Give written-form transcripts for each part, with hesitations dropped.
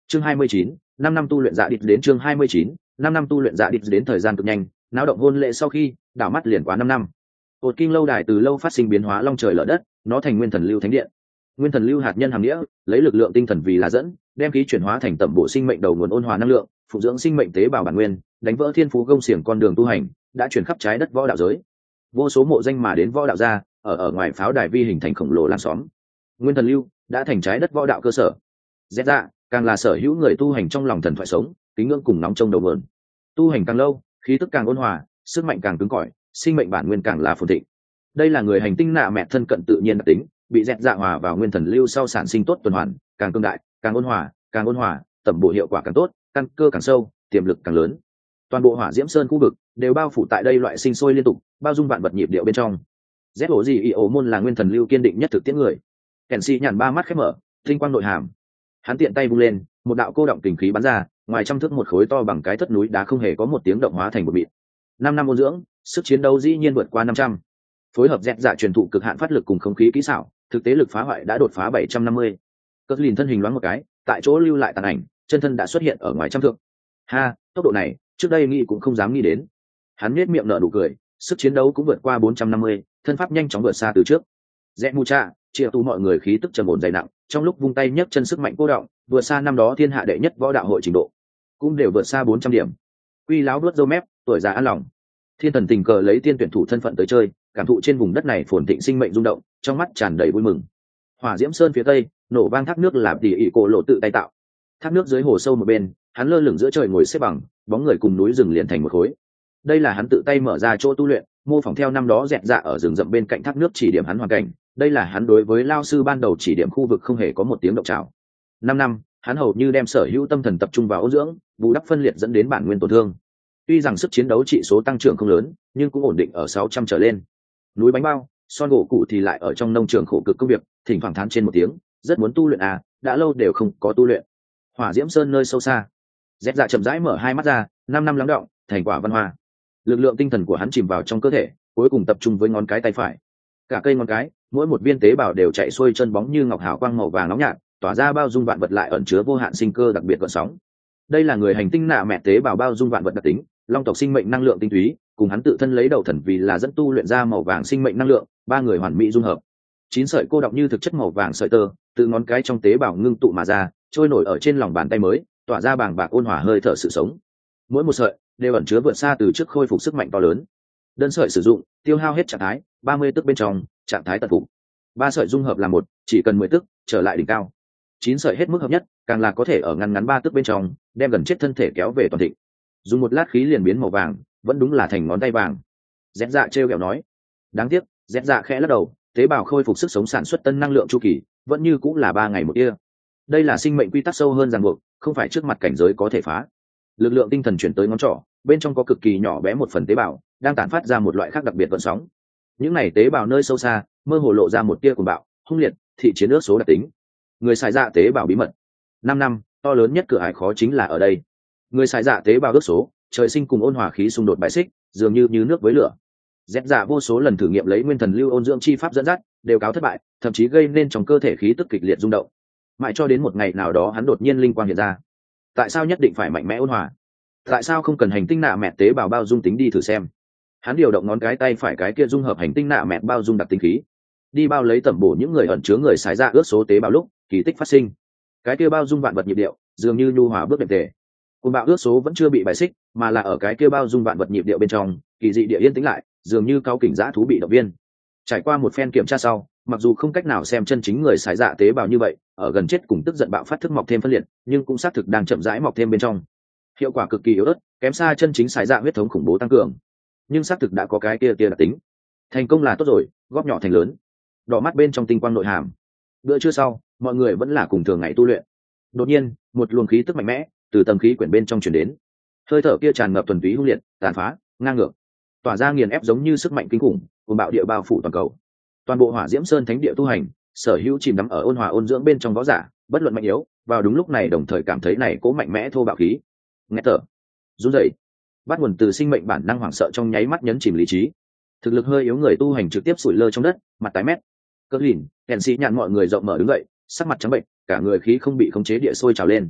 Chương 29, 5 năm tu luyện dạ địch đến chương 29, 5 năm tu luyện dạ địch đến thời gian cực nhanh, náo động hôn lễ sau khi, đảo mắt liền quá 5 năm. Cột Kinh lâu đài từ lâu phát sinh biến hóa long trời lở đất, nó thành Nguyên Thần Lưu Thánh Điện. Nguyên Thần Lưu hạt nhân hàm nghĩa, lấy lực lượng tinh thần vì là dẫn, đem khí chuyển hóa thành tẩm bổ sinh mệnh đầu nguồn ôn hòa năng lượng, phụ dưỡng sinh mệnh tế bào bản nguyên, đánh vỡ thiên phú gông xiềng con đường tu hành, đã chuyển khắp trái đất võ đạo giới. Vô số mộ danh mà đến võ đạo gia, ở ngoài pháo đài vi hình thành khổng lồ lan xóm. Nguyên Thần Lưu đã thành trái đất võ đạo cơ sở. Rét dạ, càng là sở hữu người tu hành trong lòng thần thoại sống, kính ngưỡng cùng nóng trong đầu nguồn. Tu hành càng lâu, khí tức càng ôn hòa, sức mạnh càng cứng cỏi, sinh mệnh bản nguyên càng là phồn thịnh. Đây là người hành tinh nạ mẹ thân cận tự nhiên đặc tính, bị dẹt dạ hòa vào Nguyên Thần Lưu sau sản sinh tốt tuần hoàn, càng cương đại, càng ôn hòa, tẩm bổ hiệu quả càng tốt, căn cơ càng sâu, tiềm lực càng lớn. Toàn bộ Hỏa Diễm Sơn khu vực đều bao phủ tại đây loại sinh sôi liên tục, bao dung vạn vật nhịp điệu bên trong. Rét ổ gì ý ổ môn là Nguyên Thần Lưu kiên định nhất thực tiễn người. Kèn Si nhàn ba mắt khép mở, tinh quang nội hàm. Hắn tiện tay vung lên, một đạo cô động kình khí bắn ra, ngoài trăm thước một khối to bằng cái thất núi đá không hề có một tiếng động hóa thành một mịn. 5 năm ôn dưỡng, sức chiến đấu dĩ nhiên vượt qua 500. Phối hợp dẹt dạ truyền thụ cực hạn phát lực cùng không khí kỹ xảo, thực tế lực phá hoại đã đột phá 750. Cất lìn thân hình loáng một cái, tại chỗ lưu lại tàn ảnh, chân thân đã xuất hiện ở ngoài trăm thước. Ha, tốc độ này, trước đây nghĩ cũng không dám nghĩ đến. Hắn nhếch miệng nở nụ cười, sức chiến đấu cũng vượt qua 450, thân pháp nhanh chóng vượt xa từ trước. Rẽ Mu Cha, chia tu mọi người khí tức trầm ổn dày nặng, trong lúc vung tay nhấc chân sức mạnh cô động, vượt xa năm đó thiên hạ đệ nhất võ đạo hội trình độ, cũng đều vượt xa 400 điểm. Quy láo đuốt râu mép, tuổi già an lòng. Thiên Thần tình cờ lấy tiên tuyển thủ thân phận tới chơi, cảm thụ trên vùng đất này phồn thịnh sinh mệnh rung động, trong mắt tràn đầy vui mừng. Hỏa Diễm Sơn phía tây, nổ vang thác nước là tỉ ỉ cổ lộ tự tay tạo. Thác nước dưới hồ sâu một bên, hắn lơ lửng giữa trời ngồi xếp bằng, bóng người cùng núi rừng liền thành một khối. Đây là hắn tự tay mở ra chỗ tu luyện, mô phỏng theo năm đó dẹt dạ ở rừng rậm bên cạnh thác nước chỉ điểm hắn hoàn cảnh. Đây là hắn đối với lao sư ban đầu chỉ điểm khu vực không hề có một tiếng động trào. 5 năm, hắn hầu như đem sở hữu tâm thần tập trung vào ôn dưỡng, bù đắp phân liệt dẫn đến bản nguyên tổn thương. Tuy rằng sức chiến đấu trị số tăng trưởng không lớn, nhưng cũng ổn định ở 600 trở lên. Núi bánh bao, son gỗ cụ thì lại ở trong nông trường khổ cực công việc, thỉnh thoảng thán trên một tiếng, rất muốn tu luyện à, đã lâu đều không có tu luyện. Hỏa Diễm Sơn nơi sâu xa, dẹt dạ chậm rãi mở hai mắt ra, 5 năm lắng đọng, thành quả văn hoa. Lực lượng tinh thần của hắn chìm vào trong cơ thể, cuối cùng tập trung với ngón cái tay phải. Cả cây ngón cái, mỗi một viên tế bào đều chạy xuôi chân bóng như ngọc hào quang màu vàng nóng nhạt, tỏa ra bao dung vạn vật lại ẩn chứa vô hạn sinh cơ đặc biệt gợn sóng. Đây là người hành tinh nạ mẹ tế bào bao dung vạn vật đặc tính, long tộc sinh mệnh năng lượng tinh túy, cùng hắn tự thân lấy đầu thần vì là dẫn tu luyện ra màu vàng sinh mệnh năng lượng, ba người hoàn mỹ dung hợp. 9 sợi cô đọng như thực chất màu vàng sợi tơ, từ ngón cái trong tế bào ngưng tụ mà ra, trôi nổi ở trên lòng bàn tay mới, tỏa ra bàng bạc ôn hòa hơi thở sự sống. Mỗi một sợi đều ẩn chứa vượt xa từ trước khôi phục sức mạnh to lớn. Đơn sợi sử dụng, tiêu hao hết trạng thái, 30 tức bên trong, trạng thái tận phục. 3 sợi dung hợp là một, chỉ cần 10 tức, trở lại đỉnh cao. 9 sợi hết mức hợp nhất, càng là có thể ở ngăn ngắn 3 tức bên trong, đem gần chết thân thể kéo về toàn thịnh. Dùng một lát khí liền biến màu vàng, vẫn đúng là thành ngón tay vàng. Dẹt dạ trêu ghẹo nói. Đáng tiếc, dẹt dạ khẽ lắc đầu, tế bào khôi phục sức sống sản xuất tân năng lượng chu kỳ, vẫn như cũng là 3 ngày một tia. Đây là sinh mệnh quy tắc sâu hơn ràng buộc, không phải trước mặt cảnh giới có thể phá. Lực lượng tinh thần chuyển tới ngón trỏ, bên trong có cực kỳ nhỏ bé một phần tế bào, đang tản phát ra một loại khác đặc biệt gợn sóng. Những này tế bào nơi sâu xa, mơ hồ lộ ra một tia cuồng bạo, hung liệt, thị chiến ước số đặc tính. Người xài dạ tế bào bí mật. 5 năm, to lớn nhất cửa ải khó chính là ở đây. Người xài dạ tế bào ước số, trời sinh cùng ôn hòa khí xung đột bài xích, dường như nước với lửa. Dẹt dạ vô số lần thử nghiệm lấy Nguyên Thần Lưu ôn dưỡng chi pháp dẫn dắt, đều cáo thất bại, thậm chí gây nên trong cơ thể khí tức kịch liệt rung động. Mãi cho đến một ngày nào đó hắn đột nhiên linh quang hiện ra. Tại sao nhất định phải mạnh mẽ ôn hòa? Tại sao không cần hành tinh nạ mẹ tế bào bao dung tính đi thử xem? Hắn điều động ngón cái tay phải cái kia dung hợp hành tinh nạ mẹ bao dung đặc tính khí, đi bao lấy tẩm bổ những người ẩn chứa người xài ra ước số tế bào lúc kỳ tích phát sinh. Cái kia bao dung vạn vật nhịp điệu, dường như nhu hòa bước đệm tề. Cùng bạo ước số vẫn chưa bị bài xích, mà là ở cái kia bao dung vạn vật nhịp điệu bên trong, kỳ dị địa yên tĩnh lại, dường như cao kỉnh dã thú bị động viên. Trải qua một phen kiểm tra sau, mặc dù không cách nào xem chân chính người xài dạ tế bào như vậy, ở gần chết cùng tức giận bạo phát thức mọc thêm phân liệt, nhưng cũng xác thực đang chậm rãi mọc thêm bên trong. Hiệu quả cực kỳ yếu ớt, kém xa chân chính xài dạ huyết thống khủng bố tăng cường, nhưng xác thực đã có cái kia đặc tính. Thành công là tốt rồi, góp nhỏ thành lớn. Đỏ mắt bên trong tinh quang nội hàm. Bữa trưa sau, mọi người vẫn là cùng thường ngày tu luyện. Đột nhiên, một luồng khí tức mạnh mẽ từ tầng khí quyển bên trong truyền đến. Hơi thở kia tràn ngập thuần túy hung liệt, tàn phá, ngang ngược, tỏa ra nghiền ép giống như sức mạnh kinh khủng, cuồng bạo địa bao phủ toàn cầu. Toàn bộ Hỏa Diễm Sơn thánh địa tu hành, sở hữu chìm đắm ở ôn hòa ôn dưỡng bên trong võ giả, bất luận mạnh yếu, vào đúng lúc này đồng thời cảm thấy này cố mạnh mẽ thô bạo khí. Nghe thở, run rẩy, bắt nguồn từ sinh mệnh bản năng hoảng sợ trong nháy mắt nhấn chìm lý trí. Thực lực hơi yếu người tu hành trực tiếp sủi lơ trong đất, mặt tái mét. Cỡ lìn, kèn sĩ nhạn mọi người rộng mở đứng dậy, sắc mặt trắng bệnh, cả người khí không bị khống chế địa sôi trào lên.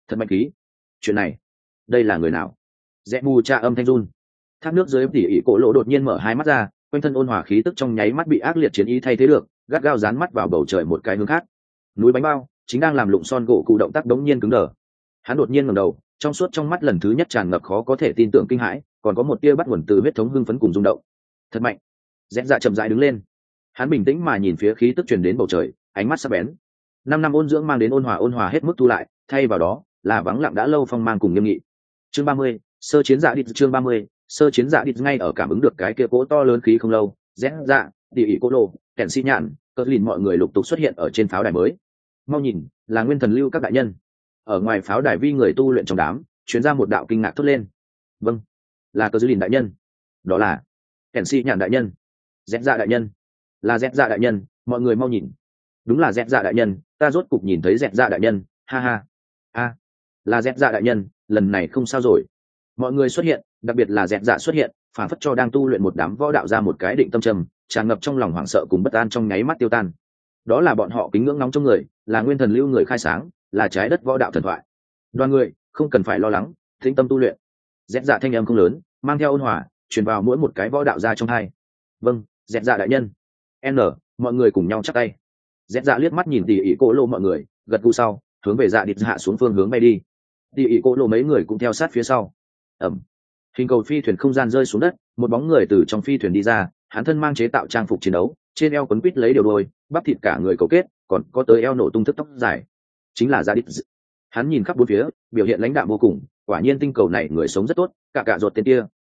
thật mạnh khí. Chuyện này, đây là người nào? Rẽ mù cha âm thanh run. Thác nước dưới tỉ ỉ cổ lộ đột nhiên mở hai mắt ra, quanh thân ôn hòa khí tức trong nháy mắt bị ác liệt chiến ý thay thế được, gắt gao dán mắt vào bầu trời một cái hướng khác. Núi bánh bao chính đang làm lụng son gỗ cụ động tác đống nhiên cứng đờ. Hắn đột nhiên ngẩng đầu, trong suốt trong mắt lần thứ nhất tràn ngập khó có thể tin tưởng kinh hãi, còn có một tia bắt nguồn từ huyết thống hưng phấn cùng rung động. Thật mạnh. Rẽ dạ chậm rãi đứng lên. Hắn bình tĩnh mà nhìn phía khí tức truyền đến bầu trời, ánh mắt sắc bén. 5 năm ôn dưỡng mang đến ôn hòa hết mức thu lại, thay vào đó là vắng lặng đã lâu phong mang cùng nghiêm nghị. Chương 30, sơ chiến dạ địch. Chương 30, sơ chiến dạ địch. Ngay ở cảm ứng được cái kia cỗ to lớn khí không lâu, rẽ dạ, địa ỉ cô lô, kèn xi nhạn, cỡ lìn mọi người lục tục xuất hiện ở trên pháo đài mới. Mau nhìn, là nguyên thần lưu các đại nhân. Ở ngoài pháo đài vi người tu luyện trong đám chuyến ra một đạo kinh ngạc thốt lên. Vâng, là cỡ lìn đại nhân. Đó là kèn xi nhạn đại nhân. Rẽ dạ đại nhân. Là rẽ dạ đại nhân, mọi người mau nhìn. Đúng là rẽ dạ đại nhân, ta rốt cục nhìn thấy rẽ dạ đại nhân, ha ha. A, là rẽ dạ đại nhân, lần này không sao rồi. Mọi người xuất hiện, đặc biệt là rẽ dạ xuất hiện, phản phất cho đang tu luyện một đám võ đạo ra một cái định tâm trầm, tràn ngập trong lòng hoảng sợ cùng bất an trong nháy mắt tiêu tan. Đó là bọn họ kính ngưỡng nóng trong người, là nguyên thần lưu người khai sáng, là trái đất võ đạo thần thoại. Đoàn người không cần phải lo lắng, tĩnh tâm tu luyện. Rẽ dạ thanh âm không lớn, mang theo ôn hòa, truyền vào mỗi một cái võ đạo ra trong hai. Vâng, rẽ dạ đại nhân. N, mọi người cùng nhau chắp tay. Rẽ dạ liếc mắt nhìn tỉ ỉ cô lô mọi người, gật gù sau hướng về dạ địch hạ xuống phương hướng bay đi. Tỉ ỉ cô lô mấy người cũng theo sát phía sau. Ẩm, hình cầu phi thuyền không gian rơi xuống đất, một bóng người từ trong phi thuyền đi ra, hắn thân mang chế tạo trang phục chiến đấu, trên eo quấn quít lấy điều đôi, bắp thịt cả người cấu kết, còn có tới eo nổ tung thức tóc dài, chính là dạ địch. Hắn nhìn khắp bốn phía, biểu hiện lãnh đạm vô cùng, quả nhiên tinh cầu này người sống rất tốt, cả ruột tên kia.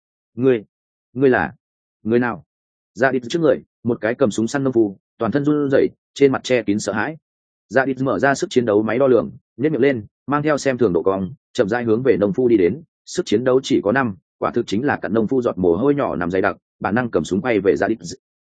Ngươi là người nào? Dạ địch trước người, một cái cầm súng săn nông phu, toàn thân run rẩy, trên mặt che kín sợ hãi. Dạ địch mở ra sức chiến đấu máy đo lường, nhếch miệng lên, mang theo xem thường độ cong, chậm rãi hướng về nông phu đi đến. Sức chiến đấu chỉ có 5, quả thực chính là cặn nông phu giọt mồ hôi nhỏ nằm dày đặc, bản năng cầm súng quay về Dạ địch.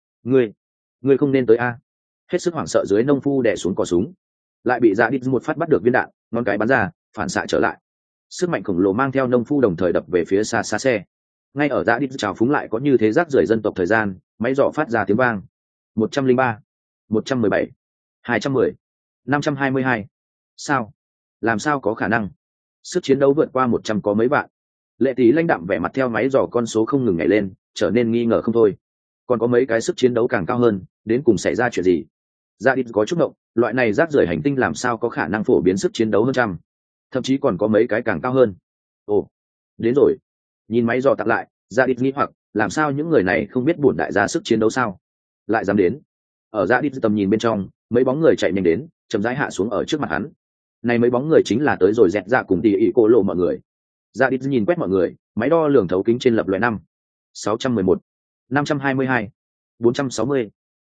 Ngươi không nên tới a! Hết sức hoảng sợ dưới nông phu đè xuống cò súng, lại bị Dạ địch một phát bắt được viên đạn, ngón cái bắn ra, phản xạ trở lại. Sức mạnh khổng lồ mang theo nông phu đồng thời đập về phía xa xa xe. Ngay ở Dạ địch trào phúng lại có như thế rác rưởi dân tộc thời gian, máy dò phát ra tiếng vang. 103, 117, 210, 522. Sao? Làm sao có khả năng? Sức chiến đấu vượt qua 100 có mấy vạn. Lệ Tí lãnh đạm vẻ mặt theo máy dò con số không ngừng nhảy lên, trở nên nghi ngờ không thôi. Còn có mấy cái sức chiến đấu càng cao hơn, đến cùng xảy ra chuyện gì? Dạ địch có chút ngộng, loại này rác rưởi hành tinh làm sao có khả năng phổ biến sức chiến đấu hơn trăm? Thậm chí còn có mấy cái càng cao hơn. Ồ, đến rồi. Nhìn máy dò tặng lại, Dạ địch nghi hoặc, làm sao những người này không biết bổn đại gia sức chiến đấu sao? Lại dám đến. Ở Dạ địch tầm nhìn bên trong, mấy bóng người chạy nhanh đến, chậm rãi hạ xuống ở trước mặt hắn. Này mấy bóng người chính là tới rồi dẹt dạ cùng tỉ ỉ cô lộ mọi người. Dạ địch nhìn quét mọi người, máy đo lường thấu kính trên lập loại 5, 611, 522, 460,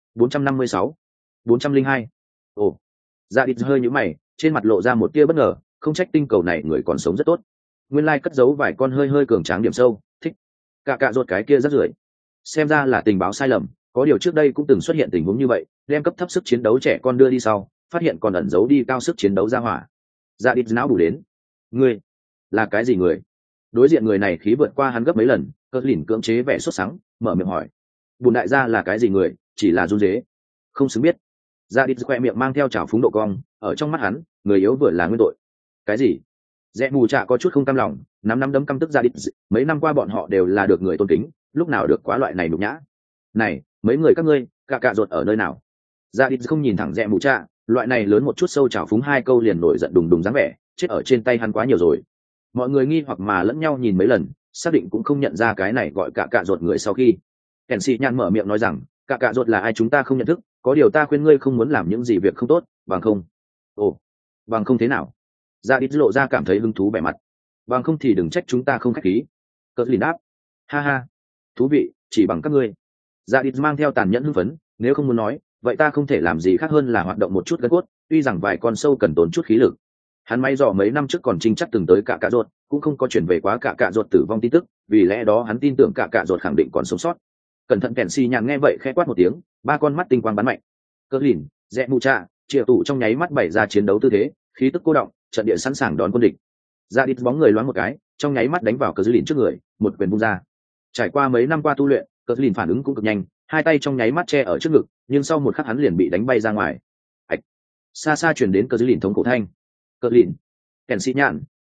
456, 402. Ồ, Dạ địch hơi nhíu mày, trên mặt lộ ra một tia bất ngờ, không trách tinh cầu này người còn sống rất tốt. Nguyên lai cất giấu vài con hơi cường tráng điểm sâu, thích. Cả ruột cái kia rất rưởi. Xem ra là tình báo sai lầm, có điều trước đây cũng từng xuất hiện tình huống như vậy, đem cấp thấp sức chiến đấu trẻ con đưa đi sau, phát hiện còn ẩn giấu đi cao sức chiến đấu ra hỏa. Dạ địch não đủ đến. Ngươi là cái gì người? Đối diện người này khí vượt qua hắn gấp mấy lần, cỡ lìn cưỡng chế vẻ sốt sắng, mở miệng hỏi. Bùn đại gia là cái gì người? Chỉ là run rế, không xứng biết. Dạ địch khoe miệng mang theo trào phúng độ cong, ở trong mắt hắn, người yếu vừa là nguyên tội. Cái gì? Rẽ mù trạ có chút không cam lòng, nắm đấm căm tức Dạ địch. Mấy năm qua bọn họ đều là được người tôn kính, lúc nào được quá loại này nhục nhã. Này, mấy người các ngươi, cả ruột ở nơi nào? Dạ địch không nhìn thẳng Rẽ mù trạ, loại này lớn một chút sâu trào phúng 2 câu liền nổi giận đùng dáng vẻ, chết ở trên tay hắn quá nhiều rồi. Mọi người nghi hoặc mà lẫn nhau nhìn mấy lần, xác định cũng không nhận ra cái này gọi cả ruột người. Sau khi kèn xì nhàn mở miệng nói rằng cả ruột là ai chúng ta không nhận thức, có điều ta khuyên ngươi không muốn làm những gì việc không tốt, bằng không. Ồ, bằng không thế nào? Dạ đít lộ ra cảm thấy hứng thú vẻ mặt. Bằng không thì đừng trách chúng ta không khách khí. Cất lìn đáp. Ha ha, thú vị, chỉ bằng các ngươi. Dạ đít mang theo tàn nhẫn hưng phấn, nếu không muốn nói, vậy ta không thể làm gì khác hơn là hoạt động một chút gân cốt, tuy rằng vài con sâu cần tốn chút khí lực. Hắn may dò mấy năm trước còn trinh chắc từng tới cả ruột, cũng không có chuyển về quá cả ruột tử vong tin tức, vì lẽ đó hắn tin tưởng cả ruột khẳng định còn sống sót. Cẩn thận kèn xì nhàn nghe vậy khẽ quát một tiếng, 3 con mắt tinh quang bắn mạnh. Cỡ lìn, Rẽ mù trạ, triệu tụ trong nháy mắt bày ra chiến đấu tư thế, khí tức cô động, trận địa sẵn sàng đón quân địch. Dạ đít bóng người loáng một cái, trong nháy mắt đánh vào cỡ lìn trước người, một quyền vung ra. Trải qua mấy năm qua tu luyện, cỡ lìn phản ứng cũng cực nhanh, 2 tay trong nháy mắt che ở trước ngực, nhưng sau một khắc hắn liền bị đánh bay ra ngoài. Ạch. Xa xa truyền đến cỡ lìn thống cổ thanh. Cỡ lìn, kèn xì nhàn,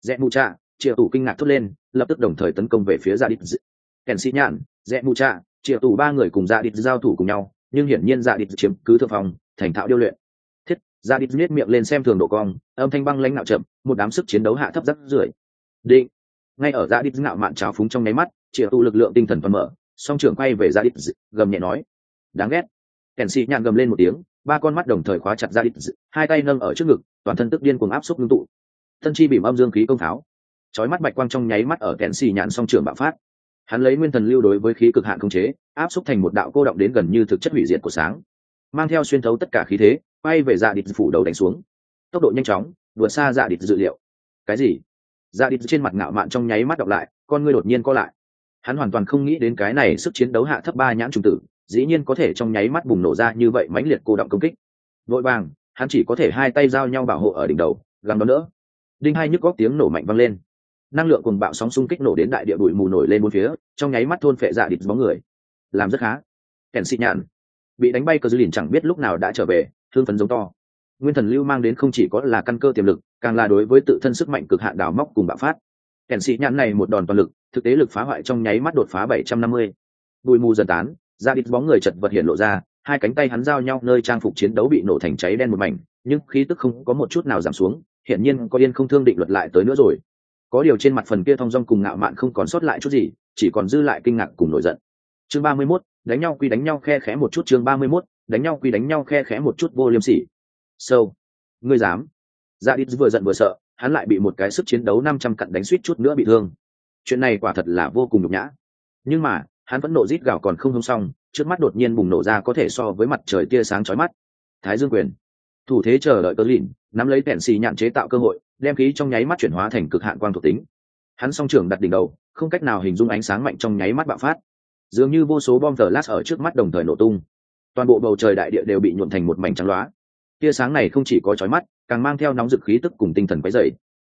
Rẽ mù trạ, triệu tù kinh ngạc thốt lên, lập tức đồng thời tấn công về phía Dạ Địch. Kèn sĩ nhạn, Rẽ mù trạ, triệu tù ba người cùng Dạ Địch giao thủ cùng nhau, nhưng hiển nhiên Dạ Địch chiếm cứ thượng phòng, thành thạo điêu luyện. Thiết, Dạ Địch nhếch miệng lên xem thường độ cong, âm thanh băng lãnh nạo chậm, một đám sức chiến đấu hạ thấp rất rưởi. Định. Ngay ở Dạ Địch ngạo mạn trào phúng trong nháy mắt, triệu tù lực lượng tinh thần toàn mở, song trưởng quay về Dạ Địch, gầm nhẹ nói: đáng ghét. Kèn sĩ nhạn gầm lên một tiếng, ba con mắt đồng thời khóa chặt Dạ Địch, hai tay nâng ở trước ngực, toàn thân tức điên cuồng áp xúc ngưng tụ. Thân chi bìm âm dương khí công tháo, chói mắt bạch quang trong nháy mắt ở kèn xì nhạn song trường bạo phát. Hắn lấy nguyên thần lưu đối với khí cực hạn khống chế, áp xúc thành một đạo cô động đến gần như thực chất hủy diệt của sáng, mang theo xuyên thấu tất cả khí thế, quay về Dạ Địch phủ đầu đánh xuống. Tốc độ nhanh chóng, vượt xa Dạ Địch dự liệu. Cái gì? Dạ Địch trên mặt ngạo mạn trong nháy mắt đọc lại, con ngươi đột nhiên co lại. Hắn hoàn toàn không nghĩ đến cái này sức chiến đấu hạ thấp ba nhãn trùng tử, dĩ nhiên có thể trong nháy mắt bùng nổ ra như vậy mãnh liệt cô động công kích. Vội vàng, hắn chỉ có thể hai tay giao nhau bảo hộ ở đỉnh đầu, gắng đón đỡ. Đinh hai nhức góc tiếng nổ mạnh vang lên, năng lượng cuồng bạo sóng xung kích nổ đến đại địa bụi mù nổi lên bốn phía, trong nháy mắt thôn phệ Dạ Địch bóng người. Làm rất khá. Kèn xị nhạn bị đánh bay cờ dư lìn chẳng biết lúc nào đã trở về, thương phấn giống to. Nguyên thần lưu mang đến không chỉ có là căn cơ tiềm lực, càng là đối với tự thân sức mạnh cực hạn đào móc cùng bạo phát. Kèn xị nhạn này một đòn toàn lực, thực tế lực phá hoại trong nháy mắt đột phá 750. Bụi mù dần tán, Dạ Địch bóng người chật vật hiện lộ ra, hai cánh tay hắn giao nhau nơi trang phục chiến đấu bị nổ thành cháy đen một mảnh, nhưng khí tức không có một chút nào giảm xuống, hiển nhiên có yên không thương định luật lại tới nữa rồi. Có điều trên mặt phần kia thong dong cùng ngạo mạn không còn sót lại chút gì, chỉ còn dư lại kinh ngạc cùng nổi giận. Chương 31, đánh nhau quy đánh nhau khe khẽ một chút. Chương 31, đánh nhau quy đánh nhau khe khẽ một chút vô liêm sỉ. Sâu, ngươi dám? Dạ Địch vừa giận vừa sợ, hắn lại bị một cái sức chiến đấu 500 cặn đánh suýt chút nữa bị thương. Chuyện này quả thật là vô cùng nhục nhã. Nhưng mà, hắn vẫn nộ rít gào còn không xong, trước mắt đột nhiên bùng nổ ra có thể so với mặt trời tia sáng chói mắt. Thái Dương quyền. Thủ thế chờ đợi Cờ Lìn, nắm lấy kèn xì nhạn chế tạo cơ hội, đem khí trong nháy mắt chuyển hóa thành cực hạn quang thuộc tính. Hắn song trưởng đặt đỉnh đầu, không cách nào hình dung ánh sáng mạnh trong nháy mắt bạo phát, dường như vô số bom flash ở trước mắt đồng thời nổ tung. Toàn bộ bầu trời đại địa đều bị nhuộm thành một mảnh trắng loá. Tia sáng này không chỉ có chói mắt, càng mang theo nóng rực khí tức cùng tinh thần quấy rầy.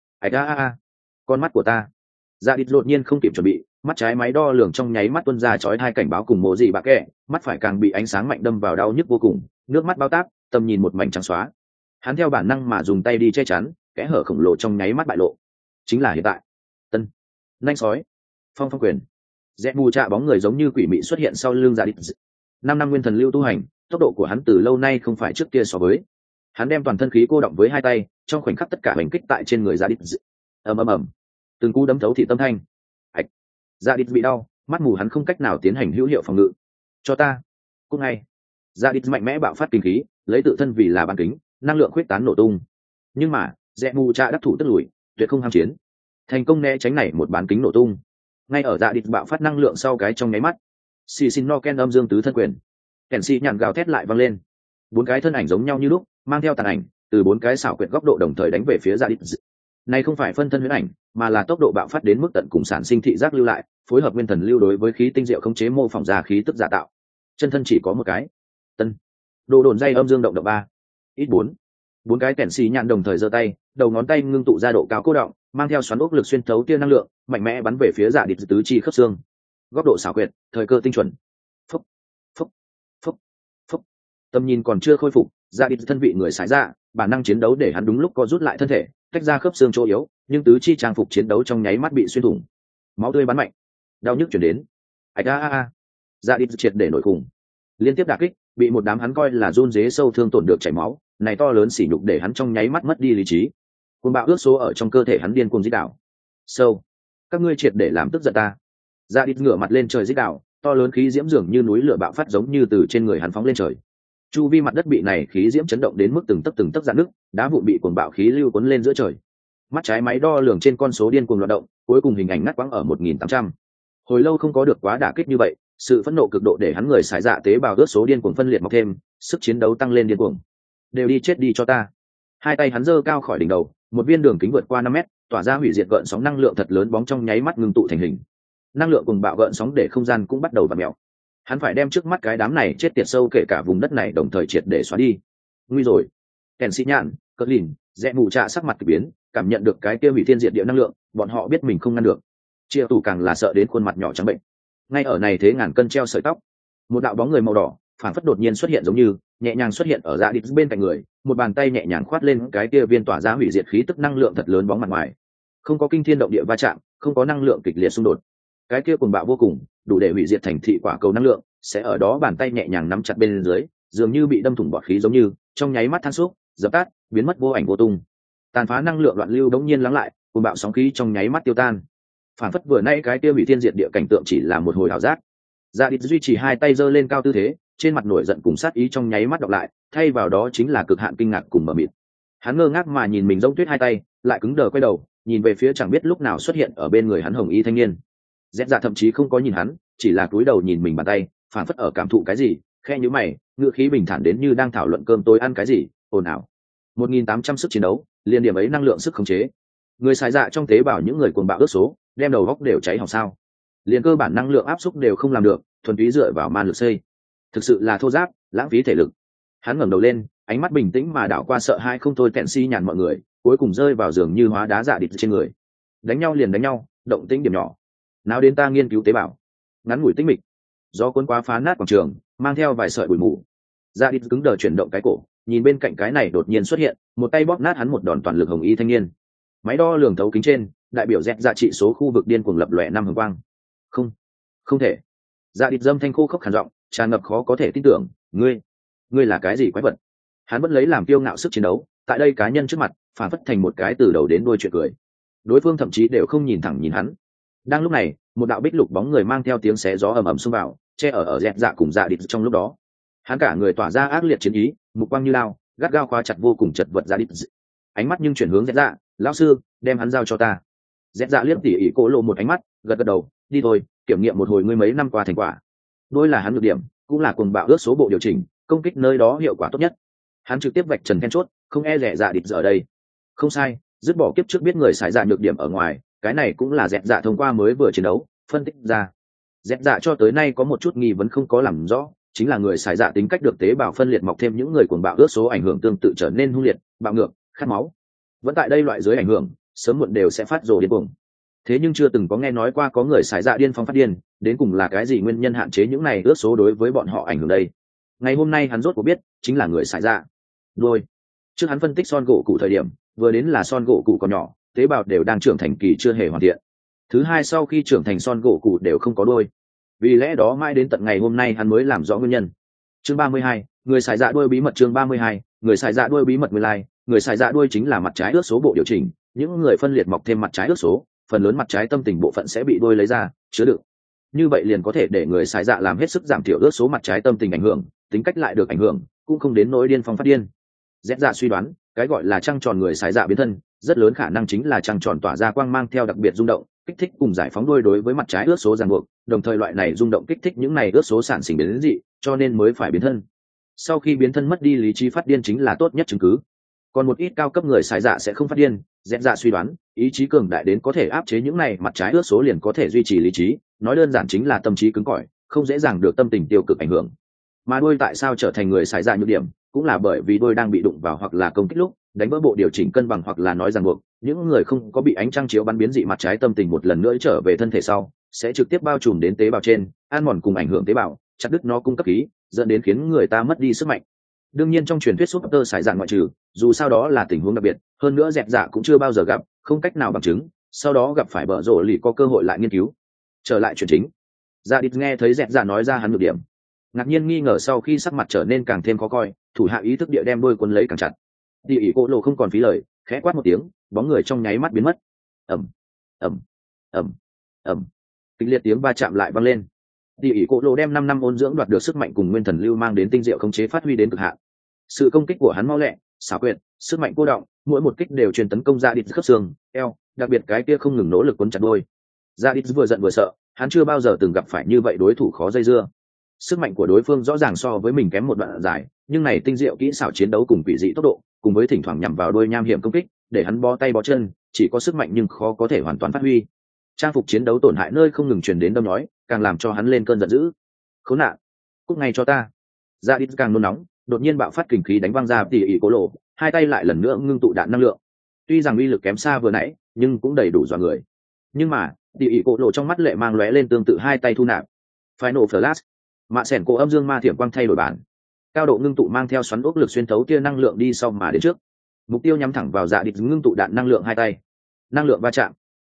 Con mắt của ta. Dạ Địch đột nhiên không kịp chuẩn bị, mắt trái máy đo lường trong nháy mắt tuôn ra chói hai cảnh báo cùng mồ gì bạc kẹ, mắt phải càng bị ánh sáng mạnh đâm vào đau nhức vô cùng, nước mắt bao táp, tầm nhìn một mảnh trắng xóa. Hắn theo bản năng mà dùng tay đi che chắn, kẽ hở khổng lồ trong nháy mắt bại lộ. Chính là hiện tại. Tân, nhanh sói, phong quyền. Rẽ mù trạ bóng người giống như quỷ mị xuất hiện sau lưng Dạ Địch. 5 năm nguyên thần lưu tu hành, tốc độ của hắn từ lâu nay không phải trước kia so với. Hắn đem toàn thân khí cô động với hai tay, trong khoảnh khắc tất cả hành kích tại trên người Dạ Địch. Ầm. Từng cú đấm thấu thị tâm thanh. Ạch. Dạ Địch bị đau, mắt mù hắn không cách nào tiến hành hữu hiệu phòng ngự. Cho ta. Cũng ngay. Dạ Địch mạnh mẽ bạo phát kinh khí, lấy tự thân vì là bán kính, năng lượng khuyết tán nổ tung. Nhưng mà, Rẽ mù trạ đắc thủ tức lùi, tuyệt không ham chiến. Thành công né tránh này một bán kính nổ tung. Ngay ở Dạ Địch bạo phát năng lượng sau cái trong nháy mắt, xì xin no ken âm dương tứ thân quyền. Kèn xì nhàn gào thét lại vang lên. Bốn cái thân ảnh giống nhau như lúc, mang theo tàn ảnh, từ bốn cái xảo quyệt góc độ đồng thời đánh về phía Dạ Địch. Này không phải phân thân huyễn ảnh, mà là tốc độ bạo phát đến mức tận cùng sản sinh thị giác lưu lại, phối hợp nguyên thần lưu đối với khí tinh diệu khống chế mô phỏng ra khí tức giả tạo. Chân thân chỉ có một cái. Tân. Đồ đồn dây âm dương động 3. Ít 4. Bốn cái kèn xì nhạn đồng thời giơ tay, đầu ngón tay ngưng tụ ra độ cao cố động, mang theo xoắn ốc lực xuyên thấu tia năng lượng, mạnh mẽ bắn về phía Dạ Địch tứ chi khớp xương. Góc độ xảo quyệt, thời cơ tinh chuẩn. Phốc, phốc, phốc, phốc. Tầm nhìn còn chưa khôi phục, Dạ Địch thân vị người sải ra, bản năng chiến đấu để hắn đúng lúc co rút lại thân thể, tách ra khớp xương chỗ yếu, nhưng tứ chi trang phục chiến đấu trong nháy mắt bị xuyên thủng. Máu tươi bắn mạnh, đau nhức chuyển đến. Dạ Địch triệt để nổi khủng. Liên tiếp đả kích, bị một đám hắn coi là run rế sâu thương tổn được chảy máu, này to lớn sỉ nhục để hắn trong nháy mắt mất đi lý trí. Cuồng bạo ước số ở trong cơ thể hắn điên cuồng rít đảo. Sâu, các ngươi triệt để làm tức giận ta. Dạ Địch ngửa mặt lên trời rít đảo, to lớn khí diễm dường như núi lửa bạo phát giống như từ trên người hắn phóng lên trời. Chu vi mặt đất bị này khí diễm chấn động đến mức từng tấc rạn nứt, đá vụn bị cuồng bạo khí lưu cuốn lên giữa trời. Mắt trái máy đo lường trên con số điên cuồng loạn động, cuối cùng hình ảnh ngắt quãng ở 1800. Hồi lâu không có được quá đả kích như vậy, sự phẫn nộ cực độ để hắn người xài dạ tế bào ước số điên cuồng phân liệt mọc thêm, sức chiến đấu tăng lên điên cuồng. Đều đi chết đi cho ta. Hai tay hắn giơ cao khỏi đỉnh đầu, một viên đường kính vượt qua 5 mét, tỏa ra hủy diệt gợn sóng năng lượng thật lớn bóng trong nháy mắt ngưng tụ thành hình. Năng lượng cùng bạo gợn sóng để không gian cũng bắt đầu vặn mèo. Hắn phải đem trước mắt cái đám này chết tiệt sâu kể cả vùng đất này đồng thời triệt để xóa đi. Nguy rồi. Kèn xị nhạn, Cờ Lìn, Rẽ mù trạ sắc mặt kỳ biến, cảm nhận được cái kia hủy thiên diệt địa năng lượng, bọn họ biết mình không ngăn được. Chia tủ càng là sợ đến khuôn mặt nhỏ trắng bệnh. Ngay ở này thế ngàn cân treo sợi tóc, một đạo bóng người màu đỏ phản phất đột nhiên xuất hiện giống như nhẹ nhàng xuất hiện ở Dạ Địch bên cạnh người, một bàn tay nhẹ nhàng khoát lên cái kia viên tỏa ra hủy diệt khí tức năng lượng thật lớn bóng mặt ngoài. không có kinh thiên động địa va chạm, không có năng lượng kịch liệt xung đột. Cái kia cuồng bạo vô cùng, đủ để hủy diệt thành thị quả cầu năng lượng, sẽ ở đó bàn tay nhẹ nhàng nắm chặt bên dưới, dường như bị đâm thủng bọt khí giống như, trong nháy mắt than xúc, dập tắt, biến mất vô ảnh vô tung. Tàn phá năng lượng loạn lưu đống nhiên lắng lại, cuồng bạo sóng khí trong nháy mắt tiêu tan. Phản phất vừa nay cái kia hủy thiên diệt địa cảnh tượng chỉ là một hồi ảo giác. Dạ Địch duy trì hai tay giơ lên cao tư thế, trên mặt nổi giận cùng sát ý trong nháy mắt đọc lại, thay vào đó chính là cực hạn kinh ngạc cùng mờ mịt. Hắn ngơ ngác mà nhìn mình giống tuyết hai tay, lại cứng đờ quay đầu, nhìn về phía chẳng biết lúc nào xuất hiện ở bên người hắn hồng y thanh niên. Dẹt Dạ thậm chí không có nhìn hắn, chỉ là cúi đầu nhìn mình bàn tay, phản phất ở cảm thụ cái gì, khe nhíu mày, ngựa khí bình thản đến như đang thảo luận cơm tối ăn cái gì, ồn ào. 1.800 sức chiến đấu, liền điểm ấy năng lượng sức khống chế. Người xài dạ trong tế bào những người cuồng bạo ước số, đem đầu góc đều cháy hỏng sao? Liền cơ bản năng lượng áp xúc đều không làm được, thuần túy dựa vào man lực xây. Thực sự là thô giáp, lãng phí thể lực. Hắn ngẩng đầu lên, ánh mắt bình tĩnh mà đảo qua sợ hai không thôi tẹn si nhàn mọi người, cuối cùng rơi vào giường như hóa đá dạ địch trên người. Đánh nhau liền đánh nhau, động tĩnh điểm nhỏ. Nào đến ta nghiên cứu tế bào. Ngắn ngủi tĩnh mịch, gió cuốn qua phá nát quảng trường, mang theo vài sợi bụi mù. Dạ địch cứng đờ chuyển động cái cổ, nhìn bên cạnh cái này đột nhiên xuất hiện, một tay bóp nát hắn một đòn toàn lực hồng y thanh niên. Máy đo lường thấu kính trên, đại biểu dẹt dạ trị số khu vực điên cuồng lập lòe năm hồng quang. Không thể. Dạ địch dâm thanh khô khốc khàn giọng, tràn ngập khó có thể tin tưởng, ngươi là cái gì quái vật? Hắn vẫn lấy làm kiêu ngạo sức chiến đấu, tại đây cá nhân trước mặt, phản phất thành một cái từ đầu đến đuôi chuyện cười. Đối phương thậm chí đều không nhìn thẳng nhìn hắn. Đang lúc này, một đạo bích lục bóng người mang theo tiếng xé gió ầm ầm xông vào, che ở dẹt dạ cùng dạ địch trong lúc đó. Hắn cả người tỏa ra ác liệt chiến ý, mục quang như lao, gắt gao khóa chặt vô cùng chật vật dạ địch. Ánh mắt nhưng chuyển hướng dẹt dạ, lão sư, đem hắn giao cho ta. Dẹt dạ liếc tỉ ỉ cố lộ một ánh mắt, gật gật đầu, đi thôi, kiểm nghiệm một hồi ngươi mấy năm qua thành quả. Đôi là hắn nhược điểm, cũng là cuồng bạo ước số bộ điều chỉnh, công kích nơi đó hiệu quả tốt nhất. Hắn trực tiếp vạch trần then chốt, không e rẻ dạ địch ở đây. Không sai, dứt bỏ kiếp trước biết người xài dạ nhược điểm ở ngoài, cái này cũng là dẹt dạ thông qua mới vừa chiến đấu phân tích ra. Dẹt dạ cho tới nay có một chút nghi vấn không có làm rõ, chính là người xài dạ tính cách được tế bào phân liệt mọc thêm những người cuồng bạo ước số ảnh hưởng tương tự trở nên hung liệt, bạo ngược, khát máu. Vẫn tại đây loại dưới ảnh hưởng, sớm muộn đều sẽ phát rồ điên cuồng. Thế nhưng chưa từng có nghe nói qua có người xài dạ điên phong phát điên, đến cùng là cái gì nguyên nhân hạn chế những này ước số đối với bọn họ ảnh hưởng đây? Ngày hôm nay hắn rốt cuộc biết, chính là người xài dạ. Đôi. Trước hắn phân tích son gỗ cụ thời điểm, vừa đến là son gỗ cụ còn nhỏ, tế bào đều đang trưởng thành kỳ chưa hề hoàn thiện. Thứ hai sau khi trưởng thành son gỗ cụ đều không có đuôi. Vì lẽ đó mãi đến tận ngày hôm nay hắn mới làm rõ nguyên nhân. Chương 32, người xài dạ đuôi bí mật. Chương 32, người xài dạ đuôi bí mật. Nguyên lai, người xài dạ đuôi chính là mặt trái ước số bộ điều chỉnh, những người phân liệt mọc thêm mặt trái ước số, phần lớn mặt trái tâm tình bộ phận sẽ bị đuôi lấy ra, chứa đựng. Như vậy liền có thể để người xài dạ làm hết sức giảm thiểu ước số mặt trái tâm tình ảnh hưởng, tính cách lại được ảnh hưởng, cũng không đến nỗi điên phong phát điên. Dẹt dạ suy đoán, cái gọi là trăng tròn người xài dạ biến thân, rất lớn khả năng chính là trăng tròn tỏa ra quang mang theo đặc biệt rung động, kích thích cùng giải phóng đuôi đối với mặt trái ước số ràng buộc, đồng thời loại này rung động kích thích những này ước số sản sinh biến dị, cho nên mới phải biến thân. Sau khi biến thân mất đi lý trí phát điên chính là tốt nhất chứng cứ. Còn một ít cao cấp người xài dạ sẽ không phát điên, dẹt dạ suy đoán, ý chí cường đại đến có thể áp chế những này mặt trái ước số liền có thể duy trì lý trí, nói đơn giản chính là tâm trí cứng cỏi, không dễ dàng được tâm tình tiêu cực ảnh hưởng. Mà đuôi tại sao trở thành người xài dạ nhược điểm, cũng là bởi vì đuôi đang bị đụng vào hoặc là công kích lúc, đánh vỡ bộ điều chỉnh cân bằng hoặc là nói ràng buộc, những người không có bị ánh trăng chiếu bắn biến dị mặt trái tâm tình một lần nữa trở về thân thể sau, sẽ trực tiếp bao trùm đến tế bào trên, ăn mòn cùng ảnh hưởng tế bào, chặt đứt nó cung cấp khí, dẫn đến khiến người ta mất đi sức mạnh. Đương nhiên trong truyền thuyết Super xài dạng ngoại trừ, dù sao đó là tình huống đặc biệt, hơn nữa dẹp dạ cũng chưa bao giờ gặp, không cách nào bằng chứng, sau đó gặp phải bở rộ lì có cơ hội lại nghiên cứu. Trở lại chuyện chính, dạ đít nghe thấy dẹp dạ nói ra hắn nhược điểm, ngạc nhiên nghi ngờ sau khi sắc mặt trở nên càng thêm khó coi, thủ hạ ý thức địa đem đôi quân lấy càng chặt. Địa ỷ cô lộ không còn phí lời, khẽ quát một tiếng, bóng người trong nháy mắt biến mất. ầm ầm ầm ầm, kịch liệt tiếng va chạm lại vang lên. Địa ỷ cô lộ đem 5 năm ôn dưỡng đoạt được sức mạnh cùng nguyên thần lưu mang đến tinh diệu khống chế phát huy đến cực hạn. Sự công kích của hắn mau lẹ, xảo quyệt, sức mạnh cô động, mỗi một kích đều truyền tấn công ra đít khớp xương, eo, đặc biệt cái kia không ngừng nỗ lực quấn chặt đôi. Ra đít vừa giận vừa sợ, hắn chưa bao giờ từng gặp phải như vậy đối thủ khó dây dưa. Sức mạnh của đối phương rõ ràng so với mình kém một đoạn dài, nhưng này tinh diệu kỹ xảo chiến đấu cùng quỷ dị tốc độ, cùng với thỉnh thoảng nhắm vào đôi nham hiểm công kích, để hắn bó tay bó chân, chỉ có sức mạnh nhưng khó có thể hoàn toàn phát huy. Trang phục chiến đấu tổn hại nơi không ngừng truyền đến đâm nói, càng làm cho hắn lên cơn giận dữ. Khốn nạn, cút ngay cho ta! Ra đít càng nôn nóng, đột nhiên bạo phát kình khí đánh văng ra tỉ ỉ cố lộ, hai tay lại lần nữa ngưng tụ đạn năng lượng. Tuy rằng uy lực kém xa vừa nãy, nhưng cũng đầy đủ dọa người. Nhưng mà tỉ ỉ cố lộ trong mắt lệ mang lóe lên tương tự hai tay thu nạp. Final Flash, mạ sẻn cổ âm dương ma thiểm quang thay đổi bản, cao độ ngưng tụ mang theo xoắn ốc lực xuyên thấu tia năng lượng đi sau mà đến trước, mục tiêu nhắm thẳng vào dạ địch ngưng tụ đạn năng lượng hai tay, năng lượng va chạm,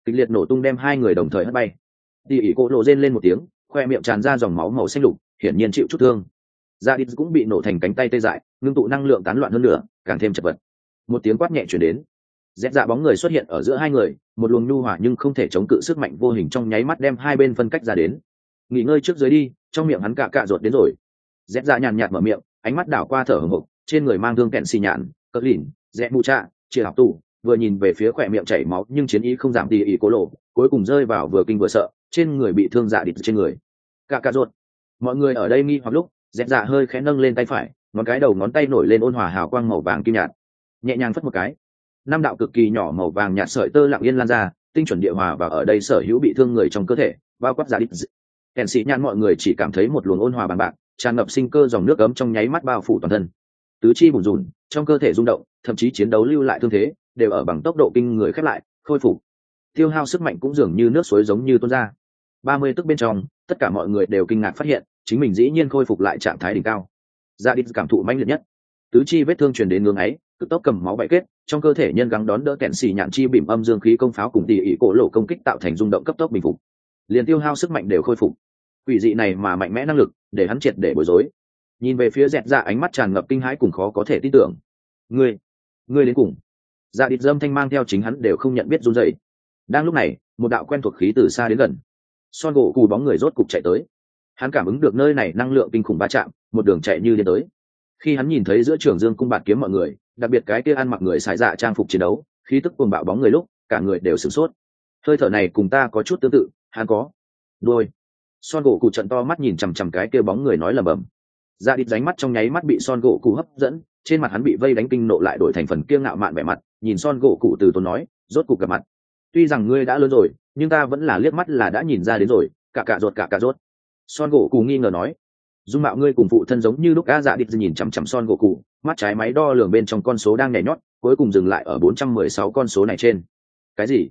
kịch liệt nổ tung đem hai người đồng thời hất bay. Tỉ ỉ cổ lộ rên lên một tiếng, khoe miệng tràn ra dòng máu màu xanh lục, hiển nhiên chịu chút thương. Dạ Đít cũng bị nổ thành cánh tay tê dại, ngưng tụ năng lượng tán loạn hơn nữa, càng thêm chật vật. Một tiếng quát nhẹ truyền đến, dẹp dạ bóng người xuất hiện ở giữa hai người, một luồng nhu hòa nhưng không thể chống cự sức mạnh vô hình trong nháy mắt đem hai bên phân cách ra đến. Nghỉ ngơi trước dưới đi, trong miệng hắn cạ ruột đến rồi. Dẹp dạ nhàn nhạt mở miệng, ánh mắt đảo qua thở hổn hộc, trên người mang thương kẹn xì nhạn, cất lìn, dẹp mù trạ, chia học tủ, vừa nhìn về phía khỏe miệng chảy máu nhưng chiến ý không giảm tỉ ỉ cố lộ, cuối cùng rơi vào vừa kinh vừa sợ, trên người bị thương Dạ Đít trên người. Cạ ruột. Mọi người ở đây nghi hoặc lúc, dẹp dạ hơi khẽ nâng lên tay phải, ngón cái đầu ngón tay nổi lên ôn hòa hào quang màu vàng kim nhạt, nhẹ nhàng phất một cái, năm đạo cực kỳ nhỏ màu vàng nhạt sợi tơ lặng yên lan ra, tinh chuẩn địa hòa và ở đây sở hữu bị thương người trong cơ thể, bao quát Dạ Đít. Kèn sĩ nhàn mọi người chỉ cảm thấy một luồng ôn hòa bằng bạc, tràn ngập sinh cơ dòng nước ấm trong nháy mắt bao phủ toàn thân, tứ chi bùn rùn, trong cơ thể rung động, thậm chí chiến đấu lưu lại thương thế đều ở bằng tốc độ kinh người khép lại, khôi phục, tiêu hao sức mạnh cũng dường như nước suối giống như tuôn ra. 30 tức bên trong, tất cả mọi người đều kinh ngạc phát hiện chính mình dĩ nhiên khôi phục lại trạng thái đỉnh cao. Dạ Đít cảm thụ mãnh liệt nhất, tứ chi vết thương truyền đến ngưỡng ấy, cực tốc cầm máu bại kết, trong cơ thể nhân gắng đón đỡ kẹn xì nhạn chi bìm âm dương khí công pháo cùng tỉ ỉ cổ lộ công kích tạo thành rung động cấp tốc bình phục, liền tiêu hao sức mạnh đều khôi phục. Quỷ dị này mà mạnh mẽ năng lực, để hắn triệt để bối rối. Nhìn về phía dẹt dạ ánh mắt tràn ngập kinh hãi cùng khó có thể tin tưởng. Ngươi đến cùng. Dạ Đít dâm thanh mang theo chính hắn đều không nhận biết run rẩy. Đang lúc này, một đạo quen thuộc khí từ xa đến gần. Son gỗ cù bóng người rốt cục chạy tới. Hắn cảm ứng được nơi này năng lượng kinh khủng va chạm, một đường chạy như điên tới. Khi hắn nhìn thấy giữa trường dương cung bạt kiếm mọi người, đặc biệt cái kia ăn mặc người xài dạ trang phục chiến đấu, khí tức cuồng bạo bóng người lúc, cả người đều sửng sốt. Hơi thở này cùng ta có chút tương tự, hắn có đôi. Son gỗ cụ trận to mắt nhìn chằm chằm cái kia bóng người nói lẩm bẩm. Dạ Đít ránh mắt trong nháy mắt bị Son gỗ cụ hấp dẫn, trên mặt hắn bị vây đánh kinh nộ lại đổi thành phần kiêu ngạo mạn vẻ mặt, nhìn Son gỗ cụ từ tốn nói, rốt cục gặp mặt. Tuy rằng ngươi đã lớn rồi, nhưng ta vẫn là liếc mắt là đã nhìn ra đến rồi, cả rốt. Son gỗ cụ nghi ngờ nói, dung mạo ngươi cùng phụ thân giống như lúc a. Dạ Đít nhìn chằm chằm Son gỗ cụ, mắt trái máy đo lường bên trong con số đang nhảy nhót, cuối cùng dừng lại ở 416 con số này trên. Cái gì?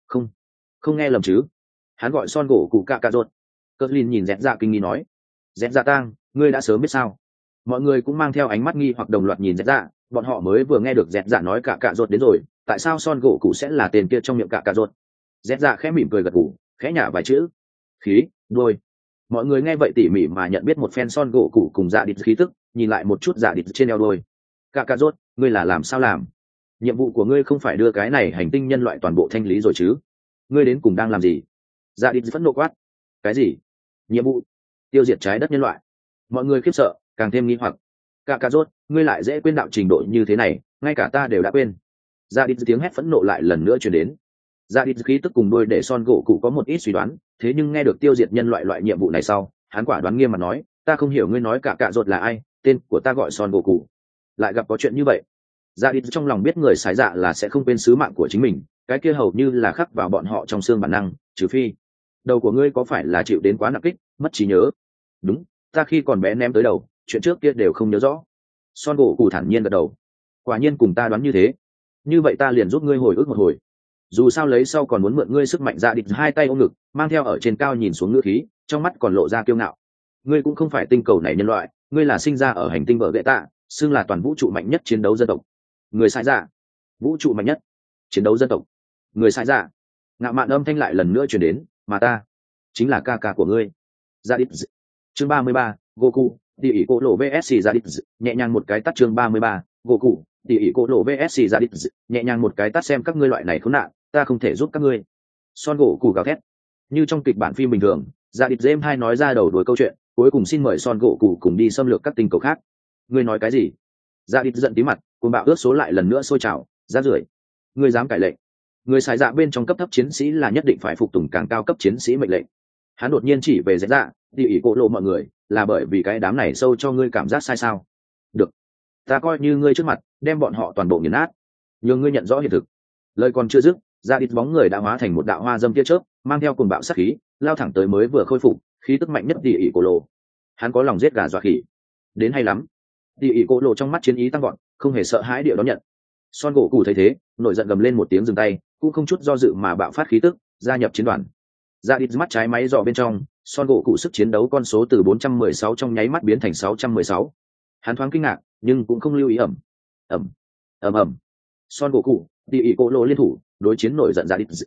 Không nghe lầm chứ? Hắn gọi Son gỗ cụ cả rốt. Cất Lin nhìn dẹt dạ kinh nghi nói, dẹt dạ tang, ngươi đã sớm biết sao? Mọi người cũng mang theo ánh mắt nghi hoặc đồng loạt nhìn dẹt dạ, bọn họ mới vừa nghe được dẹt dạ nói cả rốt đến rồi, tại sao Son gỗ cụ sẽ là tên kia trong miệng cả rốt? Dẹt dạ khẽ mỉm cười gật gù, khẽ nhả vài chữ, khí, đôi. Mọi người nghe vậy tỉ mỉ mà nhận biết một phen Son gỗ cụ cùng Dạ Đít khí tức, nhìn lại một chút Dạ Đít trên eo đôi. Cả rốt, ngươi là làm sao làm? Nhiệm vụ của ngươi không phải đưa cái này hành tinh nhân loại toàn bộ thanh lý rồi chứ? Ngươi đến cùng đang làm gì? Dạ Đít phẫn nộ quát. Cái gì? Nhiệm vụ tiêu diệt trái đất nhân loại. Mọi người khiếp sợ, càng thêm nghi hoặc. Cả rốt, ngươi lại dễ quên đạo trình độ như thế này, ngay cả ta đều đã quên. Dạ Đít tiếng hét phẫn nộ lại lần nữa truyền đến. Dạ Đít khí tức cùng đôi để Son gỗ cụ có một ít suy đoán, thế nhưng nghe được tiêu diệt nhân loại nhiệm vụ này sau, hắn quả đoán nghiêm mà nói, ta không hiểu ngươi nói cả rốt là ai, tên của ta gọi Son gỗ cụ. Lại gặp có chuyện như vậy. Dạ Đít trong lòng biết người sái dạ là sẽ không quên sứ mạng của chính mình, cái kia hầu như là khắc vào bọn họ trong xương bản năng, trừ phi đầu của ngươi có phải là chịu đến quá nặng kích, mất trí nhớ. Đúng, ta khi còn bé ném tới đầu, chuyện trước kia đều không nhớ rõ. Son gỗ cụ thản nhiên gật đầu. Quả nhiên cùng ta đoán như thế. Như vậy ta liền giúp ngươi hồi ức một hồi. Dù sao lấy sau còn muốn mượn ngươi sức mạnh. Dạ Đít hai tay ôm ngực, mang theo ở trên cao nhìn xuống ngữ khí, trong mắt còn lộ ra kiêu ngạo. Ngươi cũng không phải tinh cầu này nhân loại, ngươi là sinh ra ở hành tinh vợ gậy tạ, xưng là toàn vũ trụ mạnh nhất chiến đấu dân tộc. Người sai dạ, vũ trụ mạnh nhất chiến đấu dân tộc. Người sai dạ. Ngạo mạn âm thanh lại lần nữa truyền đến, mà ta chính là ca ca của ngươi. Dạ Đít. Chương 33, Goku, tỉ ỉ cổ lộ vs Dạ Đít, nhẹ nhàng một cái tắt. Chương 33, Goku, tỉ ỉ cổ lộ vs Dạ Đít, nhẹ nhàng một cái tắt. Xem các ngươi loại này khốn nạn, ta không thể giúp các ngươi. Son gỗ cụ gào thét. Như trong kịch bản phim bình thường, Dạ Đít James hai nói ra đầu đuôi câu chuyện, cuối cùng xin mời Son gỗ cụ cùng đi xâm lược các tinh cầu khác. Ngươi nói cái gì? Dạ Đít giận tí mặt, cuồng bạo ướt số lại lần nữa sôi trào, rát rưởi. Ngươi dám cải lệnh? Người xài dạ bên trong cấp thấp chiến sĩ là nhất định phải phục tùng càng cao cấp chiến sĩ mệnh lệnh. Hắn đột nhiên chỉ về dẹt dạ, tỉ ỉ cổ lộ mọi người, là bởi vì cái đám này sâu cho ngươi cảm giác sai sao? Được, ta coi như ngươi trước mặt, đem bọn họ toàn bộ nghiền nát, nhưng ngươi nhận rõ hiện thực. Lời còn chưa dứt, Dạ Đít bóng người đã hóa thành một đạo hoa dâm tia chớp, mang theo cuồng bạo sát khí, lao thẳng tới mới vừa khôi phục khí tức mạnh nhất tỉ ỉ cổ lộ. Hắn có lòng giết gà dọa khỉ, đến hay lắm. Tỉ ỉ cổ lộ trong mắt chiến ý tăng gọn, không hề sợ hãi địa đón nhận. Son gỗ cụ thấy thế, nổi giận gầm lên một tiếng dừng tay, cũng không chút do dự mà bạo phát khí tức, gia nhập chiến đoàn. Dạ Đít mắt trái máy dò bên trong, Son gỗ cụ sức chiến đấu con số từ 416 trong nháy mắt biến thành 616. Hắn thoáng kinh ngạc, nhưng cũng không lưu ý ầm. Son gỗ cụ, tỉ ỉ cổ lộ liên thủ, đối chiến nổi giận Dạ Đít.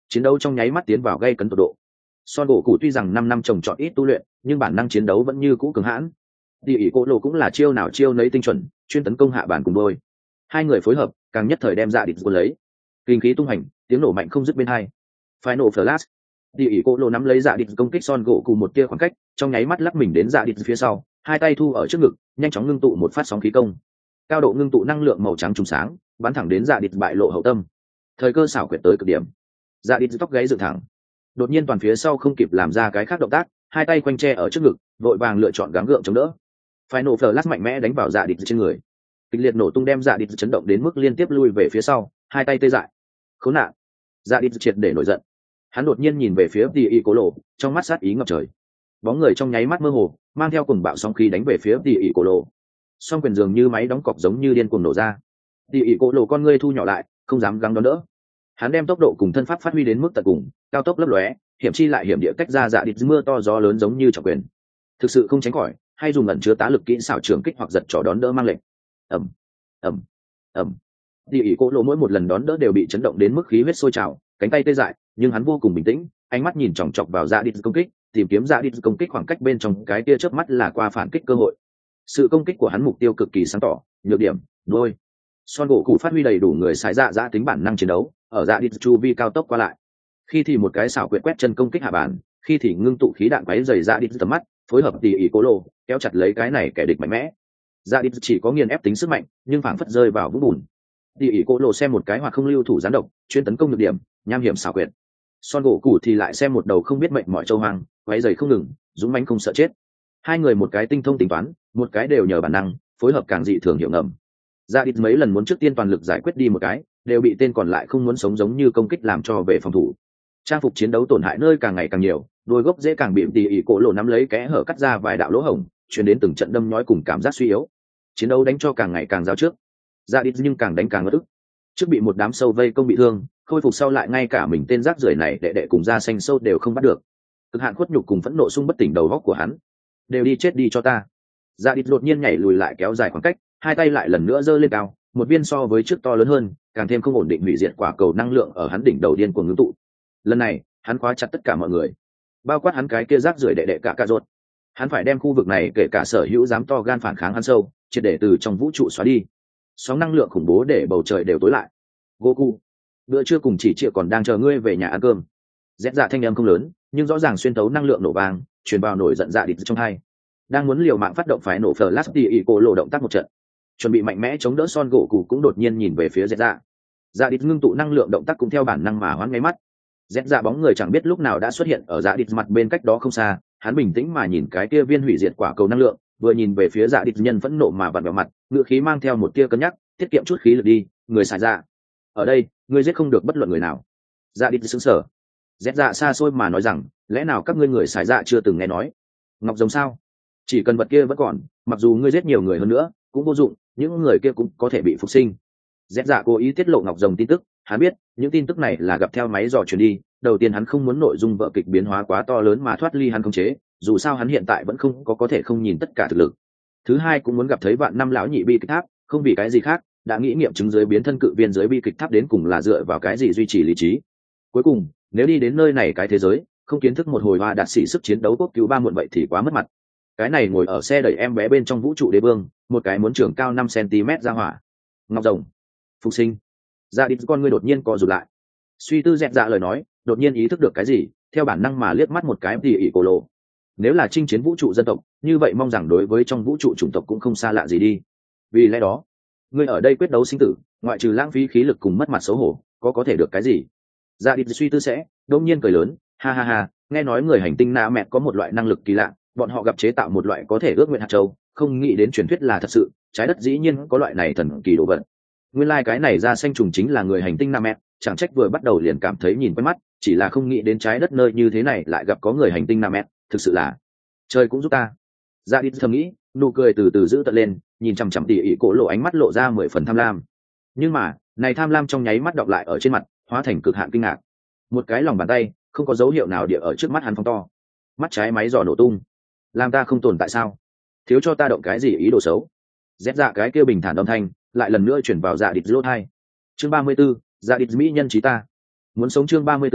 chiến đấu trong nháy mắt tiến vào gây cấn tột độ. Son gỗ cụ tuy rằng 5 năm trồng trọt ít tu luyện, nhưng bản năng chiến đấu vẫn như cũ cường hãn. Tỷ ỷ cô lộ cũng là chiêu nào chiêu nấy tinh chuẩn, chuyên tấn công hạ bản cùng đôi. Hai người phối hợp, càng nhất thời đem dạ địch cuốn lấy. Kinh khí tung hành, tiếng nổ mạnh không dứt bên hai. Final flash. Tỷ ỷ cô lộ nắm lấy dạ địch công kích Son gỗ cụ một tia khoảng cách, trong nháy mắt lắc mình đến dạ địch phía sau, hai tay thu ở trước ngực, nhanh chóng ngưng tụ một phát sóng khí công. Cao độ ngưng tụ năng lượng màu trắng trùng sáng, bắn thẳng đến dạ địch bại lộ hậu tâm. Thời cơ xảo quyệt tới cực điểm. Dạ địch tóc gáy dựng thẳng. Đột nhiên toàn phía sau không kịp làm ra cái khác động tác, hai tay quanh tre ở trước ngực, vội vàng lựa chọn gắng gượng chống đỡ. Final flash mạnh mẽ đánh vào dạ địch trên người. Kịch liệt nổ tung đem dạ địch chấn động đến mức liên tiếp lui về phía sau, hai tay tê dại. Khốn nạn. Dạ địch triệt để nổi giận. Hắn đột nhiên nhìn về phía Tỷ ỷ cổ lộ, trong mắt sát ý ngập trời. Bóng người trong nháy mắt mơ hồ, mang theo cùng bạo sóng khí đánh về phía Tỷ ỷ cổ lộ. Song quyền dường như máy đóng cọc giống như điên cuồng nổ ra. Tỷ ỷ cổ lộ con ngươi thu nhỏ lại, không dám gắng đón đỡ. Hắn đem tốc độ cùng thân pháp phát huy đến mức tận cùng, cao tốc lấp lóe, hiểm chi lại hiểm địa cách ra dạ địch mưa to gió lớn giống như trọng quyền. Thực sự không tránh khỏi, hay dùng ẩn chứa tá lực kỹ xảo trường kích hoặc giật trỏ đón đỡ mang lệnh. Ầm, ầm, ầm. Tỷ ỷ cổ lộ mỗi một lần đón đỡ đều bị chấn động đến mức khí huyết sôi trào, cánh tay tê dại, nhưng hắn vô cùng bình tĩnh, ánh mắt nhìn chòng chọc vào dạ địch công kích, tìm kiếm dạ địch công kích khoảng cách bên trong cái tia chớp mắt là qua phản kích cơ hội. Sự công kích của hắn mục tiêu cực kỳ sáng tỏ, nhược điểm, đôi. Son gỗ cụ phát huy đầy đủ người xài dạ tính bản năng chiến đấu, ở dạ địch chu vi cao tốc qua lại. Khi thì một cái xảo quyệt quét chân công kích hạ bàn, khi thì ngưng tụ khí đạn quấy dày dạ địch tầm mắt, phối hợp tỉ ỉ cố lộ, kéo chặt lấy cái này kẻ địch mạnh mẽ. Dạ địch chỉ có nghiền ép tính sức mạnh, nhưng phảng phất rơi vào vũng bùn. Tỉ ỉ cố lộ xem một cái hoặc không lưu thủ gián độc, chuyên tấn công nhược điểm, nham hiểm xảo quyệt. Son gỗ cụ thì lại xem một đầu không biết mệnh mọi châu hoang, quấy dày không ngừng, dũng mãnh không sợ chết. Hai người một cái tinh thông tính toán, một cái đều nhờ bản năng, phối hợp càng dị thường hiệu ngầm. Dạ địch mấy lần muốn trước tiên toàn lực giải quyết đi một cái, đều bị tên còn lại không muốn sống giống như công kích làm cho về phòng thủ. Trang phục chiến đấu tổn hại nơi càng ngày càng nhiều, đôi gốc dễ càng bị tỉ ỉ cổ lộ nắm lấy kẽ hở cắt ra vài đạo lỗ hổng, truyền đến từng trận đâm nhói cùng cảm giác suy yếu. Chiến đấu đánh cho càng ngày càng giao trước. Dạ địch nhưng càng đánh càng ngất ức. Trước bị một đám sâu vây công bị thương, khôi phục sau lại ngay cả mình tên rác rưởi này đệ đệ cùng da xanh sâu đều không bắt được. Cực hạn khuất nhục cùng phẫn nộ xung bất tỉnh đầu góc của hắn. Đều đi chết đi cho ta. Dạ địch đột nhiên nhảy lùi lại kéo dài khoảng cách, hai tay lại lần nữa giơ lên cao, một viên so với trước to lớn hơn, càng thêm không ổn định hủy diệt quả cầu năng lượng ở hắn đỉnh đầu điên cuồng ngưng tụ. Lần này, hắn khóa chặt tất cả mọi người, bao quát hắn cái kia rác rưởi đệ đệ cả ruột. Hắn phải đem khu vực này kể cả sở hữu dám to gan phản kháng hắn sâu, triệt để từ trong vũ trụ xóa đi. Sóng năng lượng khủng bố để bầu trời đều tối lại. Goku, bữa trưa cùng chỉ triệu còn đang chờ ngươi về nhà ăn cơm. Rét dạ thanh âm không lớn, nhưng rõ ràng xuyên tấu năng lượng nổ vang, truyền vào nổi giận dạ địch trong hai. Đang muốn liều mạng phát động phái nổ flash tỉ ỉ cổ lộ động tác một trận, chuẩn bị mạnh mẽ chống đỡ Son gỗ cụ cũng đột nhiên nhìn về phía Rét dạ. Dạ địch ngưng tụ năng lượng động tác cũng theo bản năng mà hoán ngay mắt. Rét dạ bóng người chẳng biết lúc nào đã xuất hiện ở dạ địch mặt bên cách đó không xa, hắn bình tĩnh mà nhìn cái kia viên hủy diệt quả cầu năng lượng, vừa nhìn về phía dạ địch nhân phẫn nộ mà vặn vào mặt, ngựa khí mang theo một tia cân nhắc, tiết kiệm chút khí lực đi, người xài dạ. Ở đây, ngươi giết không được bất luận người nào. Dạ địch sững sờ. Rét dạ xa xôi mà nói rằng, lẽ nào các ngươi người xài dạ chưa từng nghe nói? Ngọc rồng sao? Chỉ cần vật kia vẫn còn, mặc dù ngươi giết nhiều người hơn nữa, cũng vô dụng, những người kia cũng có thể bị phục sinh. Rét dạ cố ý tiết lộ ngọc rồng tin tức, hắn biết những tin tức này là gặp theo máy dò truyền đi. Đầu tiên hắn không muốn nội dung vở kịch biến hóa quá to lớn mà thoát ly hắn khống chế, dù sao hắn hiện tại vẫn không có thể không nhìn tất cả thực lực. Thứ hai cũng muốn gặp thấy vạn năm lão nhị bi kịch tháp, không vì cái gì khác, đã nghĩ nghiệm chứng dưới biến thân cự viên dưới bi kịch tháp đến cùng là dựa vào cái gì duy trì lý trí. Cuối cùng, nếu đi đến nơi này cái thế giới, không kiến thức một hồi hoa đạt sĩ sức chiến đấu quốc cứu ba muộn vậy thì quá mất mặt. Cái này ngồi ở xe đẩy em bé bên trong vũ trụ đế vương, một cái muốn trưởng cao 5 cm ra hỏa. Ngọc rồng, phục sinh. Dạ địch con ngươi đột nhiên co rụt lại. Suy tư dẹp dạ lời nói, đột nhiên ý thức được cái gì, theo bản năng mà liếc mắt một cái tỉ ỉ cổ lộ. Nếu là chinh chiến vũ trụ dân tộc, như vậy mong rằng đối với trong vũ trụ chủng tộc cũng không xa lạ gì đi. Vì lẽ đó, ngươi ở đây quyết đấu sinh tử, ngoại trừ lãng phí khí lực cùng mất mặt xấu hổ, có thể được cái gì? Dạ địch suy tư sẽ, đột nhiên cười lớn, ha ha ha, nghe nói người hành tinh Na Mẹ có một loại năng lực kỳ lạ, bọn họ gặp chế tạo một loại có thể ước nguyện hạt châu, không nghĩ đến truyền thuyết là thật sự, trái đất dĩ nhiên có loại này thần kỳ đồ vật. Nguyên lai cái này ra xanh trùng chính là người hành tinh Na Mẹ, chẳng trách vừa bắt đầu liền cảm thấy nhìn quen mắt, chỉ là không nghĩ đến trái đất nơi như thế này lại gặp có người hành tinh Na Mẹ, thực sự là trời cũng giúp ta. Dạ địch thầm nghĩ, nụ cười từ từ giữ tận lên, nhìn chằm chằm tỉ ỉ cổ lộ, ánh mắt lộ ra 10 phần tham lam. Nhưng mà này tham lam trong nháy mắt đọc lại ở trên mặt, hóa thành cực hạn kinh ngạc. Một cái lòng bàn tay không có dấu hiệu nào địa ở trước mắt hắn phóng to, mắt trái máy dò nổ tung. Làm ta không tồn tại sao? Thiếu cho ta động cái gì ý đồ xấu? Rét dạ cái kia bình thản âm thanh lại lần nữa chuyển vào dạ địch lỗ tai. Chương 34, dạ địch mỹ nhân trí ta. Muốn sống chương 34,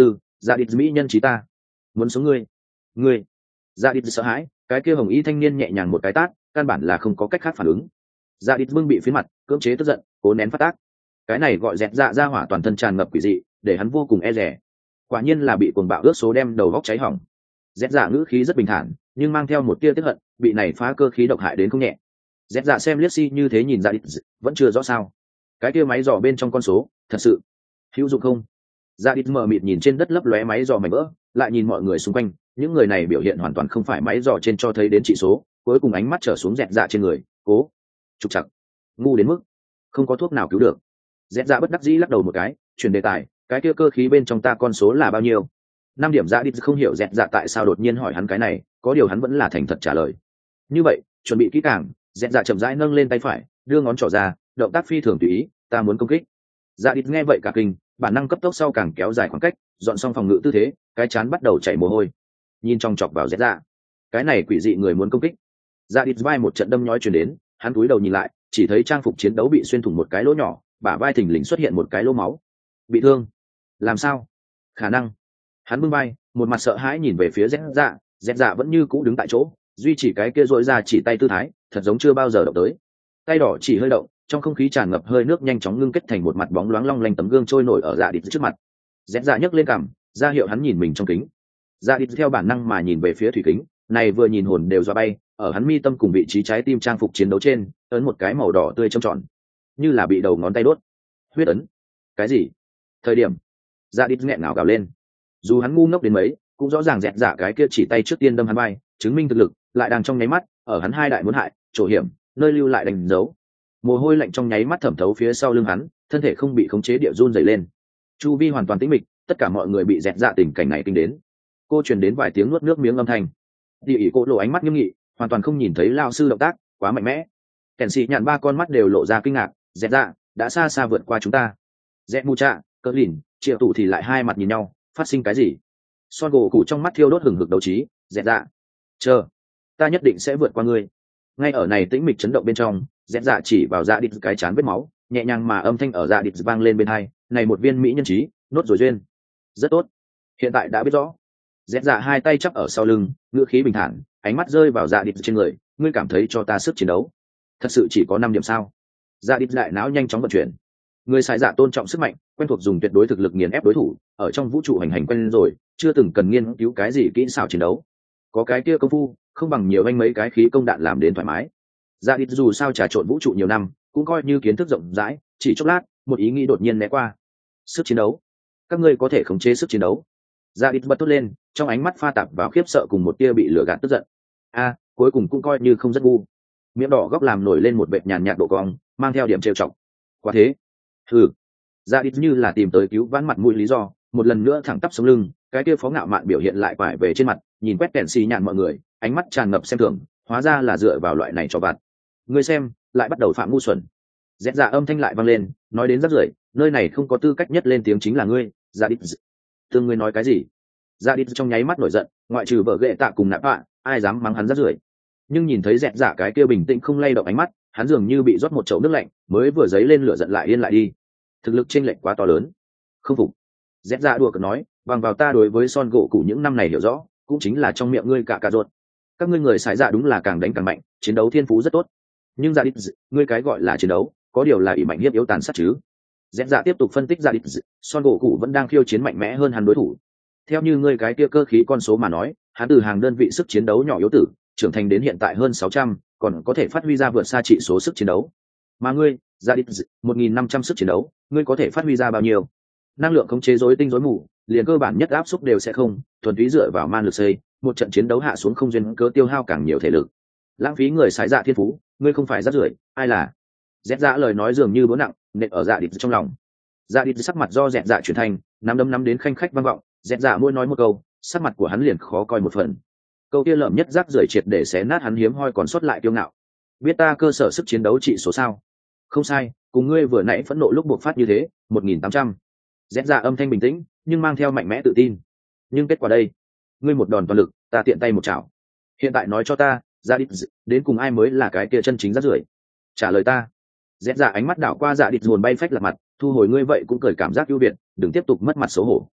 Dạ đít mỹ nhân trí ta muốn sống ngươi. Dạ đít sợ hãi, cái kia hồng y thanh niên nhẹ nhàng một cái tát, căn bản là không có cách khác phản ứng. Dạ đít bưng bị phía mặt, cưỡng chế tức giận, cố nén phát tác. Cái này gọi dẹt dạ ra hỏa toàn thân tràn ngập quỷ dị, để hắn vô cùng e dè. Quả nhiên là bị cuồng bạo ướt số đem đầu góc cháy hỏng. Dẹt dạ ngữ khí rất bình thản, nhưng mang theo một tia tức hận, bị này phá cơ khí độc hại đến không nhẹ. Dẹt dạ xem liếc si như thế nhìn Dạ đít, vẫn chưa rõ sao. Cái kia máy dò bên trong con số, thật sự hữu dụng không? Dạ đít mờ mịt nhìn trên đất lấp lóe máy dò mảnh vỡ, lại nhìn mọi người xung quanh, những người này biểu hiện hoàn toàn không phải máy dò trên cho thấy đến trị số, cuối cùng ánh mắt trở xuống dẹt dạ trên người, cố trục chặt, ngu đến mức không có thuốc nào cứu được. Dẹt dạ bất đắc dĩ lắc đầu một cái, chuyển đề tài, cái kia cơ khí bên trong ta con số là bao nhiêu? 5 điểm. Dạ đít không hiểu dẹt dạ tại sao đột nhiên hỏi hắn cái này, có điều hắn vẫn là thành thật trả lời. Như vậy, chuẩn bị kỹ càng. Dẹt dạ chậm rãi nâng lên tay phải, đưa ngón trỏ ra, động tác phi thường tùy ý, ta muốn công kích. Dạ đít nghe vậy cả kinh, bản năng cấp tốc sau càng kéo dài khoảng cách, dọn xong phòng ngự tư thế, cái chán bắt đầu chảy mồ hôi, nhìn trong chọc vào dẹt dạ. Cái này quỷ dị người muốn công kích. Dạ đít vai một trận đâm nhói truyền đến, hắn cúi đầu nhìn lại, chỉ thấy trang phục chiến đấu bị xuyên thủng một cái lỗ nhỏ, bả vai thình lình xuất hiện một cái lỗ máu. Bị thương? Làm sao? Khả năng. Hắn bưng vai, một mặt sợ hãi nhìn về phía dẹt dạ vẫn như cũ đứng tại chỗ, duy chỉ cái kia dội ra chỉ tay tư thái, thật giống chưa bao giờ động tới. Tay đỏ chỉ hơi động, trong không khí tràn ngập hơi nước nhanh chóng ngưng kết thành một mặt bóng loáng long lanh tấm gương trôi nổi ở Dạ đít trước mặt. Dẹt dạ nhấc lên cằm, ra hiệu hắn nhìn mình trong kính. Dạ đít theo bản năng mà nhìn về phía thủy kính, này vừa nhìn hồn đều dọa bay, ở hắn mi tâm cùng vị trí trái tim trang phục chiến đấu trên, ấn một cái màu đỏ tươi trông tròn, như là bị đầu ngón tay đốt. Huyết ấn? Cái gì? Thời điểm? Dạ đít nghẹn ngào gào lên. Dù hắn ngu ngốc đến mấy, cũng rõ ràng dẹt dạ cái kia chỉ tay trước tiên đâm hắn vai, chứng minh thực lực, lại đang trong nháy mắt, ở hắn hai đại muốn hại, chỗ hiểm, nơi lưu lại đánh dấu. Mồ hôi lạnh trong nháy mắt thẩm thấu phía sau lưng hắn, thân thể không bị khống chế địa run dày lên. Chu vi hoàn toàn tĩnh mịch, tất cả mọi người bị dẹt dạ tình cảnh này kinh đến. Cô truyền đến vài tiếng nuốt nước miếng âm thanh. Địa ỉ cô lộ ánh mắt nghiêm nghị, hoàn toàn không nhìn thấy lao sư động tác, quá mạnh mẽ. Kèn xì nhạn ba con mắt đều lộ ra kinh ngạc, dẹt dạ đã xa xa vượt qua chúng ta. Dẹt mu trạ, cỡ lìn, triệu tụ thì lại hai mặt nhìn nhau, phát sinh cái gì? Son gỗ cụ trong mắt thiêu đốt hừng hực đấu trí, dẹt dạ, chờ, ta nhất định sẽ vượt qua ngươi. Ngay ở này tĩnh mịch chấn động bên trong, dẹt dạ chỉ vào Dạ đít cái chán vết máu, nhẹ nhàng mà âm thanh ở Dạ đít vang lên bên hai, này một viên mỹ nhân trí, nốt rồi duyên. Rất tốt, hiện tại đã biết rõ. Dẹt dạ hai tay chắp ở sau lưng, ngữ khí bình thản, ánh mắt rơi vào Dạ đít trên người, ngươi cảm thấy cho ta sức chiến đấu thật sự chỉ có 5 điểm sao? Dạ đít đại não nhanh chóng vận chuyển. Người xài dạ tôn trọng sức mạnh, quen thuộc dùng tuyệt đối thực lực nghiền ép đối thủ, ở trong vũ trụ hành hành quen rồi, chưa từng cần nghiên cứu cái gì kỹ xảo chiến đấu. Có cái kia công phu, không bằng nhiều anh mấy cái khí công đạn làm đến thoải mái. Dạ đít dù sao trà trộn vũ trụ nhiều năm, cũng coi như kiến thức rộng rãi, chỉ chốc lát, một ý nghĩ đột nhiên né qua. Sức chiến đấu, các ngươi có thể khống chế sức chiến đấu. Dạ đít bật thốt lên, trong ánh mắt pha tạp vào khiếp sợ cùng một tia bị lửa gạt tức giận. A, cuối cùng cũng coi như không rất ngu. Miệng đỏ góc làm nổi lên một vệt nhàn nhạt độ cong, mang theo điểm trêu chọc. Quá thế. Hừ. Dạ đít như là tìm tới cứu vãn mặt mũi lý do, một lần nữa thẳng tắp sống lưng, cái kia phó ngạo mạn biểu hiện lại quải về trên mặt, nhìn quét kèn xì nhạn mọi người, ánh mắt tràn ngập xem thường, hóa ra là dựa vào loại này cho vặt. Ngươi xem, lại bắt đầu phạm ngu xuẩn. Dẹt dạ âm thanh lại vang lên, nói đến rất rưởi, nơi này không có tư cách nhất lên tiếng chính là ngươi. Dạ đít. Tương ngươi nói cái gì? Dạ đít trong nháy mắt nổi giận, ngoại trừ vợ ghệ tạ cùng nạp ạ, ai dám mắng hắn rất rưởi. Nhưng nhìn thấy dẹt dạ cái kia bình tĩnh không lay động ánh mắt, hắn dường như bị rót một chậu nước lạnh, mới vừa dấy lên lửa giận lại yên lại đi. Thực lực chênh lệch quá to lớn. Không phục. Dẹt dạ đùa cợt nói, bằng vào ta đối với son gỗ cụ những năm này hiểu rõ, cũng chính là trong miệng ngươi cả ruột. Các ngươi người xài dạ đúng là càng đánh càng mạnh, chiến đấu thiên phú rất tốt. Nhưng dạ đít, ngươi cái gọi là chiến đấu, có điều là ỷ mạnh hiếp yếu tàn sát chứ? Dẹt dạ tiếp tục phân tích dạ đít, son gỗ cụ vẫn đang khiêu chiến mạnh mẽ hơn hắn đối thủ. Theo như ngươi cái kia cơ khí con số mà nói, hắn từ hàng đơn vị sức chiến đấu nhỏ yếu tử, trưởng thành đến hiện tại hơn 600, còn có thể phát huy ra vượt xa trị số sức chiến đấu. Mà ngươi, dạ đít, 1.500 sức chiến đấu, ngươi có thể phát huy ra bao nhiêu? Năng lượng khống chế rối tinh rối mù, liền cơ bản nhất áp xúc đều sẽ không, thuần túy dựa vào man lực xây, một trận chiến đấu hạ xuống không duyên cớ tiêu hao càng nhiều thể lực, lãng phí người xài dạ thiên phú. Ngươi không phải rác rưởi, ai là? Dẹt dạ lời nói dường như búa nặng nện ở dạ đít trong lòng. Dạ đít sắc mặt do dẹt dạ chuyển thành nắm đấm nắm đến khanh khách vang vọng, dẹt dạ mỗi nói một câu, sắc mặt của hắn liền khó coi một phần. Câu kia lợm nhất rác rưởi triệt để xé nát hắn hiếm hoi còn sót lại kiêu ngạo. Biết ta cơ sở sức chiến đấu trị số sao? Không sai, cùng ngươi vừa nãy phẫn nộ lúc buộc phát như thế, 1.800. Dẹt dạ âm thanh bình tĩnh, nhưng mang theo mạnh mẽ tự tin. Nhưng kết quả đây, ngươi một đòn toàn lực, ta tiện tay một chảo. Hiện tại nói cho ta, dạ đít, đến cùng ai mới là cái kia chân chính rác rưởi? Trả lời ta. Dẹt dạ ánh mắt đảo qua dạ đít, ruồn bay phách lạc mặt, thu hồi ngươi vậy cũng cười cảm giác ưu việt, đừng tiếp tục mất mặt xấu hổ.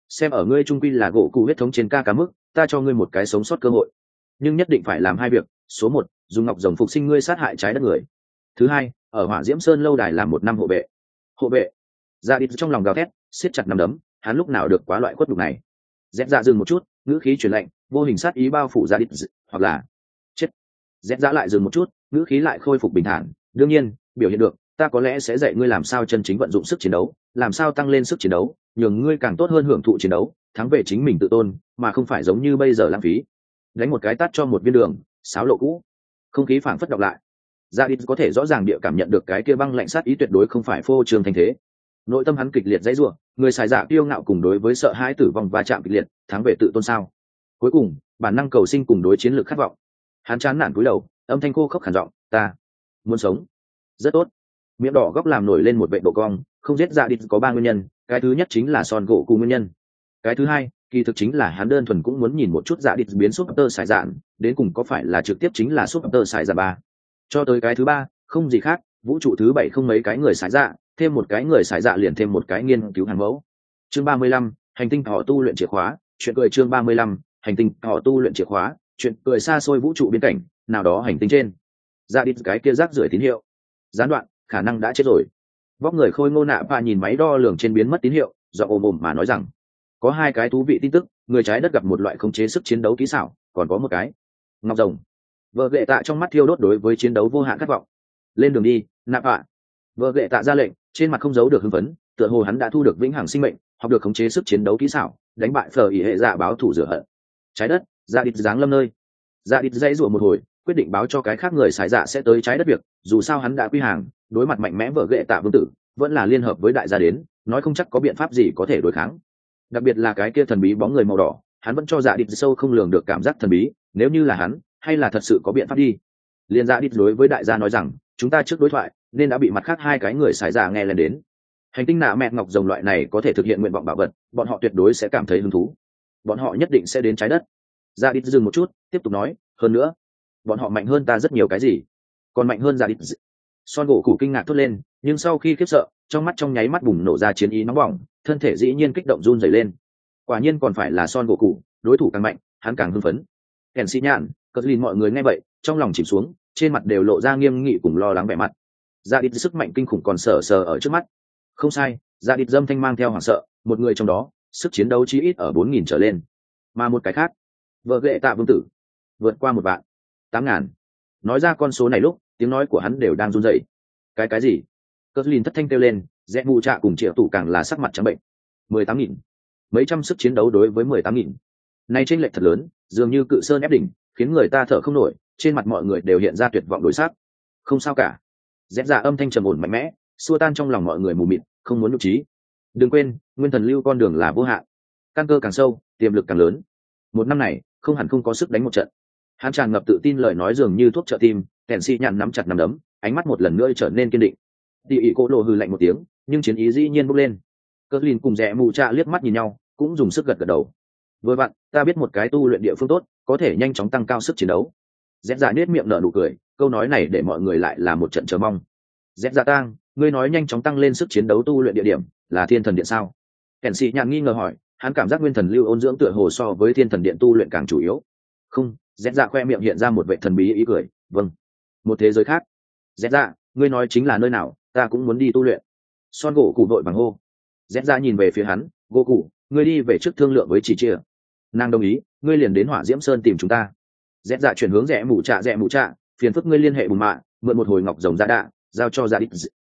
xem ở ngươi trung quy là gỗ cụ huyết thống trên ca cá mức, ta cho ngươi một cái sống sót cơ hội, nhưng nhất định phải làm hai việc. Số một, dùng ngọc rồng phục sinh ngươi sát hại trái đất người. Thứ hai, ở hỏa diễm sơn lâu đài làm một năm hộ vệ. Hộ vệ? Dạ đi trong lòng gào thét, siết chặt nắm đấm, hắn lúc nào được quá loại khuất đục này. Dẹp dạ dừng một chút, ngữ khí truyền lạnh, vô hình sát ý bao phủ Dạ đi, hoặc là chết. Dẹp dạ lại dừng một chút, ngữ khí lại khôi phục bình thản. Đương nhiên, biểu hiện được, ta có lẽ sẽ dạy ngươi làm sao chân chính vận dụng sức chiến đấu, làm sao tăng lên sức chiến đấu, nhường ngươi càng tốt hơn hưởng thụ chiến đấu, thắng về chính mình tự tôn, mà không phải giống như bây giờ lãng phí. Đánh một cái tát cho một viên đường, sáo lộ cũ. Không khí phảng phất đọc lại. Dạ đi có thể rõ ràng địa cảm nhận được cái kia băng lạnh sát ý tuyệt đối không phải phô trương thành thế. Nội tâm hắn kịch liệt dãy rủa, người xài dạ kiêu ngạo cùng đối với sợ hãi tử vong va chạm kịch liệt, thắng về tự tôn sao? Cuối cùng, bản năng cầu sinh cùng đối chiến lược khát vọng. Hắn chán nản cúi đầu, âm thanh khô khốc khàn giọng, ta muốn sống. Rất tốt. Miệng đỏ góc làm nổi lên một vệ độ cong, không giết Dạ đi có ba nguyên nhân, cái thứ nhất chính là son gỗ cùng nguyên nhân. Cái thứ hai, kỳ thực chính là hắn đơn thuần cũng muốn nhìn một chút Dạ đi biến Super Sải Dạn, đến cùng có phải là trực tiếp chính là Super Sải Dạn ba. Cho tới cái thứ ba, không gì khác, vũ trụ thứ 7 không mấy cái người Sải Dạ, thêm một cái người Sải Dạ liền thêm một cái nghiên cứu hàng mẫu. Chương 35, hành tinh họ tu luyện chìa khóa, chuyện cười chương 35, hành tinh họ tu luyện chìa khóa, chuyện cười xa xôi vũ trụ biên cảnh, nào đó hành tinh trên. Dạ đi cái kia rác rưởi tín hiệu. Gián đoạn, khả năng đã chết rồi. Vóc người khôi ngô nạ và nhìn máy đo lường trên biến mất tín hiệu, do ồm ồm mà nói rằng có hai cái thú vị tin tức, người trái đất gặp một loại khống chế sức chiến đấu kỹ xảo, còn có một cái ngọc rồng. Vợ ghệ tạ trong mắt thiêu đốt đối với chiến đấu vô hạn khát vọng. Lên đường đi, nạ vạ. Vợ ghệ tạ ra lệnh, trên mặt không giấu được hưng phấn, tựa hồ hắn đã thu được vĩnh hằng sinh mệnh, học được khống chế sức chiến đấu kỹ xảo, đánh bại phở ỉ hệ dạ báo thủ rửa hận. Trái đất, Dạ đít giáng lâm nơi. Dạ đít dãy rủa một hồi, quyết định báo cho cái khác người xài dạ sẽ tới trái đất việc, dù sao hắn đã quy hàng, đối mặt mạnh mẽ vợ ghệ tạ vương tử, vẫn là liên hợp với đại gia đến, nói không chắc có biện pháp gì có thể đối kháng. Đặc biệt là cái kia thần bí bóng người màu đỏ, hắn vẫn cho Dạ đít sâu không lường được cảm giác thần bí, nếu như là hắn, hay là thật sự có biện pháp đi. Liên Dạ đít đối với đại gia nói rằng, chúng ta trước đối thoại, nên đã bị mặt khác hai cái người xài dạ nghe lên đến. Hành tinh nạ mẹ ngọc rồng loại này có thể thực hiện nguyện vọng bảo vật, bọn họ tuyệt đối sẽ cảm thấy hứng thú. Bọn họ nhất định sẽ đến trái đất. Dạ đít dừng một chút, tiếp tục nói, hơn nữa, bọn họ mạnh hơn ta rất nhiều cái gì, còn mạnh hơn Dạ đít. Son gỗ củ kinh ngạc thốt lên, nhưng sau khi khiếp sợ, trong mắt trong nháy mắt bùng nổ ra chiến ý nóng bỏng, thân thể dĩ nhiên kích động run rẩy lên. Quả nhiên còn phải là son gỗ củ, đối thủ càng mạnh, hắn càng hưng phấn. Kèn xi nhạn, cất lìn mọi người nghe vậy, trong lòng chìm xuống, trên mặt đều lộ ra nghiêm nghị cùng lo lắng vẻ mặt. Dạ đít sức mạnh kinh khủng còn sờ sờ ở trước mắt. Không sai, Dạ đít dâm thanh mang theo hoảng sợ, một người trong đó, sức chiến đấu chí ít ở 4.000 trở lên, mà một cái khác, vợ ghệ tạ vương tử, vượt qua 1 vạn, 8.000. Nói ra con số này lúc, tiếng nói của hắn đều đang run rẩy. Cái gì? Cất lìn thất thanh kêu lên, rẽ mù trạ cùng triệu tủ càng là sắc mặt trắng bệnh. 18.000, mấy trăm sức chiến đấu đối với 18.000, này chênh lệch thật lớn, dường như cự sơn ép đỉnh, khiến người ta thở không nổi, trên mặt mọi người đều hiện ra tuyệt vọng đối sắc. Không sao cả. Dẹp dạ âm thanh trầm ổn mạnh mẽ, xua tan trong lòng mọi người mù mịt, không muốn nhục trí. Đừng quên, nguyên thần lưu con đường là vô hạn, căn cơ càng sâu, tiềm lực càng lớn. Một năm này, không hẳn không có sức đánh một trận. Hắn tràn ngập tự tin lời nói dường như thuốc trợ tim, kèn xi nhặn nắm chặt nắm đấm, ánh mắt một lần nữa trở nên kiên định. Tỷ ỷ cô lộ hừ lạnh một tiếng, nhưng chiến ý dĩ nhiên bốc lên. Cất lìn cùng rẽ mù trạ liếc mắt nhìn nhau, cũng dùng sức gật gật đầu. Vừa vặn, ta biết một cái tu luyện địa phương tốt, có thể nhanh chóng tăng cao sức chiến đấu. Dẹp dạ nết miệng nở nụ cười, câu nói này để mọi người lại là một trận chờ mong. Dẹp dạ tang, ngươi nói nhanh chóng tăng lên sức chiến đấu tu luyện địa điểm là thiên thần điện sao? Kèn sĩ nhàn nghi ngờ hỏi, hắn cảm giác nguyên thần lưu ôn dưỡng tựa hồ so với thiên thần điện tu luyện càng chủ yếu. Không, dẹp dạ khoe miệng hiện ra một vệ thần bí ý cười, vâng, một thế giới khác. Dẹp dạ, ngươi nói chính là nơi nào, ta cũng muốn đi tu luyện. Son gỗ cụ đội bằng hô. Dẹp dạ nhìn về phía hắn, gỗ cụ, ngươi đi về trước thương lượng với chỉ chia. Nàng đồng ý, ngươi liền đến hỏa diễm sơn tìm chúng ta. Dẹp dạ chuyển hướng rẽ mù trạ, phiền phức ngươi liên hệ bùn mạ, mượn một hồi ngọc rồng ra đạ, giao cho gia đít.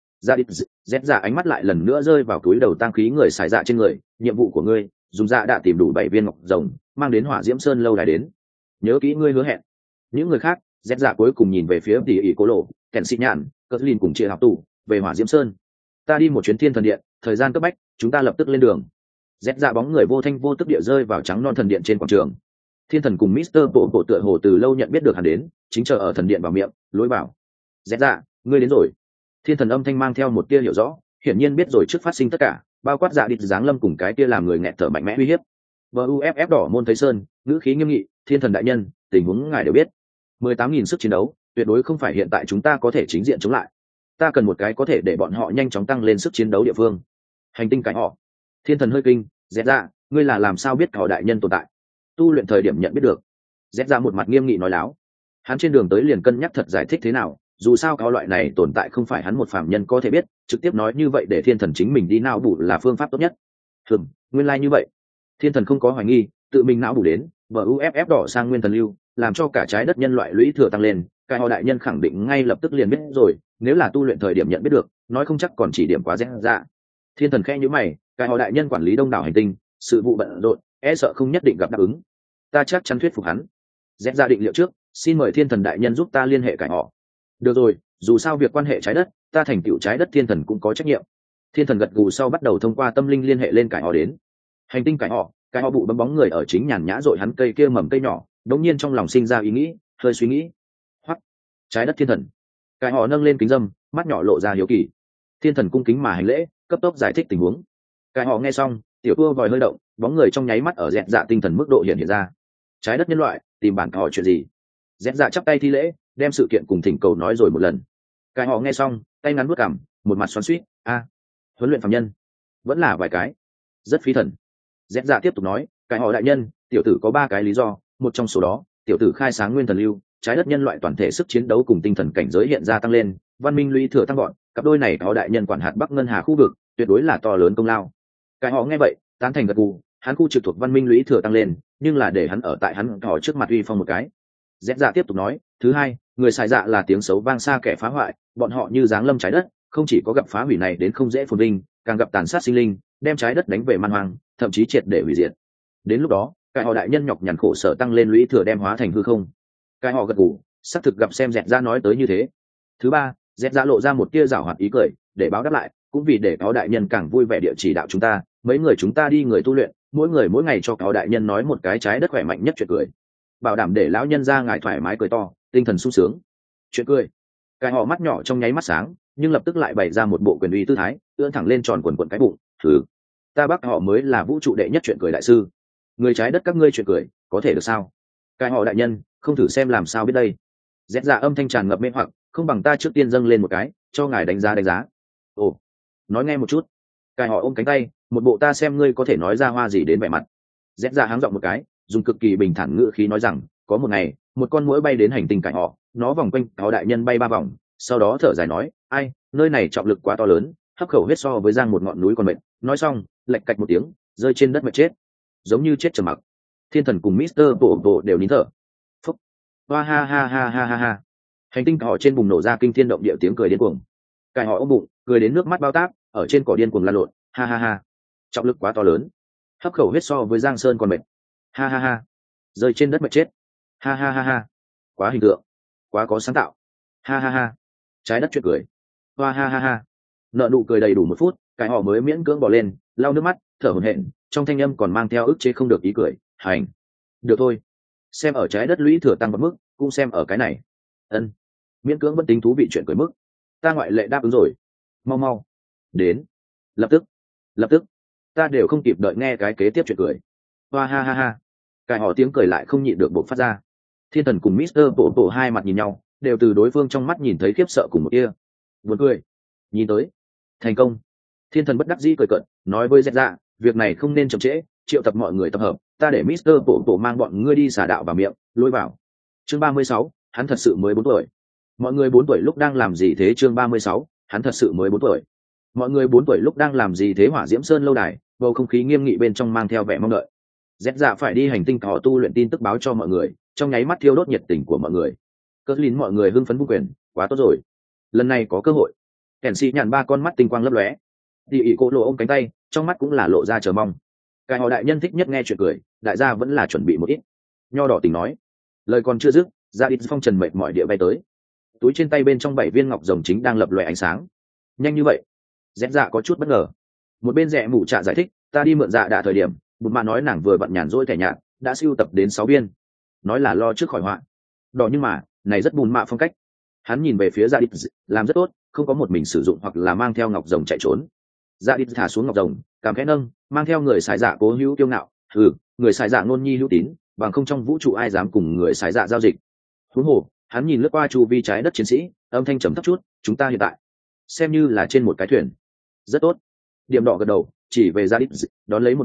Dẹp dạ ánh mắt lại lần nữa rơi vào túi đầu tang khí người xài dạ trên người. Nhiệm vụ của ngươi, dùng dạ đạ tìm đủ 7 viên ngọc rồng, mang đến hỏa diễm sơn lâu đài đến. Nhớ kỹ ngươi hứa hẹn. Những người khác, dẹp dạ cuối cùng nhìn về phía tỷ ỷ cố lộ, kèn xị nhạn, cất lìn cùng chị học tù về hỏa diễm sơn. Ta đi một chuyến thiên thần điện, thời gian cấp bách, chúng ta lập tức lên đường. Dẹp dạ bóng người vô thanh vô tức địa rơi vào trắng non thần điện trên quảng trường. Thiên thần cùng Mister Bộ tựa hồ từ lâu nhận biết được hắn đến, chính chờ ở thần điện vào miệng, lối vào. Dẹp dạ, ngươi đến rồi. Thiên thần âm thanh mang theo một tia hiểu rõ, hiển nhiên biết rồi trước phát sinh tất cả, bao quát dạ địch giáng lâm cùng cái tia làm người nghẹt thở mạnh mẽ uy hiếp. VUFF đỏ môn thấy sơn, ngữ khí nghiêm nghị, thiên thần đại nhân, tình huống ngài đều biết. 18.000 sức chiến đấu, tuyệt đối không phải hiện tại chúng ta có thể chính diện chống lại. Ta cần một cái có thể để bọn họ nhanh chóng tăng lên sức chiến đấu địa phương. Hành tinh cảnh họ. Thiên thần hơi kinh, dẹp dạ, ngươi là làm sao biết họ đại nhân tồn tại? Tu luyện thời điểm nhận biết được. Rẽ ra một mặt nghiêm nghị nói láo. Hắn trên đường tới liền cân nhắc thật giải thích thế nào, dù sao cái loại này tồn tại không phải hắn một phàm nhân có thể biết, trực tiếp nói như vậy để thiên thần chính mình đi não bù là phương pháp tốt nhất. Nguyên lai như vậy. Thiên thần không có hoài nghi, tự mình não bù đến vuff đỏ sang nguyên thần lưu, làm cho cả trái đất nhân loại lũy thừa tăng lên. Cái họ đại nhân khẳng định ngay lập tức liền biết rồi, nếu là tu luyện thời điểm nhận biết được, nói không chắc còn chỉ điểm quá rẽ ra. Thiên thần khẽ nhíu mày, cái họ đại nhân quản lý đông đảo hành tinh, sự vụ bận rộn, e sợ không nhất định gặp đáp ứng. Ta chắc chắn thuyết phục hắn. Rẽ ra định liệu trước, xin mời thiên thần đại nhân giúp ta liên hệ cái họ. Được rồi, dù sao việc quan hệ trái đất, ta thành tựu trái đất thiên thần cũng có trách nhiệm. Thiên thần gật gù sau bắt đầu thông qua tâm linh liên hệ lên cái họ đến. Hành tinh cái họ bụ bấm bóng người ở chính nhàn nhã rồi hắn cây kia mầm cây nhỏ, đống nhiên trong lòng sinh ra ý nghĩ, hơi suy nghĩ. Hoắc, trái đất thiên thần. Cái họ nâng lên kính dâm, mắt nhỏ lộ ra hiếu kỳ. Thiên thần cung kính mà hành lễ, cấp tốc giải thích tình huống. Cái họ nghe xong, tiểu tua vòi hơi động, bóng người trong nháy mắt ở dẹt dạ tinh thần mức độ hiện ra. Trái đất nhân loại tìm bản hỏi chuyện gì? Dẹt dạ chắp tay thi lễ, đem sự kiện cùng thỉnh cầu nói rồi một lần. Cái họ nghe xong, tay ngắn vuốt cằm, một mặt xoắn xuýt. Huấn luyện phạm nhân, vẫn là vài cái, rất phí thần. Dẹt dạ tiếp tục nói, cái họ đại nhân, tiểu tử có 3 cái lý do, một trong số đó, tiểu tử khai sáng nguyên thần lưu, trái đất nhân loại toàn thể sức chiến đấu cùng tinh thần cảnh giới hiện ra tăng lên, văn minh lũy thừa tăng gọn, cặp đôi này có đại nhân quản hạt Bắc Ngân Hà khu vực, tuyệt đối là to lớn công lao. Cái họ nghe vậy, tán thành gật gù, hắn khu trực thuộc văn minh lũy thừa tăng lên, nhưng là để hắn ở tại hắn họ trước mặt uy phong một cái. Dẹt dạ tiếp tục nói, thứ hai, người xài dạ là tiếng xấu vang xa kẻ phá hoại, bọn họ như giáng lâm trái đất, không chỉ có gặp phá hủy này đến không dễ phồn vinh, càng gặp tàn sát sinh linh, đem trái đất đánh về man hoang, thậm chí triệt để hủy diệt. Đến lúc đó, cái họ đại nhân nhọc nhằn khổ sở tăng lên lũy thừa đem hóa thành hư không. Cái họ gật gù, xác thực gặp xem Dẹt dạ nói tới như thế. Thứ ba, Dẹt dạ lộ ra một tia giảo hoạt ý cười, để báo đáp lại, cũng vì để có đại nhân càng vui vẻ địa chỉ đạo chúng ta, mấy người chúng ta đi người tu luyện, mỗi người mỗi ngày cho có đại nhân nói một cái trái đất khỏe mạnh nhất chuyện cười, bảo đảm để lão nhân ra ngài thoải mái cười to, tinh thần sung sướng. Chuyện cười. Cái họ mắt nhỏ trong nháy mắt sáng, nhưng lập tức lại bày ra một bộ quyền uy tư thái, ưỡn thẳng lên tròn quần quần cái bụng. Thử, ta bắc họ mới là vũ trụ đệ nhất chuyện cười đại sư, người trái đất các ngươi chuyện cười có thể được sao? Cái họ đại nhân, không thử xem làm sao biết đây. Dẹt dạ âm thanh tràn ngập mê hoặc, không bằng ta trước tiên dâng lên một cái, cho ngài đánh giá. Ồ, nói nghe một chút. Cái họ ôm cánh tay, một bộ ta xem ngươi có thể nói ra hoa gì đến vẻ mặt. Dẹt dạ háng giọng một cái, dùng cực kỳ bình thản ngữ khí nói rằng, có một ngày, một con muỗi bay đến hành tinh cạnh họ, nó vòng quanh họ đại nhân bay 3 vòng, sau đó thở dài nói, ai, nơi này trọng lực quá to lớn, hấp khẩu huyết so với giang một ngọn núi còn mệt. Nói xong, lạch cạch một tiếng, rơi trên đất mệt chết, giống như chết trầm mặc. Thiên thần cùng Mister Bộ đều nín thở. Phúc, hoa ha ha ha ha ha ha. Hành tinh họ trên bùng nổ ra kinh thiên động địa tiếng cười điên cuồng. Cái họ ôm bụng, cười đến nước mắt bao táp, ở trên cỏ điên cuồng lăn lộn, ha ha ha. Trọng lực quá to lớn, hấp khẩu huyết so với giang sơn còn mệt, ha ha ha. Rơi trên đất mệt chết, ha ha ha ha. Quá hình tượng, quá có sáng tạo, ha ha ha. Trái đất chuyện cười, hoa ha ha ha. Nợ nụ cười đầy đủ 1 phút, cái họ mới miễn cưỡng bỏ lên, lau nước mắt, thở hổn hển, trong thanh âm còn mang theo ức chế không được ý cười. Hành, được thôi, xem ở trái đất lũy thừa tăng một mức, cũng xem ở cái này. Ân, miễn cưỡng vẫn tính thú vị chuyện cười mức, ta ngoại lệ đáp ứng rồi. Mau đến, lập tức, ta đều không kịp đợi nghe cái kế tiếp chuyện cười. Hoa ha ha ha. Cái họ tiếng cười lại không nhịn được bộc phát ra. Thiên thần cùng Mister Bộ hai mặt nhìn nhau, đều từ đối phương trong mắt nhìn thấy khiếp sợ cùng một kia buồn cười. Nhìn tới thành công. Thiên thần bất đắc dĩ cười cợt, nói với Dẹt dạ, việc này không nên chậm trễ, triệu tập mọi người tập hợp, ta để Mister Bộ mang bọn ngươi đi xả đạo vào miệng, lôi vào. Chương 36, hắn thật sự mới 4 tuổi. Mọi người 4 tuổi lúc đang làm gì thế? Chương 36, hắn thật sự mới 4 tuổi. Mọi người 4 tuổi lúc đang làm gì thế? Hỏa Diễm Sơn lâu đài, bầu không khí nghiêm nghị bên trong mang theo vẻ mong đợi. Dẹt dạ phải đi hành tinh họ tu luyện tin tức báo cho mọi người, trong nháy mắt thiêu đốt nhiệt tình của mọi người. Cất lín mọi người hưng phấn vung quyền, quá tốt rồi, lần này có cơ hội. Kẻn xì nhàn 3 con mắt tinh quang lấp lóe, đi ỉ cô lộ ôm cánh tay, trong mắt cũng là lộ ra chờ mong. Cái họ đại nhân thích nhất nghe chuyện cười, đại gia vẫn là chuẩn bị một ít. Nho đỏ tình nói, lời còn chưa dứt, ra ít phong trần mệt mỏi địa bay tới, túi trên tay bên trong 7 viên ngọc rồng chính đang lập lòe ánh sáng. Nhanh như vậy? Dẹt dạ có chút bất ngờ. Một bên rẻ mủ trạ giải thích, ta đi mượn dạ đạ thời điểm, bụt mạ nói nàng vừa vặn nhàn rỗi thẻ nhạt, đã sưu tập đến 6 viên, nói là lo trước khỏi họa. Đỏ nhưng mà này rất bùn mạ phong cách. Hắn nhìn về phía dạ đít, làm rất tốt, không có một mình sử dụng hoặc là mang theo ngọc rồng chạy trốn. Dạ đít thả xuống ngọc rồng, cảm khẽ nâng, mang theo người xài dạ cố hữu kiêu ngạo. Người xài dạ ngôn nhi hữu tín, bằng không trong vũ trụ ai dám cùng người xài dạ giao dịch. Huống hồ, hắn nhìn lướt qua chu vi trái đất chiến sĩ, âm thanh trầm thấp chút, chúng ta hiện tại xem như là trên một cái thuyền. Rất tốt. Điểm đỏ gật đầu, chỉ về ra đít, đón lấy 1 năm,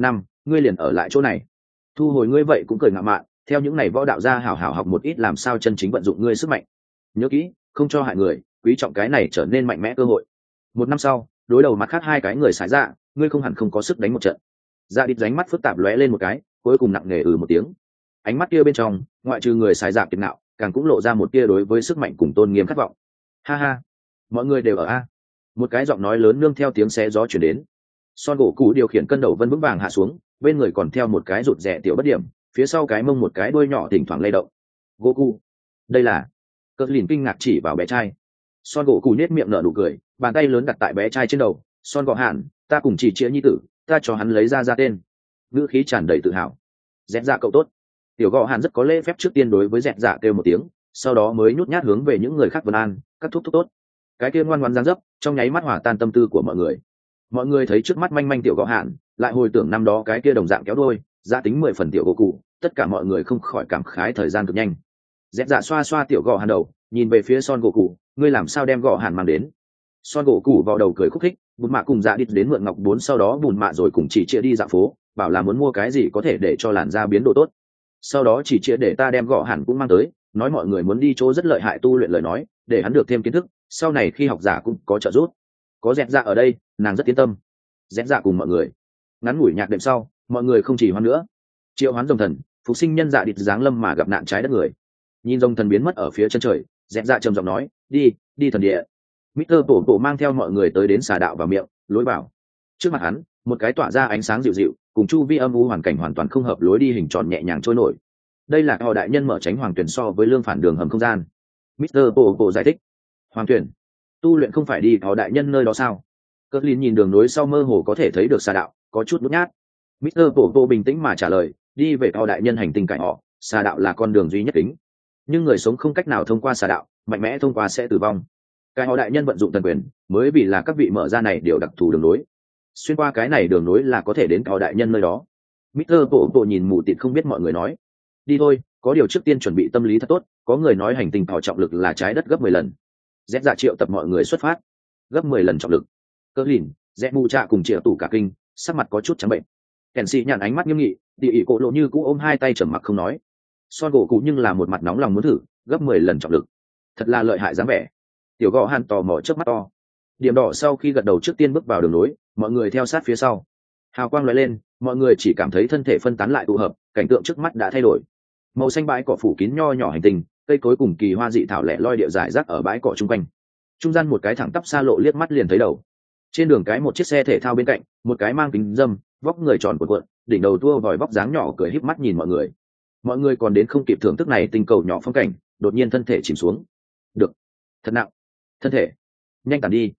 ngươi liền ở lại chỗ này. Thu hồi ngươi vậy cũng cười ngạo mạn, theo những này võ đạo gia hảo hảo học một ít làm sao chân chính vận dụng ngươi sức mạnh. Nhớ kỹ, không cho hại người, quý trọng cái này trở nên mạnh mẽ cơ hội. Một năm sau, đối đầu mặt khác hai cái người xài dạ, ngươi không hẳn không có sức đánh một trận. Dạ đít ránh mắt phức tạp lóe lên một cái, cuối cùng nặng nề một tiếng. Ánh mắt kia bên trong, ngoại trừ người xài dạ kiệt ngạo, càng cũng lộ ra một tia đối với sức mạnh cùng tôn nghiêm khát vọng. Ha ha, mọi người đều ở a. Một cái giọng nói lớn nương theo tiếng xé gió chuyển đến. Son gỗ cụ điều khiển cân đầu vân vững vàng hạ xuống, bên người còn theo một cái rụt rè tiểu bất điểm, phía sau cái mông một cái đuôi nhỏ thỉnh thoảng lay động. Goku, đây là. Cơn lìn kinh ngạc chỉ vào bé trai. Son gỗ cụ nhếch miệng nở nụ cười, bàn tay lớn đặt tại bé trai trên đầu. Son gỗ hàn, ta cùng chỉ chĩa nhi tử, ta cho hắn lấy ra tên. Ngữ khí tràn đầy tự hào. Dẹt dạ cậu tốt. Tiểu gỗ hàn rất có lễ phép trước tiên đối với dẹt dạ kêu một tiếng, sau đó mới nhút nhát hướng về những người khác vân an, các thúc thúc tốt. Cái kia ngoan ngoãn dáng dấp, trong nháy mắt hòa tan tâm tư của mọi người. Mọi người thấy trước mắt manh manh tiểu gỗ hàn, lại hồi tưởng năm đó cái kia đồng dạng kéo đôi, giá tính 10 phần tiểu gỗ cụ, tất cả mọi người không khỏi cảm khái thời gian cực nhanh. Dẹt dạ xoa xoa tiểu gỗ hàn đầu, nhìn về phía Son gỗ cụ, ngươi làm sao đem gỗ hàn mang đến? Son gỗ cụ vào đầu cười khúc khích, bùn mạ cùng dạ đi đến mượn ngọc 4 sau đó bùn mạ rồi cùng chỉ chia đi dạo phố, bảo là muốn mua cái gì có thể để cho làn da biến độ tốt. Sau đó chỉ chia để ta đem gỗ hàn cũng mang tới, nói mọi người muốn đi chỗ rất lợi hại tu luyện lời nói, để hắn được thêm kiến thức, sau này khi học giả cũng có trợ giúp. Có dẹt dạ ở đây, nàng rất yên tâm. Dẹt dạ cùng mọi người. Ngắn ngủi nhạc đệm sau, mọi người không chỉ hoan nữa. Triệu hoán rồng thần, phục sinh nhân dạ địt giáng lâm mà gặp nạn trái đất người. Nhìn rồng thần biến mất ở phía chân trời, dẹt dạ trầm giọng nói, đi thần địa. Mr. Tổ mang theo mọi người tới đến xà đạo vào miệng, lối vào. Trước mặt hắn, một cái tỏa ra ánh sáng dịu dịu, cùng chu vi âm u hoàn cảnh hoàn toàn không hợp lối đi hình tròn nhẹ nhàng trôi nổi. Đây là họ đại nhân mở tránh hoàng tuyển so với lương phản đường hầm không gian. Mr. Tổ giải thích. Hoàng tuyển, tu luyện không phải đi họ đại nhân nơi đó sao? Cất Lin nhìn đường nối sau mơ hồ có thể thấy được xà đạo, có chút nhút nhát. Mr. Tổ bình tĩnh mà trả lời, đi về họ đại nhân hành tinh cạnh họ, xà đạo là con đường duy nhất tính. Nhưng người sống không cách nào thông qua xà đạo, mạnh mẽ thông qua sẽ tử vong. Cái họ đại nhân vận dụng thần quyền, mới vì là các vị mở ra này đều đặc thù đường nối. Xuyên qua cái này đường nối là có thể đến họ đại nhân nơi đó. Mr. Tổ nhìn mù tịt không biết mọi người nói. Đi thôi, có điều trước tiên chuẩn bị tâm lý thật tốt, có người nói hành tinh họ trọng lực là trái đất gấp 10 lần. Dẹt dạ triệu tập mọi người xuất phát. Gấp 10 lần trọng lực. Cơ lìn, dẹt mù trạ cùng triệu tủ cả kinh, sắc mặt có chút trắng bệnh. Kèn sĩ nhàn ánh mắt nghiêm nghị, tỉ ỉ cổ lộ như cũ ôm hai tay trầm mặc không nói. Son gỗ cụ nhưng là một mặt nóng lòng muốn thử, gấp 10 lần trọng lực. Thật là lợi hại dáng vẻ. Tiểu gò hàn tò mò trước mắt to. Điểm đỏ sau khi gật đầu trước tiên bước vào đường nối, mọi người theo sát phía sau. Hào quang lóe lên, mọi người chỉ cảm thấy thân thể phân tán lại tụ hợp, cảnh tượng trước mắt đã thay đổi. Màu xanh bãi cỏ phủ kín nho nhỏ hành tinh, cây cối cùng kỳ hoa dị thảo lẻ loi địa rải rác ở bãi cỏ chung quanh. Trung gian một cái thẳng tắp xa lộ liếc mắt liền thấy đầu. Trên đường cái một chiếc xe thể thao bên cạnh, một cái mang kính dâm, vóc người tròn cuộn, đỉnh đầu tua vòi vóc dáng nhỏ cười híp mắt nhìn mọi người. Mọi người còn đến không kịp thưởng thức này tinh cầu nhỏ phong cảnh, đột nhiên thân thể chìm xuống. Được, thật nặng. Thân thể, nhanh tản đi.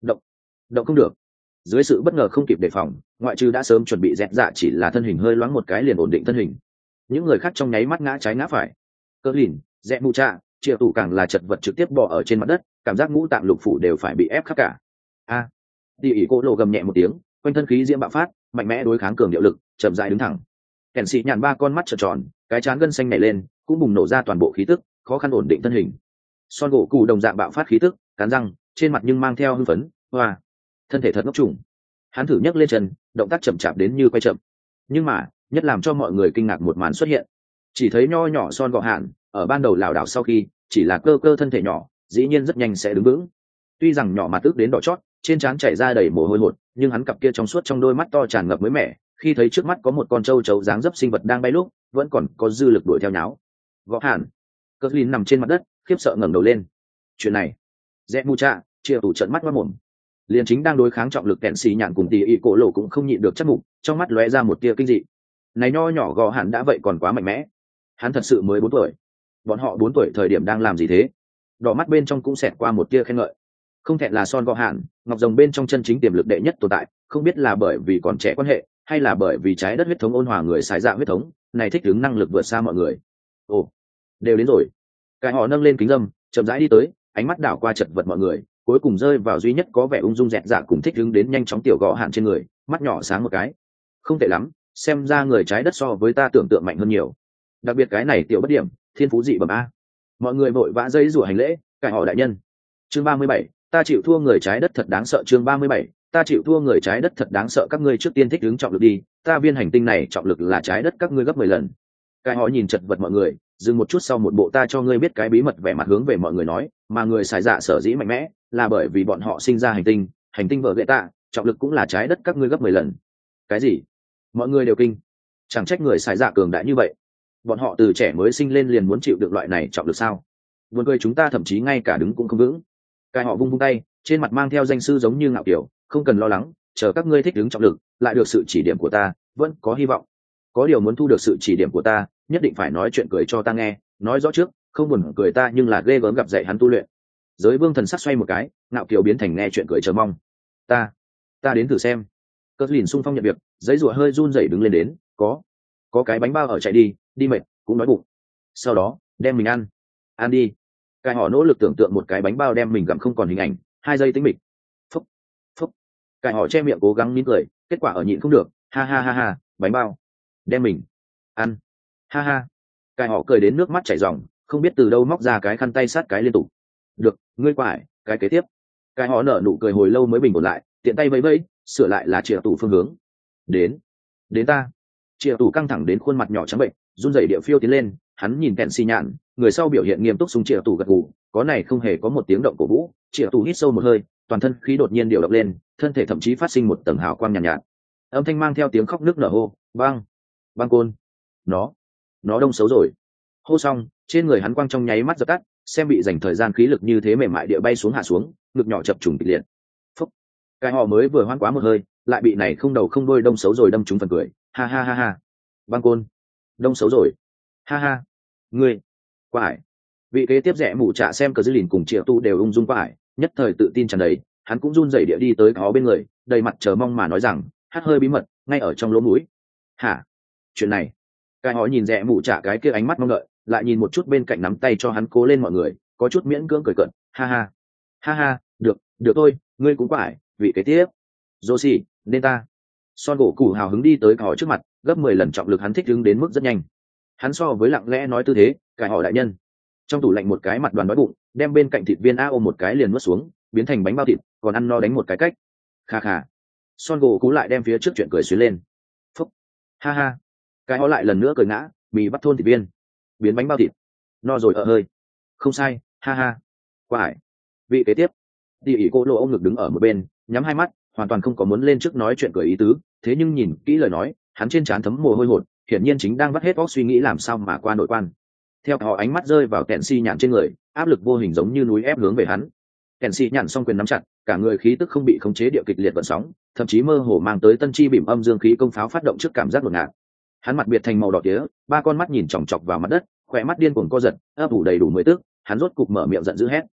Động không được. Dưới sự bất ngờ không kịp đề phòng, ngoại trừ đã sớm chuẩn bị dẹt dạ chỉ là thân hình hơi loáng một cái liền ổn định thân hình. Những người khác trong nháy mắt ngã trái ngã phải. Cơ lìn, dẹt mù trạ, triệu tủ càng là chật vật trực tiếp bò ở trên mặt đất, cảm giác ngũ tạng lục phủ đều phải bị ép khắp cả. A, Tỷ ỉ cô lộ gầm nhẹ một tiếng, quanh thân khí diễm bạo phát, mạnh mẽ đối kháng cường điệu lực, chậm rãi đứng thẳng. Kèn sĩ nhàn ba con mắt trợn tròn, cái trán gân xanh nảy lên, cũng bùng nổ ra toàn bộ khí tức, khó khăn ổn định thân hình. Son gỗ cụ đồng dạng bạo phát khí tức, cắn răng, trên mặt nhưng mang theo hưng phấn, hoa, thân thể thật ngốc trùng. Hắn thử nhấc lên chân, động tác chậm chạp đến như quay chậm. Nhưng mà, nhất làm cho mọi người kinh ngạc một màn xuất hiện. Chỉ thấy nho nhỏ Son gọ hạn, ở ban đầu lảo đảo sau khi, chỉ là cơ thân thể nhỏ, dĩ nhiên rất nhanh sẽ đứng vững. Tuy rằng nhỏ mặt tức đến đỏ chót, trên trán chảy ra đầy mồ hôi hột, nhưng hắn cặp kia trong suốt trong đôi mắt to tràn ngập mới mẻ, khi thấy trước mắt có một con trâu chấu dáng dấp sinh vật đang bay lúc, vẫn còn có dư lực đuổi theo nháo. Gõ hạn, Cơn nằm trên mặt đất, khiếp sợ ngẩng đầu lên. Chuyện này, Rẽ Mu Cha, chia tủ trận mắt mắt mồm. Liền chính đang đối kháng trọng lực kẹn xì nhạn cùng tỷ ỉ cổ lộ cũng không nhịn được chắc mục, trong mắt lóe ra một tia kinh dị. Này nho nhỏ gò hẳn đã vậy còn quá mạnh mẽ. Hắn thật sự mới 4 tuổi. Bọn họ 4 tuổi thời điểm đang làm gì thế? Đỏ mắt bên trong cũng xẹt qua một tia khen ngợi. Không thẹn là Son gò hẳn, ngọc rồng bên trong chân chính tiềm lực đệ nhất tồn tại, không biết là bởi vì còn trẻ quan hệ, hay là bởi vì trái đất huyết thống ôn hòa người xài dạ huyết thống, này thích ứng năng lực vượt xa mọi người. Ồ, đều đến rồi. Cái họ nâng lên kính dâm, chậm rãi đi tới, ánh mắt đảo qua chật vật mọi người, cuối cùng rơi vào duy nhất có vẻ ung dung dẹt dạ cùng thích ứng đến nhanh chóng tiểu gọ hạn trên người, mắt nhỏ sáng một cái. Không tệ lắm, xem ra người trái đất so với ta tưởng tượng mạnh hơn nhiều. Đặc biệt cái này tiểu bất điểm, thiên phú dị bẩm a. Mọi người vội vã dây rủa hành lễ, cải họ đại nhân. Chương 37, ta chịu thua người trái đất thật đáng sợ. Chương 37, ta chịu thua người trái đất thật đáng sợ. Các ngươi trước tiên thích ứng trọng lực đi, ta viên hành tinh này trọng lực là trái đất các ngươi gấp 10 lần. Cái họ nhìn chật vật mọi người, dừng một chút sau một bộ ta cho ngươi biết cái bí mật vẻ mặt hướng về mọi người nói, mà người xài dạ sở dĩ mạnh mẽ là bởi vì bọn họ sinh ra hành tinh vợ gậy tạ, trọng lực cũng là trái đất các ngươi gấp 10 lần. Cái gì? Mọi người đều kinh. Chẳng trách người xài dạ cường đại như vậy. Bọn họ từ trẻ mới sinh lên liền muốn chịu được loại này trọng lực sao? Buồn cười, chúng ta thậm chí ngay cả đứng cũng không vững. Cái họ vung vung tay, trên mặt mang theo danh sư giống như ngạo kiểu, không cần lo lắng, chờ các ngươi thích ứng trọng lực, lại được sự chỉ điểm của ta, vẫn có hy vọng. Có điều muốn thu được sự chỉ điểm của ta, nhất định phải nói chuyện cười cho ta nghe, nói rõ trước, không buồn cười ta nhưng là ghê gớm gặp dạy hắn tu luyện. Giới Vương thần sắc xoay một cái, ngạo kiều biến thành nghe chuyện cười chờ mong. Ta đến thử xem. Cất lìn xung phong nhận việc, giấy rùa hơi run rẩy đứng lên đến, có cái bánh bao ở, chạy đi mệt cũng nói bụng. Sau đó đem mình ăn đi. Cái họ nỗ lực tưởng tượng một cái bánh bao đem mình gặm không còn hình ảnh, 2 giây tĩnh mịch. Phúc phúc. Cái họ che miệng cố gắng nín cười, kết quả ở nhịn không được, ha ha ha ha, bánh bao đem mình ăn, ha ha. Cái họ cười đến nước mắt chảy ròng, không biết từ đâu móc ra cái khăn tay sát cái liên tục. Được, ngươi quải cái kế tiếp. Cái họ nở nụ cười hồi lâu mới bình ổn lại, tiện tay vẫy vẫy, sửa lại là chìa tủ phương hướng. Đến ta. Chìa tủ căng thẳng đến khuôn mặt nhỏ trắng bệnh, run rẩy địa phiêu tiến lên, hắn nhìn kẹn xì nhạn, người sau biểu hiện nghiêm túc súng chìa tủ gật gù, có này không hề có một tiếng động cổ vũ. Chìa tủ hít sâu một hơi, toàn thân khí đột nhiên điều động lên, thân thể thậm chí phát sinh một tầng hào quang nhàn nhạt. Âm thanh mang theo tiếng khóc nức nở hô, băng côn, nó đông xấu rồi. Hô xong, trên người hắn quang trong nháy mắt dập tắt, xem bị dành thời gian khí lực như thế mềm mại địa bay xuống hạ xuống, ngực nhỏ chập trùng kịch liệt. Phúc. Cái họ mới vừa hoan quá một hơi, lại bị này không đầu không đuôi đông xấu rồi đâm trúng phần cười, ha ha ha ha. Băng côn, đông xấu rồi, ha ha. Ngươi quải. Vị kế tiếp rẽ mụ trả xem cờ dư lìn cùng triệu tu đều ung dung quải, nhất thời tự tin tràn đầy, hắn cũng run rẩy địa đi tới có bên người, đầy mặt chờ mong mà nói rằng, hát hơi bí mật ngay ở trong lỗ mũi. Hả? Chuyện này? Cái họ nhìn rẽ mụ trả cái kia ánh mắt mong đợi, lại nhìn một chút bên cạnh nắm tay cho hắn cố lên mọi người, có chút miễn cưỡng cười cợt, ha ha, được thôi, ngươi cũng quải. Vị kế tiếp Joshi, nên ta. Son gỗ củ hào hứng đi tới họ trước mặt, gấp 10 lần trọng lực hắn thích ứng đến mức rất nhanh. Hắn so với lặng lẽ nói tư thế, cái họ đại nhân. Trong tủ lạnh một cái mặt đoàn đói bụng, đem bên cạnh thịt viên a ôm một cái liền nuốt xuống, biến thành bánh bao thịt, còn ăn no đánh một cái cách. Kha kha. Son gỗ cú lại đem phía trước chuyện cười xuyến lên. Phúc. Ha ha. Cái họ lại lần nữa cười ngã, mì bắt thôn thịt viên, biến bánh bao thịt. No rồi ở hơi. Không sai, ha ha. Quải. Vị kế tiếp. Đi ỉ cô lộ ôm ngực đứng ở một bên, nhắm hai mắt, hoàn toàn không có muốn lên trước nói chuyện cười ý tứ, thế nhưng nhìn kỹ lời nói, hắn trên trán thấm mồ hôi hột, hiển nhiên chính đang vắt hết óc suy nghĩ làm sao mà qua nội quan. Theo họ ánh mắt rơi vào kẹn xi nhạn trên người, áp lực vô hình giống như núi ép hướng về hắn. Kẹn xi nhạn song quyền nắm chặt, cả người khí tức không bị khống chế, địa kịch liệt vận sóng, thậm chí mơ hồ mang tới tân chi bìm âm dương khí công pháo phát động trước cảm giác ngột ngạt. Hắn mặt biệt thành màu đỏ tía, ba con mắt nhìn chòng chọc vào mặt đất, khỏe mắt điên cuồng co giật, ấp ủ đầy đủ 10 tức, hắn rốt cục mở miệng giận dữ hét,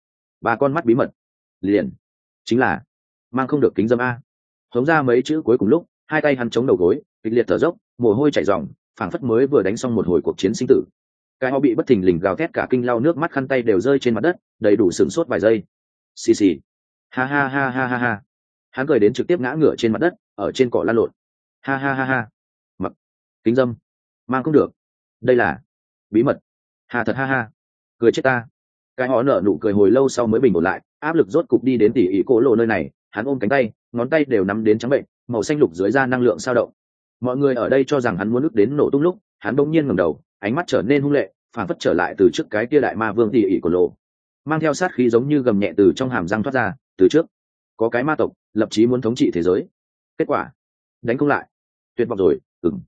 ba con mắt bí mật, liền chính là mang không được kính dâm a. Hống ra mấy chữ cuối cùng lúc, hai tay hắn chống đầu gối, kịch liệt thở dốc, mồ hôi chảy ròng, phảng phất mới vừa đánh xong một hồi cuộc chiến sinh tử. Cái họ bị bất thình lình gào thét cả kinh, lau nước mắt, khăn tay đều rơi trên mặt đất, đầy đủ sửng sốt vài giây. Xì, ha ha ha ha ha ha. Hắn cười đến trực tiếp ngã ngửa trên mặt đất, ở trên cỏ lăn lộn. Ha ha ha ha. Mặc kính dâm, mang không được, đây là bí mật. Hà thật ha ha, cười chết ta. Cái họ nở nụ cười hồi lâu sau mới bình ổn lại, áp lực rốt cục đi đến tỉ ỉ cổ lộ nơi này, hắn ôm cánh tay, ngón tay đều nắm đến trắng bệnh, màu xanh lục dưới da năng lượng sao động. Mọi người ở đây cho rằng hắn muốn ức đến nổ tung lúc, hắn bỗng nhiên ngẩng đầu, ánh mắt trở nên hung lệ, phản phất trở lại từ trước cái kia đại ma vương tỉ ỉ cổ lộ, mang theo sát khí giống như gầm nhẹ từ trong hàm răng thoát ra. Từ trước có cái ma tộc lập chí muốn thống trị thế giới, kết quả đánh không lại, tuyệt vọng rồi.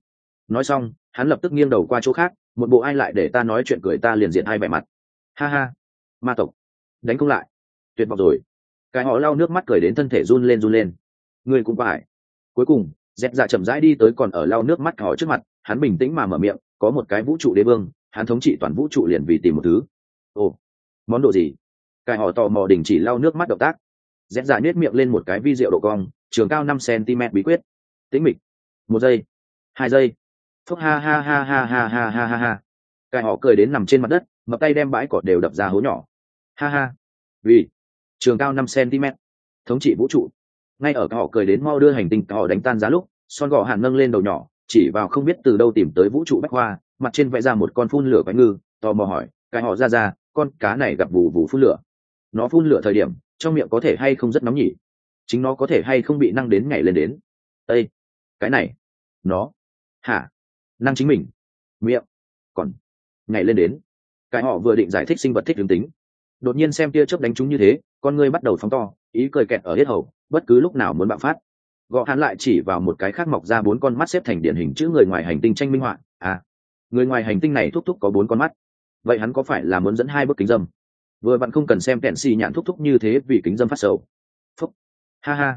Nói xong, hắn lập tức nghiêng đầu qua chỗ khác, một bộ ai lại để ta nói chuyện cười ta liền diện hai vẻ mặt. Ha ha, ma tộc đánh không lại, tuyệt vọng rồi. Cái họ lau nước mắt cười đến thân thể run lên. Người cũng phải. Cuối cùng dẹp dạ chậm rãi đi tới, còn ở lau nước mắt họ trước mặt, hắn bình tĩnh mà mở miệng, có một cái vũ trụ đế vương, hắn thống trị toàn vũ trụ liền vì tìm một thứ. Ồ, món đồ gì? Cái họ tò mò đình chỉ lau nước mắt động tác. Dẹp dạ nhếch miệng lên một cái vi diệu độ cong, trường cao 5 cm bí quyết. Tĩnh mịch. 1 giây, 2 giây. Phúc ha ha ha ha ha ha ha ha ha. Cái họ cười đến nằm trên mặt đất, mập tay đem bãi cỏ đều đập ra hố nhỏ. Ha ha. Vì trường cao 5 cm, thống trị vũ trụ. Ngay ở họ cười đến mau đưa hành tinh họ đánh tan giá lúc, Son gò hàn nâng lên đầu nhỏ, chỉ vào không biết từ đâu tìm tới vũ trụ bách hoa, mặt trên vẽ ra một con phun lửa quái ngư, tò mò hỏi, cái họ ra, con cá này gặp vù vù phun lửa, nó phun lửa thời điểm trong miệng có thể hay không rất nóng nhỉ? Chính nó có thể hay không bị năng đến nhảy lên đến? Ê, cái này nó hả năng chính mình miệng còn nhảy lên đến. Cái họ vừa định giải thích sinh vật thích hướng tính, đột nhiên xem tia chớp đánh chúng như thế, con ngươi bắt đầu phóng to, ý cười kẹt ở hết hầu, bất cứ lúc nào muốn bạo phát. Gõ hắn lại chỉ vào một cái khác mọc ra 4 con mắt xếp thành điển hình chữ người ngoài hành tinh tranh minh họa. À, người ngoài hành tinh này thúc thúc có 4 con mắt, vậy hắn có phải là muốn dẫn 2 bức kính dâm? Vừa bạn không cần xem kẹn xì nhạn thúc thúc như thế vì kính dâm phát sầu. Phúc, ha ha,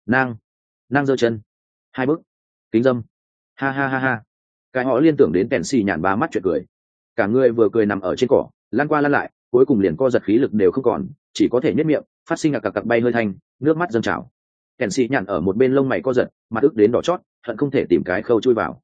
nang giơ chân, 2 bức kính dâm, ha ha ha ha. Cái họ liên tưởng đến kẹn xì nhạn ba mắt chuyện cười, cả người vừa cười nằm ở trên cỏ, lăn qua lăn lại, cuối cùng liền co giật khí lực đều không còn, chỉ có thể nhếch miệng, phát sinh cặc cặc bay hơi thanh, nước mắt dâng trào. Kèn xì nhặn ở một bên lông mày co giật, mặt ức đến đỏ chót, hận không thể tìm cái khâu chui vào.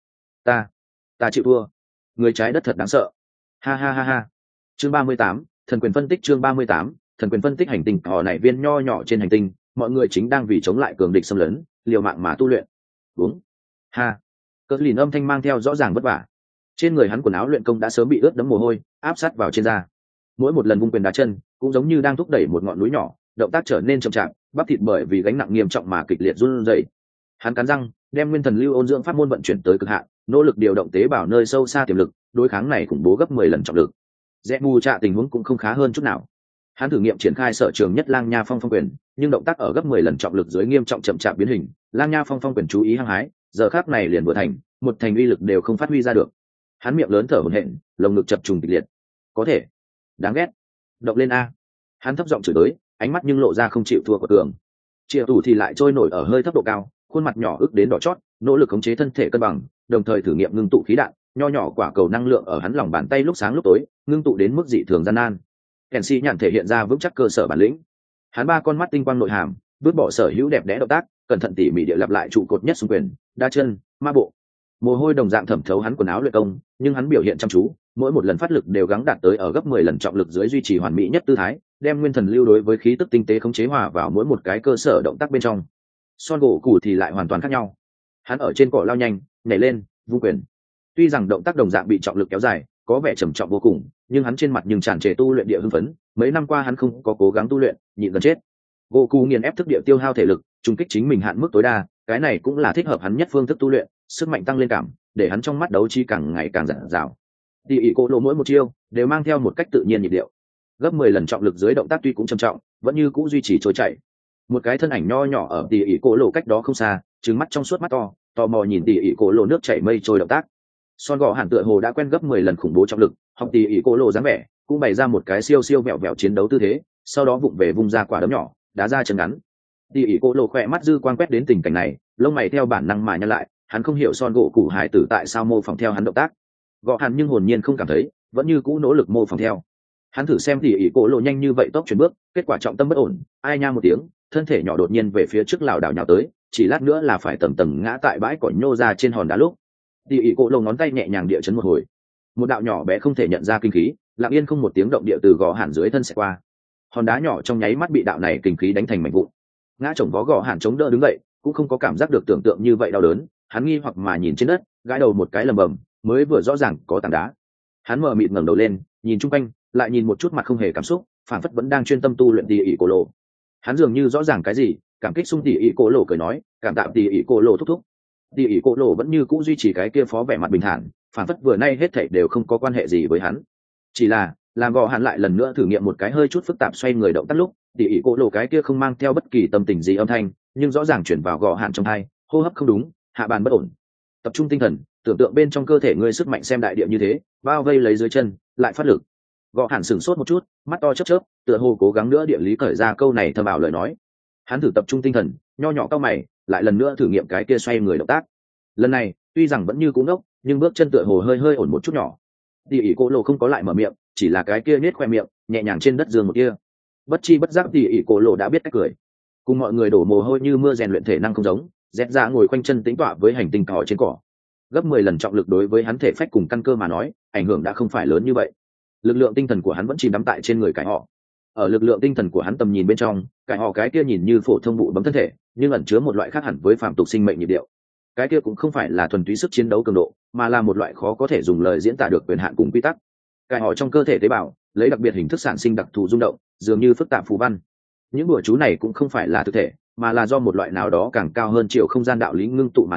Ta chịu thua, người trái đất thật đáng sợ. Ha ha ha ha. Chương 38, thần quyền phân tích. Chương 38, thần quyền phân tích. Hành tinh họ này viên nho nhỏ trên hành tinh, mọi người chính đang vì chống lại cường địch xâm lấn, liều mạng mà tu luyện. Đúng. Ha. Cỡ lìn âm thanh mang theo rõ ràng vất vả. Trên người hắn quần áo luyện công đã sớm bị ướt đẫm mồ hôi, áp sát vào trên da. Mỗi một lần vung quyền đá chân, cũng giống như đang thúc đẩy một ngọn núi nhỏ, động tác trở nên chậm chạp, bắp thịt bởi vì gánh nặng nghiêm trọng mà kịch liệt run rẩy. Hắn cắn răng, đem nguyên thần lưu ôn dưỡng pháp môn vận chuyển tới cực hạn, nỗ lực điều động tế bào nơi sâu xa tiềm lực, đối kháng này khủng bố gấp 10 lần trọng lực. Rẽ mù trạ tình huống cũng không khá hơn chút nào. Hắn thử nghiệm triển khai sở trường nhất Lang Nha Phong Phong quyền, nhưng động tác ở gấp 10 lần trọng lực dưới nghiêm trọng chậm chạp biến hình, Lang Nha Phong Phong quyền chú ý hăng hái, giờ khắc này liền vừa thành, một thành uy lực đều không phát huy ra được. Hắn miệng lớn thở hổn hển, lồng ngực chập trùng kịch liệt. Có thể, đáng ghét. Động lên a. Hắn thấp giọng chửi tới, ánh mắt nhưng lộ ra không chịu thua của tường. Triệu Tủ thì lại trôi nổi ở hơi thấp độ cao, khuôn mặt nhỏ ức đến đỏ chót, nỗ lực khống chế thân thể cân bằng, đồng thời thử nghiệm ngưng tụ khí đạn, nho nhỏ quả cầu năng lượng ở hắn lòng bàn tay lúc sáng lúc tối, ngưng tụ đến mức dị thường gian nan. Kenshi nhàn thể hiện ra vững chắc cơ sở bản lĩnh. Hắn 3 con mắt tinh quang nội hàm, vứt bỏ sở hữu đẹp đẽ động tác, cẩn thận tỉ mỉ địa lặp lại trụ cột nhất xung quyền, đa chân, ma bộ. Mồ hôi đồng dạng thẩm thấu hắn quần áo luyện công, nhưng hắn biểu hiện chăm chú, mỗi một lần phát lực đều gắng đạt tới ở gấp 10 lần trọng lực dưới duy trì hoàn mỹ nhất tư thái, đem nguyên thần lưu đối với khí tức tinh tế khống chế hòa vào mỗi một cái cơ sở động tác bên trong. Son gỗ củ thì lại hoàn toàn khác nhau. Hắn ở trên cỏ lao nhanh, nhảy lên, vung quyền. Tuy rằng động tác đồng dạng bị trọng lực kéo dài, có vẻ trầm trọng vô cùng, nhưng hắn trên mặt nhưng tràn trề tu luyện địa hưng phấn. Mấy năm qua hắn không có cố gắng tu luyện, nhịn gần chết. Gỗ củ nghiền ép thức địa tiêu hao thể lực, trùng kích chính mình hạn mức tối đa, cái này cũng là thích hợp hắn nhất phương thức tu luyện, sức mạnh tăng lên cảm, để hắn trong mắt đấu trí càng ngày càng dặn dào. Tỷ ỷ cổ lộ mỗi một chiêu đều mang theo một cách tự nhiên nhịp điệu. Gấp 10 lần trọng lực dưới động tác tuy cũng trầm trọng, vẫn như cũ duy trì trôi chảy. Một cái thân ảnh nho nhỏ ở tỷ ỷ cổ lộ cách đó không xa, trừng mắt trong suốt mắt to, tò mò nhìn tỷ ỷ cổ lộ nước chảy mây trôi động tác. Son gò hẳn tựa hồ đã quen gấp 10 lần khủng bố trọng lực, học tỷ ỷ cổ lộ dáng vẻ, cũng bày ra một cái siêu siêu vẹo vẹo chiến đấu tư thế, sau đó vụng về vung ra quả đấm nhỏ, đá ra chân ngắn. Tỷ ỷ cổ lộ khỏe mắt dư quang quét đến tình cảnh này, lông mày theo bản năng mà nhăn lại, hắn không hiểu Son gỗ củ hải tử tại sao mô phỏng theo hắn động tác. Gõ hẳn nhưng hồn nhiên không cảm thấy, vẫn như cũ nỗ lực mô phỏng theo. Hắn thử xem tỷ ỷ cổ lộ nhanh như vậy tốc chuyển bước, kết quả trọng tâm bất ổn, ai nha một tiếng, thân thể nhỏ đột nhiên về phía trước lảo đảo nhào tới, chỉ lát nữa là phải tầm tầm ngã tại bãi cỏ nhô ra trên hòn đá lúc. Tỷ ỷ cổ lộ ngón tay nhẹ nhàng địa chấn một hồi, một đạo nhỏ bé không thể nhận ra kinh khí, lặng yên không một tiếng động địa từ gò hẳn dưới thân sẽ qua. Hòn đá nhỏ trong nháy mắt bị đạo này kinh khí đánh thành mảnh vụn. Ngã chồng vó gò hẳn chống đỡ đứng dậy, cũng không có cảm giác được tưởng tượng như vậy đau đớn, hắn nghi hoặc mà nhìn trên đất, gãi đầu một cái lầm bầm, mới vừa rõ ràng có tảng đá. Hắn mờ mịt ngẩng đầu lên, nhìn chung quanh, lại nhìn một chút mặt không hề cảm xúc, phản phất vẫn đang chuyên tâm tu luyện tỷ ỷ cổ lộ. Hắn dường như rõ ràng cái gì, cảm kích sung tỷ ỷ cổ lộ cười nói, cảm tạ tỷ ỷ cổ lộ thúc thúc. Tỷ ỷ cổ lộ vẫn như cũ duy trì cái kia phó vẻ mặt bình thản, phản phất vừa nay hết thảy đều không có quan hệ gì với hắn. Chỉ là làm gò hắn lại lần nữa thử nghiệm một cái hơi chút phức tạp xoay người động tác lúc, tỷ ỷ cổ lộ cái kia không mang theo bất kỳ tâm tình gì âm thanh, nhưng rõ ràng chuyển vào gò hắn trong tai, hô hấp không đúng, hạ bàn bất ổn. Tập trung tinh thần, tưởng tượng bên trong cơ thể ngươi sức mạnh xem đại địa như thế, bao vây lấy dưới chân, lại phát lực. Gõ hẳn sửng sốt một chút, mắt to chớp chớp, tựa hồ cố gắng nữa địa lý cởi ra câu này thâm ảo lời nói. Hắn thử tập trung tinh thần, nho nhỏ cao mày, lại lần nữa thử nghiệm cái kia xoay người động tác. Lần này, tuy rằng vẫn như cú ngốc, nhưng bước chân tựa hồ hơi hơi ổn một chút nhỏ. Tỷ ỷ cổ lộ không có lại mở miệng, chỉ là cái kia nết khoe miệng, nhẹ nhàng trên đất giường một kia. Bất chi bất giác tỷ ỷ cổ lộ đã biết cách cười. Cùng mọi người đổ mồ hôi như mưa rèn luyện thể năng không giống, dẹp ra ngồi quanh chân tĩnh tọa với hành tinh cỏ trên cỏ. Gấp 10 lần trọng lực đối với hắn thể phách cùng căn cơ mà nói, ảnh hưởng đã không phải lớn như vậy. Lực lượng tinh thần của hắn vẫn chìm đắm tại trên người cái họ. Ở lực lượng tinh thần của hắn tầm nhìn bên trong, cái họ cái kia nhìn như phổ thông bụ bấm thân thể, nhưng ẩn chứa một loại khác hẳn với phàm tục sinh mệnh nhịp điệu. Cái kia cũng không phải là thuần túy sức chiến đấu cường độ, mà là một loại khó có thể dùng lời diễn tả được quyền hạn cùng quy tắc. Cái họ trong cơ thể tế bào lấy đặc biệt hình thức sản sinh đặc thù rung động, dường như phức tạp phù văn. Những bùa chú này cũng không phải là thực thể, mà là do một loại nào đó càng cao hơn chiều không gian đạo lý ngưng tụ mà thành,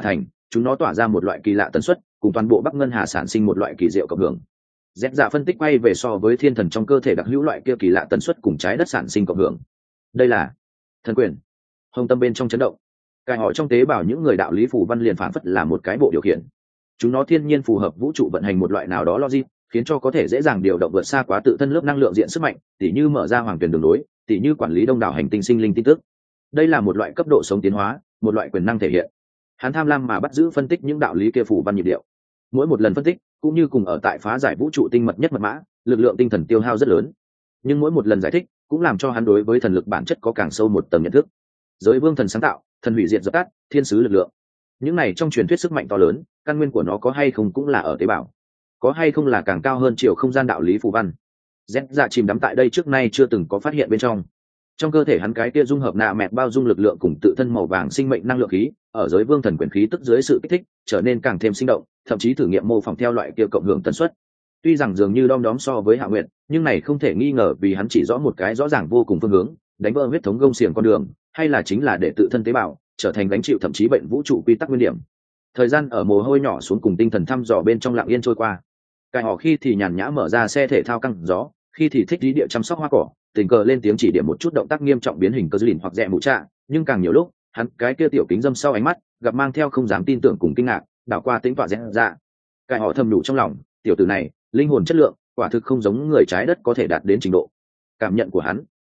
chúng nó tỏa ra một loại kỳ lạ tần suất, cùng toàn bộ Bắc Ngân Hà sản sinh một loại kỳ diệu cộng hưởng. Dẹp dạ phân tích quay về so với thiên thần trong cơ thể đặc hữu loại kia kỳ lạ tần suất cùng trái đất sản sinh cộng hưởng. Đây là thần quyền. Hồng tâm bên trong chấn động, cài họ trong tế bào những người đạo lý phù văn liền phản phất là một cái bộ điều khiển. Chúng nó thiên nhiên phù hợp vũ trụ vận hành một loại nào đó logic, khiến cho có thể dễ dàng điều động vượt xa quá tự thân lớp năng lượng diện sức mạnh, tỉ như mở ra hoàng tuyển đường lối, tỉ như quản lý đông đảo hành tinh sinh linh tin tức. Đây là một loại cấp độ sống tiến hóa, một loại quyền năng thể hiện. Hắn tham lam mà bắt giữ phân tích những đạo lý kia phù văn nhịp điệu. Mỗi một lần phân tích cũng như cùng ở tại phá giải vũ trụ tinh mật nhất mật mã, lực lượng tinh thần tiêu hao rất lớn, nhưng mỗi một lần giải thích cũng làm cho hắn đối với thần lực bản chất có càng sâu một tầng nhận thức. Giới vương thần sáng tạo, thần hủy diệt dập tắt, thiên sứ lực lượng, những này trong truyền thuyết sức mạnh to lớn, căn nguyên của nó có hay không cũng là ở tế bào, có hay không là càng cao hơn chiều không gian đạo lý phù văn. Z dạ chìm đắm tại đây trước nay chưa từng có phát hiện bên trong cơ thể hắn cái kia dung hợp nạ mẹt bao dung lực lượng cùng tự thân màu vàng sinh mệnh năng lượng khí, ở giới vương thần quyền khí tức dưới sự kích thích trở nên càng thêm sinh động, thậm chí thử nghiệm mô phỏng theo loại kia cộng hưởng tần suất. Tuy rằng dường như đom đóm so với Hạ Nguyệt, nhưng này không thể nghi ngờ vì hắn chỉ rõ một cái rõ ràng vô cùng phương hướng, đánh vỡ huyết thống gông xiềng con đường, hay là chính là để tự thân tế bào trở thành gánh chịu thậm chí bệnh vũ trụ quy tắc nguyên điểm. Thời gian ở mồ hôi nhỏ xuống cùng tinh thần thăm dò bên trong lặng yên trôi qua. Cài họ khi thì nhàn nhã mở ra xe thể thao căng gió, khi thì thích lý địa chăm sóc hoa cỏ, tình cờ lên tiếng chỉ điểm một chút động tác nghiêm trọng biến hình cơ dư lìn hoặc rẽ mũ trạ, nhưng càng nhiều lúc hắn cái kia tiểu kính dâm sau ánh mắt gặp mang theo không dám tin tưởng cùng kinh ngạc, đảo qua tính tọa rẽ ra. Cài họ thầm nhủ trong lòng, tiểu tử này linh hồn chất lượng quả thực không giống người trái đất có thể đạt đến trình độ. Cảm nhận của hắn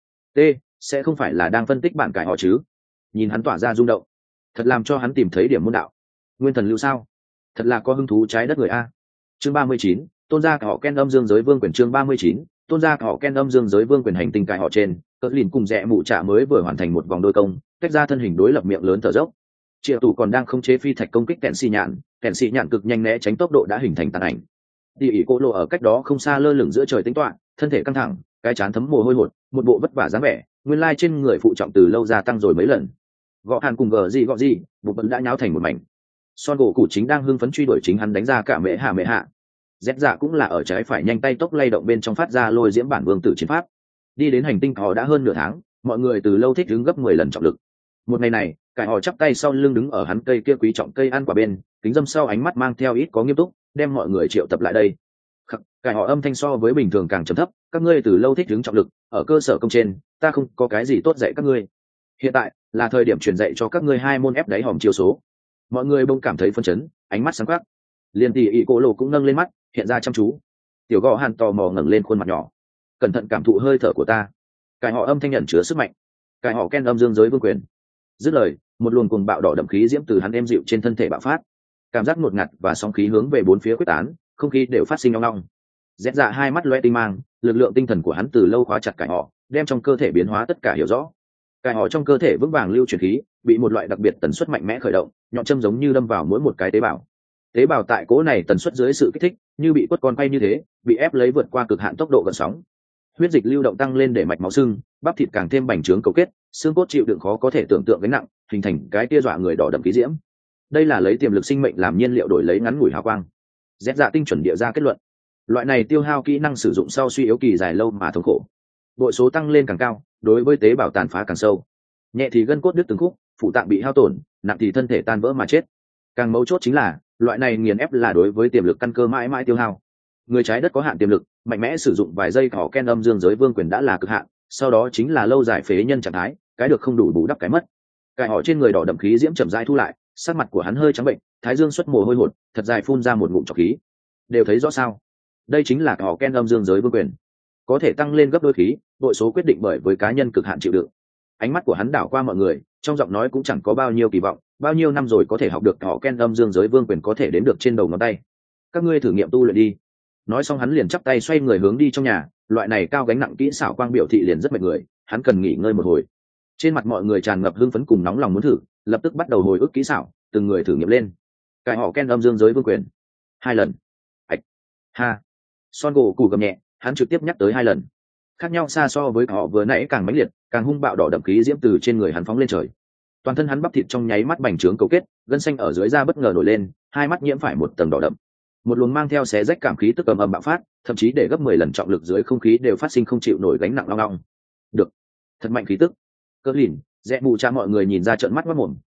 sẽ không phải là đang phân tích bản cài họ chứ? Nhìn hắn tỏa ra rung động, thật làm cho hắn tìm thấy điểm môn đạo. Nguyên thần lưu sao? Thật là có hứng thú trái đất người a. Chương 39, tôn gia họ Ken âm dương giới vương quyền. Chương 39, tôn gia họ Ken âm dương giới vương quyền. Hành tinh cài họ trên, cỡ lìn cùng rẽ mụ trạ mới vừa hoàn thành một vòng đôi công, tách ra thân hình đối lập miệng lớn thở dốc. Triệu tủ còn đang khống chế phi thạch công kích kẹn xì nhạn cực nhanh né tránh tốc độ đã hình thành tàn ảnh. Đi ỉ cô lộ ở cách đó không xa lơ lửng giữa trời tính toán, thân thể căng thẳng, cái chán thấm mồ hôi hột, một bộ vất vả dáng vẻ, nguyên lai trên người phụ trọng từ lâu gia tăng rồi mấy lần. Gõ hàn cùng gờ gì, bụng bẩn đã nháo thành một mảnh. Son gỗ cụ chính đang hưng phấn truy đuổi chính hắn đánh ra cả mẹ hạ. Z dạ cũng là ở trái phải nhanh tay tốc lay động bên trong phát ra lôi diễm bản vương tử chiến pháp. Đi đến hành tinh họ đã hơn nửa tháng, mọi người từ lâu thích đứng gấp 10 lần trọng lực. Một ngày này, cải họ chắp tay sau lưng đứng ở hắn cây kia quý trọng cây ăn quả bên, kính dâm sau ánh mắt mang theo ít có nghiêm túc, đem mọi người triệu tập lại đây. Cải họ âm thanh so với bình thường càng trầm thấp, các ngươi từ lâu thích đứng trọng lực, ở cơ sở công trên, ta không có cái gì tốt dạy các ngươi. Hiện tại là thời điểm truyền dạy cho các ngươi 2 môn ép đáy hòm chiêu số. Mọi người bỗng cảm thấy phân chấn, ánh mắt sáng quắc. Liên tỷ ỷ cổ lộ cũng nâng lên mắt, hiện ra chăm chú. Tiểu gò hàn tò mò ngẩng lên khuôn mặt nhỏ, cẩn thận cảm thụ hơi thở của ta. Cải họ âm thanh nhận chứa sức mạnh. Cải họ Ken âm dương giới vương quyền. Dứt lời, một luồng cuồng bạo đỏ đậm khí diễm từ hắn êm dịu trên thân thể bạo phát, cảm giác ngột ngạt và sóng khí hướng về bốn phía quyết tán, không khí đều phát sinh ong ong. Rẽ dạ hai mắt loe tinh mang, lực lượng tinh thần của hắn từ lâu khóa chặt cải họ, đem trong cơ thể biến hóa tất cả hiểu rõ. Cải họ trong cơ thể vững vàng lưu chuyển khí, bị một loại đặc biệt tần suất mạnh mẽ khởi động, nhọn châm giống như đâm vào mỗi một cái tế bào. Tế bào tại cố này tần suất dưới sự kích thích, như bị quất con quay như thế, bị ép lấy vượt qua cực hạn tốc độ gần sóng. Huyết dịch lưu động tăng lên để mạch máu sưng, bắp thịt càng thêm bành trướng cầu kết, xương cốt chịu đựng khó có thể tưởng tượng gánh nặng, hình thành cái tia dọa người đỏ đậm khí diễm. Đây là lấy tiềm lực sinh mệnh làm nhiên liệu đổi lấy ngắn ngủi hào quang. Rẽ dạ tinh chuẩn địa ra kết luận, loại này tiêu hao kỹ năng sử dụng sau suy yếu kỳ dài lâu mà thống khổ. Bội số tăng lên càng cao, đối với tế bào tàn phá càng sâu. Nhẹ thì gân cốt đứt từng khúc, phụ tạng bị hao tổn, nặng thì thân thể tan vỡ mà chết. Càng mấu chốt chính là loại này nghiền ép là đối với tiềm lực căn cơ mãi mãi tiêu hao. Người trái đất có hạn tiềm lực, mạnh mẽ sử dụng vài giây họ Ken âm dương giới vương quyền đã là cực hạn, sau đó chính là lâu dài phế nhân trạng thái, cái được không đủ bù đắp cái mất. Cái họ trên người đỏ đậm khí diễm chậm rãi thu lại, sắc mặt của hắn hơi trắng bệnh, thái dương xuất mồ hôi hột, thật dài phun ra một ngụm trọc khí. Đều thấy rõ sao? Đây chính là họ Ken âm dương giới vương quyền, có thể tăng lên gấp đôi khí, đội số quyết định bởi với cá nhân cực hạn chịu đựng. Ánh mắt của hắn đảo qua mọi người, trong giọng nói cũng chẳng có bao nhiêu kỳ vọng, bao nhiêu năm rồi có thể học được họ Ken âm dương giới vương quyền có thể đến được trên đầu ngón tay. Các ngươi thử nghiệm tu luyện đi. Nói xong hắn liền chắp tay xoay người hướng đi trong nhà, loại này cao gánh nặng kỹ xảo quang biểu thị liền rất mệt người, hắn cần nghỉ ngơi một hồi. Trên mặt mọi người tràn ngập hưng phấn cùng nóng lòng muốn thử, lập tức bắt đầu hồi ức kỹ xảo, từng người thử nghiệm lên. Cái họ Ken âm dương giới vương quyền 2 lần. Ảch. Ha. Son gỗ củ gầm nhẹ, hắn trực tiếp nhắc tới 2 lần. Khác nhau xa so với họ vừa nãy càng mãnh liệt, càng hung bạo đỏ đậm khí diễm từ trên người hắn phóng lên trời. Toàn thân hắn bắp thịt trong nháy mắt bành trướng cấu kết, gân xanh ở dưới da bất ngờ nổi lên, hai mắt nhiễm phải một tầng đỏ đậm. Một luồng mang theo xé rách cảm khí tức ầm ầm bạo phát, thậm chí để gấp 10 lần trọng lực dưới không khí đều phát sinh không chịu nổi gánh nặng long long. Được, thật mạnh khí tức. Cỡ lìn, rẽ bù cha mọi người nhìn ra trợn mắt mất mồm,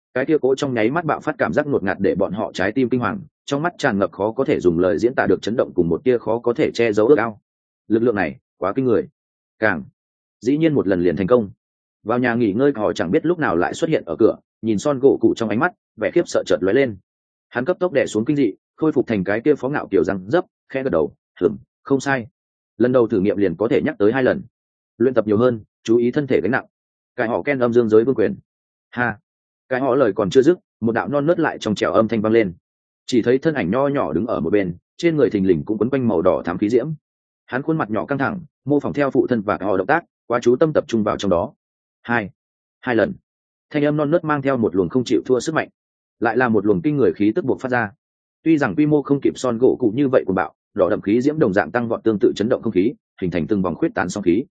cái kia cố trong nháy mắt bạo phát cảm giác ngột ngạt để bọn họ trái tim kinh hoàng, trong mắt tràn ngập khó có thể dùng lời diễn tả được chấn động cùng một tia khó có thể che giấu ước ao. Lực lượng này quá kinh người, càng dĩ nhiên một lần liền thành công. Vào nhà nghỉ ngơi, họ chẳng biết lúc nào lại xuất hiện ở cửa, nhìn Son gỗ cụ trong ánh mắt vẻ khiếp sợ chợt lóe lên. Hắn cấp tốc đè xuống kinh dị, khôi phục thành cái kia phó ngạo kiểu răng dấp, khẽ gật đầu, không sai. Lần đầu thử nghiệm liền có thể nhắc tới 2 lần. Luyện tập nhiều hơn, chú ý thân thể gánh nặng. Cái họ Ken âm dương giới vương quyền. Ha. Cái họ lời còn chưa dứt, một đạo non nớt lại trong trẻo âm thanh vang lên. Chỉ thấy thân ảnh nho nhỏ đứng ở một bên, trên người thình lình cũng quấn quanh màu đỏ thắm khí diễm. Hắn khuôn mặt nhỏ căng thẳng, mô phỏng theo phụ thân và họ động tác, quá chú tâm tập trung vào trong đó. Hai lần. Thanh âm non nớt mang theo một luồng không chịu thua sức mạnh, lại là một luồng kinh người khí tức buộc phát ra. Tuy rằng quy mô không kịp Son gỗ cụ như vậy của bạo, đỏ đậm khí diễm đồng dạng tăng vọt tương tự chấn động không khí, hình thành từng vòng khuyết tán sóng khí.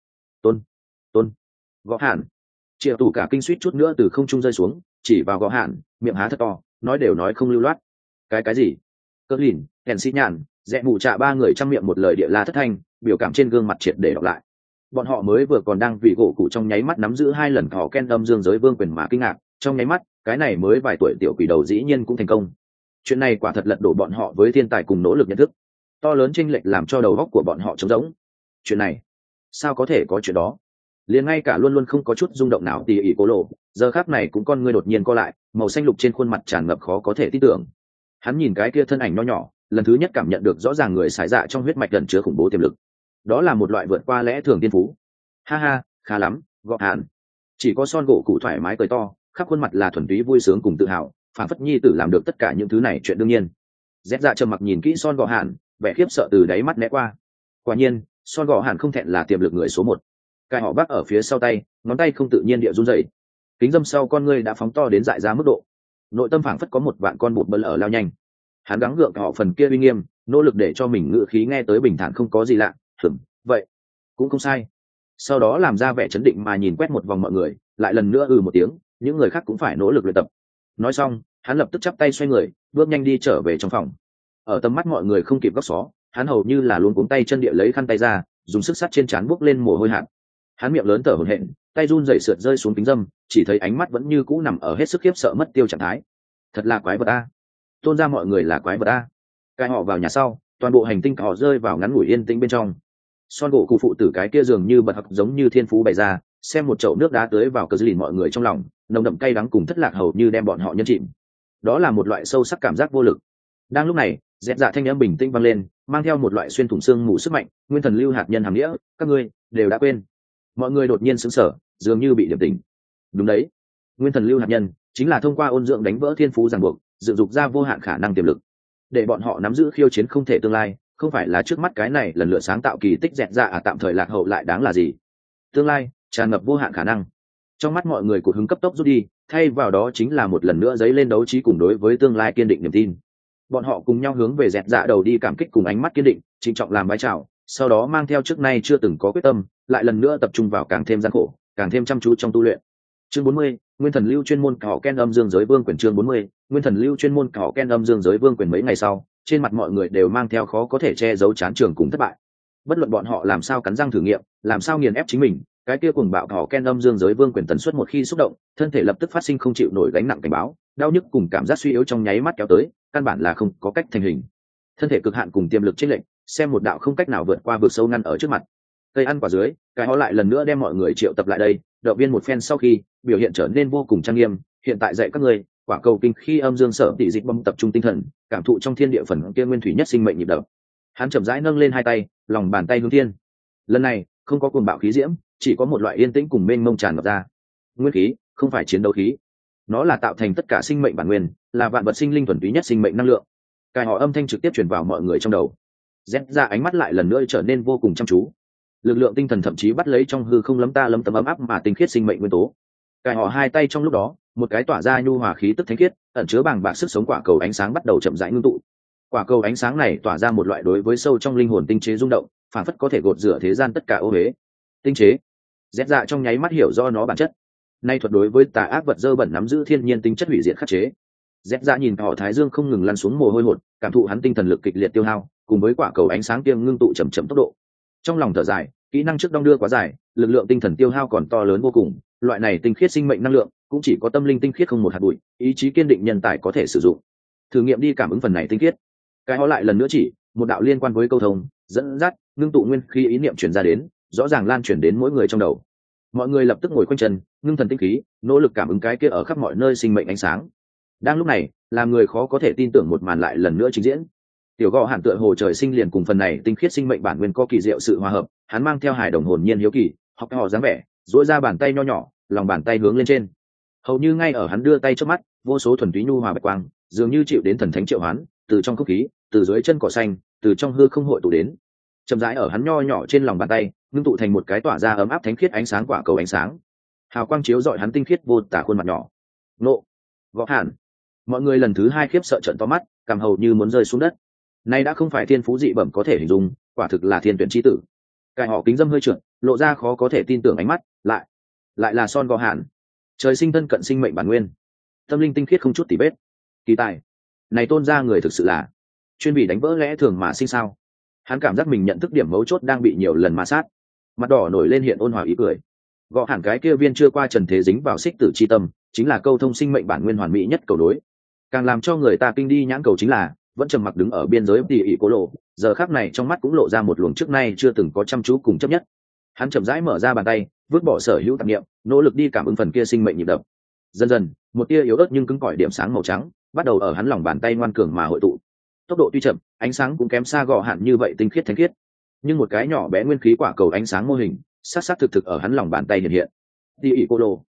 Tôn, Gõ Hạn. Triệu tủ cả kinh suýt chút nữa từ không trung rơi xuống, chỉ vào Gõ Hạn, miệng há thật to, nói đều nói không lưu loát. Cái gì? Cỡ lìn, Hèn Sĩ Nhàn, Rẽ Mù Trạ ba người trăm miệng một lời địa la thất thanh, biểu cảm trên gương mặt triệt để đọc lại. Bọn họ mới vừa còn đang vì gỗ cụ trong nháy mắt nắm giữ 2 lần họ Ken âm dương giới vương quyền mà kinh ngạc, trong nháy mắt, cái này mới vài tuổi tiểu quỷ đầu dĩ nhiên cũng thành công. Chuyện này quả thật lật đổ bọn họ với thiên tài cùng nỗ lực nhận thức. To lớn chênh lệch làm cho đầu óc của bọn họ trống rỗng. Chuyện này, sao có thể có chuyện đó? Liền ngay cả luôn luôn không có chút rung động nào tỉ ỉ cố lộ, giờ khắc này cũng con ngươi đột nhiên co lại, màu xanh lục trên khuôn mặt tràn ngập khó có thể tin tưởng. Hắn nhìn cái kia thân ảnh nho nhỏ, lần thứ nhất cảm nhận được rõ ràng người xài dạ trong huyết mạch gần chứa khủng bố tiềm lực. Đó là một loại vượt qua lẽ thường tiên phú. Ha ha, khá lắm, Gõ Hạn. Chỉ có Son gỗ cụ thoải mái cười to, khắp khuôn mặt là thuần túy vui sướng cùng tự hào, phản phất nhi tử làm được tất cả những thứ này chuyện đương nhiên. Rét dạ trầm mặc nhìn kỹ Son Gõ Hạn, vẻ khiếp sợ từ đáy mắt né qua. Quả nhiên, Son Gõ Hạn không thẹn là tiềm lực người số 1. Cái họ bắc ở phía sau tay, ngón tay không tự nhiên địa run rẩy. Kính dâm sau con ngươi đã phóng to đến dại ra mức độ. Nội tâm phảng phất có một vạn con bụt bẩn ở lao nhanh. Hắn gắng gượng họ phần kia uy nghiêm, nỗ lực để cho mình ngữ khí nghe tới bình thản không có gì lạ. Vậy cũng không sai. Sau đó làm ra vẻ chấn định mà nhìn quét một vòng mọi người, lại lần nữa một tiếng, những người khác cũng phải nỗ lực luyện tập. Nói xong, hắn lập tức chắp tay xoay người, bước nhanh đi trở về trong phòng. Ở tầm mắt mọi người không kịp góc xó, hắn hầu như là luôn cuống tay chân địa lấy khăn tay ra, dùng sức sắt trên trán buốc lên mồ hôi hạt. Hắn miệng lớn thở hổn hển, tay run rẩy sượt rơi xuống kính dâm, chỉ thấy ánh mắt vẫn như cũ nằm ở hết sức khiếp sợ mất tiêu trạng thái. Thật là quái vật a. Tôn ra mọi người là quái vật a. Cái họ vào nhà sau, toàn bộ hành tinh họ rơi vào ngắn ngủi yên tĩnh bên trong. Son gỗ cụ phụ tử cái kia dường như bật học giống như thiên phú bày ra, xem một chậu nước đá tưới vào cờ lìn mọi người trong lòng, nồng đậm cay đắng cùng thất lạc hầu như đem bọn họ nhân chìm. Đó là một loại sâu sắc cảm giác vô lực. Đang lúc này, dẹp dạ thanh âm bình tĩnh vang lên, mang theo một loại xuyên thủng xương mù sức mạnh, nguyên thần lưu hạt nhân hàm nghĩa, các ngươi đều đã quên. Mọi người đột nhiên sững sờ, dường như bị điểm tỉnh. Đúng đấy, nguyên thần lưu hạt nhân chính là thông qua ôn dưỡng đánh vỡ thiên phú ràng buộc, dựng dục ra vô hạn khả năng tiềm lực, để bọn họ nắm giữ khiêu chiến không thể tương lai, không phải là trước mắt cái này lần lượt sáng tạo kỳ tích dẹt dạ tạm thời lạc hậu lại đáng là gì. Tương lai tràn ngập vô hạn khả năng. Trong mắt mọi người cột hứng cấp tốc rút đi, thay vào đó chính là một lần nữa dấy lên đấu trí cùng đối với tương lai kiên định niềm tin. Bọn họ cùng nhau hướng về dẹt dạ đầu đi, cảm kích cùng ánh mắt kiên định, trịnh trọng làm vai trào, sau đó mang theo trước nay chưa từng có quyết tâm, lại lần nữa tập trung vào càng thêm gian khổ, càng thêm chăm chú trong tu luyện. Chương 40, nguyên thần lưu chuyên môn cỏ Ken âm dương giới vương quyền. Chương 40, nguyên thần lưu chuyên môn cỏ Ken âm dương giới vương quyền. Mấy ngày sau, trên mặt mọi người đều mang theo khó có thể che giấu chán trường cùng thất bại. Bất luận bọn họ làm sao cắn răng thử nghiệm, làm sao nghiền ép chính mình, cái kia cuồng bạo cỏ Ken âm dương giới vương quyền tần suất một khi xúc động, thân thể lập tức phát sinh không chịu nổi gánh nặng cảnh báo, đau nhức cùng cảm giác suy yếu trong nháy mắt kéo tới, căn bản là không có cách thành hình. Thân thể cực hạn cùng tiềm lực chênh lệch, xem một đạo không cách nào vượt qua vực sâu ngăn ở trước mặt. Cây ăn quả dưới, cái họ lại lần nữa đem mọi người triệu tập lại đây, động viên một phen sau khi biểu hiện trở nên vô cùng trang nghiêm. Hiện tại dạy các ngươi quả cầu kinh khi âm dương sở tỷ dịch bấm tập trung tinh thần, cảm thụ trong thiên địa phần kia nguyên thủy nhất sinh mệnh nhịp đập. Hắn chậm rãi nâng lên hai tay, lòng bàn tay hướng thiên. Lần này không có cuồng bạo khí diễm, chỉ có một loại yên tĩnh cùng mênh mông tràn ngập ra. Nguyên khí không phải chiến đấu khí, nó là tạo thành tất cả sinh mệnh bản nguyên, là vạn vật sinh linh thuần túy nhất sinh mệnh năng lượng. Cái họ âm thanh trực tiếp truyền vào mọi người trong đầu. Rẽ ra ánh mắt lại lần nữa trở nên vô cùng chăm chú. Lực lượng tinh thần thậm chí bắt lấy trong hư không lấm ta lấm tấm ấm áp mà tinh khiết sinh mệnh nguyên tố. Cái họ hai tay trong lúc đó, một cái tỏa ra nhu hòa khí tức thánh khiết, ẩn chứa bàng bạc sức sống quả cầu ánh sáng bắt đầu chậm rãi ngưng tụ. Quả cầu ánh sáng này tỏa ra một loại đối với sâu trong linh hồn tinh chế rung động, phản phất có thể gột rửa thế gian tất cả ô uế. Tinh chế. Rét dạ trong nháy mắt hiểu do nó bản chất. Nay thuật đối với tà ác vật dơ bẩn nắm giữ thiên nhiên tính chất hủy diệt khắc chế. Rét dạ nhìn họ thái dương không ngừng lăn xuống mồ hôi hột, cảm thụ hắn tinh thần lực kịch liệt tiêu hao, cùng với quả cầu ánh sáng tiêm ngưng tụ chậm chậm tốc độ. Trong lòng thở dài, kỹ năng trước đong đưa quá dài, lực lượng tinh thần tiêu hao còn to lớn vô cùng, loại này tinh khiết sinh mệnh năng lượng cũng chỉ có tâm linh tinh khiết không một hạt bụi, ý chí kiên định nhân tài có thể sử dụng. Thử nghiệm đi cảm ứng phần này tinh khiết. Cái họ lại lần nữa chỉ một đạo liên quan với câu thông, dẫn dắt, ngưng tụ nguyên khí ý niệm truyền ra đến, rõ ràng lan truyền đến mỗi người trong đầu. Mọi người lập tức ngồi quanh chân, ngưng thần tinh khí, nỗ lực cảm ứng cái kia ở khắp mọi nơi sinh mệnh ánh sáng. Đang lúc này, làm người khó có thể tin tưởng một màn lại lần nữa trình diễn. Tiểu Gò Hàn tựa hồ trời sinh liền cùng phần này tinh khiết sinh mệnh bản nguyên có kỳ diệu sự hòa hợp, hắn mang theo hài đồng hồn nhiên hiếu kỳ, học họ dáng vẻ, duỗi ra bàn tay nho nhỏ, lòng bàn tay hướng lên trên. Hầu như ngay ở hắn đưa tay trước mắt, vô số thuần túy nhu hòa bạch quang, dường như chịu đến thần thánh triệu hoán, từ trong không khí, từ dưới chân cỏ xanh, từ trong hư không hội tụ đến. Chậm rãi ở hắn nho nhỏ trên lòng bàn tay, ngưng tụ thành một cái tỏa ra ấm áp thánh khiết ánh sáng quả cầu ánh sáng. Hào quang chiếu rọi hắn tinh khiết vô tả khuôn mặt nhỏ. Nộ, Gò Hàn. Mọi người lần thứ hai khiếp sợ trợn to mắt, cảm hầu như muốn rơi xuống đất. Nay đã không phải thiên phú dị bẩm có thể hình dung, quả thực là thiên tuyển chi tử. Cái họ kính dâm hơi trượt, lộ ra khó có thể tin tưởng ánh mắt, lại là Son Gò Hàn. Trời sinh thân cận sinh mệnh bản nguyên, tâm linh tinh khiết không chút tì vết. Kỳ tài, này tôn ra người thực sự là chuyên bị đánh vỡ lẽ thường mà sinh sao. Hắn cảm giác mình nhận thức điểm mấu chốt đang bị nhiều lần ma sát, mặt đỏ nổi lên hiện ôn hòa ý cười. Gõ hẳn cái kia viên chưa qua trần thế dính vào xích tử chi tâm, chính là câu thông sinh mệnh bản nguyên hoàn mỹ nhất cầu đối. Càng làm cho người ta kinh đi nhãn cầu chính là vẫn trầm mặc đứng ở biên giới tỉ ỉ cố lộ, giờ khắc này trong mắt cũng lộ ra một luồng trước nay chưa từng có chăm chú cùng chấp nhất. Hắn chậm rãi mở ra bàn tay, vứt bỏ sở hữu tạp niệm, nỗ lực đi cảm ứng phần kia sinh mệnh nhịp đập. Dần dần, một tia yếu ớt nhưng cứng cỏi điểm sáng màu trắng bắt đầu ở hắn lòng bàn tay ngoan cường mà hội tụ. Tốc độ tuy chậm, ánh sáng cũng kém xa Gò Hàn như vậy tinh khiết thánh khiết, nhưng một cái nhỏ bé nguyên khí quả cầu ánh sáng mô hình sát sát thực thực ở hắn lòng bàn tay hiện hiện. Tỉ ỉ cô lô,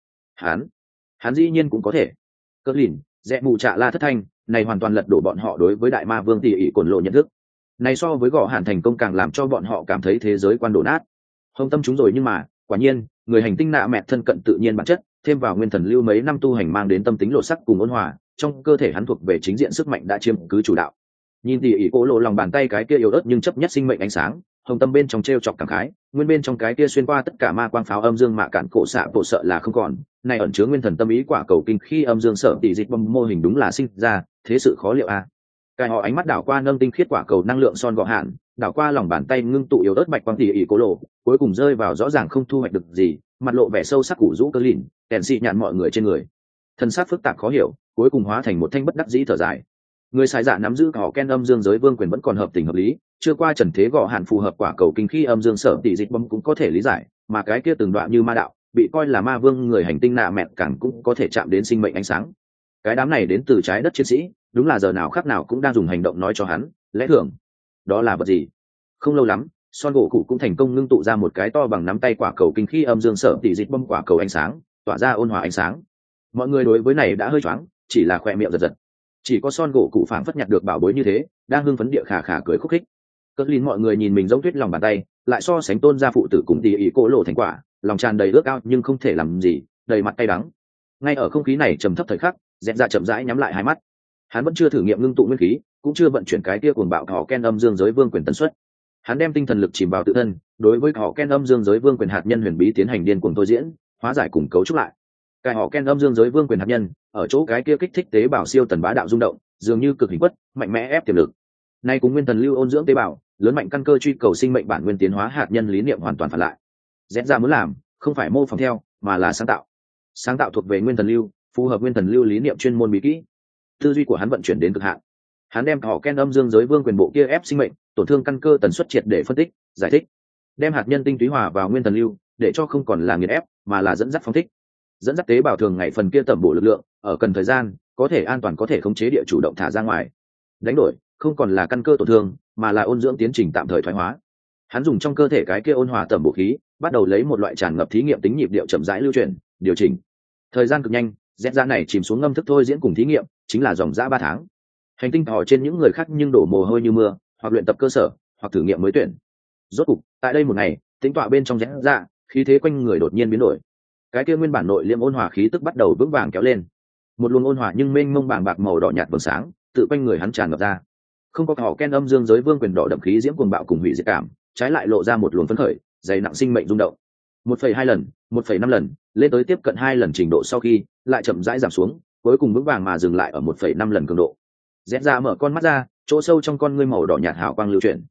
hắn dĩ nhiên cũng có thể. Cỡ lìn, rẽ mù trạ la thất thanh, này hoàn toàn lật đổ bọn họ đối với đại ma vương tỉ ỉ cồn lộ nhận thức. Này so với Gò Hàn thành công càng làm cho bọn họ cảm thấy thế giới quan đổ nát. Hông tâm chúng rồi, nhưng mà quả nhiên người hành tinh nạ mẹ thân cận tự nhiên bản chất, thêm vào nguyên thần lưu mấy năm tu hành mang đến tâm tính lộ sắc cùng ôn hòa, trong cơ thể hắn thuộc về chính diện sức mạnh đã chiếm cứ chủ đạo. Nhìn tỉ ỉ cố lộ lòng bàn tay cái kia yếu ớt nhưng chấp nhất sinh mệnh ánh sáng, hồng tâm bên trong t r e o chọc cảm khái, nguyên bên trong cái kia xuyên qua tất cả ma quang pháo âm dương mạ cạn cổ xạ bộ sợ là không còn. Này ẩn chứa nguyên thần tâm ý quả cầu kinh khi âm dương sợ tỷ dịch bom mô hình đúng là sinh ra thế sự khó liệu a. Cái họ ánh mắt đảo qua nâng tinh khiết quả cầu năng lượng Son Gò Hàn, đảo qua lòng bàn tay ngưng tụ yếu ớt bạch quang tỉ ỉ cố lộ, cuối cùng rơi vào rõ ràng không thu hoạch được gì, mặt lộ vẻ sâu sắc củ rũ cơ lìn, kèn xị nhạn mọi người trên người, thân xác phức tạp khó hiểu, cuối cùng hóa thành một thanh bất đắc dĩ thở dài. Người sai dạ nắm giữ họ Ken âm dương giới vương quyền vẫn còn hợp tình hợp lý, chưa qua trần thế Gò Hàn phù hợp quả cầu kinh khi âm dương sở tỷ dịch bấm cũng có thể lý giải, mà cái kia từng đoạn như ma đạo bị coi là ma vương người hành tinh nạ mẹ càng cũng có thể chạm đến sinh mệnh ánh sáng. Cái đám này đến từ trái đất chiến sĩ, đúng là giờ nào khác nào cũng đang dùng hành động nói cho hắn lẽ thường. Đó là vật gì? Không lâu lắm, Son gỗ cụ cũng thành công ngưng tụ ra một cái to bằng nắm tay quả cầu kinh khi âm dương sở tỷ dịch bấm quả cầu ánh sáng, tỏa ra ôn hòa ánh sáng. Mọi người đối với này đã hơi choáng, chỉ là khỏe miệng giật giật. Chỉ có Son gỗ cụ phảng phất nhặt được bảo bối như thế, đang hưng phấn địa khả khả cười khúc khích. Cất lín mọi người nhìn mình giống tuyết lòng bàn tay, lại so sánh tôn gia phụ tử cùng tỉ ỉ cố lộ thành quả, lòng tràn đầy ước ao nhưng không thể làm gì, đầy mặt cay đắng. Ngay ở không khí này trầm thấp thời khắc, dẹt ra chậm rãi nhắm lại hai mắt. Hắn vẫn chưa thử nghiệm ngưng tụ nguyên khí, cũng chưa vận chuyển cái kia cuồng bạo họ Ken âm dương giới vương quyền tần suất. Hắn đem tinh thần lực chìm vào tự thân, đối với họ Ken âm dương giới vương quyền hạt nhân huyền bí tiến hành điên cuồng thôi diễn, hóa giải cùng cấu trúc lại. Cái họ Ken âm dương giới vương quyền hạt nhân, ở chỗ cái kia kích thích tế bào siêu tần bá đạo rung động, dường như cực hình quất, mạnh mẽ ép tiềm lực. Nay cùng nguyên thần lưu ôn dưỡng tế bào, lớn mạnh căn cơ truy cầu sinh mệnh bản nguyên tiến hóa hạt nhân lý niệm hoàn toàn phản lại. Rẽ ra muốn làm, không phải mô phỏng theo, mà là sáng tạo. Sáng tạo thuộc về nguyên thần lưu, phù hợp nguyên thần lưu lý niệm chuyên môn bí kỹ. Tư duy của hắn vận chuyển đến cực hạn. Hắn đem họ Ken âm dương giới vương quyền bộ kia ép sinh mệnh, tổn thương căn cơ tần suất triệt để phân tích, giải thích. Đem hạt nhân tinh túy hòa vào nguyên thần lưu, để cho không còn là nghiền ép, mà là dẫn dắt phóng thích. Dẫn dắt tế bào thường ngày phần kia tẩm bổ lực lượng, ở cần thời gian, có thể an toàn có thể khống chế địa chủ động thả ra ngoài. Đánh đổi, không còn là căn cơ tổn thương, mà là ôn dưỡng tiến trình tạm thời thoái hóa. Hắn dùng trong cơ thể cái kia ôn hòa tẩm bổ khí, bắt đầu lấy một loại tràn ngập thí nghiệm tính nhịp điệu chậm rãi lưu chuyển, điều chỉnh. Thời gian cực nhanh, rét ra này chìm xuống ngâm thức thôi diễn cùng thí nghiệm, chính là dòng dã 3 tháng. Hành tinh họ trên những người khác nhưng đổ mồ hôi như mưa, hoặc luyện tập cơ sở, hoặc thử nghiệm mới tuyển. Rốt cục, tại đây một ngày, tính tọa bên trong rét ra, khí thế quanh người đột nhiên biến đổi. Cái kia nguyên bản nội liêm ôn hòa khí tức bắt đầu vững vàng kéo lên. Một luồng ôn hòa nhưng mênh mông bàng bạc màu đỏ nhạt vầng sáng, tự quanh người hắn tràn ngập ra. Không có họ Ken âm dương giới vương quyền đỏ đậm khí diễm cuồng bạo cùng hủy diệt cảm, trái lại lộ ra một luồng phấn khởi, dày nặng sinh mệnh rung động. 1,2 lần, 1,5 lần, lên tới tiếp cận 2 lần trình độ sau khi, lại chậm rãi giảm xuống, cuối cùng vững vàng mà dừng lại ở 1,5 lần cường độ. Rét ra mở con mắt ra, chỗ sâu trong con ngươi màu đỏ nhạt hào quang lưu chuyển.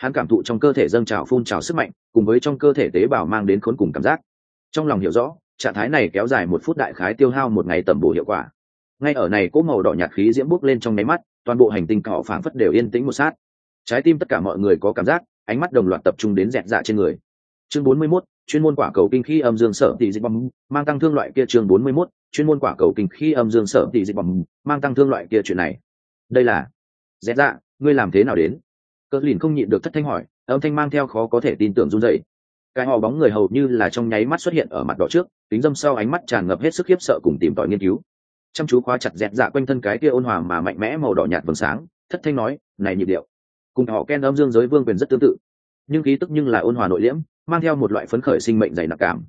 hắn cảm thụ trong cơ thể dâng trào phun trào sức mạnh cùng với trong cơ thể tế bào mang đến khốn cùng cảm giác. Trong lòng hiểu rõ trạng thái này kéo dài 1 phút đại khái tiêu hao 1 ngày tầm bổ hiệu quả. Ngay ở này cỗ màu đỏ nhạt khí diễm bốc lên trong nháy mắt, toàn bộ hành tinh cỏ phảng phất đều yên tĩnh một sát. Trái tim tất cả mọi người có cảm giác, ánh mắt đồng loạt tập trung đến dẹt dạ trên người. Chương 41, chuyên môn quả cầu kinh khí âm dương sở tỷ dịch bom mang tăng thương loại kia. Chương 41, chuyên môn quả cầu kinh khí âm dương sở tỷ dịch bom mang tăng thương loại kia. Chuyện này, đây là dẹt dạ, ngươi làm thế nào đến? Cỡ lìn không nhịn được thất thanh hỏi, âm thanh mang theo khó có thể tin tưởng run rẩy. Cái họ bóng người hầu như là trong nháy mắt xuất hiện ở mặt đỏ trước, kính dâm sau ánh mắt tràn ngập hết sức khiếp sợ cùng tìm tòi nghiên cứu. Chăm chú khóa chặt dẹt dạ quanh thân cái kia ôn hòa mà mạnh mẽ màu đỏ nhạt vầng sáng, thất thanh nói, này nhịp điệu cùng họ Ken âm dương giới vương quyền rất tương tự, nhưng khí tức nhưng là ôn hòa nội liễm, mang theo một loại phấn khởi sinh mệnh dày nặng cảm.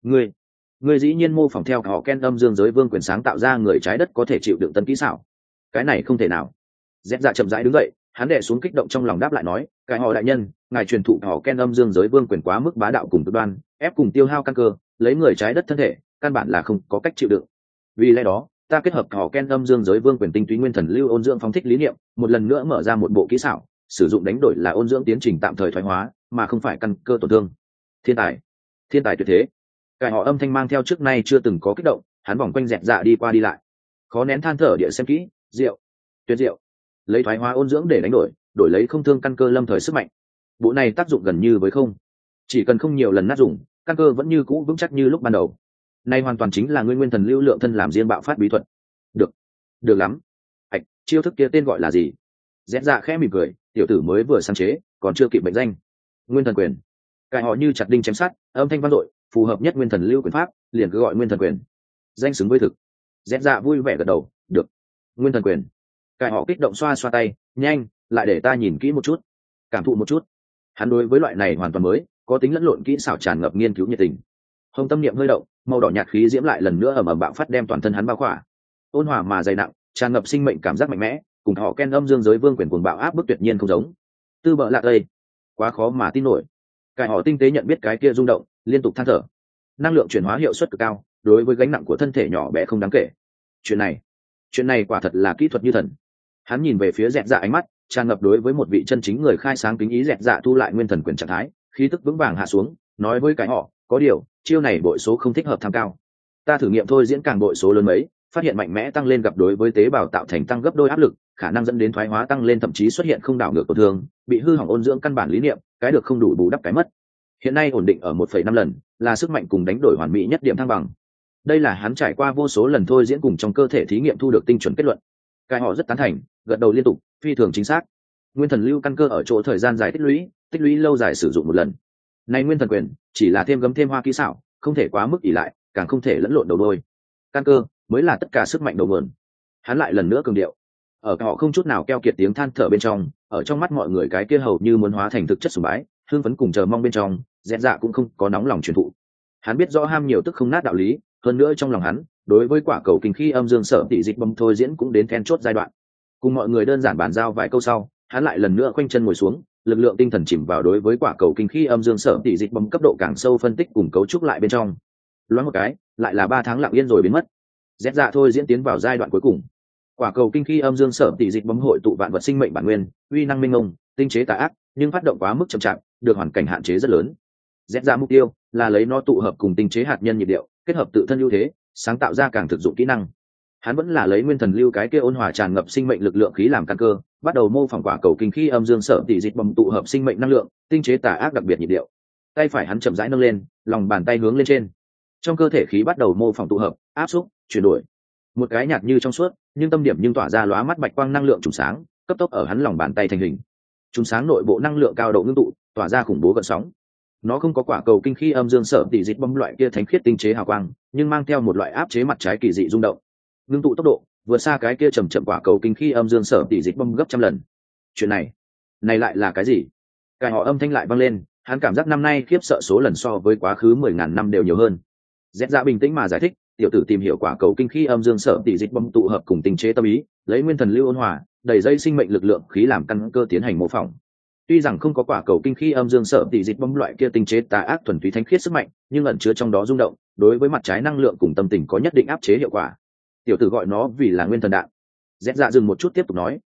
Ngươi dĩ nhiên mô phỏng theo họ Ken âm dương giới vương quyền sáng tạo ra người trái đất có thể chịu đựng tân kỹ xảo. Cái này không thể nào. Dẹt dạ chậm rãi đứng dậy, hắn đè xuống kích động trong lòng đáp lại nói, cái họ đại nhân, ngài truyền thụ họ Ken âm dương giới vương quyền quá mức bá đạo cùng cực đoan, ép cùng tiêu hao căn cơ, lấy người trái đất thân thể, căn bản là không có cách chịu đựng. Vì lẽ đó, ta kết hợp họ Ken âm dương giới vương quyền tinh túy nguyên thần lưu ôn dưỡng phóng thích lý niệm, một lần nữa mở ra một bộ kỹ xảo, sử dụng đánh đổi là ôn dưỡng tiến trình tạm thời thoái hóa, mà không phải căn cơ tổn thương. Thiên tài tuyệt thế. Cái họ âm thanh mang theo trước nay chưa từng có kích động, hắn vòng quanh dẹt dạ đi qua đi lại, khó nén than thở địa xem kỹ, diệu, tuyệt diệu. Lấy thoái hóa ôn dưỡng để đánh đổi lấy không thương căn cơ lâm thời sức mạnh. Bộ này tác dụng gần như với không, chỉ cần không nhiều lần nát dùng, căn cơ vẫn như cũ vững chắc như lúc ban đầu. Này hoàn toàn chính là nguyên thần lưu lượng thân làm riêng bạo phát bí thuật. Được lắm. Chiêu thức kia tên gọi là gì? Dẹt dạ khẽ mỉm cười, tiểu tử mới vừa sáng chế, còn chưa kịp mệnh danh. Nguyên thần quyền. Cái họ như chặt đinh chém sắt, âm thanh vang dội, phù hợp nhất nguyên thần lưu quyền pháp, liền cứ gọi nguyên thần quyền. Danh xứng với thực. Dẹt dạ vui vẻ gật đầu, được. Nguyên thần quyền. Cái họ kích động xoa xoa tay, nhanh, lại để ta nhìn kỹ một chút, cảm thụ một chút. Hắn đối với loại này hoàn toàn mới, có tính lẫn lộn kỹ xảo tràn ngập nghiên cứu nhiệt tình. Hồng tâm niệm hơi động, màu đỏ nhạt khí diễm lại lần nữa ầm ầm bạo phát đem toàn thân hắn bao khỏa. Ôn hòa mà dày nặng, tràn ngập sinh mệnh cảm giác mạnh mẽ, cùng họ Ken âm dương giới vương quyền cuồng bạo áp bức tuyệt nhiên không giống. Tư bợ lạc đây, quá khó mà tin nổi. Cái họ tinh tế nhận biết cái kia rung động, liên tục than thở. Năng lượng chuyển hóa hiệu suất cực cao, đối với gánh nặng của thân thể nhỏ bé không đáng kể. Chuyện này quả thật là kỹ thuật như thần. Hắn nhìn về phía dẹt dạ, ánh mắt tràn ngập đối với một vị chân chính người khai sáng kính ý. Dẹt dạ thu lại nguyên thần quyền trạng thái, khí tức vững vàng hạ xuống, nói với cái họ, có điều chiêu này bội số không thích hợp tham cao. Ta thử nghiệm thôi diễn càng bội số lớn mấy, phát hiện mạnh mẽ tăng lên gặp đối với tế bào tạo thành tăng gấp đôi áp lực, khả năng dẫn đến thoái hóa tăng lên, thậm chí xuất hiện không đảo ngược tổn thương, bị hư hỏng ôn dưỡng căn bản lý niệm, cái được không đủ bù đắp cái mất. Hiện nay ổn định ở 1,5 lần, là sức mạnh cùng đánh đổi hoàn mỹ nhất điểm thăng bằng. Đây là hắn trải qua vô số lần thôi diễn cùng trong cơ thể thí nghiệm thu được tinh chuẩn kết luận. Cái họ rất tán thành, gật đầu liên tục, phi thường chính xác. Nguyên thần lưu căn cơ ở chỗ thời gian dài tích lũy lâu dài sử dụng một lần. Này nguyên thần quyền chỉ là thêm gấm thêm hoa kỹ xảo, không thể quá mức ỷ lại, càng không thể lẫn lộn đầu đôi. Căn cơ mới là tất cả sức mạnh đầu nguồn. Hắn lại lần nữa cường điệu. Ở họ không chút nào keo kiệt tiếng than thở bên trong, ở trong mắt mọi người cái kia hầu như muốn hóa thành thực chất sùng bái, hương phấn cùng chờ mong bên trong, dẹt dạ cũng không có nóng lòng truyền thụ. Hắn biết rõ ham nhiều tức không nát đạo lý, hơn nữa trong lòng hắn, đối với quả cầu kinh khí âm dương sở tỷ dịch bấm thôi diễn cũng đến then chốt giai đoạn. Cùng mọi người đơn giản bàn giao vài câu sau, hắn lại lần nữa khoanh chân ngồi xuống, lực lượng tinh thần chìm vào đối với quả cầu kinh khí âm dương sở tỷ dịch bấm cấp độ càng sâu phân tích cùng cấu trúc lại bên trong. Loáng một cái, lại là 3 tháng lặng yên rồi biến mất. Dẹt dạ thôi diễn tiến vào giai đoạn cuối cùng. Quả cầu kinh khí âm dương sở tỷ dịch bấm hội tụ vạn vật sinh mệnh bản nguyên, uy năng minh mông, tinh chế tà ác, nhưng phát động quá mức chậm chạp, được hoàn cảnh hạn chế rất lớn. Dẹt dạ mục tiêu là lấy nó tụ hợp cùng tinh chế hạt nhân nhịp điệu, kết hợp tự thân ưu thế, sáng tạo ra càng thực dụng kỹ năng. Hắn vẫn là lấy nguyên thần lưu cái kia ôn hòa tràn ngập sinh mệnh lực lượng khí làm căn cơ, bắt đầu mô phỏng quả cầu kinh khí âm dương sở tỷ dịch bấm tụ hợp sinh mệnh năng lượng, tinh chế tà ác đặc biệt nhịp điệu. Tay phải hắn chậm rãi nâng lên, lòng bàn tay hướng lên trên. Trong cơ thể khí bắt đầu mô phỏng tụ hợp, áp xúc, chuyển đổi. Một cái nhạt như trong suốt, nhưng tâm điểm nhưng tỏa ra lóa mắt bạch quang năng lượng trùng sáng, cấp tốc ở hắn lòng bàn tay thành hình. Trùng sáng nội bộ năng lượng cao độ ngưng tụ, tỏa ra khủng bố gợn sóng. Nó không có quả cầu kinh khí âm dương sở tỷ dịch bấm loại kia thánh khiết tinh chế hào quang, nhưng mang theo một loại áp chế mặt trái kỳ dị rung động. Ngưng tụ tốc độ vượt xa cái kia chậm quả cầu kinh khí âm dương sở tỷ dịch bấm gấp trăm lần. Chuyện này lại là cái gì? Cái họ âm thanh lại vang lên, hắn cảm giác năm nay khiếp sợ số lần so với quá khứ 10.000 năm đều nhiều hơn. Dẹt dạ bình tĩnh mà giải thích, tiểu tử tìm hiểu quả cầu kinh khí âm dương sở tỷ dịch bấm tụ hợp cùng tinh chế tâm ý, lấy nguyên thần lưu ôn hòa, đầy dây sinh mệnh lực lượng khí làm căn cơ tiến hành mô phỏng. Tuy rằng không có quả cầu kinh khí âm dương sở tỷ dịch bấm loại kia tinh chế tà ác thuần túy thánh khiết sức mạnh, nhưng ẩn chứa trong đó rung động, đối với mặt trái năng lượng cùng tâm tình có nhất định áp chế hiệu quả. Tiểu tử gọi nó vì là nguyên thần đạn. Dẹt dạ dừng một chút tiếp tục nói,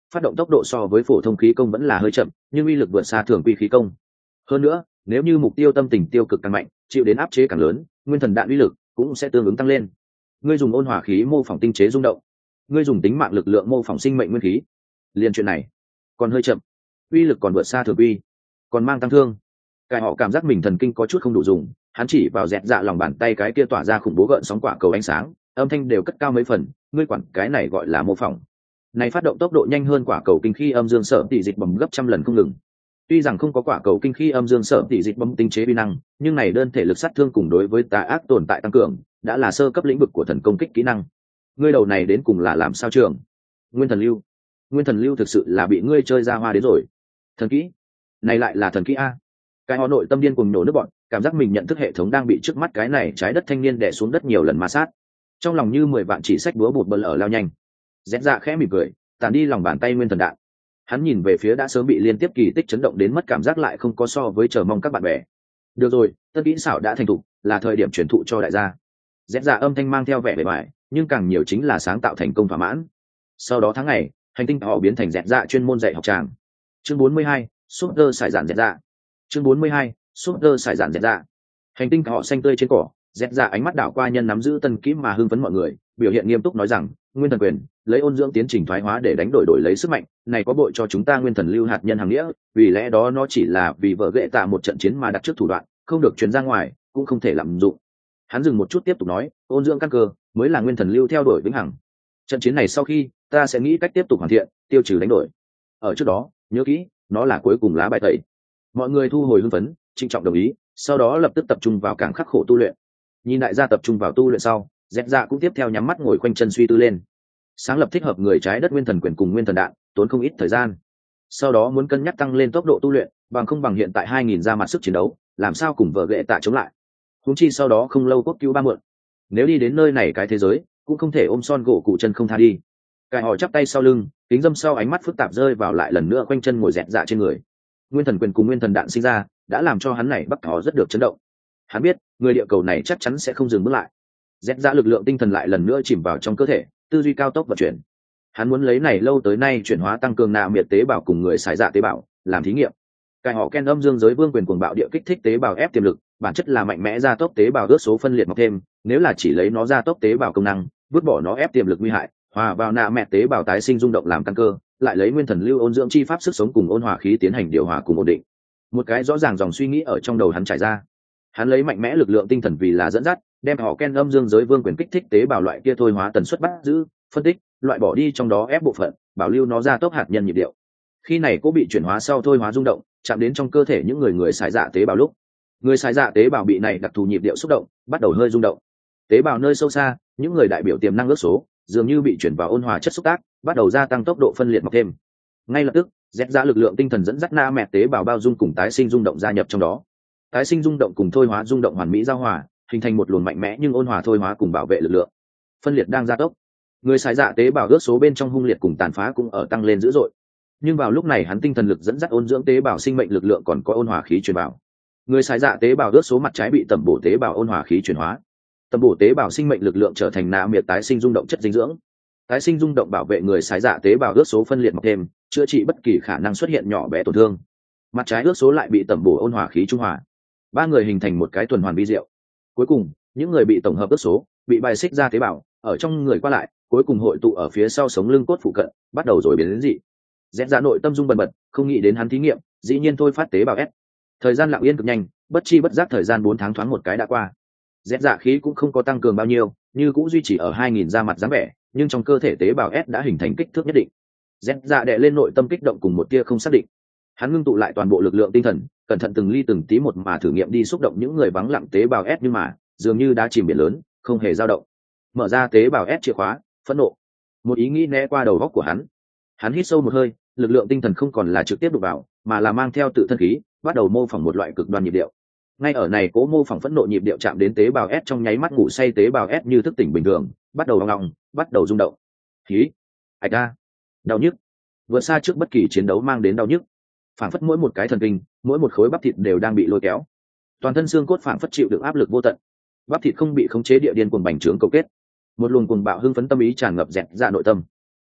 phát động tốc độ so với phổ thông khí công vẫn là hơi chậm, nhưng uy lực vượt xa thường quy khí công. Hơn nữa, nếu như mục tiêu tâm tình tiêu cực càng mạnh, chịu đến áp chế càng lớn, nguyên thần đạn uy lực cũng sẽ tương ứng tăng lên. Ngươi dùng ôn hỏa khí mô phỏng tinh chế rung động, ngươi dùng tính mạng lực lượng mô phỏng sinh mệnh nguyên khí. Liên chuyện này còn hơi chậm, uy lực còn vượt xa thường quy, còn mang tăng thương. Cái họ cảm giác mình thần kinh có chút không đủ dùng, hắn chỉ vào dẹt dạ lòng bàn tay cái kia tỏa ra khủng bố gợn sóng quả cầu ánh sáng, âm thanh đều cất cao mấy phần. Ngươi quản cái này gọi là mô phỏng? Này phát động tốc độ nhanh hơn quả cầu kinh khi âm dương sở tỷ dịch bấm gấp trăm lần không ngừng. Tuy rằng không có quả cầu kinh khi âm dương sở tỷ dịch bấm tinh chế vi năng, nhưng này đơn thể lực sát thương cùng đối với tà ác tồn tại tăng cường, đã là sơ cấp lĩnh vực của thần công kích kỹ năng. Ngươi đầu này đến cùng là làm sao trường? Nguyên thần lưu. Nguyên thần lưu thực sự là bị ngươi chơi ra hoa đến rồi. Thần kỹ? Này lại là thần kỹ a? Cái họ nội tâm điên cùng nổ nước bọn, cảm giác mình nhận thức hệ thống đang bị trước mắt cái này trái đất thanh niên đè xuống đất nhiều lần ma sát. Trong lòng như 10 vạn chỉ sách búa bụt bần ở lao nhanh. Rét dạ khẽ mỉm cười, tản đi lòng bàn tay nguyên thần đạn. Hắn nhìn về phía đã sớm bị liên tiếp kỳ tích chấn động đến mất cảm giác lại không có so với chờ mong các bạn bè. Được rồi, tân kỹ xảo đã thành thục, là thời điểm truyền thụ cho đại gia. Rét dạ âm thanh mang theo vẻ bề ngoài, nhưng càng nhiều chính là sáng tạo thành công thỏa mãn. Sau đó tháng ngày, hành tinh họ biến thành rét dạ chuyên môn dạy học tràng. Chương 42, Super sải giản rét dạ. Chương 42, Super sải giản rét dạ. Hành tinh họ xanh tươi trên cỏ, rét dạ ánh mắt đảo qua nhân nắm giữ tân kỹ mà hưng phấn mọi người, biểu hiện nghiêm túc nói rằng, nguyên thần quyền, lấy ôn dưỡng tiến trình thoái hóa để đánh đổi lấy sức mạnh, này có bội cho chúng ta nguyên thần lưu hạt nhân hàng nghĩa, vì lẽ đó nó chỉ là vì vợ ghệ tạ một trận chiến mà đặt trước thủ đoạn, không được truyền ra ngoài, cũng không thể lạm dụng. Hắn dừng một chút tiếp tục nói, ôn dưỡng căn cơ mới là nguyên thần lưu theo đuổi vĩnh hằng. Trận chiến này sau khi, ta sẽ nghĩ cách tiếp tục hoàn thiện, tiêu trừ đánh đổi. Ở trước đó, nhớ kỹ, nó là cuối cùng lá bài tẩy. Mọi người thu hồi hưng phấn, trịnh trọng đồng ý, sau đó lập tức tập trung vào càng khắc khổ tu luyện. Nhìn đại gia tập trung vào tu luyện sau, dẹp dạ cũng tiếp theo nhắm mắt ngồi khoanh chân suy tư lên. Sáng lập thích hợp người trái đất nguyên thần quyền cùng nguyên thần đạn, tốn không ít thời gian. Sau đó muốn cân nhắc tăng lên tốc độ tu luyện, bằng không bằng hiện tại 2000 ra mặt sức chiến đấu, làm sao cùng vợ ghệ tạ chống lại. Huống chi sau đó không lâu quốc cứu ba mượn. Nếu đi đến nơi này cái thế giới, cũng không thể ôm son gỗ cụ chân không tha đi. Cài hỏi chắp tay sau lưng, kính dâm sau ánh mắt phức tạp rơi vào lại lần nữa quanh chân ngồi dẹt dạ trên người. Nguyên thần quyền cùng nguyên thần đạn sinh ra, đã làm cho hắn này bắc thỏ rất được chấn động. Hắn biết, người địa cầu này chắc chắn sẽ không dừng bước lại. Dẹt dạ lực lượng tinh thần lại lần nữa chìm vào trong cơ thể, tư duy cao tốc vận chuyển. Hắn muốn lấy này lâu tới nay chuyển hóa tăng cường nạ miệt tế bào cùng người xài dạ tế bào làm thí nghiệm. Cài họ Ken âm dương giới vương quyền cuồng bạo địa kích thích tế bào ép tiềm lực, bản chất là mạnh mẽ gia tốc tế bào ước số phân liệt mọc thêm, nếu là chỉ lấy nó gia tốc tế bào công năng, vứt bỏ nó ép tiềm lực nguy hại, hòa vào nạ mẹ tế bào tái sinh rung động làm căn cơ, lại lấy nguyên thần lưu ôn dưỡng chi pháp sức sống cùng ôn hòa khí tiến hành điều hòa cùng ổn định. Một cái rõ ràng dòng suy nghĩ ở trong đầu hắn trải ra. Hắn lấy mạnh mẽ lực lượng tinh thần vì là dẫn dắt, đem họ Ken âm dương giới vương quyền kích thích tế bào loại kia thôi hóa tần suất bắt giữ, phân tích, loại bỏ đi trong đó ép bộ phận, bảo lưu nó ra tốc hạt nhân nhịp điệu. Khi này cô bị chuyển hóa sau thôi hóa rung động, chạm đến trong cơ thể những người xài dạ tế bào lúc, người xài dạ tế bào bị này đặc thù nhịp điệu xúc động, bắt đầu hơi rung động. Tế bào nơi sâu xa, những người đại biểu tiềm năng ước số, dường như bị chuyển vào ôn hòa chất xúc tác, bắt đầu gia tăng tốc độ phân liệt mọc thêm. Ngay lập tức, dẹp ra lực lượng tinh thần dẫn dắt na mẹ tế bào bao dung cùng tái sinh rung động gia nhập trong đó. Tái sinh rung động cùng thôi hóa rung động hoàn mỹ giao hòa, hình thành một luồng mạnh mẽ nhưng ôn hòa thôi hóa cùng bảo vệ lực lượng. Phân liệt đang gia tốc. Người xài dạ tế bào ước số bên trong hung liệt cùng tàn phá cũng ở tăng lên dữ dội. Nhưng vào lúc này hắn tinh thần lực dẫn dắt ôn dưỡng tế bào sinh mệnh lực lượng còn có ôn hòa khí truyền vào. Người xài dạ tế bào ước số mặt trái bị tầm bổ tế bào ôn hòa khí chuyển hóa. Tầm bổ tế bào sinh mệnh lực lượng trở thành nạ miệt tái sinh rung động chất dinh dưỡng. Tái sinh rung động bảo vệ người xài dạ tế bào ước số phân liệt mọc thêm, chữa trị bất kỳ khả năng xuất hiện nhỏ bé tổn thương. Mặt trái ước số lại bị tầm bổ ôn hòa khí trung hòa. Ba người hình thành một cái tuần hoàn vi diệu. Cuối cùng, những người bị tổng hợp ước số, bị bài xích ra tế bào, ở trong người qua lại, cuối cùng hội tụ ở phía sau sống lưng cốt phụ cận, bắt đầu rồi biến đến dị. Dẹp dạ nội tâm rung bần bật, không nghĩ đến hắn thí nghiệm, dĩ nhiên thôi phát tế bào S. Thời gian lặng yên cực nhanh, bất chi bất giác thời gian 4 tháng thoáng một cái đã qua. Dẹp dạ khí cũng không có tăng cường bao nhiêu, như cũng duy trì ở 2000 ra mặt dáng vẻ, nhưng trong cơ thể tế bào S đã hình thành kích thước nhất định. Dẹp dạ đè lên nội tâm kích động cùng một tia không xác định. Hắn ngưng tụ lại toàn bộ lực lượng tinh thần, cẩn thận từng ly từng tí một mà thử nghiệm đi xúc động những người vắng lặng tế bào S, nhưng mà dường như đã chìm biển lớn, không hề dao động. Mở ra tế bào S chìa khóa, phẫn nộ. Một ý nghĩ né qua đầu óc của hắn. Hắn hít sâu một hơi, lực lượng tinh thần không còn là trực tiếp đụng vào, mà là mang theo tự thân khí, bắt đầu mô phỏng một loại cực đoan nhịp điệu. Ngay ở này cố mô phỏng phẫn nộ nhịp điệu chạm đến tế bào S trong nháy mắt, ngủ say tế bào S như thức tỉnh bình thường, bắt đầu ngọng, bắt đầu rung động. Khí, ạch a, đau nhức, vượt xa trước bất kỳ chiến đấu mang đến đau nhức. Phảng phất mỗi một cái thần kinh, mỗi một khối bắp thịt đều đang bị lôi kéo. Toàn thân xương cốt phảng phất chịu được áp lực vô tận. Bắp thịt không bị khống chế địa điên cuồng bành trướng cầu kết. Một luồng cuồng bạo hưng phấn tâm ý tràn ngập dẹt dạ nội tâm.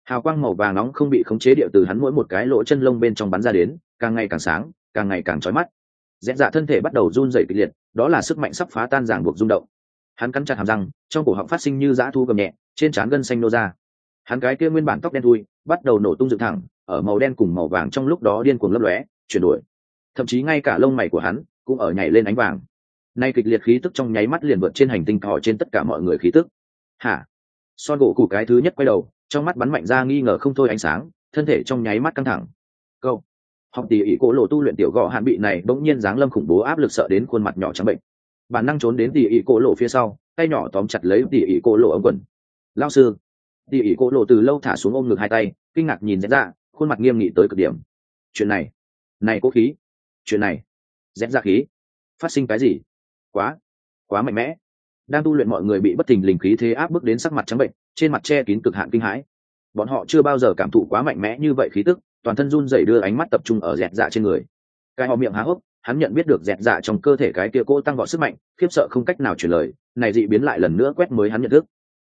hào quang màu vàng nóng không bị khống chế địa từ hắn mỗi một cái lỗ chân lông bên trong bắn ra đến, càng ngày càng sáng, càng ngày càng chói mắt. Rẽ dạ thân thể bắt đầu run rẩy kịch liệt, đó là sức mạnh sắp phá tan ràng buộc rung động. Hắn cắn chặt hàm răng, trong cổ họng phát sinh như dã thu gầm nhẹ, trên trán gân xanh nô ra. Hắn cái kia nguyên bản tóc đen thui bắt đầu nổ tung dựng thẳng, ở màu đen cùng màu vàng trong lúc đó điên cuồng lấp lóe, chuyển đổi. Thậm chí ngay cả lông mày của hắn cũng ở nhảy lên ánh vàng. Nay kịch liệt khí tức trong nháy mắt liền vượt trên hành tinh cỏ trên tất cả mọi người khí tức. Hả? Son gỗ cụ cái thứ nhất quay đầu, trong mắt bắn mạnh ra nghi ngờ không thôi ánh sáng, thân thể trong nháy mắt căng thẳng. Câu học tỷ ỷ cổ lộ tu luyện tiểu gò hạn bị này bỗng nhiên giáng lâm khủng bố áp lực sợ đến khuôn mặt nhỏ trắng bệnh, bản năng trốn đến tỷ ỷ cổ lộ phía sau, tay nhỏ tóm chặt lấy tỷ ỷ cổ lộ ống quần. Lao sư! Tỷ ỷ cổ lộ từ lâu thả xuống ôm ngực hai tay, kinh ngạc nhìn Rẽ Dạ, khuôn mặt nghiêm nghị tới cực điểm. Chuyện này cố khí, chuyện này Rẽ Dạ khí, phát sinh cái gì? Quá mạnh mẽ! Đang tu luyện mọi người bị bất thình lình khí thế áp bức đến sắc mặt trắng bệnh, trên mặt che kín cực hạn kinh hãi. Bọn họ chưa bao giờ cảm thụ quá mạnh mẽ như vậy khí tức, toàn thân run rẩy đưa ánh mắt tập trung ở Rẽ Dạ trên người. Cái họ miệng há hốc, hắn nhận biết được Rẽ Dạ trong cơ thể cái kia cỗ tăng vọt sức mạnh, khiếp sợ không cách nào truyền lời, này dị biến lại lần nữa quét mới hắn nhận thức.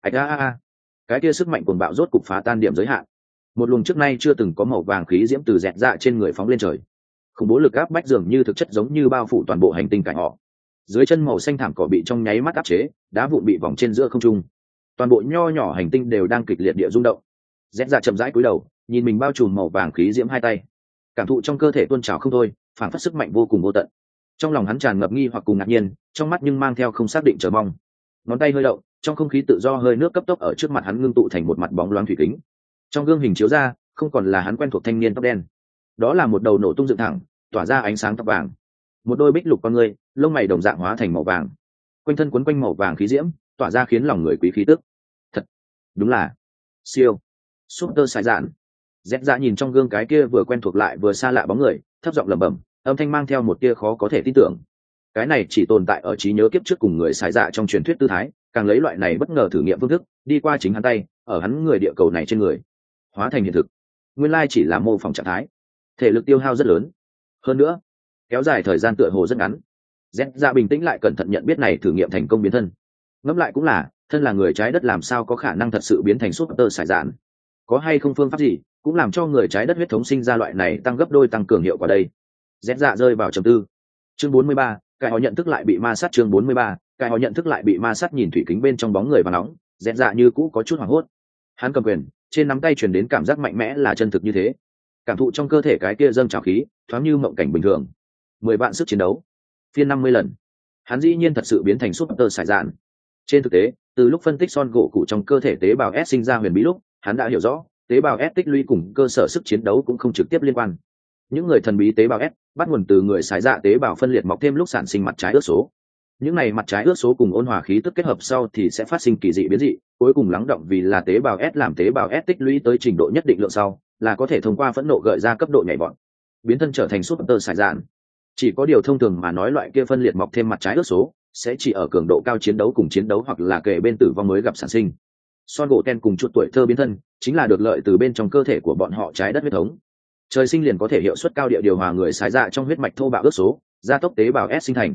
Cái kia sức mạnh cuồng bạo rốt cục phá tan điểm giới hạn. Một luồng trước nay chưa từng có màu vàng khí diễm từ Rẽ Dạ trên người phóng lên trời. Khủng bố lực áp bách dường như thực chất giống như bao phủ toàn bộ hành tinh cảnh họ. Dưới chân màu xanh thảm cỏ bị trong nháy mắt áp chế, đá vụn bị vòng trên giữa không trung. Toàn bộ nho nhỏ hành tinh đều đang kịch liệt địa rung động. Rẽ Dạ chậm rãi cúi đầu, nhìn mình bao trùm màu vàng khí diễm hai tay, cảm thụ trong cơ thể tuôn trào không thôi, phản phất sức mạnh vô cùng vô tận. Trong lòng hắn tràn ngập nghi hoặc cùng ngạc nhiên, trong mắt nhưng mang theo không xác định chờ mong. Ngón tay hơi động, trong không khí tự do hơi nước cấp tốc ở trước mặt hắn ngưng tụ thành một mặt bóng loáng thủy kính. Trong gương hình chiếu ra, không còn là hắn quen thuộc thanh niên tóc đen, đó là một đầu nổ tung dựng thẳng, tỏa ra ánh sáng tóc vàng. Một đôi bích lục con ngươi, lông mày đồng dạng hóa thành màu vàng, quanh thân quấn quanh màu vàng khí diễm, tỏa ra khiến lòng người quý khí tức. Thật, đúng là siêu Super Saiyan dạn. Rẽ Dạ nhìn trong gương cái kia vừa quen thuộc lại vừa xa lạ bóng người, thấp giọng lẩm bẩm, âm thanh mang theo một tia khó có thể tin tưởng. Cái này chỉ tồn tại ở trí nhớ kiếp trước cùng người Saiyan dạ trong truyền thuyết tư thái, càng lấy loại này bất ngờ thử nghiệm phương thức, đi qua chính hắn tay, ở hắn người địa cầu này trên người, hóa thành hiện thực. Nguyên lai chỉ là mô phỏng trạng thái, thể lực tiêu hao rất lớn, hơn nữa kéo dài thời gian tựa hồ rất ngắn. Rẽ Dạ bình tĩnh lại cẩn thận nhận biết này thử nghiệm thành công biến thân. Ngẫm lại cũng là, thân là người trái đất làm sao có khả năng thật sự biến thành Super Saiyan? Có hay không phương pháp gì cũng làm cho người trái đất huyết thống sinh ra loại này tăng gấp đôi tăng cường hiệu quả đây. Rẽ Dạ rơi vào trầm tư. Chương 43, cái họ nhận thức lại bị ma sát. Chương 43, cái họ nhận thức lại bị ma sát. Nhìn thủy kính bên trong bóng người và nóng, Rẽ Dạ như cũ có chút hoảng hốt. Hắn cầm quyền, trên nắm tay truyền đến cảm giác mạnh mẽ là chân thực như thế. Cảm thụ trong cơ thể cái kia dâng trào khí, thoáng như mộng cảnh bình thường. 10 vạn sức chiến đấu, phiên 50 lần. Hắn dĩ nhiên thật sự biến thành Super Saiyan. Trên thực tế, từ lúc phân tích son gỗ cụ trong cơ thể tế bào S sinh ra huyền bí lúc, hắn đã hiểu rõ, tế bào S tích lũy cùng cơ sở sức chiến đấu cũng không trực tiếp liên quan. Những người thần bí tế bào S bắt nguồn từ người sái dạ tế bào phân liệt mọc thêm lúc sản sinh mặt trái ước số. Những này mặt trái ước số cùng ôn hòa khí tức kết hợp sau thì sẽ phát sinh kỳ dị biến dị, cuối cùng lắng động vì là tế bào S làm tế bào S tích lũy tới trình độ nhất định lượng sau, là có thể thông qua phẫn nộ gợi ra cấp độ nhảy vọt, biến thân trở thành Super Saiyan. Chỉ có điều thông thường mà nói loại kia phân liệt mọc thêm mặt trái ước số sẽ chỉ ở cường độ cao chiến đấu cùng chiến đấu hoặc là kề bên tử vong mới gặp sản sinh. Son gỗ ten cùng chuột tuổi thơ biến thân chính là được lợi từ bên trong cơ thể của bọn họ trái đất huyết thống. Trời sinh liền có thể hiệu suất cao địa điều hòa người sái dạ trong huyết mạch thô bạo ước số, gia tốc tế bào S sinh thành.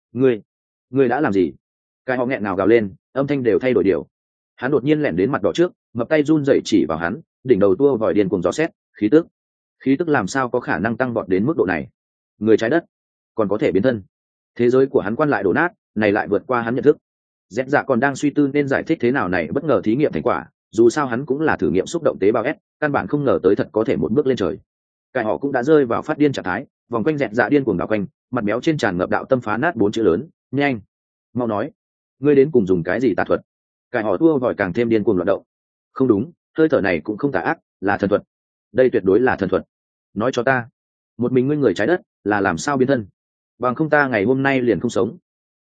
Ngươi đã làm gì? Cái họ nghẹn nào gào lên, âm thanh đều thay đổi điều. Hắn đột nhiên lẻn đến mặt đỏ trước, mập tay run rẩy chỉ vào hắn, đỉnh đầu tua vòi điên cuồng gió xét, khí tức làm sao có khả năng tăng vọt đến mức độ này? Người trái đất còn có thể biến thân? Thế giới của hắn quan lại đổ nát, này lại vượt qua hắn nhận thức. Rẽ Dạ còn đang suy tư nên giải thích thế nào này bất ngờ thí nghiệm thành quả, dù sao hắn cũng là thử nghiệm xúc động tế bào S, căn bản không ngờ tới thật có thể một bước lên trời. Cái họ cũng đã rơi vào phát điên trạng thái, vòng quanh Rẽ Dạ điên cuồng đảo quanh, mặt béo trên tràn ngập đạo tâm phá nát 4 chữ lớn, nhanh, mau nói, ngươi đến cùng dùng cái gì tà thuật? Cái họ tua vòi càng thêm điên cuồng loạn động. Không đúng, hơi thở này cũng không tà ác, là thần thuật. Đây tuyệt đối là thần thuật. Nói cho ta, một mình ngươi người trái đất là làm sao biến thân? Bằng không ta ngày hôm nay liền không sống.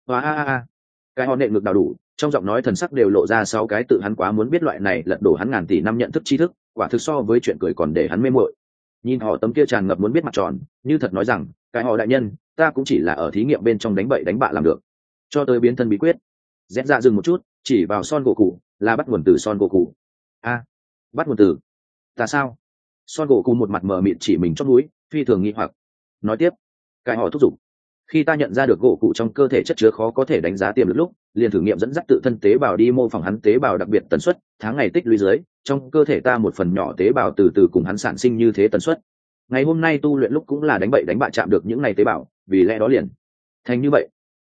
Cái họ nện ngực đào đủ, trong giọng nói thần sắc đều lộ ra 6 cái tự hắn quá muốn biết loại này lật đổ hắn ngàn tỷ năm nhận thức tri thức, quả thực so với chuyện cười còn để hắn mê muội. Nhìn họ tấm kia tràn ngập muốn biết mặt tròn, như thật nói rằng, cái họ đại nhân, ta cũng chỉ là ở thí nghiệm bên trong đánh bậy đánh bạ làm được. Cho tới biến thân bí quyết. Rẽ Dạ dừng một chút, chỉ vào Son gỗ cụ, là bắt nguồn từ Son gỗ cụ. Bắt nguồn từ ta sao? Son gỗ cụ một mặt mờ mịt chỉ mình chót núi, phi thường nghi hoặc. Nói tiếp, cái họ thúc giục. Khi ta nhận ra được gỗ cụ trong cơ thể chất chứa khó có thể đánh giá tiềm lực lúc, liền thử nghiệm dẫn dắt tự thân tế bào đi mô phỏng hắn tế bào đặc biệt tần suất, tháng ngày tích lũy dưới trong cơ thể ta một phần nhỏ tế bào từ từ cùng hắn sản sinh như thế tần suất. Ngày hôm nay tu luyện lúc cũng là đánh bậy đánh bạ chạm được những này tế bào, vì lẽ đó liền thành như vậy.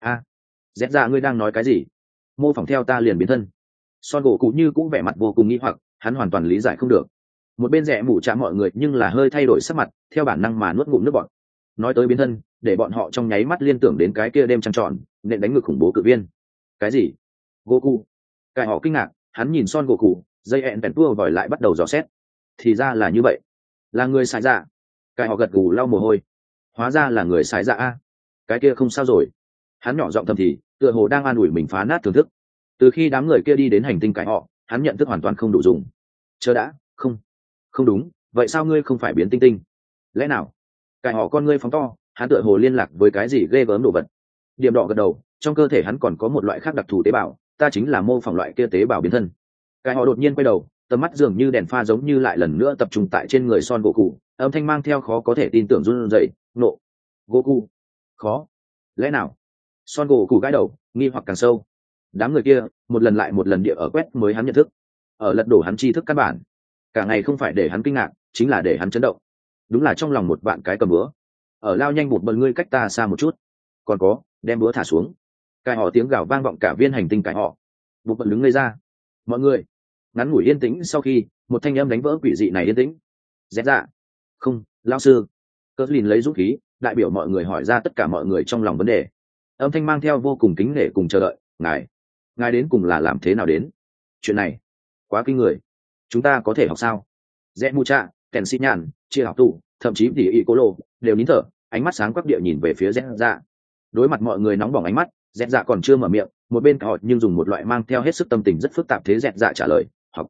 Dẹt dạ ngươi đang nói cái gì? Mô phỏng theo ta liền biến thân. Son gỗ cụ như cũng vẻ mặt vô cùng nghi hoặc, hắn hoàn toàn lý giải không được. Một bên rẽ mù chạm mọi người nhưng là hơi thay đổi sắc mặt, theo bản năng mà nuốt ngụm nước bọt. Nói tới biến thân, để bọn họ trong nháy mắt liên tưởng đến cái kia đêm trăng tròn nện đánh ngực khủng bố cự viên. Cái gì? Goku? Cái họ kinh ngạc, hắn nhìn Son gỗ cụ, dây ẹn bèn tua vòi lại bắt đầu dò xét. Thì ra là như vậy, là người xài dạ. Cái họ gật gù lau mồ hôi, hóa ra là người xài dạ a. Cái kia không sao rồi. Hắn nhỏ giọng thầm thì, tựa hồ đang an ủi mình phá nát thưởng thức. Từ khi đám người kia đi đến hành tinh cái họ, hắn nhận thức hoàn toàn không đủ dùng. Chờ đã, không đúng, vậy sao ngươi không phải biến tinh tinh? Lẽ nào? Cái họ con ngươi phóng to, hắn tựa hồ liên lạc với cái gì ghê gớm đồ vật. Điểm đỏ gật đầu, trong cơ thể hắn còn có một loại khác đặc thù tế bào, ta chính là mô phỏng loại kia tế bào biến thân. Cái họ đột nhiên quay đầu, tầm mắt dường như đèn pha giống như lại lần nữa tập trung tại trên người Son Goku, âm thanh mang theo khó có thể tin tưởng run rẩy, nộ. Goku, khó. Lẽ nào? Son Goku gãi đầu, nghi hoặc càng sâu. Đám người kia một lần lại một lần địa ở quét mới hắn nhận thức, ở lật đổ hắn tri thức căn bản. Cả ngày không phải để hắn kinh ngạc, chính là để hắn chấn động. Đúng là trong lòng một vạn cái cầm búa. Ở lao nhanh một bận ngươi cách ta xa một chút. Còn có, đem búa thả xuống. Cái họ tiếng gào vang vọng cả viên hành tinh cái họ. Một bận đứng ngây ra. Mọi người. Ngắn ngủi yên tĩnh sau khi, một thanh âm đánh vỡ quỷ dị này yên tĩnh. Dẹt dạ. Không, lao sư. Cỡ lìn lấy dũng khí, đại biểu mọi người hỏi ra tất cả mọi người trong lòng vấn đề. Âm thanh mang theo vô cùng kính nể cùng chờ đợi. Ngài đến cùng là làm thế nào đến? Chuyện này quá kinh người, chúng ta có thể học sao? Rẽ mu cha, kèn xi nhàn, chia học tụ, thậm chí tỉ ỉ cô lô đều nín thở, ánh mắt sáng quắc địa nhìn về phía rẽ dạ. Đối mặt mọi người nóng bỏng ánh mắt, rẽ dạ còn chưa mở miệng, một bên họ nhưng dùng một loại mang theo hết sức tâm tình rất phức tạp thế rẽ dạ trả lời, học.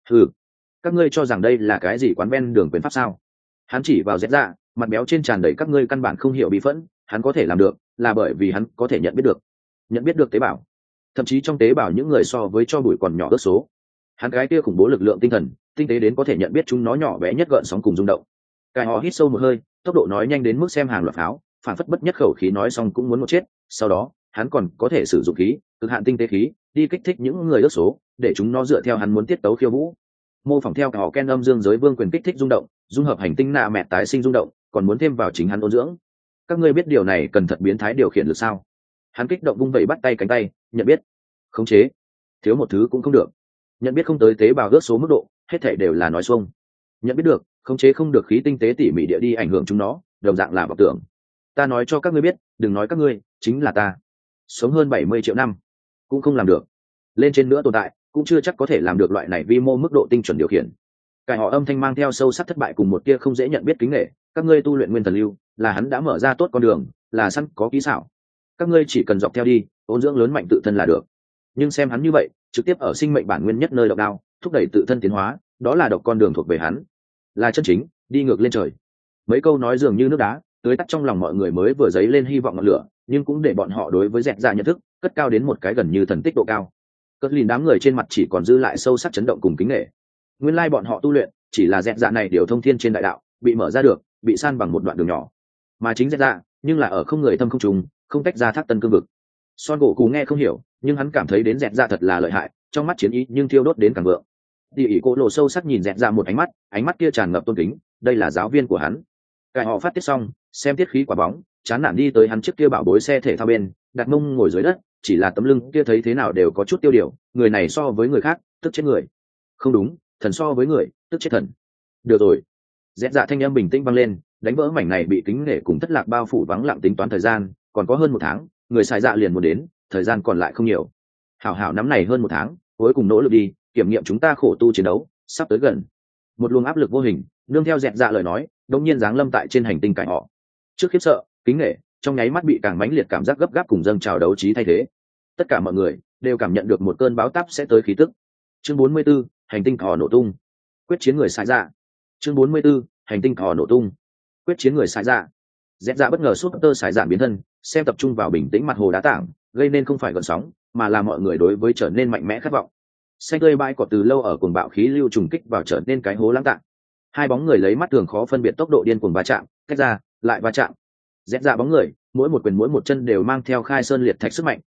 Các ngươi cho rằng đây là cái gì quán ven đường quyền pháp sao? Hắn chỉ vào rẽ dạ, mặt béo trên tràn đầy các ngươi căn bản không hiểu bí phẫn, hắn có thể làm được là bởi vì hắn có thể nhận biết được tế bào, thậm chí trong tế bào những người so với cho bụi còn nhỏ ước số. Hắn cái kia khủng bố lực lượng tinh thần tinh tế đến có thể nhận biết chúng nó nhỏ bé nhất gợn sóng cùng rung động. Cái họ hít sâu một hơi, tốc độ nói nhanh đến mức xem hàng loạt pháo, phản phất bất nhất khẩu khí nói xong cũng muốn một chết. Sau đó hắn còn có thể sử dụng khí cực hạn tinh tế khí đi kích thích những người ước số, để chúng nó dựa theo hắn muốn tiết tấu khiêu vũ, mô phỏng theo cả họ Ken âm dương giới vương quyền kích thích rung động, dung hợp hành tinh nạ mẹ tái sinh rung động, còn muốn thêm vào chính hắn ôn dưỡng. Các ngươi biết điều này cần thật biến thái điều khiển lực sao? Hắn kích động vung vẩy bắt tay cánh tay, nhận biết, khống chế, thiếu một thứ cũng không được. Nhận biết không tới tế bào ước số mức độ, hết thảy đều là nói xuông. Nhận biết được, khống chế không được khí tinh tế tỉ mỉ địa đi ảnh hưởng chúng nó, đồng dạng là vọng tưởng. Ta nói cho các ngươi biết, đừng nói các ngươi, chính là ta. Sống hơn 70 triệu năm, cũng không làm được. Lên trên nữa tồn tại, cũng chưa chắc có thể làm được loại này vi mô mức độ tinh chuẩn điều khiển. Cái họ âm thanh mang theo sâu sắc thất bại cùng một tia không dễ nhận biết kính nể, các ngươi tu luyện nguyên thần lưu, là hắn đã mở ra tốt con đường, là sẵn có kỹ xảo. Các ngươi chỉ cần dọc theo đi, ôn dưỡng lớn mạnh tự thân là được. Nhưng xem hắn như vậy, trực tiếp ở sinh mệnh bản nguyên nhất nơi độc đao, thúc đẩy tự thân tiến hóa, đó là độc con đường thuộc về hắn, là chân chính đi ngược lên trời. Mấy câu nói dường như nước đá, tưới tắt trong lòng mọi người mới vừa dấy lên hy vọng ngọn lửa, nhưng cũng để bọn họ đối với dẹt dạ nhận thức cất cao đến một cái gần như thần tích độ cao. Cất lìn đám người trên mặt chỉ còn dư lại sâu sắc chấn động cùng kính nể. Nguyên lai bọn họ tu luyện chỉ là dẹt dạ này điều thông thiên trên đại đạo, bị mở ra được, bị san bằng một đoạn đường nhỏ, mà chính dẹt dạ nhưng là ở không người thâm không trùng, không tách ra thác tân cương vực. Son gỗ cù nghe không hiểu, nhưng hắn cảm thấy đến dẹt dạ thật là lợi hại, trong mắt chiến ý nhưng thiêu đốt đến càng vượng. Tỷ ỷ cô lộ sâu sắc nhìn dẹt dạ một ánh mắt kia tràn ngập tôn kính, đây là giáo viên của hắn. Cái họ phát tiết xong, xem tiết khí quả bóng, chán nản đi tới hắn trước kia bảo bối xe thể thao bên, đặt mông ngồi dưới đất, chỉ là tấm lưng kia thấy thế nào đều có chút tiêu điều, người này so với người khác tức chết người. Không đúng, thần so với người tức chết thần. Được rồi. Dẹt dạ thanh âm bình tĩnh vang lên, đánh vỡ mảnh này bị kính nể cùng thất lạc bao phủ vắng lặng tính toán thời gian, còn có hơn 1 tháng, người xài dạ liền muốn đến, thời gian còn lại không nhiều. Hảo hảo nắm này hơn 1 tháng, cuối cùng nỗ lực đi, kiểm nghiệm chúng ta khổ tu chiến đấu sắp tới gần. Một luồng áp lực vô hình nương theo dẹt dạ lời nói đột nhiên giáng lâm tại trên hành tinh cải họ. Trước khiếp sợ kính nể trong nháy mắt bị càng mãnh liệt cảm giác gấp gáp cùng dâng trào đấu trí thay thế. Tất cả mọi người đều cảm nhận được một cơn bão táp sẽ tới khí tức. Chương 44, hành tinh cỏ nổ tung. Quyết chiến người xài dạ. Chương 44, hành tinh cỏ nổ tung. Quyết chiến người xài dạ. Dẹt dạ bất ngờ súp tơ xài dạ biến thân, xem tập trung vào bình tĩnh mặt hồ đá tảng, gây nên không phải gợn sóng, mà là mọi người đối với trở nên mạnh mẽ khát vọng. Xanh tươi bãi cỏ từ lâu ở cuồng bạo khí lưu trùng kích vào trở nên cái hố lãng tạng. Hai bóng người lấy mắt thường khó phân biệt tốc độ điên cuồng va chạm, cách ra, lại va chạm. Dẹt dạ bóng người, mỗi một quyền mỗi một chân đều mang theo khai sơn liệt thạch sức mạnh,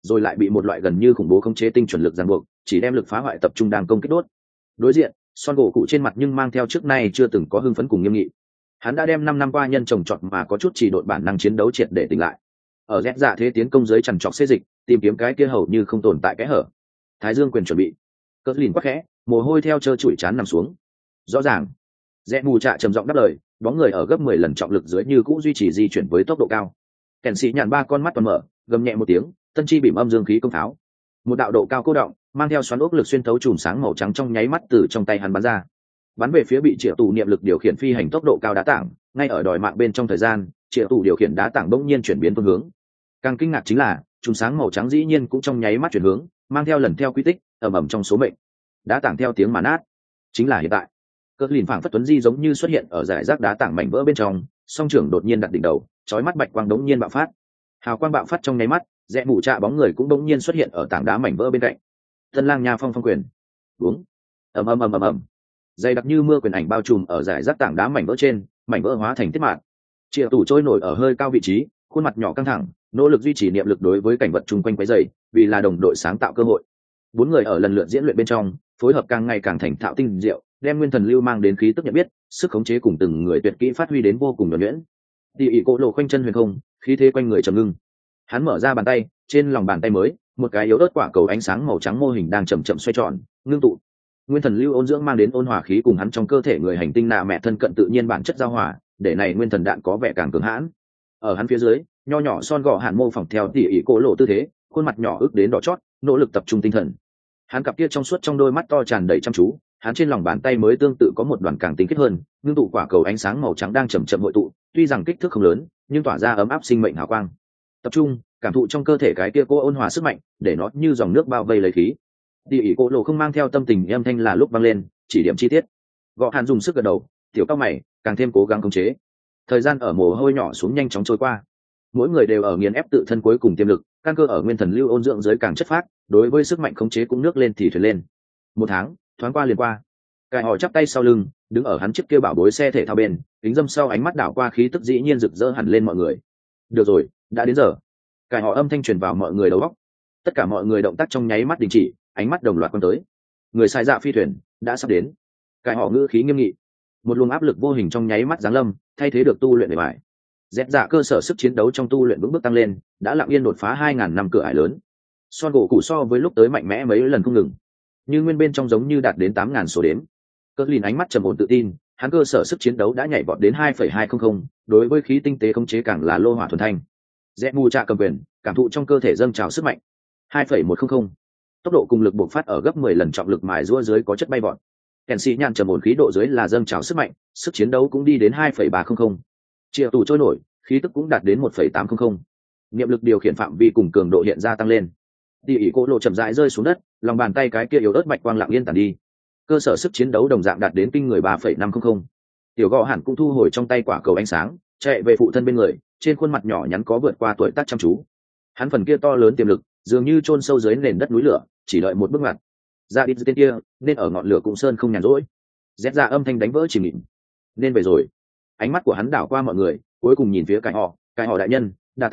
rồi lại bị một loại gần như khủng bố khống chế tinh chuẩn lực ràng buộc, chỉ đem lực phá hoại tập trung đang công kích đốt. Đối diện, Son gỗ cụ trên mặt nhưng mang theo trước nay chưa từng có hưng phấn cùng nghiêm nghị. Hắn đã đem 5 năm qua nhân trồng trọt mà có chút chỉ độn bản năng chiến đấu triệt để tỉnh lại. Ở rét dạ thế tiến công dưới chằn trọc xê dịch, tìm kiếm cái kia hầu như không tồn tại cái hở. Thái Dương quyền chuẩn bị. Cất lìn quắc khẽ, mồ hôi theo trơ trụi chán nằm xuống. Rõ ràng, rẽ mù trạ trầm giọng đáp lời, bóng người ở gấp 10 lần trọng lực dưới như cũ duy trì di chuyển với tốc độ cao. Kèn sĩ nhàn ba con mắt toàn mở, gầm nhẹ một tiếng, tân chi bìm âm dương khí công tháo. Một đạo độ cao cố động, mang theo xoắn ốc lực xuyên thấu chùm sáng màu trắng trong nháy mắt từ trong tay hắn bắn ra, bắn về phía bị triệu tù niệm lực điều khiển phi hành tốc độ cao đá tảng. Ngay ở đòi mạng bên trong thời gian, triệu tù điều khiển đá tảng bỗng nhiên chuyển biến phương hướng. Càng kinh ngạc chính là chùm sáng màu trắng dĩ nhiên cũng trong nháy mắt chuyển hướng, mang theo lần theo quy tích ầm ầm trong số mệnh, đá tảng theo tiếng mà nát. Chính là hiện tại, cơn lìn phảng phất tuấn di giống như xuất hiện ở giải rác đá tảng mảnh vỡ bên trong, song trưởng đột nhiên đặt đỉnh đầu, chói mắt bạch quang đống nhiên bạo phát. Hào quang bạo phát trong nháy mắt, rẽ mù trạ bóng người cũng đống nhiên xuất hiện ở tảng đá mảnh vỡ bên cạnh. Tân lang nha phong quyền, uống, ầm ầm ầm ầm ầm, dày đặc như mưa quyền ảnh bao trùm ở giải rác tảng đá mảnh vỡ trên, mảnh vỡ hóa thành tiết mạn. Triệu tủ trôi nổi ở hơi cao vị trí, khuôn mặt nhỏ căng thẳng, nỗ lực duy trì niệm lực đối với cảnh vật chung quanh quấy rầy, vì là đồng đội sáng tạo cơ hội. Bốn người ở lần lượt diễn luyện bên trong, phối hợp càng ngày càng thành thạo tinh diệu, đem nguyên thần lưu mang đến khí tức nhận biết, sức khống chế cùng từng người tuyệt kỹ phát huy đến vô cùng nhuần nhuyễn. Tỷ ỷ cỗ lộ khoanh chân huyền không, khí thế quanh người trầm ngưng. Hắn mở ra bàn tay, trên lòng bàn tay mới, một cái yếu ớt quả cầu ánh sáng màu trắng mô hình đang chậm chậm xoay tròn, ngưng tụ. Nguyên thần lưu ôn dưỡng mang đến ôn hòa khí cùng hắn trong cơ thể người hành tinh nạ mẹ thân cận tự nhiên bản chất giao hòa, để này nguyên thần đạn có vẻ càng cường hãn. Ở hắn phía dưới, nho nhỏ son gò hạn mô phỏng theo tỉ ỉ cỗ lộ tư thế, khuôn mặt nhỏ ức đến đỏ chót, nỗ lực tập trung tinh thần. Hắn cặp kia trong suốt trong đôi mắt to tràn đầy chăm chú, hắn trên lòng bàn tay mới tương tự có một đoàn càng tinh kết hơn, ngưng tụ quả cầu ánh sáng màu trắng đang chậm chậm hội tụ, tuy rằng kích thước không lớn, nhưng tỏa ra ấm áp sinh mệnh hào quang. Tập trung, cảm thụ trong cơ thể cái kia cô ôn hòa sức mạnh, để nó như dòng nước bao vây lấy khí. Tỉ ỉ cỗ lộ không mang theo tâm tình âm thanh là lúc vang lên, chỉ điểm chi tiết. Gõ Hàn dùng sức gật đầu, tiểu cao mày, càng thêm cố gắng khống chế. Thời gian ở mồ hôi nhỏ xuống nhanh chóng trôi qua. Mỗi người đều ở nghiền ép tự thân cuối cùng tiềm lực, căn cơ ở nguyên thần lưu ôn dưỡng dưới càng chất phát, đối với sức mạnh khống chế cũng nước lên thì thuyền lên. 1 tháng thoáng qua liền qua. Cài họ chắp tay sau lưng, đứng ở hắn chiếc kia bảo bối xe thể thao bên, kính dâm sau ánh mắt đảo qua khí tức dĩ nhiên rực rỡ hẳn lên mọi người. Được rồi, đã đến giờ. Cài họ âm thanh truyền vào mọi người đầu óc. Tất cả mọi người động tác trong nháy mắt đình chỉ, ánh mắt đồng loạt quan tới. Người sai dạ phi thuyền đã sắp đến. Cài họ ngữ khí nghiêm nghị. Một luồng áp lực vô hình trong nháy mắt giáng lâm, thay thế được tu luyện bề bài. Dẹp dạ cơ sở sức chiến đấu trong tu luyện vững bước tăng lên, đã lặng yên đột phá 2000 năm cửa ải lớn. Son gỗ cụ so với lúc tới mạnh mẽ mấy lần không ngừng, như nguyên bên trong giống như đạt đến 8000 số đếm. Cơn lìn ánh mắt trầm ổn tự tin, hắn cơ sở sức chiến đấu đã nhảy vọt đến 2,200, đối với khí tinh tế khống chế càng là lô hỏa thuần thanh. Dẹp mù trạ cầm quyền, cảm thụ trong cơ thể dâng trào sức mạnh. 2,100. Tốc độ cùng lực bộc phát ở gấp 10 lần trọng lực mài giũa dưới có chất bay vọt. Kèn sĩ nhàn trầm ổn khí độ dưới là dâng trào sức mạnh, sức chiến đấu cũng đi đến 2,300. Triệu tù trôi nổi, khí tức cũng đạt đến 1,800. Niệm lực điều khiển phạm vi cùng cường độ hiện ra tăng lên. Tỷ ỷ cỗ lộ chậm rãi rơi xuống đất, lòng bàn tay cái kia yếu ớt bạch quang lặng yên tàn đi. Cơ sở sức chiến đấu đồng dạng đạt đến kinh người 3,500. Tiểu gò hẳn cũng thu hồi trong tay quả cầu ánh sáng, chạy về phụ thân bên người, trên khuôn mặt nhỏ nhắn có vượt qua tuổi tác chăm chú. Hắn phần kia to lớn tiềm lực, dường như chôn sâu dưới nền đất núi lửa, chỉ đợi một bước ngoặt. Ra đi tên kia, nên ở ngọn lửa cũng sơn không nhàn rỗi. Rét ra âm thanh đánh vỡ chìm nghỉm. Nên về rồi. Ánh mắt của hắn đảo qua mọi người, cuối cùng nhìn phía cái họ đại nhân, đa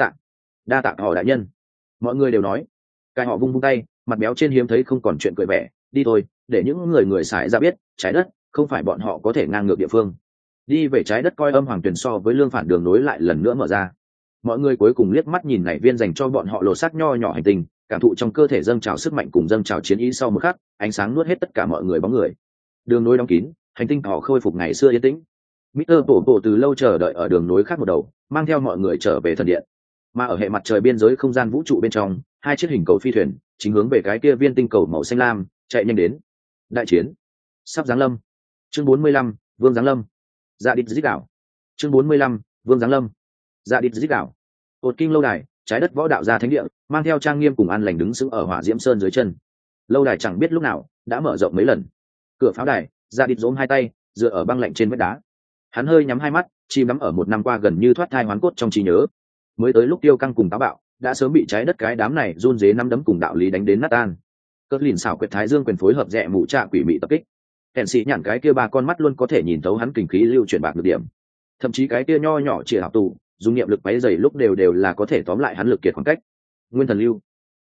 tạ họ đại nhân. Mọi người đều nói. Cái họ vung tay, mặt béo trên hiếm thấy không còn chuyện cười vẻ, đi thôi, để những người xài ra biết, trái đất không phải bọn họ có thể ngang ngược địa phương. Đi về trái đất coi âm hoàng tuyển so với lương phản đường nối lại lần nữa mở ra. Mọi người cuối cùng liếc mắt nhìn nảy viên dành cho bọn họ lột xác nho nhỏ hành tinh, cảm thụ trong cơ thể dâng trào sức mạnh cùng dâng trào chiến ý. Sau một khắc, ánh sáng nuốt hết tất cả mọi người bóng người. Đường nối đóng kín, hành tinh họ khôi phục ngày xưa yên tĩnh. Mr. Bộ từ lâu chờ đợi ở đường nối khác một đầu, mang theo mọi người trở về thần điện. Mà ở hệ mặt trời biên giới không gian vũ trụ bên trong, 2 chiếc hình cầu phi thuyền chính hướng về cái kia viên tinh cầu màu xanh lam chạy nhanh đến. Đại chiến sắp giáng lâm. Chương 45, Vương giáng lâm. Dạ địch dích đảo. Chương 45, Vương giáng lâm. Dạ địch dích đảo. Cột kinh lâu đài, trái đất võ đạo gia thánh địa, mang theo trang nghiêm cùng an lành đứng sững ở hỏa diễm sơn dưới chân. Lâu đài chẳng biết lúc nào đã mở rộng mấy lần. Cửa pháo đài, Dạ địch giỗng 2 tay dựa ở băng lạnh trên vách đá. Hắn hơi nhắm 2 mắt, chìm đắm ở 1 năm qua gần như thoát thai hoán cốt trong trí nhớ. Mới tới lúc tiêu căng cùng táo bạo, đã sớm bị trái đất cái đám này run rế năm đấm cùng đạo lý đánh đến nát tan. Cất lìn xảo quyệt thái dương quyền phối hợp rẽ mụ trạ quỷ mị tập kích. Kèn sĩ nhản cái kia 3 con mắt luôn có thể nhìn thấu hắn kình khí lưu chuyển bạc được điểm. Thậm chí cái kia nho nhỏ chỉ học tù, dùng niệm lực quấy dày lúc đều là có thể tóm lại hắn lực kiệt khoảng cách. Nguyên thần lưu,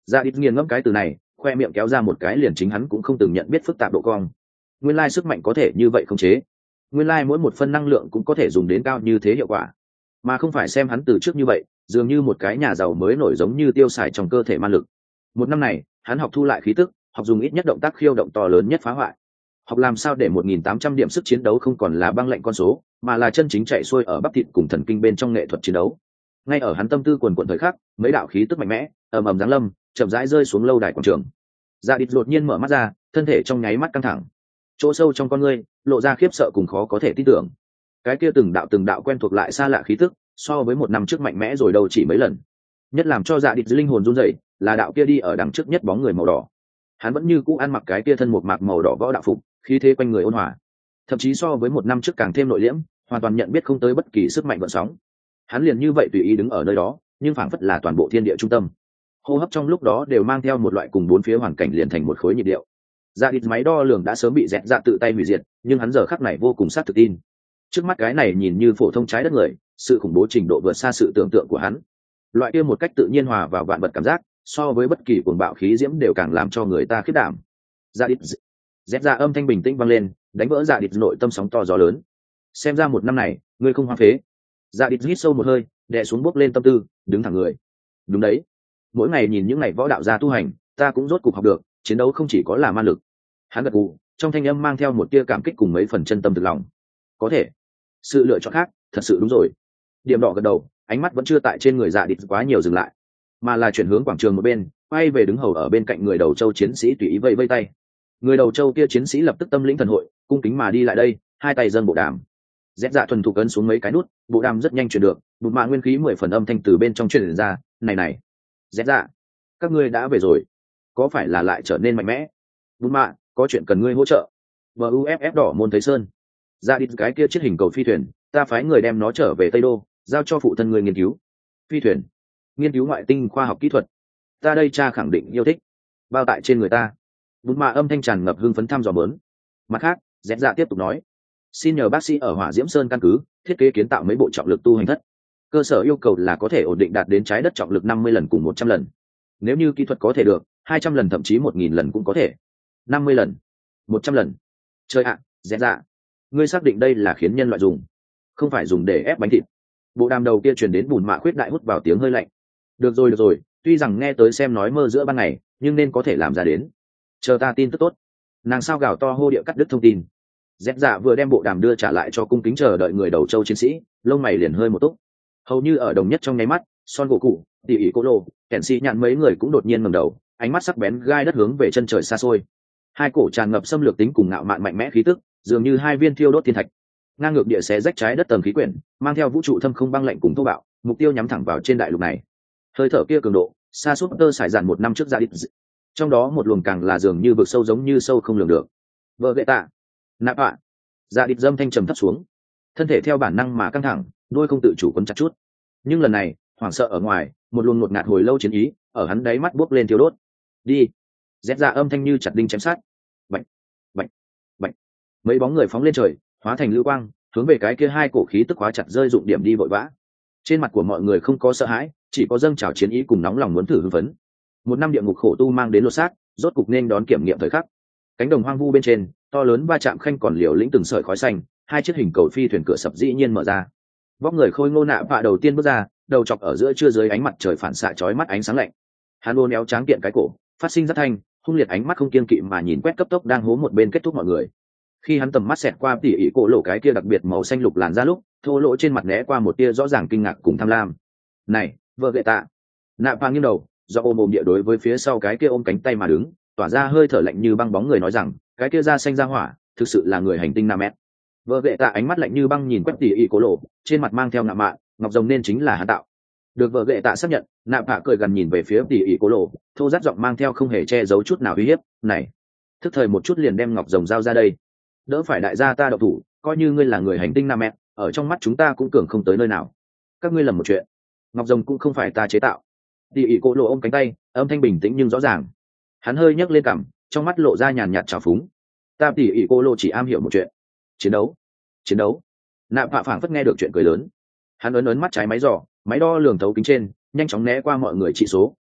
Dạ Đít nghiền ngẫm cái từ này, khoe miệng kéo ra một cái liền chính hắn cũng không từng nhận biết phức tạp độ cong. Nguyên lai sức mạnh có thể như vậy không chế. Nguyên lai mỗi một phân năng lượng cũng có thể dùng đến cao như thế hiệu quả, mà không phải xem hắn từ trước như vậy, dường như một cái nhà giàu mới nổi giống như tiêu xài trong cơ thể man lực. Một năm này, hắn học thu lại khí tức, học dùng ít nhất động tác khiêu động to lớn nhất phá hoại, học làm sao để 1.800 điểm sức chiến đấu không còn là băng lệnh con số, mà là chân chính chạy xuôi ở bắp thịt cùng thần kinh bên trong nghệ thuật chiến đấu. Ngay ở hắn tâm tư quần quần thời khắc, mấy đạo khí tức mạnh mẽ ầm ầm giáng lâm, chậm rãi rơi xuống lâu đài quảng trường. Dạ Đít đột nhiên mở mắt ra, thân thể trong nháy mắt căng thẳng, chỗ sâu trong con ngươi lộ ra khiếp sợ cùng khó có thể tin tưởng. Cái kia từng đạo quen thuộc lại xa lạ khí tức, so với một năm trước mạnh mẽ rồi đâu chỉ mấy lần. Nhất làm cho Dạ Đít linh hồn run rẩy là đạo kia đi ở đằng trước nhất bóng người màu đỏ. Hắn vẫn như cũ ăn mặc cái kia thân một mạc màu đỏ võ đạo phục, khí thế quanh người ôn hòa, thậm chí so với một năm trước càng thêm nội liễm, hoàn toàn nhận biết không tới bất kỳ sức mạnh gợn sóng. Hắn liền như vậy tùy ý đứng ở nơi đó, nhưng phảng phất là toàn bộ thiên địa trung tâm. Hô hấp trong lúc đó đều mang theo một loại cùng bốn phía hoàn cảnh liền thành một khối nhịp điệu. Dạ Đít máy đo lường đã sớm bị dẹt dạ tự tay hủy diệt, nhưng hắn giờ khắc này vô cùng xác thực tin. Trước mắt cái này nhìn như phổ thông trái đất người, sự khủng bố trình độ vượt xa sự tưởng tượng của hắn. Loại kia một cách tự nhiên hòa vào vạn vật cảm giác, so với bất kỳ cuồng bạo khí diễm đều càng làm cho người ta khiếp đảm. Dạ Đít, dẹt dạ âm thanh bình tĩnh vang lên, đánh vỡ Dạ Đít nội tâm sóng to gió lớn. Xem ra một năm này, ngươi không hoang phế. Dạ Đít hít sâu một hơi, đè xuống bước lên tâm tư, đứng thẳng người. Đúng đấy, mỗi ngày nhìn những ngày võ đạo gia tu hành, ta cũng rốt cục học được, chiến đấu không chỉ có là ma lực. Hắn gật gù, trong thanh âm mang theo một tia cảm kích cùng mấy phần chân tâm thực lòng. Có thể, sự lựa chọn khác, thật sự đúng rồi. Điểm đỏ gật đầu, ánh mắt vẫn chưa tại trên người Dạ Đít quá nhiều dừng lại, mà là chuyển hướng quảng trường một bên, quay về đứng hầu ở bên cạnh người đầu châu chiến sĩ tùy ý vây vây tay. Người đầu châu kia chiến sĩ lập tức tâm lĩnh thần hội, cung kính mà đi lại đây, hai tay dâng bộ đàm. Dép dạ thuần thục ấn xuống mấy cái nút, bộ đàm rất nhanh chuyển được, bụt mạ nguyên khí 10 phần âm thanh từ bên trong truyền ra. Này, dép dạ, các ngươi đã về rồi, có phải là lại trở nên mạnh mẽ? Bụt mạ, có chuyện cần ngươi hỗ trợ. Buff đỏ môn thấy sơn. Ra đi cái kia chiếc hình cầu phi thuyền, ta phái người đem nó trở về Tây Đô, giao cho phụ thân ngươi nghiên cứu. Phi thuyền, nghiên cứu ngoại tinh khoa học kỹ thuật, ta đây cha khẳng định yêu thích. Bao tại trên người ta. Bụt mạ âm thanh tràn ngập hưng phấn thăm dò bớn. Mặt khác, dép dạ tiếp tục nói, xin nhờ bác sĩ ở Hỏa Diễm Sơn căn cứ thiết kế kiến tạo mấy bộ trọng lực tu hành thất. Cơ sở yêu cầu là có thể ổn định đạt đến trái đất trọng lực 50 lần cùng 100 lần. Nếu như kỹ thuật có thể được, 200 lần thậm chí 1000 lần cũng có thể. 50 lần, 100 lần. Chơi ạ, dễ dạ. Ngươi xác định đây là khiến nhân loại dùng, không phải dùng để ép bánh thịt. Bộ đàm đầu kia truyền đến bùn mạ khuyết đại hút vào tiếng hơi lạnh. Được rồi, tuy rằng nghe tới xem nói mơ giữa ban ngày, nhưng nên có thể làm ra đến. Chờ ta tin tức tốt. Nàng sao gào to hô địa cắt đứt thông tin. Dép dạ vừa đem bộ đàm đưa trả lại cho cung kính chờ đợi người đầu châu chiến sĩ, lông mày liền hơi một túc. Hầu như ở đồng nhất trong nháy mắt, Son gỗ cụ, tỉ ỉ cô lô, kẻn sĩ nhạn mấy người cũng đột nhiên ngẩng đầu, ánh mắt sắc bén gai đất hướng về chân trời xa xôi. Hai cổ tràn ngập xâm lược tính cùng ngạo mạn mạnh mẽ khí tức, dường như hai viên thiêu đốt thiên thạch, ngang ngược địa xé rách trái đất tầng khí quyển, mang theo vũ trụ thâm không băng lạnh cùng thô bạo, mục tiêu nhắm thẳng vào trên đại lục này. Hơi thở kia cường độ, xa suốt tơ sải dàn một năm trước ra đi. Trong đó một luồng càng là dường như vực sâu giống như sâu không lường được. Vợ gậy tạ, nạp ạ. Dạ đít dâm thanh trầm thấp xuống, thân thể theo bản năng mà căng thẳng, đôi không tự chủ quấn chặt chút. Nhưng lần này, hoảng sợ ở ngoài, một luồng ngột ngạt hồi lâu chiến ý ở hắn đáy mắt buốc lên thiêu đốt. Đi. Dép ra âm thanh như chặt đinh chém sát. Bạch, bạch, bạch. Mấy bóng người phóng lên trời, hóa thành lưu quang, hướng về cái kia hai cổ khí tức hóa chặt rơi dụng điểm đi vội vã. Trên mặt của mọi người không có sợ hãi, chỉ có dâng trào chiến ý cùng nóng lòng muốn thử hưng phấn. Một năm địa ngục khổ tu mang đến lột xác, rốt cục nên đón kiểm nghiệm thời khắc. Cánh đồng hoang vu bên trên, to lớn va chạm khanh còn liều lĩnh từng sợi khói xanh, hai chiếc hình cầu phi thuyền cửa sập dĩ nhiên mở ra. Vóc người khôi ngô nạ vạ đầu tiên bước ra, đầu chọc ở giữa trưa dưới ánh mặt trời phản xạ chói mắt ánh sáng lạnh. Hắn ôn éo tráng kiện cái cổ, phát sinh rất thanh, hung liệt ánh mắt không kiêng kỵ mà nhìn quét cấp tốc đang hố một bên kết thúc mọi người. Khi hắn tầm mắt xẹt qua tỉ ỉ cổ lỗ cái kia đặc biệt màu xanh lục làn ra lúc, thô lỗ trên mặt né qua một tia rõ ràng kinh ngạc cùng tham lam. Này, vợ gậy tạ. Nạ vạ nghiêng đầu, do ôm địa đối với phía sau cái kia ôm cánh tay mà đứng, tỏa ra hơi thở lạnh như băng bóng người nói rằng, cái kia da xanh da hỏa, thực sự là người hành tinh Nam Mét. Vợ gậy tạ ánh mắt lạnh như băng nhìn quét tỉ ỉ cổ lỗ, trên mặt mang theo ngạo mạn, ngọc rồng nên chính là hắn tạo. Được vợ gậy tạ xác nhận, nạ vạ cười gần nhìn về phía tỉ ỉ cổ lỗ, thô rát giọng mang theo không hề che giấu chút nào uy hiếp. Này, thức thời một chút liền đem ngọc rồng giao ra đây, đỡ phải đại gia ta độc thủ, coi như ngươi là người hành tinh Nam Mét, ở trong mắt chúng ta cũng cường không tới nơi nào. Các ngươi lầm một chuyện, ngọc rồng cũng không phải ta chế tạo. Tỉ ỉ cổ lỗ ôm cánh tay, âm thanh bình tĩnh nhưng rõ ràng. Hắn hơi nhấc lên cằm, trong mắt lộ ra nhàn nhạt trào phúng. Ta tỉ ỉ cô lô chỉ am hiểu một chuyện, chiến đấu. Nạ vạ phảng phất nghe được chuyện cười lớn. Hắn ấn mắt trái máy dò, máy đo lường thấu kính trên, nhanh chóng né qua mọi người chỉ số,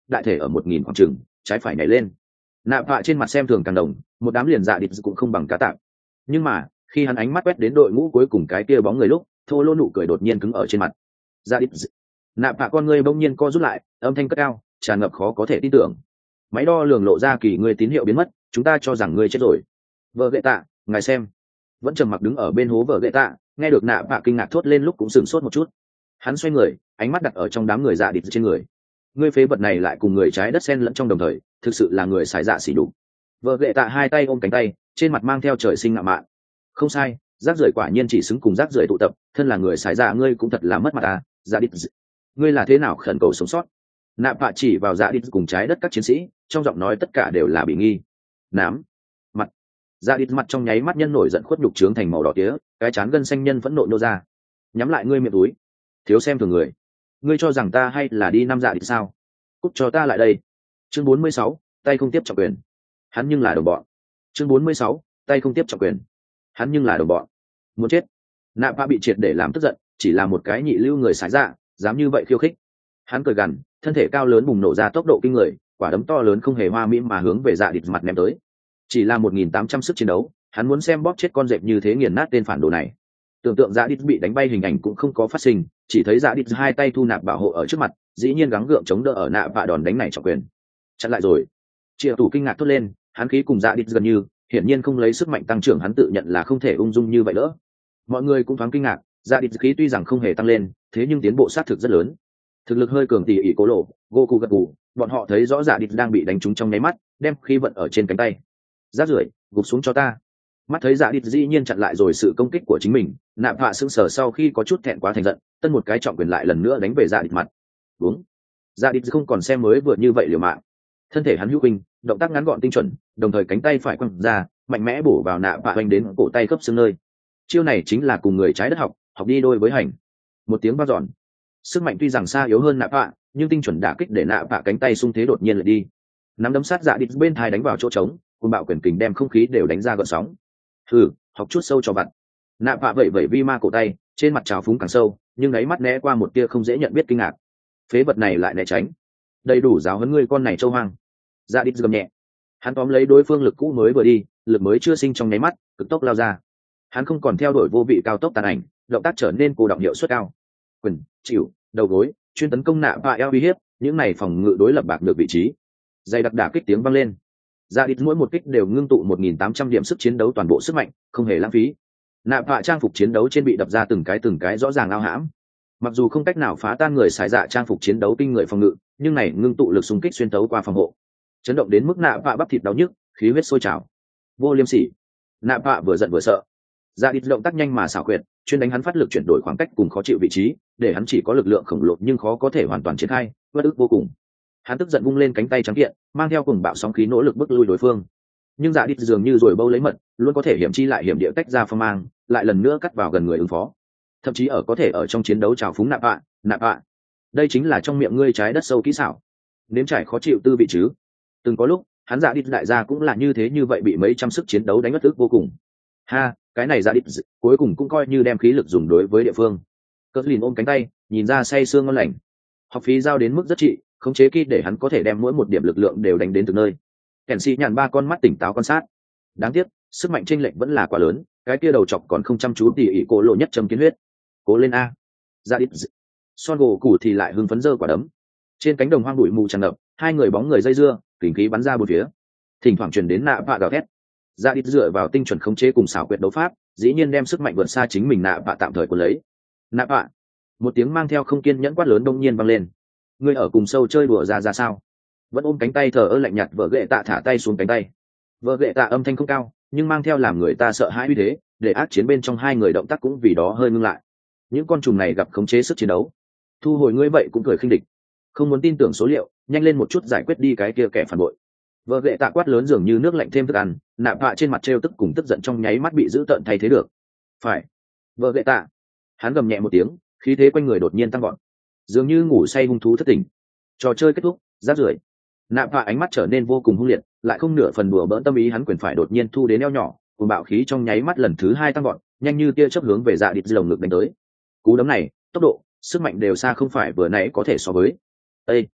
đại thể ở 1000 khoảng chừng, trái phải nhảy lên. Nạp Vạ trên mặt xem thường càng đồng, một đám liền dạ địch cũng không bằng cá tạm. Nhưng mà khi hắn ánh mắt quét đến đội ngũ cuối cùng cái kia bóng người lúc, thô lỗ nụ cười đột nhiên cứng ở trên mặt. Dạ địch. Nạp Vạ con người bỗng nhiên co rút lại, âm thanh cất cao, tràn ngập khó có thể tin tưởng. Máy đo lường lộ ra kỳ người tín hiệu biến mất, chúng ta cho rằng ngươi chết rồi. Vợ gệ tạ, ngài xem. Vẫn trầm mặc đứng ở bên hố vợ gệ tạ, nghe được Nạp Vạ kinh ngạc thốt lên lúc cũng sửng sốt một chút. Hắn xoay người, ánh mắt đặt ở trong đám người dạ địch trên người. Ngươi phế vật này lại cùng người trái đất xen lẫn trong đồng thời, thực sự là người xài dạ xỉ đục. Vợ gệ tạ hai tay ôm cánh tay, trên mặt mang theo trời sinh ngạo mạn. Không sai, rác rưởi quả nhiên chỉ xứng cùng rác rưởi tụ tập, thân là người xài dạ ngươi cũng thật là mất mặt à, dạ địch. Ngươi là thế nào khẩn cầu sống sót? Nạp Vạ chỉ vào dạ địch cùng trái đất các chiến sĩ, trong giọng nói tất cả đều là bị nghi. Nám, mặt. Dạ địch mặt trong nháy mắt nhân nổi giận khuất nhục trướng thành màu đỏ tía, cái chán gân xanh nhân phẫn nộ nô ra. Nhắm lại ngươi miệng túi, thiếu xem thường người. Ngươi cho rằng ta hay là đi năm dạ địch sao? Cút cho ta lại đây. Chương 46, tay không tiếp trọng quyền. Hắn nhưng là đồng bọn. Chương 46, tay không tiếp trọng quyền. Hắn nhưng là đồng bọn. Muốn chết. Nạp Vạ bị triệt để làm tức giận, chỉ là một cái nhị lưu người sái dạ, dám như vậy khiêu khích. Hắn cười gằn, thân thể cao lớn bùng nổ ra tốc độ kinh người, quả đấm to lớn không hề hoa mỹ mà hướng về dạ địch mặt ném tới. Chỉ là 1800 sức chiến đấu, hắn muốn xem bóp chết con dẹp như thế nghiền nát tên phản đồ này. Tưởng tượng dạ địch bị đánh bay hình ảnh cũng không có phát sinh, chỉ thấy dạ địch hai tay thu nạp bảo hộ ở trước mặt, dĩ nhiên gắng gượng chống đỡ ở Nạp Vạ đòn đánh này trọng quyền. Chặn lại rồi. Triệu Tủ kinh ngạc thốt lên, hắn khí cùng dạ địch gần như, hiển nhiên không lấy sức mạnh tăng trưởng hắn tự nhận là không thể ung dung như vậy nữa. Mọi người cũng thoáng kinh ngạc, dạ địch khí tuy rằng không hề tăng lên, thế nhưng tiến bộ sát thực rất lớn. Thực lực hơi cường tỉ ỉ cố lộ, Goku gật gù, bọn họ thấy rõ dạ địch đang bị đánh trúng trong nháy mắt, đem khí vận ở trên cánh tay. Rác rưởi, gục xuống cho ta. Mắt thấy dạ địch dĩ nhiên chặn lại rồi sự công kích của chính mình, Nạp Vạ sững sờ sau khi có chút thẹn quá thành giận, tân một cái trọng quyền lại lần nữa đánh về dạ địch mặt. Đúng. Dạ địch không còn xem mới vừa như vậy liều mạng. Thân thể hắn hữu hình, động tác ngắn gọn tinh chuẩn, đồng thời cánh tay phải quăng ra, mạnh mẽ bổ vào Nạp Vạ oanh đến cổ tay khớp xương nơi. Chiêu này chính là cùng người trái đất học đi đôi với hành. Một tiếng vang dọn. Sức mạnh tuy rằng xa yếu hơn Nạp Vạ, nhưng tinh chuẩn đả kích để Nạp Vạ cánh tay xung thế đột nhiên lại đi. Nắm đấm sát dạ địch bên thai đánh vào chỗ trống, cùng bạo quyền kình đem không khí đều đánh ra gợn sóng. Hừ, học chút sâu cho vặt. Nạp Vạ vẩy vẩy vi ma cổ tay, trên mặt trào phúng càng sâu, nhưng đáy mắt né qua một tia không dễ nhận biết kinh ngạc. Phế vật này lại né tránh, đầy đủ giáo huấn ngươi con này châu hoang. Dạ địch gầm nhẹ, hắn tóm lấy đối phương lực cũ mới vừa đi, lực mới chưa sinh trong nháy mắt, cực tốc lao ra. Hắn không còn theo đuổi vô vị cao tốc tàn ảnh, động tác trở nên cô động hiệu suất cao. Quyền, chịu, đầu gối, chuyên tấn công Nạp Vạ eo uy hiếp, những này phòng ngự đối lập bạc được vị trí. Dày đặc đả kích tiếng vang lên. Dạ địch mỗi một kích đều ngưng tụ 1800 điểm sức chiến đấu toàn bộ sức mạnh, không hề lãng phí. Nạp Vạ trang phục chiến đấu trên bị đập ra từng cái rõ ràng ao hãm. Mặc dù không cách nào phá tan người xài dạ trang phục chiến đấu kinh người phòng ngự, nhưng này ngưng tụ lực xung kích xuyên tấu qua phòng hộ, chấn động đến mức Nạp Vạ bắp thịt đau nhức, khí huyết sôi trào. Vô liêm sỉ. Nạp Vạ vừa giận vừa sợ. Dạ địch động tác nhanh mà xảo quyệt, chuyên đánh hắn phát lực chuyển đổi khoảng cách cùng khó chịu vị trí, để hắn chỉ có lực lượng khổng lồ nhưng khó có thể hoàn toàn triển khai, bất ức vô cùng. Hắn tức giận vung lên cánh tay trắng kiện, mang theo cùng bạo sóng khí nỗ lực bức lui đối phương. Nhưng dạ địch dường như rồi bâu lấy mật, luôn có thể hiểm chi lại hiểm địa tách ra phong mang, lại lần nữa cắt vào gần người ứng phó. Thậm chí có thể ở trong chiến đấu trào phúng Nạp Vạ. Đây chính là trong miệng ngươi trái đất sâu kỹ xảo. Nếm trải khó chịu tư vị chứ. Từng có lúc, hắn dạ địch đại gia cũng là như vậy bị mấy trăm sức chiến đấu đánh mất ức vô cùng. Ha, cái này dạ địch cuối cùng cũng coi như đem khí lực dùng đối với địa phương. Cất lìn ôm cánh tay, nhìn ra say sương ngon lành. Học phí giao đến mức rất trị, khống chế kỹ để hắn có thể đem mỗi một điểm lực lượng đều đánh đến từ nơi. Kẻn sĩ nhàn ba con mắt tỉnh táo quan sát. Đáng tiếc, sức mạnh chênh lệch vẫn là quá lớn, cái kia đầu chọc còn không chăm chú tỉ ỉ cổ lộ nhất châm kiến huyết. Cố lên a. Dạ địch. Son gỗ củ thì lại hưng phấn dơ quả đấm. Trên cánh đồng hoang bụi mù tràn ngập, hai người bóng người dây dưa, kình khí bắn ra bốn phía. Thỉnh thoảng truyền đến Nạp Vạ gào thét. Dạ địch dựa vào tinh chuẩn khống chế cùng xảo quyệt đấu pháp, dĩ nhiên đem sức mạnh vượt xa chính mình Nạp Vạ tạm thời cuốn lấy. Nạp Vạ. Một tiếng mang theo không kiên nhẫn quát lớn đông nhiên vang lên. Ngươi ở cùng sâu chơi đùa ra sao? Vẫn ôm cánh tay thờ ơ lạnh nhạt vợ ghệ tạ thả tay xuống cánh tay. Vợ ghệ tạ âm thanh không cao, nhưng mang theo làm người ta sợ hãi uy thế, để ác chiến bên trong hai người động tác cũng vì đó hơi ngưng lại. Những con trùng này gặp khống chế sức chiến đấu, thu hồi ngươi vậy cũng cười khinh địch. Không muốn tin tưởng số liệu, nhanh lên một chút giải quyết đi cái kia kẻ phản bội. Vợ ghệ tạ quát lớn dường như nước lạnh thêm thức ăn, Nạp Vạ trên mặt trêu tức cùng tức giận trong nháy mắt bị giữ tợn thay thế được. Phải. Vợ ghệ tạ. Hắn gầm nhẹ một tiếng, khí thế quanh người đột nhiên tăng vọt, dường như ngủ say hung thú thất tỉnh. Trò chơi kết thúc, rác rưởi. Nạp Vạ ánh mắt trở nên vô cùng hung liệt, lại không nửa phần đùa bỡn tâm ý, hắn quyền phải đột nhiên thu đến eo nhỏ, cùng bạo khí trong nháy mắt lần thứ hai tăng vọt, nhanh như tia chớp hướng về dạ địch lồng ngực đánh tới. Cú đấm này, tốc độ, sức mạnh đều xa không phải vừa nãy có thể so với. Ê!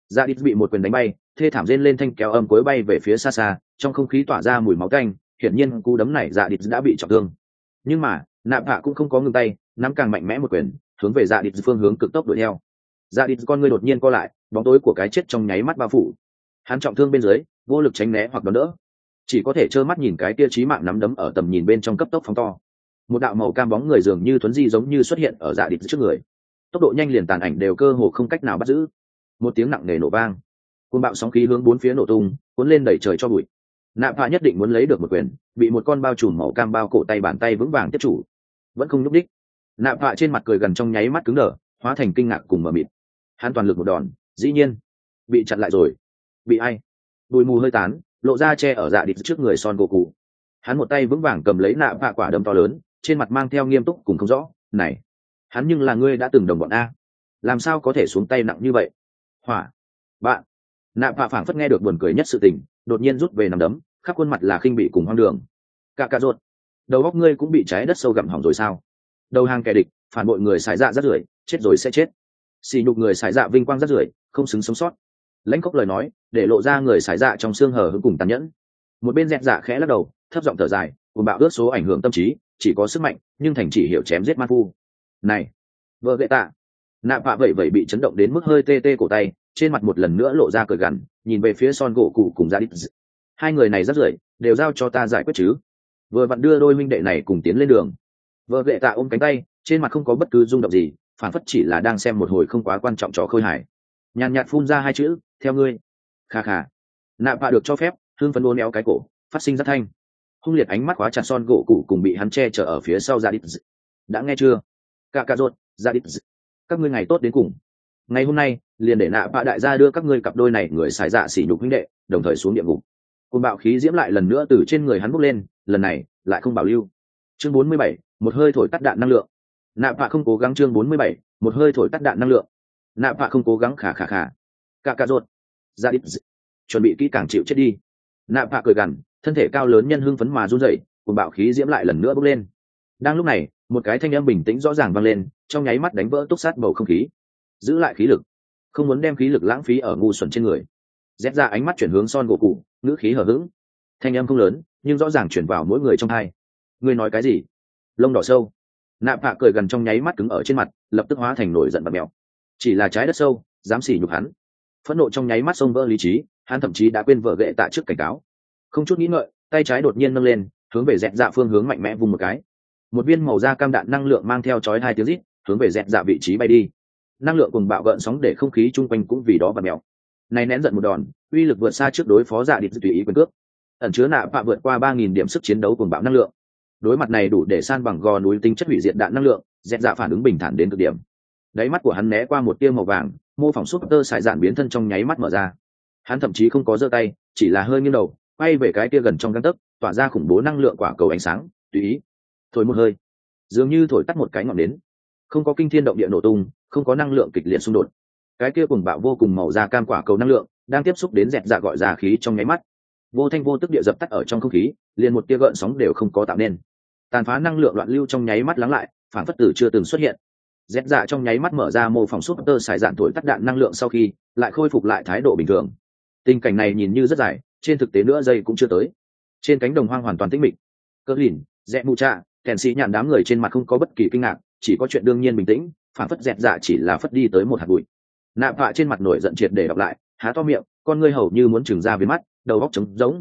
Dạ đít bị một quyền đánh bay, thê thảm rên lên thanh kéo âm cuối bay về phía xa xa, trong không khí tỏa ra mùi máu tanh. Hiển nhiên cú đấm này Dạ đít đã bị trọng thương, nhưng mà nạp hạ cũng không có ngừng tay, nắm càng mạnh mẽ một quyền hướng về Dạ đít phương hướng cực tốc đuổi theo. Dạ đít con ngươi đột nhiên co lại, bóng tối của cái chết trong nháy mắt bao phủ. Hắn trọng thương bên dưới, vô lực tránh né hoặc đón đỡ, chỉ có thể trơ mắt nhìn cái tia chí mạng nắm đấm ở tầm nhìn bên trong cấp tốc phóng to. Một đạo màu cam bóng người dường như thuấn di giống như xuất hiện ở Dạ đít trước người, tốc độ nhanh liền tàn ảnh đều cơ hồ không cách nào bắt giữ. Một tiếng nặng nề nổ vang, cơn bạo sóng khí hướng bốn phía nổ tung, cuốn lên đẩy trời cho bụi. Nạp hạ nhất định muốn lấy được một quyền, bị một con bao trùm màu cam bao cổ tay bàn tay vững vàng tiếp chủ, vẫn không nhúc đích. Nạp hạ trên mặt cười gần trong nháy mắt cứng đờ, hóa thành kinh ngạc cùng mờ mịt. Hắn toàn lực một đòn, dĩ nhiên bị chặn lại rồi. Bị ai? Bụi mù hơi tán, lộ ra che ở Dạ đít trước người Son Goku. Hắn một tay vững vàng cầm lấy Nạp hạ quả đấm to lớn, trên mặt mang theo nghiêm túc cùng không rõ. Này, hắn nhưng là ngươi đã từng đồng bọn a, làm sao có thể xuống tay nặng như vậy? Hỏa, bạn. Nạp hạ phảng phất nghe được buồn cười nhất sự tình, đột nhiên rút về nằm đấm, khắp khuôn mặt là khinh bị cùng hoang đường. Cả ruột, đầu óc ngươi cũng bị trái đất sâu gặm hỏng rồi sao? Đầu hàng kẻ địch, phản bội người xài dạ rất rưởi, chết rồi sẽ chết. Xỉ nhục người xài dạ vinh quang rất rưởi, không xứng sống sót. Lãnh Cốc lời nói, để lộ ra người xài dạ trong xương hở hững cùng tàn nhẫn. Một bên dẹt dạ khẽ lắc đầu, thấp giọng thở dài, cuồng bạo ước số ảnh hưởng tâm trí, chỉ có sức mạnh, nhưng thành chỉ hiểu chém giết man phu. Này, vợ gậy tạ. Nạp hạ vậy bị chấn động đến mức hơi tê tê cổ tay, trên mặt một lần nữa lộ ra cười gằn, nhìn về phía Son gỗ cụ cùng Dạ đít. Hai người này rất rưởi, đều giao cho ta giải quyết chứ. Vừa vặn đưa đôi minh đệ này cùng tiến lên đường. Vợ gậy tạ ôm cánh tay, trên mặt không có bất cứ rung động gì, phản phất chỉ là đang xem một hồi không quá quan trọng trò khơi hài. Nhàn nhạt phun ra hai chữ, theo ngươi. Kha kha. Nạp hạ được cho phép, hương phấn uốn éo cái cổ, phát sinh rất thanh. Hung liệt ánh mắt khóa chặt Son gỗ cụ cùng bị hắn che chở ở phía sau Dạ đít. Đã nghe chưa? Cả ruột, Dạ đít. Các ngươi ngày tốt đến cùng. Ngày hôm nay liền để Nạp hạ đại gia đưa các ngươi cặp đôi này người xài dạ sỉ nhục huynh đệ đồng thời xuống địa ngục. Cơn bạo khí diễm lại lần nữa từ trên người hắn bốc lên, lần này lại không bảo lưu. Chương 47, một hơi thổi tắt đạn năng lượng. Nạp hạ không cố gắng. Chương 47, một hơi thổi tắt đạn năng lượng. Nạp hạ không cố gắng. Khả cả ruột, Dạ đít, chuẩn bị kỹ càng chịu chết đi. Nạp hạ cười gằn, thân thể cao lớn nhân hưng phấn mà run rẩy, cơn bạo khí diễm lại lần nữa bốc lên. Đang lúc này, một cái thanh âm bình tĩnh rõ ràng vang lên, trong nháy mắt đánh vỡ túc sát bầu không khí. Giữ lại khí lực, không muốn đem khí lực lãng phí ở ngu xuẩn trên người. Dép ra ánh mắt chuyển hướng Son gỗ cụ, ngữ khí hờ hững. Thanh âm không lớn, nhưng rõ ràng chuyển vào mỗi người trong hai. Ngươi nói cái gì? Lông đỏ sâu. Nạp hạ cười gần trong nháy mắt cứng ở trên mặt, lập tức hóa thành nổi giận bật mèo. Chỉ là trái đất sâu, dám xỉ nhục hắn. Phẫn nộ trong nháy mắt xông vỡ lý trí, hắn thậm chí đã quên vợ gậy tạ trước cảnh cáo. Không chút nghĩ ngợi, tay trái đột nhiên nâng lên, hướng về dẹt dạ phương hướng mạnh mẽ vung một cái. Một viên màu da cam đạn năng lượng mang theo chói hai tiếng rít, hướng về dẹt dạ vị trí bay đi. Năng lượng cùng bạo gợn sóng để không khí chung quanh cũng vì đó bật mèo. Này nén giận một đòn, uy lực vượt xa trước đối phó Dạ đít tùy ý quyền cướp. Ẩn chứa Nạp hạ vượt qua 3000 điểm sức chiến đấu cùng bạo năng lượng. Đối mặt này đủ để san bằng gò núi tinh chất hủy diệt đạn năng lượng, dẹt dạ phản ứng bình thản đến cực điểm. Đáy mắt của hắn né qua một tia màu vàng, mô phỏng súp tơ sải dạn biến thân trong nháy mắt mở ra. Hắn thậm chí không có giơ tay, chỉ là hơi nghiêng đầu, quay về cái tia gần trong gang tấc, tỏa ra khủng bố năng lượng quả cầu ánh sáng, tùy ý thổi một hơi, dường như thổi tắt một cái ngọn nến. Không có kinh thiên động địa nổ tung, không có năng lượng kịch liệt xung đột. Cái kia cuồng bạo vô cùng màu da cam quả cầu năng lượng đang tiếp xúc đến dẹt dạ gọi ra khí trong nháy mắt, vô thanh vô tức địa dập tắt ở trong không khí, liền một tia gợn sóng đều không có tạo nên. Tàn phá năng lượng loạn lưu trong nháy mắt lắng lại, phản phất tử chưa từng xuất hiện. Dẹt dạ trong nháy mắt mở ra mô phỏng súp tơ sải dạn thổi tắt đạn năng lượng sau khi lại khôi phục lại thái độ bình thường. Tình cảnh này nhìn như rất dài, trên thực tế nữa giây cũng chưa tới. Trên cánh đồng hoang hoàn toàn tĩnh mịch. Cơ lìn, dẹ mù trạ, kèn sĩ nhàn đám người trên mặt không có bất kỳ kinh ngạc, chỉ có chuyện đương nhiên bình tĩnh, phản phất dẹt dạ chỉ là phất đi tới một hạt bụi. Nạp hạ trên mặt nổi giận triệt để đọc lại, há to miệng, con ngươi hầu như muốn trừng ra với mắt, đầu óc trống rỗng.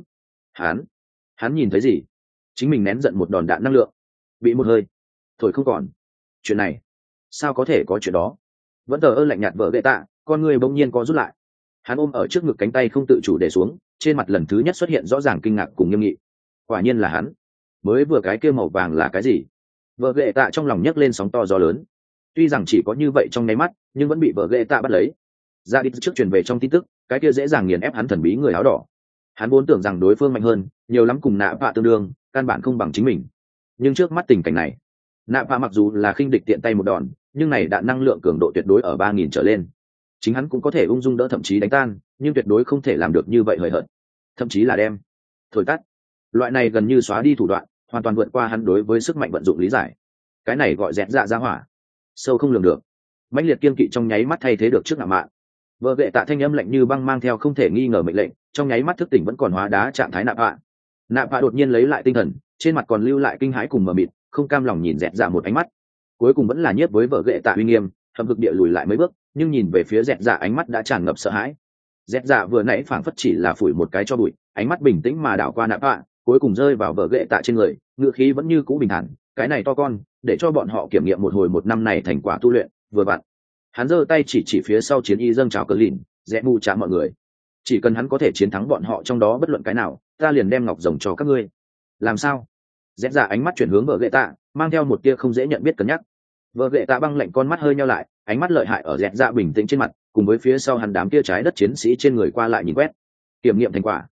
Hắn nhìn thấy gì? Chính mình nén giận một đòn đạn năng lượng, bị một hơi thổi không còn. Chuyện này, sao có thể có chuyện đó? Vẫn thờ ơ lạnh nhạt vợ gậy tạ, con ngươi bỗng nhiên có rút lại. Hắn ôm ở trước ngực cánh tay không tự chủ để xuống, trên mặt lần thứ nhất xuất hiện rõ ràng kinh ngạc cùng nghiêm nghị. Quả nhiên là hắn. Mới vừa cái kia màu vàng là cái gì? Vợ gậy tạ trong lòng nhấc lên sóng to gió lớn. Tuy rằng chỉ có như vậy trong nháy mắt, nhưng vẫn bị vợ gậy tạ bắt lấy. Ra đi trước truyền về trong tin tức, cái kia dễ dàng nghiền ép hắn thần bí người áo đỏ. Hắn vốn tưởng rằng đối phương mạnh hơn, nhiều lắm cùng Nạp hạ tương đương, căn bản không bằng chính mình. Nhưng trước mắt tình cảnh này, Nạp hạ mặc dù là khinh địch tiện tay một đòn, nhưng này đạn năng lượng cường độ tuyệt đối ở 3000 trở lên. Chính hắn cũng có thể ung dung đỡ thậm chí đánh tan, nhưng tuyệt đối không thể làm được như vậy hời hợt. Thậm chí là đem thổi tắt. Loại này gần như xóa đi thủ đoạn, hoàn toàn vượt qua hắn đối với sức mạnh vận dụng lý giải. Cái này gọi dẹt dạ ra hỏa, sâu không lường được. Mãnh liệt kiên kỵ trong nháy mắt thay thế được trước ngạo mạn. Vợ vệ tạ thanh âm lạnh như băng mang theo không thể nghi ngờ mệnh lệnh, trong nháy mắt thức tỉnh vẫn còn hóa đá trạng thái nạp hạ. Nạp hạ đột nhiên lấy lại tinh thần, trên mặt còn lưu lại kinh hãi cùng mờ mịt, không cam lòng nhìn dẹt dạ một ánh mắt. Cuối cùng vẫn là nhiếp với vợ vệ tạ uy nghiêm, hầm hực địa lùi lại mấy bước, nhưng nhìn về phía dẹt dạ ánh mắt đã tràn ngập sợ hãi. Dẹt dạ vừa nãy phảng phất chỉ là phủi một cái cho bụi, ánh mắt bình tĩnh mà đảo qua nạp hạ, cuối cùng rơi vào vợ vệ tạ trên người, ngựa khí vẫn như cũ bình thản. Cái này to con, để cho bọn họ kiểm nghiệm một hồi một năm này thành quả tu luyện, vừa vặn. Hắn giơ tay chỉ phía sau chiến y dâng chào cờ lìn, rẽ mù chạm mọi người. Chỉ cần hắn có thể chiến thắng bọn họ trong đó bất luận cái nào, ta liền đem ngọc rồng cho các ngươi. Làm sao? Rẽ ra ánh mắt chuyển hướng vợ gệ tạ, mang theo một tia không dễ nhận biết cân nhắc. Vợ gệ tạ băng lạnh con mắt hơi nhau lại, ánh mắt lợi hại ở rẽ ra bình tĩnh trên mặt, cùng với phía sau hắn đám tia trái đất chiến sĩ trên người qua lại nhìn quét. Kiểm nghiệm thành quả.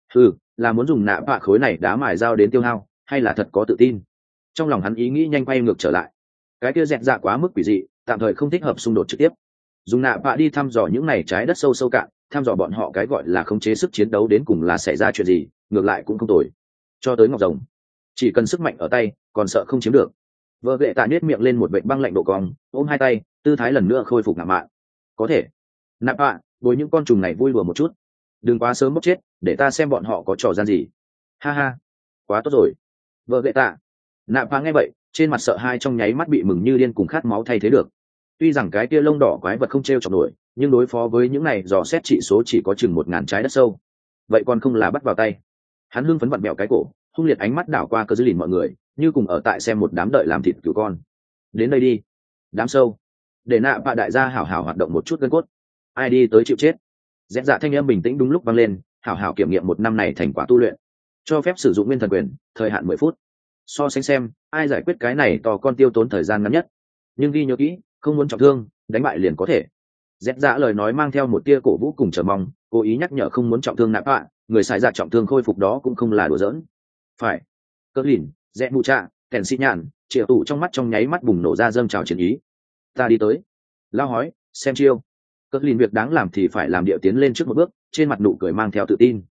Là muốn dùng nạ bạ khối này đá mài dao đến tiêu hao, hay là thật có tự tin? Trong lòng hắn ý nghĩ nhanh quay ngược trở lại. Cái kia rẽ ra quá mức quỷ dị, tạm thời không thích hợp xung đột trực tiếp. Dùng nạ bạ đi thăm dò những này trái đất sâu sâu cạn, thăm dò bọn họ cái gọi là khống chế sức chiến đấu đến cùng là xảy ra chuyện gì, ngược lại cũng không tồi. Cho tới ngọc rồng, chỉ cần sức mạnh ở tay, còn sợ không chiếm được. Vợ vệ tạ nhếch miệng lên một vệt băng lạnh độ cong, ôm hai tay, tư thái lần nữa khôi phục nạp mạ. Có thể. Nạp bạ, bồi những con trùng này vui đùa một chút, đừng quá sớm bốc chết, để ta xem bọn họ có trò gian gì. Ha ha, quá tốt rồi. Vợ vệ tạ. Nạp bạ nghe vậy, trên mặt sợ hai trong nháy mắt bị mừng như điên cùng khát máu thay thế được. Tuy rằng cái tia lông đỏ quái vật không treo chọc nổi, nhưng đối phó với những này dò xét trị số chỉ có chừng 1000 trái đất sâu, vậy còn không là bắt vào tay. Hắn hưng phấn vặn bẹo cái cổ, hung liệt ánh mắt đảo qua cơ dư lìn mọi người, như cùng ở tại xem một đám đợi làm thịt cừu con. Đến đây đi, đám sâu, để nạ bạ đại gia hảo hảo hoạt động một chút gân cốt. Ai đi tới chịu chết. Dẹp dạ thanh âm bình tĩnh đúng lúc vang lên, hảo hảo kiểm nghiệm một năm này thành quả tu luyện, cho phép sử dụng nguyên thần quyền, thời hạn 10 phút. So sánh xem ai giải quyết cái này to con tiêu tốn thời gian ngắn nhất, nhưng ghi nhớ kỹ, không muốn trọng thương, đánh bại liền có thể. Dẹp dạ lời nói mang theo một tia cổ vũ cùng chờ mong, cố ý nhắc nhở không muốn trọng thương nạp bạ, người xài dạ trọng thương khôi phục đó cũng không là đùa giỡn. Phải. Cỡ lìn, dẹp mù trạ, kèn xị nhàn, triệu tủ trong mắt trong nháy mắt bùng nổ ra dâng trào chiến ý. Ta đi tới. Lao hói, xem chiêu. Cỡ lìn việc đáng làm thì phải làm, điệu tiến lên trước một bước, trên mặt nụ cười mang theo tự tin.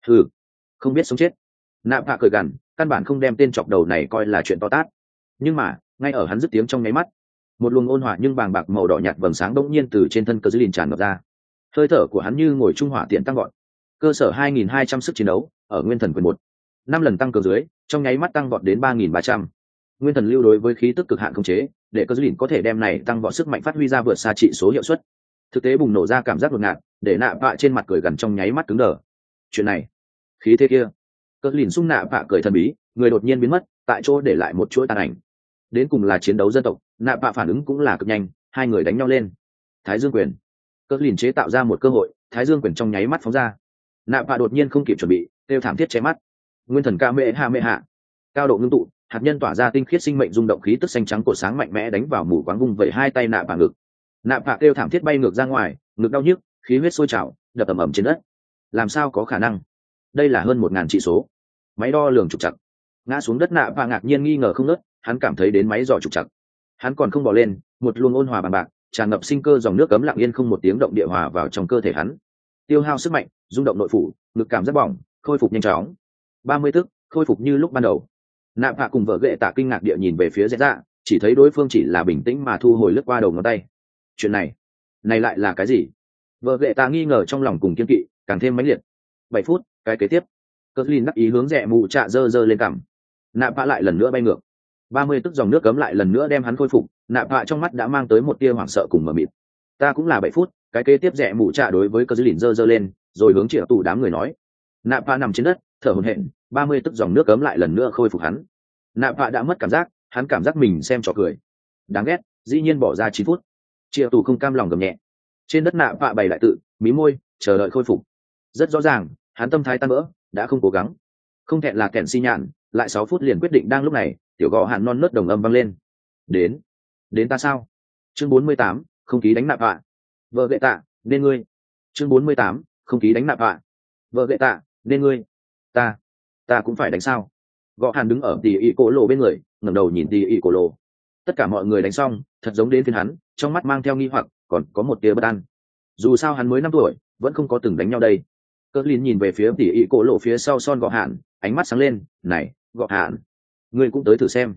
Không biết sống chết. Nạp bạ cười gằn, căn bản không đem tên chọc đầu này coi là chuyện to tát. Nhưng mà ngay ở hắn dứt tiếng trong nháy mắt, một luồng ôn hòa nhưng bàng bạc màu đỏ nhạt vầng sáng đột nhiên từ trên thân cơ dư lìn tràn ngập ra. Hơi thở của hắn như ngồi trung hỏa tiện tăng gọn. Cơ sở 2200 sức chiến đấu, ở nguyên thần quyền 5 lần tăng cường dưới, trong nháy mắt tăng vọt đến 3300. Nguyên thần lưu đối với khí tức cực hạn khống chế, để cơ dư lìn có thể đem này tăng vọt sức mạnh phát huy ra vượt xa trị số hiệu suất. Thực tế bùng nổ ra cảm giác đột ngạt, để nạ bạ trên mặt cười gần trong nháy mắt cứng đờ. Chuyện này, khí thế kia. Cơ dư lìn sung nạ bạ cười thần bí, người đột nhiên biến mất, tại chỗ để lại một chuỗi tàn ảnh. Đến cùng là chiến đấu dân tộc, nạ bạ phản ứng cũng là cực nhanh, hai người đánh nhau lên. Thái dương quyền. Cơ lìn chế tạo ra một cơ hội, thái dương quyền trong nháy mắt phóng ra. Nạ bạ đột nhiên không kịp chuẩn bị, kêu thảm thiết che mắt. Nguyên thần ca mê hạ, cao độ ngưng tụ, hạt nhân tỏa ra tinh khiết sinh mệnh rung động khí tức xanh trắng cổ sáng mạnh mẽ đánh vào mù quáng vung vẩy hai tay nạ bạ ngực. Nạ bạ kêu thảm thiết bay ngược ra ngoài, ngực đau nhức, khí huyết sôi trào, đập ầm ầm trên đất. Làm sao có khả năng? Đây là hơn 1000 trị số. Máy đo lường trục trặc. Ngã xuống đất nạ bạ ngạc nhiên nghi ngờ không ngớt, hắn cảm thấy đến máy dò trục trặc. Hắn còn không bỏ lên, một luồng ôn hòa bằng bạc tràn ngập sinh cơ dòng nước cấm lặng yên không một tiếng động địa hòa vào trong cơ thể hắn, tiêu hao sức mạnh, rung động nội phủ, ngực cảm rất bỏng, khôi phục nhanh chóng. 30 tức, khôi phục như lúc ban đầu. Nạp hạ cùng vợ ghệ tạ kinh ngạc địa nhìn về phía dễ dạ, chỉ thấy đối phương chỉ là bình tĩnh mà thu hồi lướt qua đầu ngón tay. Chuyện này lại là cái gì? Vợ ghệ tạ nghi ngờ trong lòng cùng kiên kỵ càng thêm mãnh liệt. 7 phút, cái kế tiếp. Cơn lìn đắc ý hướng rẽ mù trạ dơ lên cằm. Nạp hạ lại lần nữa bay ngược. 30 tức dòng nước cấm lại lần nữa đem hắn khôi phục, nạp hạ trong mắt đã mang tới một tia hoảng sợ cùng mờ mịt. Ta cũng là 7 phút, cái kế tiếp rẽ mù trạ đối với cơ dư lìn dơ lên, rồi hướng triệu tù đám người nói. Nạp hạ nằm trên đất, thở hổn hển, 30 tức dòng nước cấm lại lần nữa khôi phục hắn. Nạp hạ đã mất cảm giác, hắn cảm giác mình xem trò cười. Đáng ghét, dĩ nhiên bỏ ra 9 phút. Triệu tù không cam lòng gầm nhẹ. Trên đất nạp hạ bày lại tự, mí môi, chờ đợi khôi phục. Rất rõ ràng, hắn tâm thái tan vỡ, đã không cố gắng. Không thẹn là kẻn xi nhạn, lại 6 phút liền quyết định đang lúc này, tiểu gò hạn non nớt đồng âm vang lên. Đến ta sao? Chương 48, không khí đánh nạp hạ. Vợ gệ tạ, nên ngươi. Chương 48, không khí đánh nạp hạ. Vợ gệ tạ, nên ngươi. Ta cũng phải đánh sao? Gò hạn đứng ở tỉ ỉ cổ lộ bên người, ngẩng đầu nhìn tỉ ỉ cổ lộ. Tất cả mọi người đánh xong, thật giống đến phiên hắn, trong mắt mang theo nghi hoặc, còn có một tia bất an. Dù sao hắn mới 5 tuổi, vẫn không có từng đánh nhau đây. Cơ Lin nhìn về phía tỉ ỉ cổ lộ phía sau son gò hạn, ánh mắt sáng lên. Này, gò hạn, ngươi cũng tới thử xem.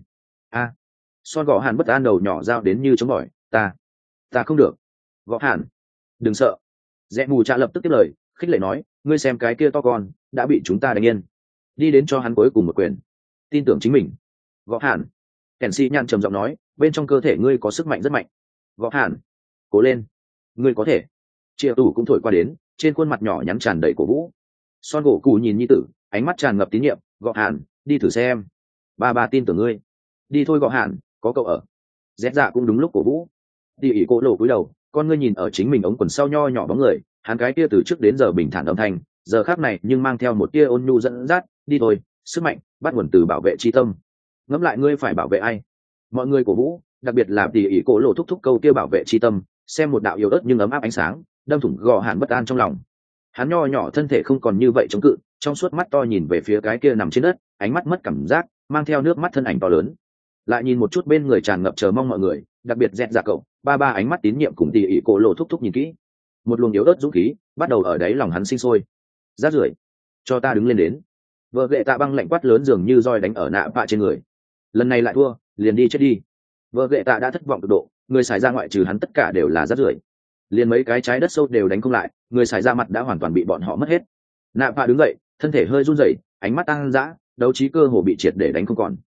Son gò hạn bất an đầu nhỏ dao đến như chống bỏi. Ta không được. Gò hạn, đừng sợ. Rẽ mù trạ lập tức tiếp lời khích lệ nói, ngươi xem cái kia to con đã bị chúng ta đánh yên, đi đến cho hắn cuối cùng một quyền, tin tưởng chính mình. Gõ hẳn. Kèn si nhăn trầm giọng nói, bên trong cơ thể ngươi có sức mạnh rất mạnh. Gõ hẳn, cố lên, ngươi có thể. Chia tủ cũng thổi qua đến, trên khuôn mặt nhỏ nhắn tràn đầy cổ vũ. Son gỗ cụ nhìn nhi tử, ánh mắt tràn ngập tín nhiệm. Gõ hẳn, đi thử xem, ba tin tưởng ngươi. Đi thôi gõ hẳn, có cậu ở. Rét dạ cũng đúng lúc cổ vũ. Đi ỉ cô lộ cúi đầu, con ngươi nhìn ở chính mình ống quần sau nho nhỏ bóng người, hắn cái kia từ trước đến giờ bình thản âm thanh, giờ khác này nhưng mang theo một tia ôn nhu dẫn dắt. Đi thôi, sức mạnh bắt nguồn từ bảo vệ tri tâm. Ngẫm lại ngươi phải bảo vệ ai? Mọi người cổ vũ, đặc biệt là tỉ ỉ cổ lộ thúc thúc câu kia bảo vệ tri tâm, xem một đạo yếu ớt nhưng ấm áp ánh sáng đâm thủng gò hàn bất an trong lòng. Hắn nho nhỏ thân thể không còn như vậy chống cự, trong suốt mắt to nhìn về phía cái kia nằm trên đất, ánh mắt mất cảm giác, mang theo nước mắt thân ảnh to lớn. Lại nhìn một chút bên người tràn ngập chờ mong mọi người, đặc biệt dẹt dạ cậu, ba ánh mắt tín nhiệm cùng tỉ ỉ cổ lộ thúc thúc nhìn kỹ. Một luồng yếu ớt dũng khí bắt đầu ở đáy lòng hắn sinh sôi. Rát rưởi, cho ta đứng lên đến. Vợ ghệ tạ băng lạnh quát lớn dường như roi đánh ở nạ vạ trên người. Lần này lại thua, liền đi chết đi. Vợ ghệ tạ đã thất vọng cực độ, người xài ra ngoại trừ hắn tất cả đều là rát rưởi, liền mấy cái trái đất sâu đều đánh không lại, người xài ra mặt đã hoàn toàn bị bọn họ mất hết. Nạ vạ đứng dậy, thân thể hơi run rẩy, ánh mắt tăng dã, đấu trí cơ hồ bị triệt để đánh không còn.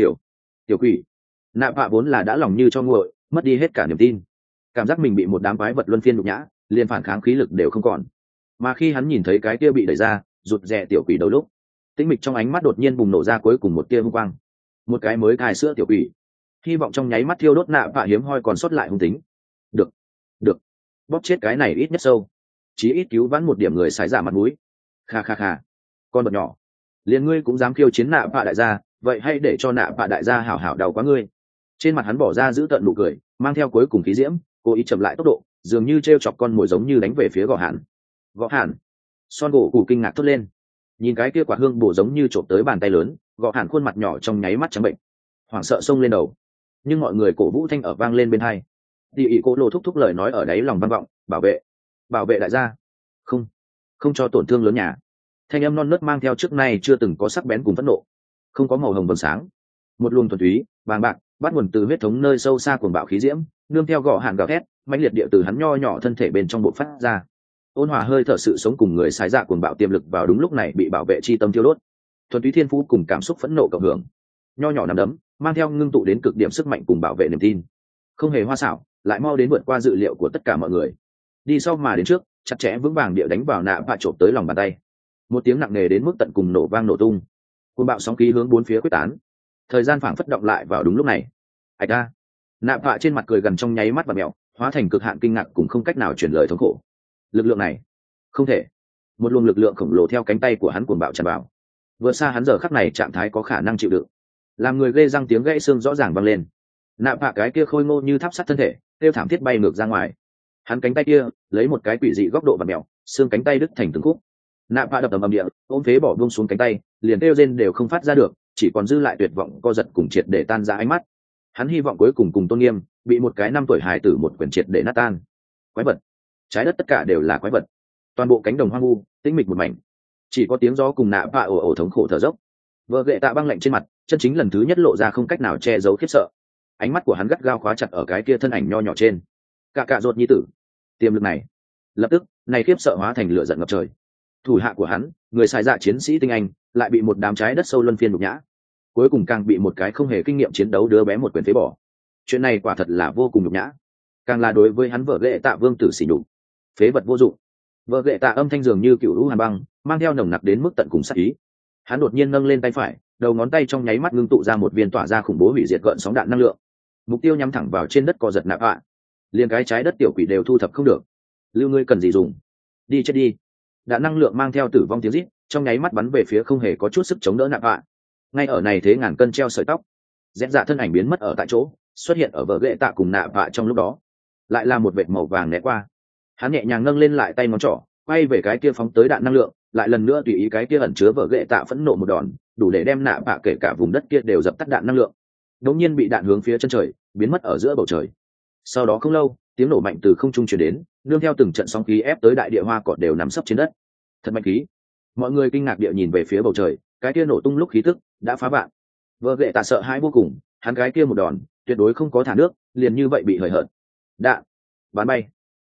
Tiểu quỷ. Nạ vạ vốn là đã lòng như cho nguội, mất đi hết cả niềm tin, cảm giác mình bị một đám quái vật luân phiên nhục nhã, liền phản kháng khí lực đều không còn. Mà khi hắn nhìn thấy cái kia bị đẩy ra rụt rè tiểu quỷ đầu lúc, tĩnh mịch trong ánh mắt đột nhiên bùng nổ ra cuối cùng một tia hung quang. Một cái mới cài sữa tiểu quỷ, hy vọng trong nháy mắt thiêu đốt nạ vạ hiếm hoi còn sót lại hung tính. Được, bóp chết cái này ít nhất sâu, chí ít cứu vãn một điểm người sái giả mặt mũi. Kha con vật nhỏ, liền ngươi cũng dám khiêu chiến nạ vạ đại gia, vậy hãy để cho nạ vạ đại gia hảo hảo đau quá ngươi. Trên mặt hắn bỏ ra giữ tận nụ cười, mang theo cuối cùng khí diễm, cố ý chậm lại tốc độ, dường như treo chọc con mồi giống như đánh về phía gò hàn. Son gỗ cụ kinh ngạc thốt lên, nhìn cái kia quả hương bổ giống như trộm tới bàn tay lớn, gò hàn khuôn mặt nhỏ trong nháy mắt trắng bệnh, hoảng sợ xông lên đầu. Nhưng mọi người cổ vũ thanh ở vang lên bên hai. Tỷ ỉ cô lô thúc thúc lời nói ở đáy lòng vang vọng, bảo vệ đại gia, không cho tổn thương lớn nhà. Thanh âm non nớt mang theo trước nay chưa từng có sắc bén cùng phẫn nộ, không có màu hồng vầng sáng, một luồng thuần túy vàng bạc bắt nguồn từ huyết thống nơi sâu xa cuồng bạo khí diễm, nương theo gò hàn gào thét mãnh liệt địa từ hắn nho nhỏ thân thể bên trong bộ phát ra. Ôn hòa hơi thở sự sống cùng người sái dạ cuồng bạo tiềm lực vào đúng lúc này bị bảo vệ chi tâm thiêu đốt. Thuần túy thiên phú cùng cảm xúc phẫn nộ cộng hưởng, nho nhỏ nằm đấm mang theo ngưng tụ đến cực điểm sức mạnh cùng bảo vệ niềm tin, không hề hoa xảo, lại mau đến vượt qua dự liệu của tất cả mọi người. Đi sau mà đến trước, chặt chẽ vững vàng địa đánh vào nạ vạ trộm tới lòng bàn tay. Một tiếng nặng nề đến mức tận cùng nổ vang nổ tung, cuồng bạo sóng khí hướng bốn phía quyết tán. Thời gian phảng phất động lại vào đúng lúc này. Ảch a! Nạ vạ trên mặt cười gần trong nháy mắt và mèo, hóa thành cực hạn kinh ngạc cùng không cách nào truyền lời thống khổ. Lực lượng này, không thể. Một luồng lực lượng khổng lồ theo cánh tay của hắn cuồng bạo tràn vào. Vượt xa hắn giờ khắc này trạng thái có khả năng chịu đựng. Làm người ghê răng tiếng gãy xương rõ ràng vang lên. Nạ vạ cái kia khôi ngô như tháp sắt thân thể, kêu thảm thiết bay ngược ra ngoài. Hắn cánh tay kia lấy một cái quỷ dị góc độ và mèo, xương cánh tay đứt thành từng khúc. Nạ vạ đập ầm địa, ôm phế bỏ buông xuống cánh tay, liền kêu rên đều không phát ra được, chỉ còn dư lại tuyệt vọng co giật cùng triệt để tan ra ánh mắt. Hắn hy vọng cuối cùng cùng tôn nghiêm bị một cái 5 tuổi hài tử một quyền triệt để nát tan. Quái vật, trái đất tất cả đều là quái vật. Toàn bộ cánh đồng hoang vu tĩnh mịch một mảnh, chỉ có tiếng gió cùng nạ vạ ồ ồ thống khổ thở dốc. Vợ ghệ tạ băng lạnh trên mặt, chân chính lần thứ nhất lộ ra không cách nào che giấu khiếp sợ. Ánh mắt của hắn gắt gao khóa chặt ở cái kia thân ảnh nho nhỏ trên. Cạ rột nhi tử, tiềm lực này, lập tức này khiếp sợ hóa thành lửa giận ngập trời. Thủ hạ của hắn, người xài dạ chiến sĩ tinh anh, lại bị một đám trái đất sâu luân phiên nhục nhã, cuối cùng càng bị một cái không hề kinh nghiệm chiến đấu đứa bé một quyền phế bỏ. Chuyện này quả thật là vô cùng nhục nhã, càng là đối với hắn vợ ghệ tạ vương tử sỉ nhục. Phế vật vô dụng. Vợ ghệ tạ âm thanh dường như cựu lũ hàn băng, mang theo nồng nặc đến mức tận cùng sát ý. Hắn đột nhiên nâng lên tay phải, đầu ngón tay trong nháy mắt ngưng tụ ra một viên tỏa ra khủng bố hủy diệt gợn sóng đạn năng lượng. Mục tiêu nhắm thẳng vào trên đất co giật nạ vạ. Liền cái trái đất tiểu quỷ đều thu thập không được, lưu ngươi cần gì dùng, đi chết đi. Đạn năng lượng mang theo tử vong tiếng rít, trong nháy mắt bắn về phía không hề có chút sức chống đỡ nạ vạ. Ngay ở này thế ngàn cân treo sợi tóc, rẽ dạ thân ảnh biến mất ở tại chỗ, xuất hiện ở vợ ghệ tạ cùng nạ vạ trong lúc đó. Lại là một vệt màu vàng né qua, hắn nhẹ nhàng nâng lên lại tay ngón trỏ, quay về cái kia phóng tới đạn năng lượng, lại lần nữa tùy ý cái kia ẩn chứa vợ ghệ tạ phẫn nộ một đòn, đủ để đem nạ vạ kể cả vùng đất kia đều dập tắt đạn năng lượng. Đột nhiên bị đạn hướng phía chân trời, biến mất ở giữa bầu trời. Sau đó không lâu, tiếng nổ mạnh từ không trung truyền đến, nương theo từng trận sóng khí ép tới đại địa hoa cỏ đều nằm sấp trên đất. Thật mạnh khí. Mọi người kinh ngạc địa nhìn về phía bầu trời, cái kia nổ tung lúc khí tức đã phá vạn. Vợ ghệ tạ sợ hãi vô cùng, hắn cái kia một đòn tuyệt đối không có thả nước, liền như vậy bị hời hợt. Đạn bắn bay.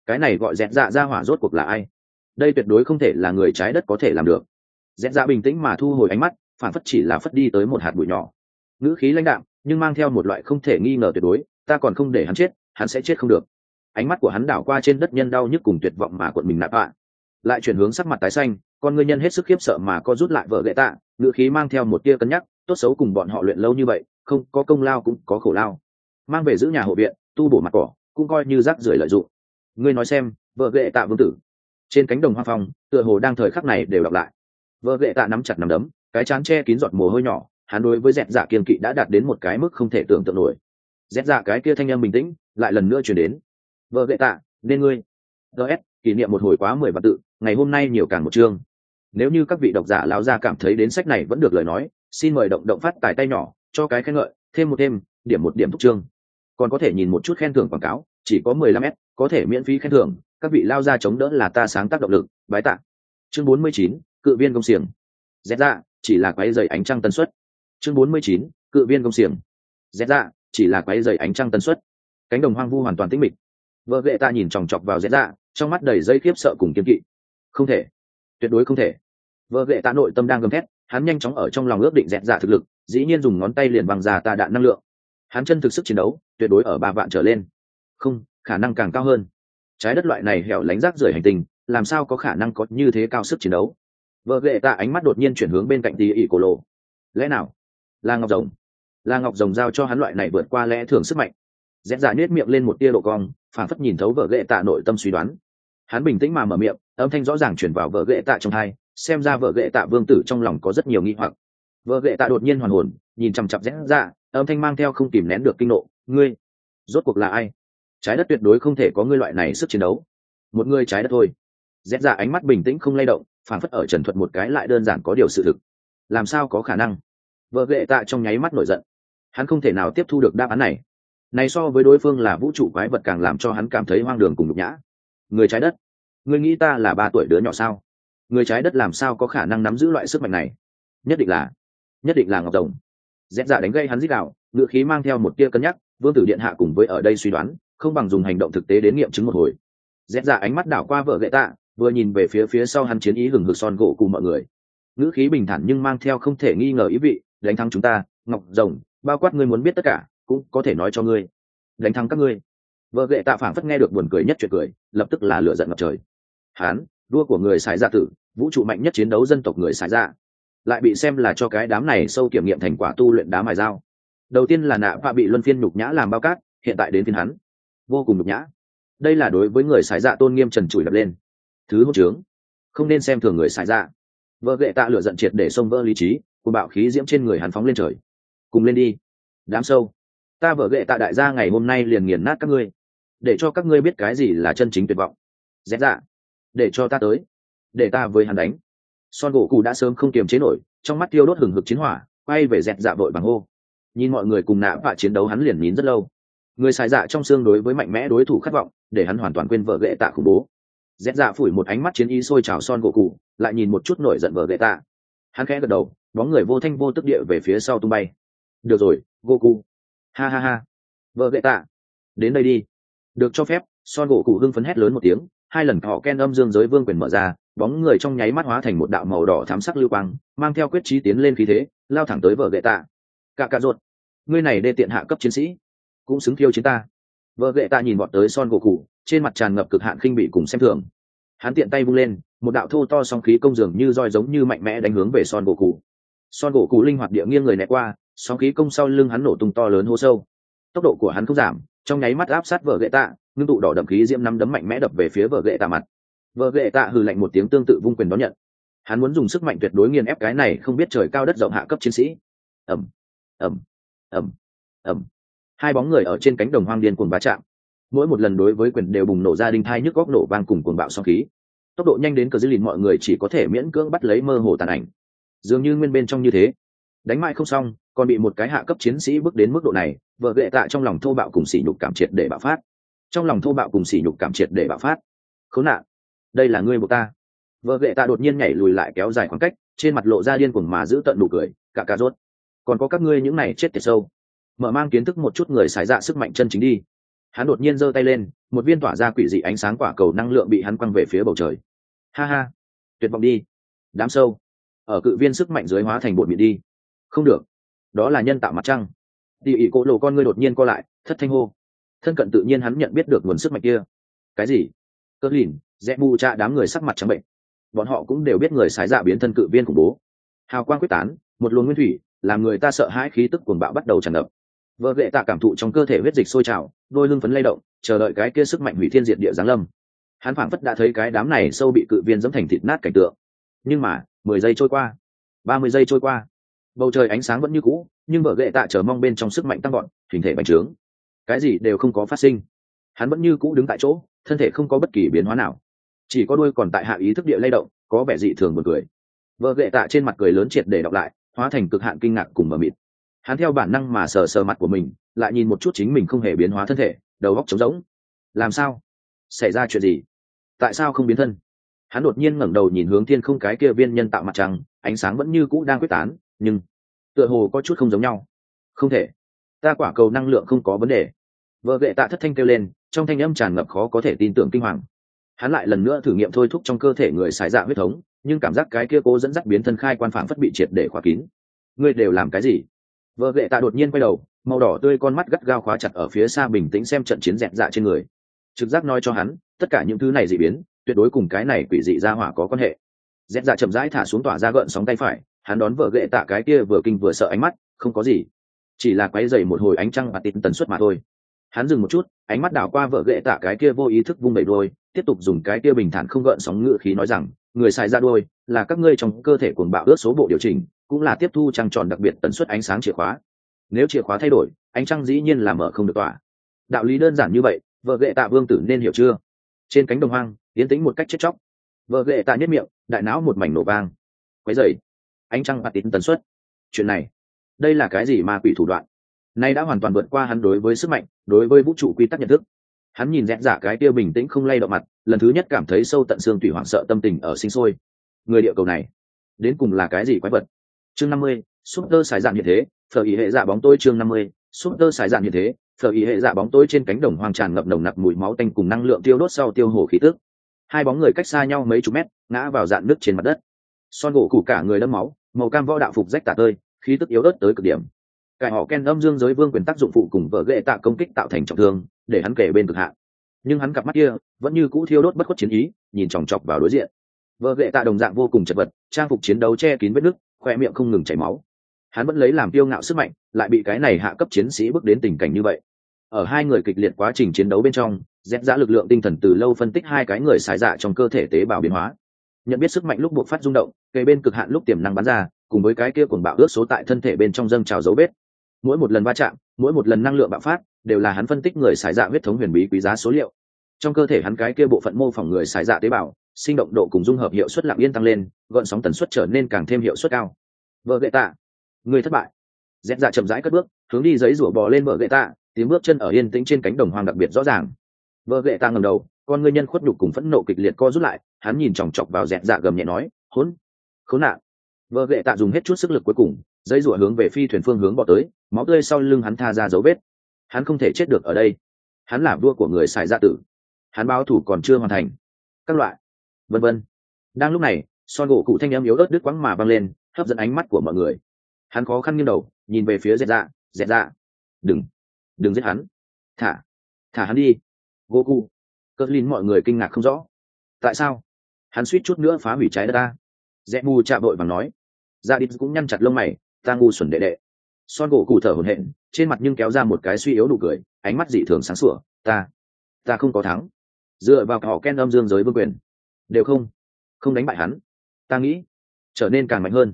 cái này gọi dẹt dạ ra hỏa rốt cuộc là ai? Đây tuyệt đối không thể là người trái đất có thể làm được. Dẹt dạ bình tĩnh mà thu hồi ánh mắt, phản phất chỉ là phất đi tới một hạt bụi nhỏ, ngữ khí lãnh đạm nhưng mang theo một loại không thể nghi ngờ tuyệt đối, ta còn không để hắn chết, hắn sẽ chết không được. Ánh mắt của hắn đảo qua trên đất nhân đau nhức cùng tuyệt vọng mà cuộn mình nạp ạ, lại chuyển hướng sắc mặt tái xanh, con ngươi nhân hết sức khiếp sợ mà co rút lại vợ gậy tạ, ngữ khí mang theo một tia cân nhắc, tốt xấu cùng bọn họ luyện lâu như vậy, không có công lao cũng có khổ lao, mang về giữ nhà hộ viện, tu bổ mặt cỏ cũng coi như rác rưởi lợi dụng. Ngươi nói xem, vợ gậy tạ vương tử trên cánh đồng hoa phong tựa hồ đang thời khắc này đều đọc lại. Vợ gậy tạ nắm chặt nắm đấm, cái trán che kín giọt mồ hôi nhỏ, hắn đối với dẹt dạ kiên kỵ đã đạt đến một cái mức không thể tưởng tượng nổi. Dẹt dạ cái kia thanh âm bình tĩnh lại lần nữa truyền đến, vợ gậy tạ nên ngươi ts kỷ niệm một hồi quá 10 vạn tự, ngày hôm nay nhiều càng một chương. Nếu như các vị độc giả lão gia cảm thấy đến sách này vẫn được lời nói, xin mời động động phát tài tay nhỏ cho cái khen ngợi, thêm một điểm thúc chương, còn có thể nhìn một chút khen thưởng quảng cáo, chỉ có 15s, có thể miễn phí khen thưởng, các vị lao ra chống đỡ là ta sáng tác động lực, bái tạ. Chương 49, cự viên công xiềng. Dẹt dạ chỉ là quấy rầy ánh trăng tần suất. Chương 49, cự viên công xiềng. Dẹt dạ chỉ là quấy rầy ánh trăng tần suất. Cánh đồng hoang vu hoàn toàn tĩnh mịch. Vợ ghệ ta nhìn chòng chọc vào dẹt dạ, trong mắt đầy dây khiếp sợ cùng kiên kỵ. Không thể, tuyệt đối không thể. Vợ ghệ ta nội tâm đang gầm thét, hắn nhanh chóng ở trong lòng ước định dẹt dạ thực lực, dĩ nhiên dùng ngón tay liền bằng ra ta đạn năng lượng. Hắn chân thực sức chiến đấu tuyệt đối ở 3 vạn trở lên, không, khả năng càng cao hơn. Trái đất loại này hẻo lánh rác rưởi hành tinh, làm sao có khả năng có như thế cao sức chiến đấu? Vợ ghệ ta ánh mắt đột nhiên chuyển hướng bên cạnh tí ỉ cổ lộ. Lẽ nào là ngọc rồng? Là ngọc rồng giao cho hắn loại này vượt qua lẽ thường sức mạnh. Dẹt dạ nhếch miệng lên một tia độ cong, phản phất nhìn thấu vợ ghệ tạ nội tâm suy đoán. Hắn bình tĩnh mà mở miệng, âm thanh rõ ràng chuyển vào vợ ghệ tạ trong tai, xem ra vợ ghệ tạ vương tử trong lòng có rất nhiều nghi hoặc. Vợ ghệ tạ đột nhiên hoàn hồn, nhìn chằm chằm dẹt dạ, âm thanh mang theo không kìm nén được kinh nộ, ngươi rốt cuộc là ai? Trái đất tuyệt đối không thể có ngươi loại này sức chiến đấu, một người trái đất thôi. Dẹt dạ ánh mắt bình tĩnh không lay động, phản phất ở trần thuật một cái lại đơn giản có điều sự thực. Làm sao có khả năng? Vợ ghệ tạ trong nháy mắt nổi giận, hắn không thể nào tiếp thu được đáp án này. Này so với đối phương là vũ trụ quái vật càng làm cho hắn cảm thấy hoang đường cùng nhục nhã. Người trái đất, ngươi nghĩ ta là 3 tuổi đứa nhỏ sao? Người trái đất làm sao có khả năng nắm giữ loại sức mạnh này? Nhất định là ngọc rồng. Dẹt dạ đánh gây hắn rít gào, ngữ khí mang theo một tia cân nhắc, vương tử điện hạ cùng với ở đây suy đoán, không bằng dùng hành động thực tế đến nghiệm chứng một hồi. Dẹt dạ ánh mắt đảo qua vợ ghệ tạ, vừa nhìn về phía sau hắn chiến ý hừng hực son gỗ cùng mọi người. Ngữ khí bình thản nhưng mang theo không thể nghi ngờ ý vị, đánh thắng chúng ta, ngọc rồng, bao quát ngươi muốn biết tất cả, cũng có thể nói cho ngươi. Đánh thắng các ngươi. Vợ ghệ tạ phảng phất nghe được buồn cười nhất chuyện cười, lập tức là lửa giận ngập trời. Hán, đua của người xài dạ tử, vũ trụ mạnh nhất chiến đấu dân tộc người xài dạ, lại bị xem là cho cái đám này sâu kiểm nghiệm thành quả tu luyện đá mài dao. Đầu tiên là nạ và bị luân phiên nhục nhã làm bao cát, hiện tại đến phiên hắn, vô cùng nhục nhã. Đây là đối với người xài dạ tôn nghiêm trần trụi đập lên. Thứ hỗn trướng, không nên xem thường người xài dạ. Vợ ghệ tạ lửa giận triệt để xông vỡ lý trí, cùng bạo khí diễm trên người hắn phóng lên trời. Cùng lên đi, đám sâu, ta vợ ghệ tạ đại gia ngày hôm nay liền nghiền nát các ngươi, để cho các ngươi biết cái gì là chân chính tuyệt vọng. Dẹt dạ, để cho ta tới, để ta với hắn đánh. Son gỗ cụ đã sớm không kiềm chế nổi, trong mắt tiêu đốt hừng hực chiến hỏa, quay về dẹt dạ vội bằng hô. Nhìn mọi người cùng nạ và chiến đấu hắn liền nín rất lâu. Người xài dạ trong xương đối với mạnh mẽ đối thủ khát vọng, để hắn hoàn toàn quên vợ ghệ tạ khủng bố. Dẹt dạ phủi một ánh mắt chiến ý sôi trào son gỗ cụ, lại nhìn một chút nổi giận vợ ghệ tạ. Hắn khẽ gật đầu, bóng người vô thanh vô tức địa về phía sau tung bay. Được rồi, Goku. Ha ha ha. Vợ ghệ tạ, đến đây đi. Được cho phép, son gỗ cụ hưng phấn hét lớn một tiếng, 2 lần họ ken âm dương giới vương quyền mở ra, bóng người trong nháy mắt hóa thành một đạo màu đỏ thắm sắc lưu quang, mang theo quyết chí tiến lên khí thế, lao thẳng tới vợ ghệ tạ. Cả ruột, ngươi này đê tiện hạ cấp chiến sĩ, cũng xứng thiêu chiến ta. Vợ ghệ tạ nhìn bọn tới son gỗ cụ, trên mặt tràn ngập cực hạn khinh bị cùng xem thường. Hắn tiện tay vung lên, một đạo thô to song khí công dường như roi giống như mạnh mẽ đánh hướng về son gỗ cụ. Son gỗ cụ linh hoạt địa nghiêng người né qua, song khí công sau lưng hắn nổ tung to lớn hô sâu. Tốc độ của hắn không giảm, trong nháy mắt áp sát vợ ghệ tạ, ngưng tụ đỏ đậm khí diễm nắm đấm mạnh mẽ đập về phía vợ ghệ tạ mặt. Vợ ghệ tạ hừ lạnh một tiếng tương tự vung quyền đón nhận. Hắn muốn dùng sức mạnh tuyệt đối nghiền ép cái này không biết trời cao đất rộng hạ cấp chiến sĩ. ầm ầm ầm ầm, 2 bóng người ở trên cánh đồng hoang điên cuồng va chạm. Mỗi một lần đối với quyền đều bùng nổ ra đinh thai nhức góc nổ vang cùng cuồng bạo song khí. Tốc độ nhanh đến cờ dư lìn mọi người chỉ có thể miễn cưỡng bắt lấy mơ hồ tàn ảnh. Dường như nguyên bên trong như thế, đánh mãi không xong, còn bị một cái hạ cấp chiến sĩ bước đến mức độ này, vợ ghệ tạ trong lòng thô bạo cùng sỉ nhục cảm triệt để bạo phát. Khốn nạn, đây là ngươi buộc ta. Vợ ghệ tạ đột nhiên nhảy lùi lại kéo dài khoảng cách, trên mặt lộ ra điên cuồng mà giữ tận nụ cười, cả rốt. Còn có các ngươi những này chết tiệt sâu. Mở mang kiến thức một chút người xài dạ sức mạnh chân chính đi. Hắn đột nhiên giơ tay lên, một viên tỏa ra quỷ dị ánh sáng quả cầu năng lượng bị hắn quăng về phía bầu trời. Ha ha, tuyệt vọng đi. Đám sâu ở cự viên sức mạnh dưới hóa thành bột mịn đi. Không được, đó là nhân tạo mặt trăng. Tỷ ỉ cổ lộ con ngươi đột nhiên co lại, thất thanh hô. Thân cận tự nhiên hắn nhận biết được nguồn sức mạnh kia. Cái gì? Cơn lìn, rẽ bù cha đám người sắc mặt trắng bệnh. Bọn họ cũng đều biết người sái dạ biến thân cự viên khủng bố. Hào quang quyết tán, một luồng nguyên thủy làm người ta sợ hãi, khí tức cuồng bạo bắt đầu tràn ngập. Vợ ghệ tạ cảm thụ trong cơ thể huyết dịch sôi trào, đôi lưng phấn lay động, chờ đợi cái kia sức mạnh hủy thiên diệt địa giáng lâm. Hắn phảng phất đã thấy cái đám này sâu bị cự viên giẫm thành thịt nát cảnh tượng. Nhưng mà 10 giây trôi qua, 30 giây trôi qua, bầu trời ánh sáng vẫn như cũ, nhưng vợ ghệ tạ chờ mong bên trong sức mạnh tăng gọn, hình thể bành trướng. Cái gì đều không có phát sinh. Hắn vẫn như cũ đứng tại chỗ, thân thể không có bất kỳ biến hóa nào, chỉ có đuôi còn tại hạ ý thức địa lay động, có vẻ dị thường buồn cười. Vợ ghệ tạ trên mặt cười lớn triệt để đọc lại, hóa thành cực hạn kinh ngạc cùng mờ mịt. Hắn theo bản năng mà sờ sờ mặt của mình, lại nhìn một chút chính mình không hề biến hóa thân thể, đầu óc trống rỗng. Làm sao? Xảy ra chuyện gì? Tại sao không biến thân? Hắn đột nhiên ngẩng đầu nhìn hướng thiên không, cái kia viên nhân tạo mặt trăng, ánh sáng vẫn như cũ đang quyết tán, nhưng tựa hồ có chút không giống nhau. Không thể, ta quả cầu năng lượng không có vấn đề. Vợ ghệ tạ thất thanh kêu lên, trong thanh âm tràn ngập khó có thể tin tưởng kinh hoàng. Hắn lại lần nữa thử nghiệm thôi thúc trong cơ thể người xài dạ huyết thống, nhưng cảm giác cái kia cố dẫn dắt biến thân khai quan phảng phất bị triệt để khóa kín. Ngươi đều làm cái gì? Vợ ghệ tạ đột nhiên quay đầu, màu đỏ tươi con mắt gắt gao khóa chặt ở phía xa, bình tĩnh xem trận chiến dẹt dạ trên người. Trực giác nói cho hắn, tất cả những thứ này dị biến, tuyệt đối cùng cái này quỷ dị ra hỏa có quan hệ. Dẹt dạ chậm rãi thả xuống tỏa ra gợn sóng tay phải, hắn đón vợ ghệ tạ cái kia vừa kinh vừa sợ ánh mắt, không có gì, chỉ là quấy rầy một hồi ánh trăng và tịt tần suất mà thôi. Hắn dừng một chút, ánh mắt đảo qua vợ ghệ tạ cái kia vô ý thức vung đẩy đôi, tiếp tục dùng cái kia bình thản không gợn sóng ngữ khí nói rằng, người xài ra đôi là các ngươi trong cơ thể cuồng bạo ước số bộ điều chỉnh, cũng là tiếp thu trăng tròn đặc biệt tần suất ánh sáng chìa khóa. Nếu chìa khóa thay đổi, ánh trăng dĩ nhiên là mở không được tỏa. Đạo lý đơn giản như vậy, vợ ghệ tạ vương tử nên hiểu chưa? Trên cánh đồng hoang, yên tĩnh một cách chết chóc. Vợ ghệ tạ nhất miệng, đại não một mảnh nổ vang. Quấy rầy, ánh trăng và tín tần suất. Chuyện này, đây là cái gì ma quỷ thủ đoạn? Nay đã hoàn toàn vượt qua hắn đối với sức mạnh, đối với vũ trụ quy tắc nhận thức. Hắn nhìn rẽ giả cái kia bình tĩnh không lay động mặt, lần thứ nhất cảm thấy sâu tận xương tủy hoảng sợ tâm tình ở sinh sôi. Người địa cầu này, đến cùng là cái gì quái vật? Chương 50, Super xài dạn hiện thế, phở ý hệ dạ bóng tối. Chương 50, Super xài dạn hiện thế, phở ý hệ dạ bóng tối. Trên cánh đồng hoang tràn ngập nồng nặc mùi máu tanh cùng năng lượng tiêu đốt sau tiêu hổ khí tức. Hai bóng người cách xa nhau mấy chục mét, ngã vào dạn nước trên mặt đất. Son gỗ củ cả người đẫm máu, màu cam võ đạo phục rách tả tơi, khí tức yếu ớt tới cực điểm. Cải họ Ken âm dương giới vương quyền tác dụng phụ cùng vợ ghệ tạ công kích tạo thành trọng thương, để hắn kể bên cực hạn. Nhưng hắn cặp mắt kia vẫn như cũ thiêu đốt bất khuất chiến ý, nhìn chòng chọc vào đối diện. Vợ ghệ tạ đồng dạng vô cùng chật vật, trang phục chiến đấu che kín vết nứt, khoe miệng không ngừng chảy máu. Hắn vẫn lấy làm kiêu ngạo sức mạnh, lại bị cái này hạ cấp chiến sĩ bước đến tình cảnh như vậy. Ở hai người kịch liệt quá trình chiến đấu bên trong, dẹp dã lực lượng tinh thần từ lâu phân tích hai cái người xài dạ trong cơ thể tế bào biến hóa, nhận biết sức mạnh lúc buộc phát rung động, kề bên cực hạn lúc tiềm năng bắn ra, cùng với cái kia cuồng bạo ước số tại thân thể bên trong dâng trào dấu vết. Mỗi một lần va chạm, mỗi một lần năng lượng bạo phát, đều là hắn phân tích người xài dạ huyết thống huyền bí quý giá số liệu. Trong cơ thể hắn cái kia bộ phận mô phỏng người xài dạ tế bào, sinh động độ cùng dung hợp hiệu suất lặng yên tăng lên, gợn sóng tần suất trở nên càng thêm hiệu suất cao. Vợ gậy tạ, người thất bại. Dẹp dạ chậm rãi cất bước, hướng đi giấy rủa bò lên vợ gậy tạ, tiếng bước chân ở yên tĩnh trên cánh đồng hoang đặc biệt rõ ràng. Vợ gậy tạ ngẩng đầu, con ngươi nhân khuất nhục cùng phẫn nộ kịch liệt co rút lại, hắn nhìn chòng chọc vào dẹp dạ gầm nhẹ nói, khốn nạn. Vợ gậy tạ dùng hết chút sức lực cuối cùng, giấy rủa hướng về phi thuyền phương hướng bò tới, máu tươi sau lưng hắn tha ra dấu vết. Hắn không thể chết được ở đây, hắn là vua của người xài dạ tử, hắn báo thủ còn chưa hoàn thành, các loại vân vân. Đang lúc này, son gỗ cụ thanh âm yếu ớt đứt quãng mà vang lên, hấp dẫn ánh mắt của mọi người. Hắn khó khăn nghiêng đầu, nhìn về phía dẹp dạ, đừng giết hắn, thả hắn đi. Goku, Cutling, mọi người kinh ngạc không rõ, tại sao hắn suýt chút nữa phá hủy trái đất ta. Dẹp mù chạm đội và nói, dạ đít cũng nhăn chặt lông mày, ta ngu xuẩn đệ đệ. Son gỗ cụ thở hổn hển, trên mặt nhưng kéo ra một cái suy yếu nụ cười, ánh mắt dị thường sáng sủa. Ta không có thắng, dựa vào họ Ken âm dương giới vương quyền đều không đánh bại hắn, ta nghĩ trở nên càng mạnh hơn,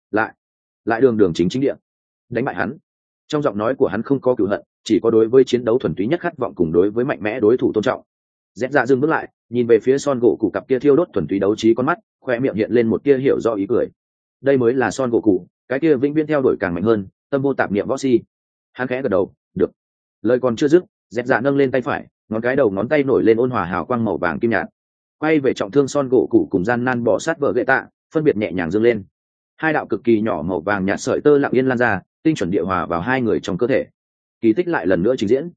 lại đường chính địa đánh bại hắn. Trong giọng nói của hắn không có cựu hận, chỉ có đối với chiến đấu thuần túy nhất khát vọng cùng đối với mạnh mẽ đối thủ tôn trọng. Dẹp dạ dừng bước lại, nhìn về phía son gỗ cụ cặp kia thiêu đốt thuần túy đấu trí con mắt, khoe miệng hiện lên một tia hiểu do ý cười. Đây mới là son gỗ cụ, cái kia vĩnh viễn theo đuổi càng mạnh hơn, tâm vô tạp niệm võ si. Hắn khẽ gật đầu, được. Lời còn chưa dứt, dẹp dạ nâng lên tay phải, ngón cái đầu ngón tay nổi lên ôn hòa hào quang màu vàng kim nhạt, quay về trọng thương son gỗ cụ cùng gian nan bỏ sát vợ gậy tạ, phân biệt nhẹ nhàng dâng lên. Hai đạo cực kỳ nhỏ màu vàng nhạt sợi tơ lặng yên lan ra, tinh chuẩn địa hòa vào hai người trong cơ thể. Kỳ tích lại lần nữa trình diễn.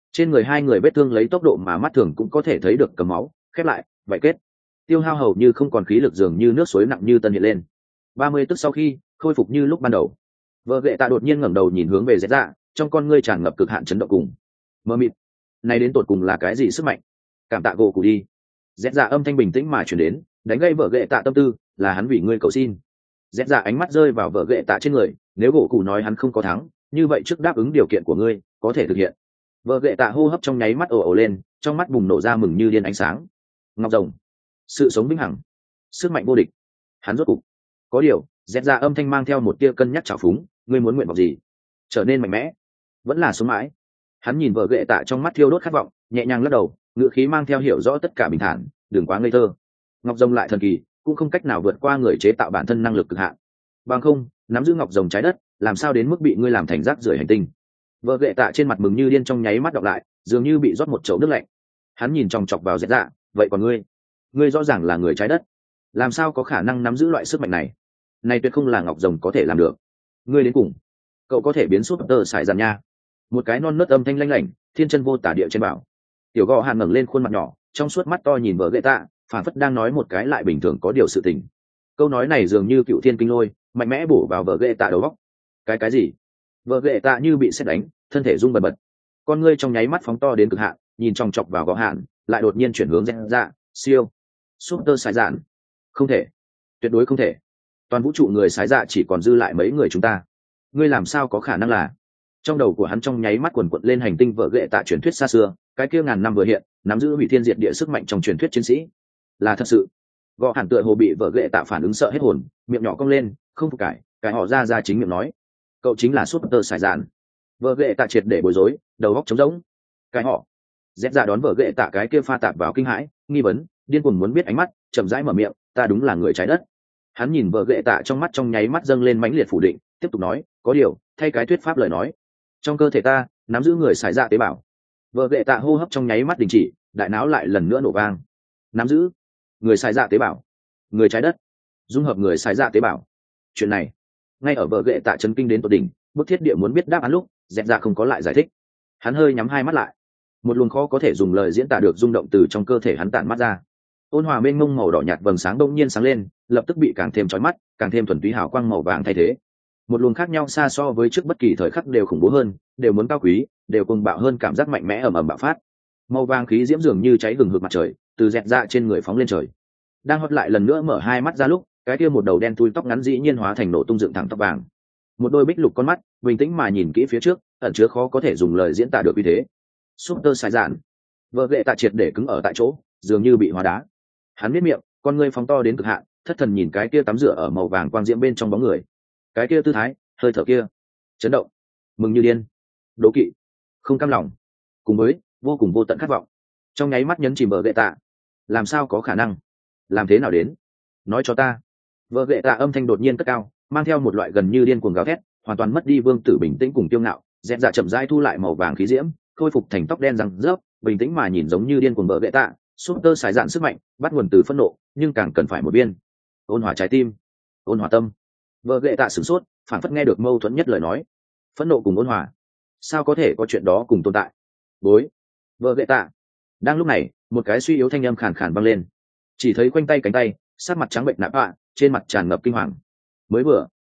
Trên người hai người vết thương lấy tốc độ mà mắt thường cũng có thể thấy được cầm máu khép lại vậy kết, tiêu hao hầu như không còn khí lực, dường như nước suối nặng như tân hiện lên. 30 tức sau khi khôi phục như lúc ban đầu, vợ ghệ tạ đột nhiên ngẩng đầu nhìn hướng về dẹt dạ, trong con ngươi tràn ngập cực hạn chấn động cùng mơ mịt. Này đến tột cùng là cái gì sức mạnh? Cảm tạ gỗ cụ đi. Dẹt dạ âm thanh bình tĩnh mà chuyển đến, đánh gây vợ ghệ tạ tâm tư, là hắn vì ngươi cầu xin. Dẹt dạ ánh mắt rơi vào vợ ghệ tạ trên người, nếu gỗ cụ nói hắn không có thắng, như vậy trước đáp ứng điều kiện của ngươi có thể thực hiện. Vợ ghệ tạ hô hấp trong nháy mắt ồ ồ lên, trong mắt bùng nổ ra mừng như điên ánh sáng. Ngọc rồng, sự sống vĩnh hằng, sức mạnh vô địch. Hắn rốt cục có điều. Dẹt dạ âm thanh mang theo một tia cân nhắc trào phúng, ngươi muốn nguyện vọng gì? Trở nên mạnh mẽ, vẫn là sống mãi? Hắn nhìn vợ ghệ tạ trong mắt thiêu đốt khát vọng, nhẹ nhàng lắc đầu, ngữ khí mang theo hiểu rõ tất cả bình thản, đừng quá ngây thơ. Ngọc rồng lại thần kỳ, cũng không cách nào vượt qua người chế tạo bản thân năng lực cực hạn. Bằng không, nắm giữ ngọc rồng trái đất, làm sao đến mức bị ngươi làm thành rác rưởi hành tinh? Vợ ghệ tạ trên mặt mừng như điên trong nháy mắt đọc lại, dường như bị rót một chậu nước lạnh. Hắn nhìn chòng chọc vào Dẹt dạ, vậy còn ngươi rõ ràng là người trái đất, làm sao có khả năng nắm giữ loại sức mạnh này? Này tuyệt không là ngọc rồng có thể làm được. Ngươi đến cùng, cậu có thể biến súp tơ sải dàn nha. Một cái non nớt âm thanh lanh lảnh, thiên chân vô tả địa trên bảo. Tiểu gò hàn ngẩng lên khuôn mặt nhỏ, trong suốt mắt to nhìn vợ ghệ tạ, phản phất đang nói một cái lại bình thường có điều sự tình. Câu nói này dường như cựu thiên kinh lôi, mạnh mẽ bổ vào vợ ghệ tạ đầu óc. Cái gì? Vợ ghệ tạ như bị sét đánh, thân thể rung bần bật. Con ngươi trong nháy mắt phóng to đến cực hạn, nhìn chòng chọc vào gò hàn, lại đột nhiên chuyển hướng ra, siêu, súp tơ sải dàn. Không thể, tuyệt đối không thể. Toàn vũ trụ người sái dạ chỉ còn dư lại mấy người chúng ta, ngươi làm sao có khả năng là? Trong đầu của hắn trong nháy mắt quần quật lên hành tinh vợ ghệ tạ truyền thuyết xa xưa, cái kia ngàn năm vừa hiện, nắm giữ hủy thiên diệt địa sức mạnh trong truyền thuyết chiến sĩ, là thật sự. Gõ hẳn tựa hồ bị vợ ghệ tạ phản ứng sợ hết hồn, miệng nhỏ cong lên, không phục cái họ ra chính miệng nói, cậu chính là súp tơ sải dạn. Vợ ghệ tạ triệt để bối rối, đầu óc trống rỗng. Cái họ dép ra đón vợ ghệ tạ cái kia pha tạp vào kinh hãi, nghi vấn, điên cuồng muốn biết ánh mắt, chậm rãi mở miệng, ta đúng là người trái đất. Hắn nhìn vợ ghệ tạ trong mắt trong nháy mắt dâng lên mãnh liệt phủ định, tiếp tục nói, có điều thay cái thuyết pháp lời nói, trong cơ thể ta nắm giữ người xài dạ tế bào. Vợ ghệ tạ hô hấp trong nháy mắt đình chỉ, đại não lại lần nữa nổ vang. Nắm giữ người xài dạ tế bào, người trái đất dung hợp người xài dạ tế bào. Chuyện này ngay ở vợ ghệ tạ chấn kinh đến tột đỉnh, bức thiết địa muốn biết đáp án lúc dẹp dạ không có lại giải thích. Hắn hơi nhắm hai mắt lại, một luồng khó có thể dùng lời diễn tả được rung động từ trong cơ thể hắn tản mắt ra. Ôn hòa mênh mông màu đỏ nhạt vầng sáng đông nhiên sáng lên, lập tức bị càng thêm chói mắt, càng thêm thuần túy hào quang màu vàng thay thế. Một luồng khác nhau xa so với trước bất kỳ thời khắc đều khủng bố hơn, đều muốn cao quý, đều cùng bạo hơn, cảm giác mạnh mẽ ầm ầm bạo phát. Màu vàng khí diễm dường như cháy hừng hực mặt trời, từ dẹt dạ trên người phóng lên trời. Đang hót lại lần nữa mở hai mắt ra lúc, cái kia một đầu đen thui tóc ngắn dĩ nhiên hóa thành nổ tung dựng thẳng tóc vàng. Một đôi bích lục con mắt, bình tĩnh mà nhìn kỹ phía trước, ẩn chứa khó có thể dùng lời diễn tả được uy thế. Super sai dạn. Vợ ghệ tạ triệt để cứng ở tại chỗ, dường như bị hóa đá. Hắn biết miệng, con ngươi phóng to đến cực hạn, thất thần nhìn cái kia tắm rửa ở màu vàng quang diễm bên trong bóng người. Cái kia tư thái, hơi thở kia, chấn động, mừng như điên, đố kỵ, không cam lòng, cùng với vô cùng vô tận khát vọng, trong nháy mắt nhấn chìm vợ ghệ tạ. Làm sao có khả năng? Làm thế nào đến? Nói cho ta. Vợ ghệ tạ âm thanh đột nhiên cất cao, mang theo một loại gần như điên cuồng gào thét, hoàn toàn mất đi vương tử bình tĩnh cùng kiêu ngạo. Dẹt dạ chậm rãi thu lại màu vàng khí diễm, khôi phục thành tóc đen răng rớp, bình tĩnh mà nhìn giống như điên cuồng vợ ghệ tạ. Super xài dạn sức mạnh, bắt nguồn từ phẫn nộ, nhưng càng cần phải một viên ôn hòa trái tim, ôn hòa tâm. Vợ ghệ tạ sửng sốt, phản phất nghe được mâu thuẫn nhất lời nói. Phẫn nộ cùng ôn hòa, sao có thể có chuyện đó cùng tồn tại? Bối, vợ ghệ tạ. Đang lúc này, một cái suy yếu thanh âm khàn khàn vang lên. Chỉ thấy quanh tay cánh tay, sát mặt trắng bệnh nạp ạ, trên mặt tràn ngập kinh hoàng. Mới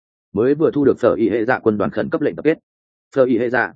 vừa thu được phở y hệ dạ quân đoàn khẩn cấp lệnh tập kết. Phở y hệ dạ,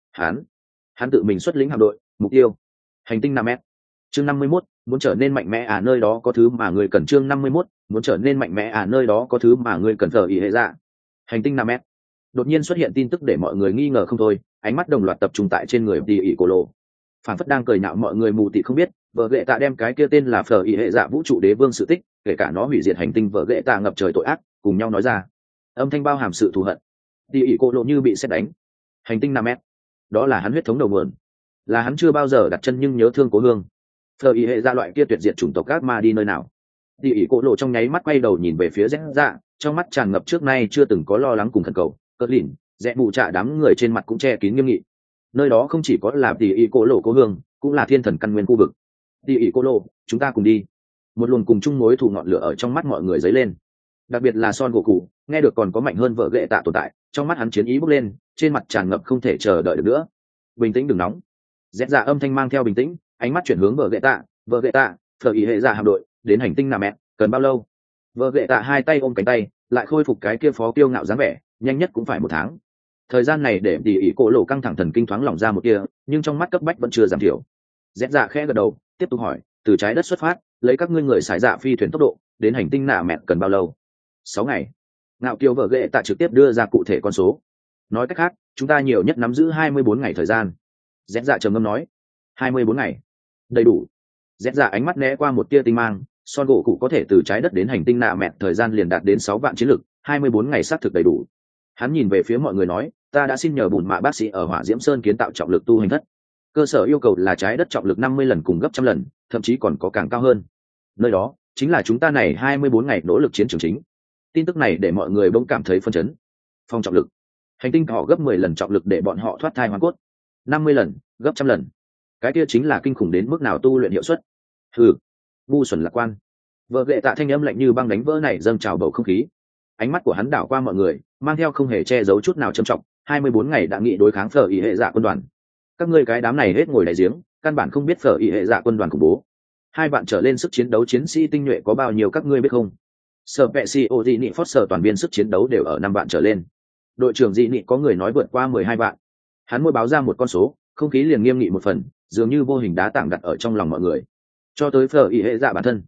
hắn tự mình xuất lĩnh hạm đội, mục tiêu hành tinh 5m. Chương 51, muốn trở nên mạnh mẽ nơi đó có thứ mà người cần. Chương 51, muốn trở nên mạnh mẽ nơi đó có thứ mà người cần. Phở y hệ dạ, hành tinh 5m. Đột nhiên xuất hiện tin tức để mọi người nghi ngờ không thôi, ánh mắt đồng loạt tập trung tại trên người Tỷ ỷ Cổ Lộ. Phản phất đang cười nhạo mọi người mù tị không biết, vợ ghệ tạ đem cái kia tên là Phở y hệ dạ vũ trụ đế vương sự tích, kể cả nó hủy diệt hành tinh vợ ghệ tạ ngập trời tội ác, cùng nhau nói ra. Âm thanh bao hàm sự thù hận. Tỷ ỷ Cổ Lộ như bị sét đánh. Hành tinh 5m, đó là hắn huyết thống đầu nguồn, là hắn chưa bao giờ đặt chân nhưng nhớ thương cố hương. Phở y hệ dạ loại kia tuyệt diệt chủng tộc ác ma đi nơi nào? Tỷ ỷ Cổ Lộ trong nháy mắt quay đầu nhìn về phía Dẹt Dạ, trong mắt tràn ngập trước nay chưa từng có lo lắng cùng khẩn cầu. Cất lìn, Dẹt bù trả đám người trên mặt cũng che kín nghiêm nghị. Nơi đó không chỉ có là Tỷ ỷ Cổ Lộ cố hương, cũng là thiên thần căn nguyên khu vực. Tỷ ỷ Cổ Lộ, chúng ta cùng đi. Một luồng cùng chung mối thù ngọn lửa ở trong mắt mọi người dấy lên. Đặc biệt là Son Goku, nghe được còn có mạnh hơn vợ ghệ tạ tồn tại, trong mắt hắn chiến ý bốc lên, trên mặt tràn ngập không thể chờ đợi được nữa. Bình tĩnh đừng nóng. Dẹt dạ âm thanh mang theo bình tĩnh, ánh mắt chuyển hướng vợ gệ tạ phở ý hệ dạ hạm đội đến hành tinh nà mẹ cần bao lâu? Vợ gệ tạ hai tay ôm cánh tay, lại khôi phục cái kia phó kiêu ngạo dáng vẻ, nhanh nhất cũng phải 1 tháng. Thời gian này để tỉ ỉ cổ lộ căng thẳng thần kinh thoáng lỏng ra một kia, nhưng trong mắt cấp bách vẫn chưa giảm thiểu. Dẹt dạ khẽ gật đầu, tiếp tục hỏi, từ trái đất xuất phát, lấy các ngươi người xài dạ phi thuyền tốc độ đến hành tinh nà mẹ cần bao lâu? 6 ngày. Ngạo kiều vợ gệ tạ trực tiếp đưa ra cụ thể con số. Nói cách khác, chúng ta nhiều nhất nắm giữ 24 ngày thời gian. Dẹt dạ trầm ngâm nói, 24 ngày đầy đủ. Dẹt dạ ánh mắt né qua một tia tinh mang, son gỗ cụ có thể từ trái đất đến hành tinh nạ mẹ thời gian liền đạt đến 6 vạn chiến lực, 24 ngày xác thực đầy đủ. Hắn nhìn về phía mọi người nói, ta đã xin nhờ bùn mạ bác sĩ ở Hỏa Diễm Sơn kiến tạo trọng lực tu hành thất. Cơ sở yêu cầu là trái đất trọng lực 50 lần cùng gấp trăm lần, thậm chí còn có càng cao hơn. Nơi đó chính là chúng ta này 24 ngày nỗ lực chiến trường chính. Tin tức này để mọi người bỗng cảm thấy phân chấn. Phong trọng lực, hành tinh họ gấp 10 lần trọng lực để bọn họ thoát thai hoàn cốt, 50 lần, gấp trăm lần. Cái kia chính là kinh khủng đến mức nào tu luyện hiệu suất. Ngu xuẩn lạc quan. Vợ gệ tạ thanh âm lạnh như băng đánh vỡ này dâng trào bầu không khí. Ánh mắt của hắn đảo qua mọi người, mang theo không hề che giấu chút nào trầm trọng. 24 ngày đã nghị đối kháng phở ý hệ dạ quân đoàn. Các ngươi cái đám này hết ngồi đại giếng, căn bản không biết phở ý hệ dạ quân đoàn khủng bố. 2 bạn trở lên sức chiến đấu chiến sĩ tinh nhuệ có bao nhiêu các ngươi biết không? Sở vệ si ô dị nị Foster toàn viên sức chiến đấu đều ở 5 bạn trở lên. Đội trưởng dị nị có người nói vượt qua 12 bạn. Hắn môi báo ra một con số, không khí liền nghiêm nghị một phần, dường như vô hình đá tảng đặt ở trong lòng mọi người. Cho tới phở ý hệ dạ bản thân.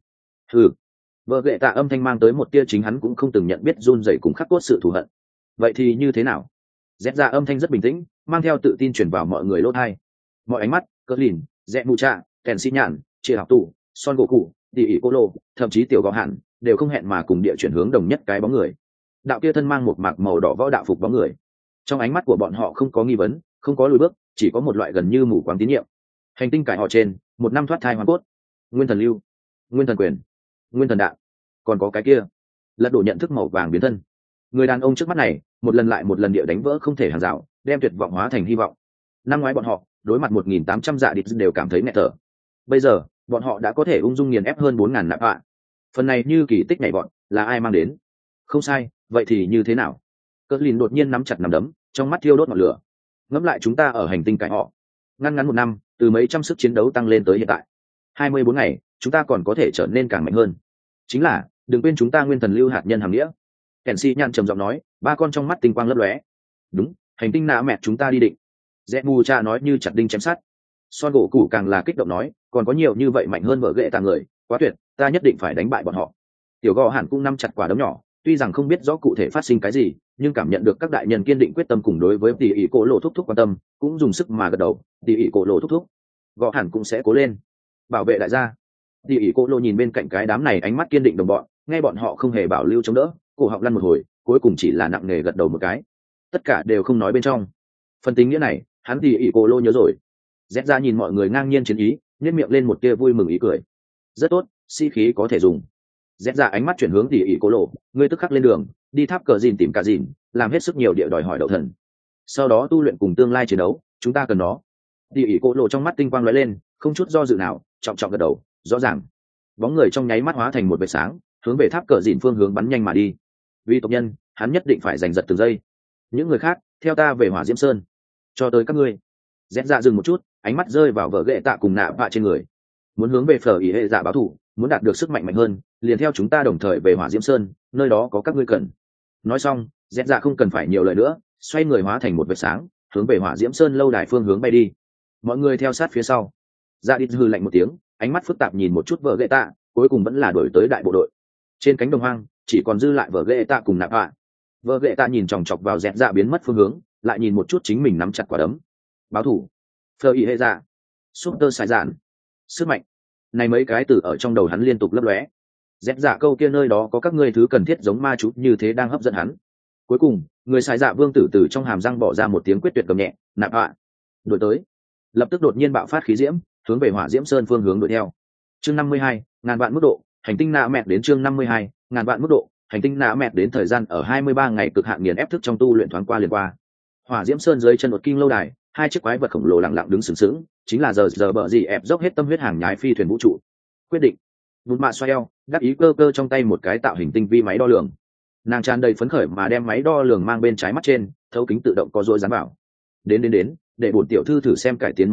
Vợ gệ tạ âm thanh mang tới một tia chính hắn cũng không từng nhận biết run rẩy cùng khắc cốt sự thù hận. Vậy thì như thế nào? Dẹt dạ âm thanh rất bình tĩnh, mang theo tự tin truyền vào mọi người lỗ tai. Mọi ánh mắt, cỡ lìn, dẹ mù trạ, kèn xi nhạn, chia học tủ, son gỗ cụ, tỉ ỉ cô lô, thậm chí tiểu gò hạn đều không hẹn mà cùng địa chuyển hướng đồng nhất cái bóng người. Đạo kia thân mang một mạc màu đỏ võ đạo phục bóng người. Trong ánh mắt của bọn họ không có nghi vấn, không có lùi bước, chỉ có một loại gần như mù quáng tín nhiệm. Hành tinh cải họ trên, 1 năm thoát thai hoàn cốt, nguyên thần lưu, nguyên thần quyền, nguyên thần đạn, còn có cái kia lật đổ nhận thức màu vàng biến thân. Người đàn ông trước mắt này một lần lại một lần địa đánh vỡ không thể hàng rào, đem tuyệt vọng hóa thành hy vọng. Năm ngoái bọn họ đối mặt 1.800 dạ địch đều cảm thấy nghẹt thở. Bây giờ bọn họ đã có thể ung dung nghiền ép hơn 4.000 nạp hạ. Phần này như kỳ tích nhảy bọn là ai mang đến? Không sai, vậy thì như thế nào? Cỡ lìn đột nhiên nắm chặt nắm đấm, trong mắt thiêu đốt ngọn lửa. Ngẫm lại chúng ta ở hành tinh cải họ, ngăn ngắn 1 năm từ mấy trăm sức chiến đấu tăng lên tới hiện tại 24 ngày, chúng ta còn có thể trở nên càng mạnh hơn. Chính là đừng quên chúng ta nguyên thần lưu hạt nhân hàm nghĩa. Kèn si nhăn trầm giọng nói, 3 con trong mắt tinh quang lấp lóe. Đúng, hành tinh nạ mẹ chúng ta đi định. Rẽ mù cha nói như chặt đinh chém sắt. Son gỗ củ càng là kích động nói, còn có nhiều như vậy mạnh hơn vợ ghệ tàng người, quá tuyệt, ta nhất định phải đánh bại bọn họ. Tiểu gò hẳn cũng nắm chặt quả đấm nhỏ, tuy rằng không biết rõ cụ thể phát sinh cái gì, nhưng cảm nhận được các đại nhân kiên định quyết tâm cùng đối với tỷ ỷ cổ lộ thúc thúc quan tâm, cũng dùng sức mà gật đầu. Tỷ ỷ cổ lộ thúc thúc, gò hẳn cũng sẽ cố lên, bảo vệ đại gia. Tỷ ỷ cổ lộ nhìn bên cạnh cái đám này ánh mắt kiên định đồng bọn, nghe bọn họ không hề bảo lưu chống đỡ, cổ họng lăn một hồi, cuối cùng chỉ là nặng nề gật đầu một cái. Tất cả đều không nói bên trong. Phần tính nghĩa này, hắn tỷ ỷ cổ lộ nhớ rồi. Dét ra nhìn mọi người ngang nhiên chiến ý, nhếch miệng lên một tia vui mừng ý cười. Rất tốt, sĩ khí có thể dùng. Dét ra ánh mắt chuyển hướng tỷ ỷ cổ lộ, ngươi tức khắc lên đường, đi tháp cờ dìn tìm cả dìn, làm hết sức nhiều địa đòi hỏi đậu thần. Sau đó tu luyện cùng tương lai chiến đấu, chúng ta cần nó. Tỷ ỷ cổ lộ trong mắt tinh quang lóe lên, không chút do dự nào, trọng trọng gật đầu, rõ ràng. Bóng người trong nháy mắt hóa thành một vệt sáng, hướng về tháp cờ dìn phương hướng bắn nhanh mà đi. Vì tộc nhân, hắn nhất định phải giành giật từng giây. Những người khác, theo ta về Hỏa Diễm Sơn. Cho tới các ngươi. Dét dạ dừng một chút, ánh mắt rơi vào vợ ghệ tạ cùng nạ vạ trên người. Muốn hướng về phở ý hệ dạ báo thù, muốn đạt được sức mạnh mạnh hơn, liền theo chúng ta đồng thời về Hỏa Diễm Sơn, nơi đó có các ngươi cần. Nói xong, Dét dạ không cần phải nhiều lời nữa, xoay người hóa thành một vệt sáng, hướng về Hỏa Diễm Sơn lâu đài phương hướng bay đi. Mọi người theo sát phía sau. Dạ đi hừ lạnh một tiếng, ánh mắt phức tạp nhìn một chút vợ ghệ tạ, cuối cùng vẫn là đuổi tới đại bộ đội. Trên cánh đồng hoang, chỉ còn dư lại vợ ghệ tạ cùng nạp hạ. Vợ ghệ tạ nhìn chòng chọc vào Dét dạ biến mất phương hướng, lại nhìn một chút chính mình nắm chặt quả đấm. Báo thủ, phở ý hệ dạ, super sải dạn, sức mạnh. Này mấy cái từ ở trong đầu hắn liên tục lấp lóe. Dét dạ câu kia nơi đó có các ngươi thứ cần thiết giống ma chú như thế đang hấp dẫn hắn. Cuối cùng, người xài dạ vương tử từ trong hàm răng bỏ ra một tiếng quyết tuyệt cầm nhẹ, nạp hạ. Đuổi tới. Lập tức đột nhiên bạo phát khí diễm, hướng về Hỏa Diễm Sơn phương hướng đuổi theo. Chương 52, ngàn vạn mức độ, hành tinh nạ mẹ đến chương 52, ngàn vạn mức độ, hành tinh nạ mẹ đến thời gian ở 23 ngày cực hạn nghiền ép thức trong tu luyện thoáng qua liền qua. Hỏa Diễm Sơn dưới chân đột kinh lâu đài, 2 chiếc quái vật khổng lồ lặng lặng đứng sừng sững, chính là giờ bợ gì ép dốc hết tâm huyết hàng nhái phi thuyền vũ trụ. Quyết định. Vụt mạ xoay eo, đáp ý cơ cơ trong tay một cái tạo hình tinh vi máy đo lường. Nàng tràn đầy phấn khởi mà đem máy đo lường mang bên trái mắt trên, thấu kính tự động có rối dán vào. Đến, để bổn tiểu thư thử xem cải tiến máy móc,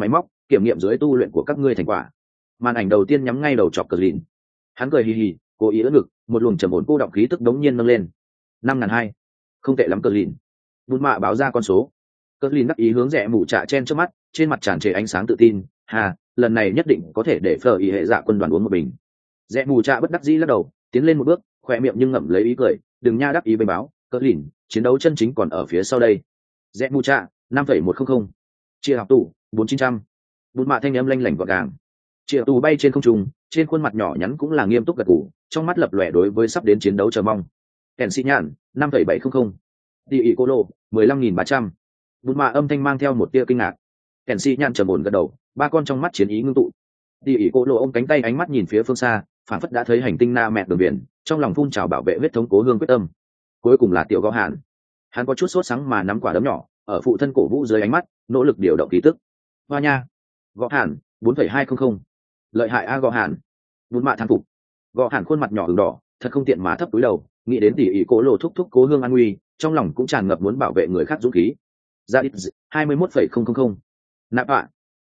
kiểm nghiệm dưới tu luyện của các ngươi thành quả. Màn ảnh đầu tiên nhắm ngay đầu chọc cờ lìn. Hắn cười hì hì, cố ý ưỡn ngực, một luồng trầm ổn cô động khí tức đống nhiên nâng lên. 5.200, không tệ lắm cờ lìn. Bút mạ báo ra con số. Cờ lìn đắc ý hướng rẽ mù trạ chen trước mắt, trên mặt tràn trề ánh sáng tự tin. Hà, lần này nhất định có thể để phở ý hệ dạ quân đoàn uống một bình. Rẽ mù trạ bất đắc dĩ lắc đầu, tiến lên một bước, khỏe miệng nhưng ngậm lấy ý cười. Đừng nha đắc ý bày báo, cờ lìn, chiến đấu chân chính còn ở phía sau đây. Rẽ mù trạ 5,100, chia học tủ 4.900. Bút mạ thanh âm lanh lảnh gọn gàng. Chia tù bay trên không trung, trên khuôn mặt nhỏ nhắn cũng là nghiêm túc gật gù, trong mắt lập lòe đối với sắp đến chiến đấu chờ mong. Kèn xi nhạn 5,700. Đi ỉ cô lô 15.300. Bút mạ âm thanh mang theo một tia kinh ngạc. Kèn xi nhạn trầm ổn gật đầu, ba con trong mắt chiến ý ngưng tụ. Đi ỉ cô lô ôm cánh tay ánh mắt nhìn phía phương xa, phản phất đã thấy hành tinh na mẹ đường biển, trong lòng phun trào bảo vệ huyết thống cố hương quyết tâm. Cuối cùng là tiểu gõ hạn. Hắn có chút sốt sắng mà nắm quả đấm nhỏ, ở phụ thân cổ vũ dưới ánh mắt, nỗ lực điều động khí tức. Hoa nha, gõ hạn 4,200. Lợi hại a gõ hạn. Bút mạ thán phục. Gõ hạn khuôn mặt nhỏ ửng đỏ, thật không tiện mà thấp túi đầu, nghĩ đến tỉ ỉ cố lộ thúc thúc cố hương an nguy, trong lòng cũng tràn ngập muốn bảo vệ người khác dũng khí. Ra ít 21,000. Nạp ạ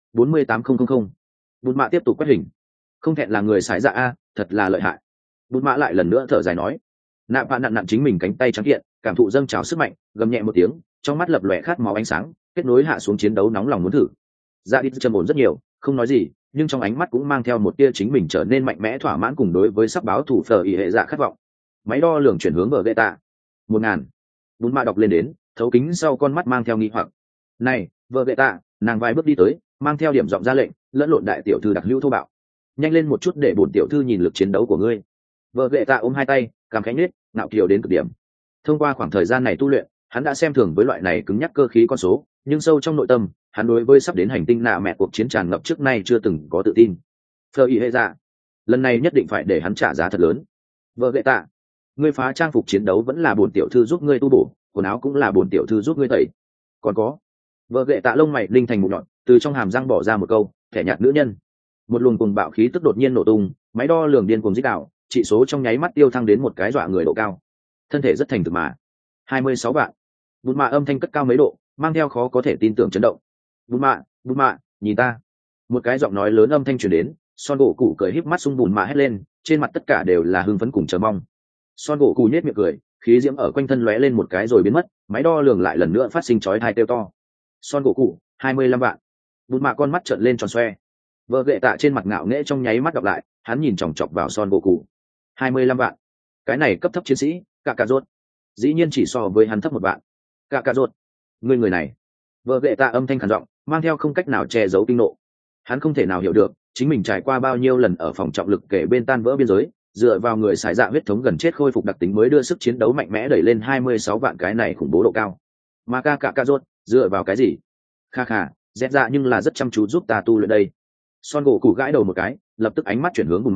48,000. Bút mạ tiếp tục quét hình. Không thẹn là người xài dạ a, thật là lợi hại. Bút mạ lại lần nữa thở dài nói. Nạp ạ nặn nặn chính mình cánh tay trắng kiện, cảm thụ dâng trào sức mạnh, gầm nhẹ một tiếng, trong mắt lập lòe khát máu ánh sáng, kết nối hạ xuống chiến đấu nóng lòng muốn thử. Ra ít trầm ổn rất nhiều, không nói gì, nhưng trong ánh mắt cũng mang theo một tia chính mình trở nên mạnh mẽ thỏa mãn cùng đối với sắc báo thủ phở ý hệ dạ khát vọng. Máy đo lường chuyển hướng vợ gậy tạ 1.000. Bún mạ đọc lên đến, thấu kính sau con mắt mang theo nghi hoặc. Này, vợ gậy tạ, nàng vài bước đi tới, mang theo điểm giọng ra lệnh, lẫn lộn đại tiểu thư đặc hữu thô bạo. Nhanh lên một chút để bổn tiểu thư nhìn lực chiến đấu của ngươi. Vợ gậy tạ ôm hai tay, cảm khánh nết, nạo kiều đến cực điểm. Thông qua khoảng thời gian này tu luyện, hắn đã xem thường với loại này cứng nhắc cơ khí con số, nhưng sâu trong nội tâm, hắn đối với sắp đến hành tinh nạ mẹ cuộc chiến tràn ngập trước nay chưa từng có tự tin. Phở ý hệ dạ, lần này nhất định phải để hắn trả giá thật lớn. Vợ gậy tạ, ngươi phá trang phục chiến đấu vẫn là bổn tiểu thư giúp ngươi tu bổ, quần áo cũng là bổn tiểu thư giúp ngươi tẩy. Còn có, vợ gậy tạ lông mày linh thành một nhọn, từ trong hàm răng bỏ ra một câu, thẻ nhạt nữ nhân. Một luồng cuồng bạo khí tức đột nhiên nổ tung, máy đo lường điên cuồng dích đạo, chỉ số trong nháy mắt tiêu thăng đến một cái dọa người độ cao. Thân thể rất thành thực mà. 26 vạn. Bút mạ âm thanh cất cao mấy độ, mang theo khó có thể tin tưởng chấn động. Bút mạ, nhìn ta. Một cái giọng nói lớn âm thanh truyền đến, Son gỗ cụ cười híp mắt sung bùn mạ hét lên, trên mặt tất cả đều là hưng phấn cùng chờ mong. Son gỗ cụ nhếch miệng cười, khí diễm ở quanh thân lóe lên một cái rồi biến mất, máy đo lường lại lần nữa phát sinh chói tai kêu to. Son gỗ cụ 25 vạn. Bút mạ con mắt trợn lên tròn xoe. Vợ gậy tạ trên mặt ngạo nghễ trong nháy mắt đọc lại, hắn nhìn chòng chọc vào Son gỗ cụ. 25 vạn. Cái này cấp thấp chiến sĩ, cả rốt. Dĩ nhiên chỉ so với hắn thấp một vạn. Cả rốt. Người này. Vợ gậy tạ âm thanh khàn giọng, mang theo không cách nào che giấu kinh nộ. Hắn không thể nào hiểu được, chính mình trải qua bao nhiêu lần ở phòng trọng lực kể bên tan vỡ biên giới, dựa vào người xài dạ huyết thống gần chết khôi phục đặc tính mới đưa sức chiến đấu mạnh mẽ đẩy lên 26 vạn, cái này khủng bố độ cao. Mà cả rốt, dựa vào cái gì? Kha kha, dẹt dạ nhưng là rất chăm chú giúp ta tu luyện đây. Son gỗ củ gãi đầu một cái, lập tức ánh mắt chuyển hướng Bùn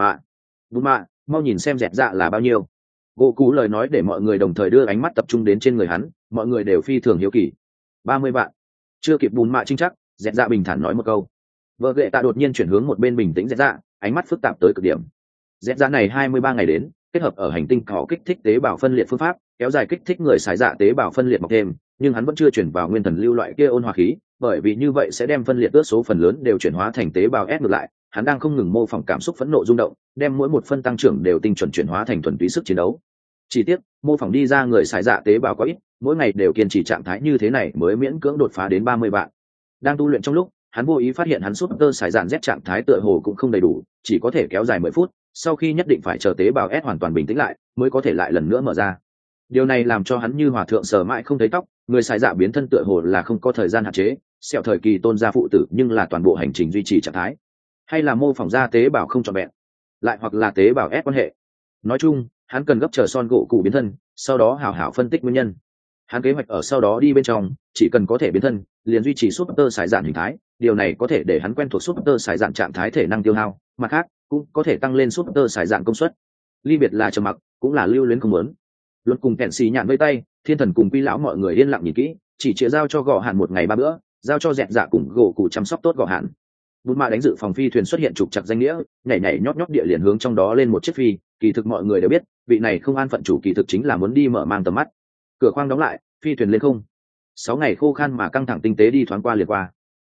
mạ, mau nhìn xem dẹt dạ là bao nhiêu. Gỗ cú lời nói để mọi người đồng thời đưa ánh mắt tập trung đến trên người hắn, mọi người đều phi thường hiếu kỳ. 30 vạn. Chưa kịp Bùn mạ chinh chắc, dẹt dạ bình thản nói một câu. Vợ gậy tạ đột nhiên chuyển hướng một bên bình tĩnh dẹt dạ, ánh mắt phức tạp tới cực điểm. Dẹt dạ này 23 ngày đến, kết hợp ở hành tinh có kích thích tế bào phân liệt phương pháp, kéo dài kích thích người xài dạ tế bào phân liệt mọc thêm, nhưng hắn vẫn chưa chuyển vào nguyên thần lưu loại kia ôn hòa khí, bởi vì như vậy sẽ đem phân liệt ước số phần lớn đều chuyển hóa thành tế bào S ngược lại. Hắn đang không ngừng mô phỏng cảm xúc phẫn nộ rung động, đem mỗi một phân tăng trưởng đều tinh chuẩn chuyển hóa thành thuần túy sức chiến đấu. Chỉ tiếc, mô phỏng đi ra người xài dạ tế bào có ít, mỗi ngày đều kiên trì trạng thái như thế này mới miễn cưỡng đột phá đến 30 vạn. Đang tu luyện trong lúc, hắn vô ý phát hiện hắn super xài dạn Z trạng thái tựa hồ cũng không đầy đủ, chỉ có thể kéo dài 10 phút, sau khi nhất định phải chờ tế bào S hoàn toàn bình tĩnh lại, mới có thể lại lần nữa mở ra. Điều này làm cho hắn như hòa thượng sờ mãi không thấy tóc, người xài dạ biến thân tựa hồ là không có thời gian hạn chế, sẹo thời kỳ tôn gia phụ tử nhưng là toàn bộ hành trình duy trì trạng thái, hay là mô phỏng ra tế bào không trọn vẹn, lại hoặc là tế bào S quan hệ. Nói chung, hắn cần gấp chờ Son gỗ cụ biến thân, sau đó hảo hảo phân tích nguyên nhân. Hắn kế hoạch ở sau đó đi bên trong, chỉ cần có thể biến thân, liền duy trì super xài dạn hình thái, điều này có thể để hắn quen thuộc super xài dạn trạng thái thể năng tiêu hao, mặt khác cũng có thể tăng lên super xài dạn công suất. Ly biệt là trầm mặc, cũng là lưu luyến không muốn. Luật cùng kẹn xì nhạn vây tay, thiên thần cùng quy lão mọi người yên lặng nhìn kỹ, chỉ chia giao cho gò hạn một ngày 3 bữa, giao cho dẹt dạ cùng gỗ cụ chăm sóc tốt gò hạn. Bút mạ đánh dự phòng phi thuyền xuất hiện trục chặt danh nghĩa, nhảy nhảy nhót nhót địa liền hướng trong đó lên một chiếc phi, kỳ thực mọi người đều biết, vị này không an phận chủ kỳ thực chính là muốn đi mở mang tầm mắt. Cửa khoang đóng lại, phi thuyền lên không. 6 ngày khô khan mà căng thẳng tinh tế đi thoáng qua liền qua.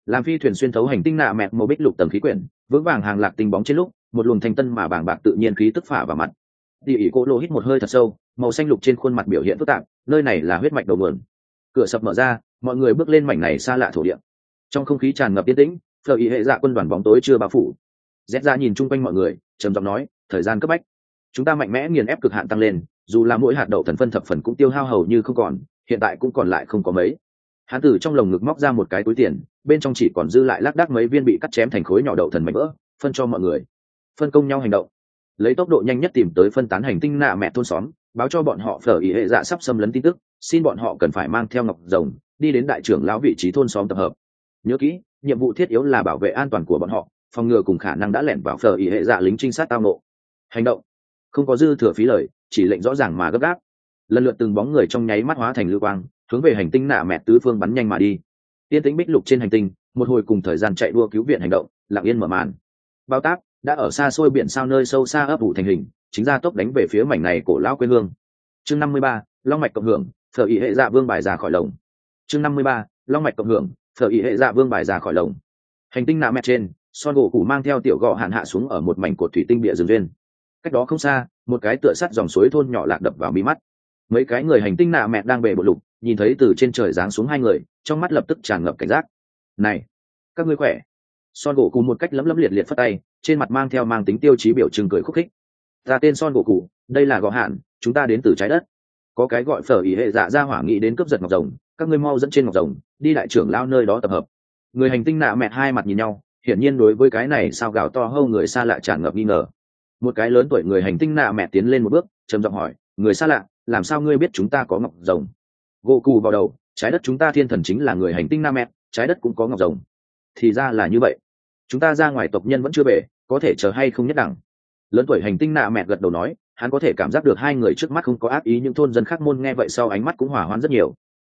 làm phi thuyền xuyên thấu hành tinh nạ mẹt màu bích lục tầng khí quyển vững vàng hàng lạc tinh bóng trên lúc một luồng thanh tân mà bàng bạc tự nhiên khí tức phả vào mặt. Tỷ ỉ cô lô hít một hơi thật sâu, màu xanh lục trên khuôn mặt biểu hiện phức tạp, nơi này là huyết mạch đầu nguồn. Cửa sập mở ra, mọi người bước lên mảnh này xa lạ thổ địa. Trong không khí tràn ngập yên tĩnh, phở ý hệ dạ quân đoàn bóng tối chưa bao phủ. Rét ra nhìn chung quanh mọi người, trầm giọng nói, thời gian cấp bách, chúng ta mạnh mẽ nghiền ép cực hạn tăng lên, dù là mỗi hạt đậu thần phân thập phần cũng tiêu hao hầu như không còn, hiện tại cũng còn lại không có mấy. Hắn từ trong lồng ngực móc ra một cái túi tiền, bên trong chỉ còn dư lại lác đác mấy viên bị cắt chém thành khối nhỏ đậu thần mảnh vỡ, phân cho mọi người. Phân công nhau hành động, lấy tốc độ nhanh nhất tìm tới phân tán hành tinh nạ mẹ thôn xóm, báo cho bọn họ phở ý hệ dạ sắp xâm lấn tin tức, xin bọn họ cần phải mang theo ngọc rồng đi đến đại trưởng lão vị trí thôn xóm tập hợp. Nhớ kỹ, nhiệm vụ thiết yếu là bảo vệ an toàn của bọn họ, phòng ngừa cùng khả năng đã lẻn vào phở ý hệ dạ lính trinh sát tao nộ. Hành động, không có dư thừa phí lời, chỉ lệnh rõ ràng mà gấp gáp. Lần lượt từng bóng người trong nháy mắt hóa thành lưu quang, hướng về hành tinh nạ mẹ tứ phương bắn nhanh mà đi. Tiên tĩnh bích lục trên hành tinh, một hồi cùng thời gian chạy đua cứu viện hành động lặng yên mở màn. Bao tác đã ở xa xôi biển sao nơi sâu xa ấp ủ thành hình, chính ra tốc đánh về phía mảnh này cổ lão quê hương. Chương 53, long mạch cộng hưởng, phở ý hệ dạ vương bài ra khỏi lồng. Chương 53, long mạch cộng hưởng, phở ý hệ dạ vương bài ra khỏi lồng. Hành tinh nạ mẹ trên, son gỗ củ mang theo tiểu gọ hạn hạ xuống ở một mảnh cột thủy tinh bịa rừng duyên. Cách đó không xa, một cái tựa sắt dòng suối thôn nhỏ lạc đập vào mi mắt. Mấy cái người hành tinh nạ mẹ đang bề bộ lục, nhìn thấy từ trên trời giáng xuống hai người, trong mắt lập tức tràn ngập cảnh giác. Này, các ngươi khỏe? Son gỗ cụ một cách lấm lấm liệt liệt phất tay, trên mặt mang theo mang tính tiêu chí biểu trưng cười khúc khích. Ta tên Son gỗ cụ, đây là gọ hạn, chúng ta đến từ trái đất. Có cái gọi phở ý hệ dạ ra hỏa nghị đến cướp giật ngọc rồng, các ngươi mau dẫn trên ngọc rồng đi đại trưởng lao nơi đó tập hợp. Người hành tinh nạ mẹ hai mặt nhìn nhau, hiển nhiên đối với cái này sao gào to hâu người xa lạ tràn ngập nghi ngờ. Một cái lớn tuổi người hành tinh nạ mẹ tiến lên một bước, trầm giọng hỏi, người xa lạ, làm sao ngươi biết chúng ta có ngọc rồng? Gỗ cụ vào đầu, trái đất chúng ta thiên thần chính là người hành tinh nam mẹ, trái đất cũng có ngọc rồng. Thì ra là như vậy, chúng ta ra ngoài tộc nhân vẫn chưa về, có thể chờ hay không nhất đẳng. Lớn tuổi hành tinh nạ mẹ gật đầu nói, hắn có thể cảm giác được hai người trước mắt không có ác ý, những thôn dân khác môn nghe vậy sau ánh mắt cũng hỏa hoãn rất nhiều.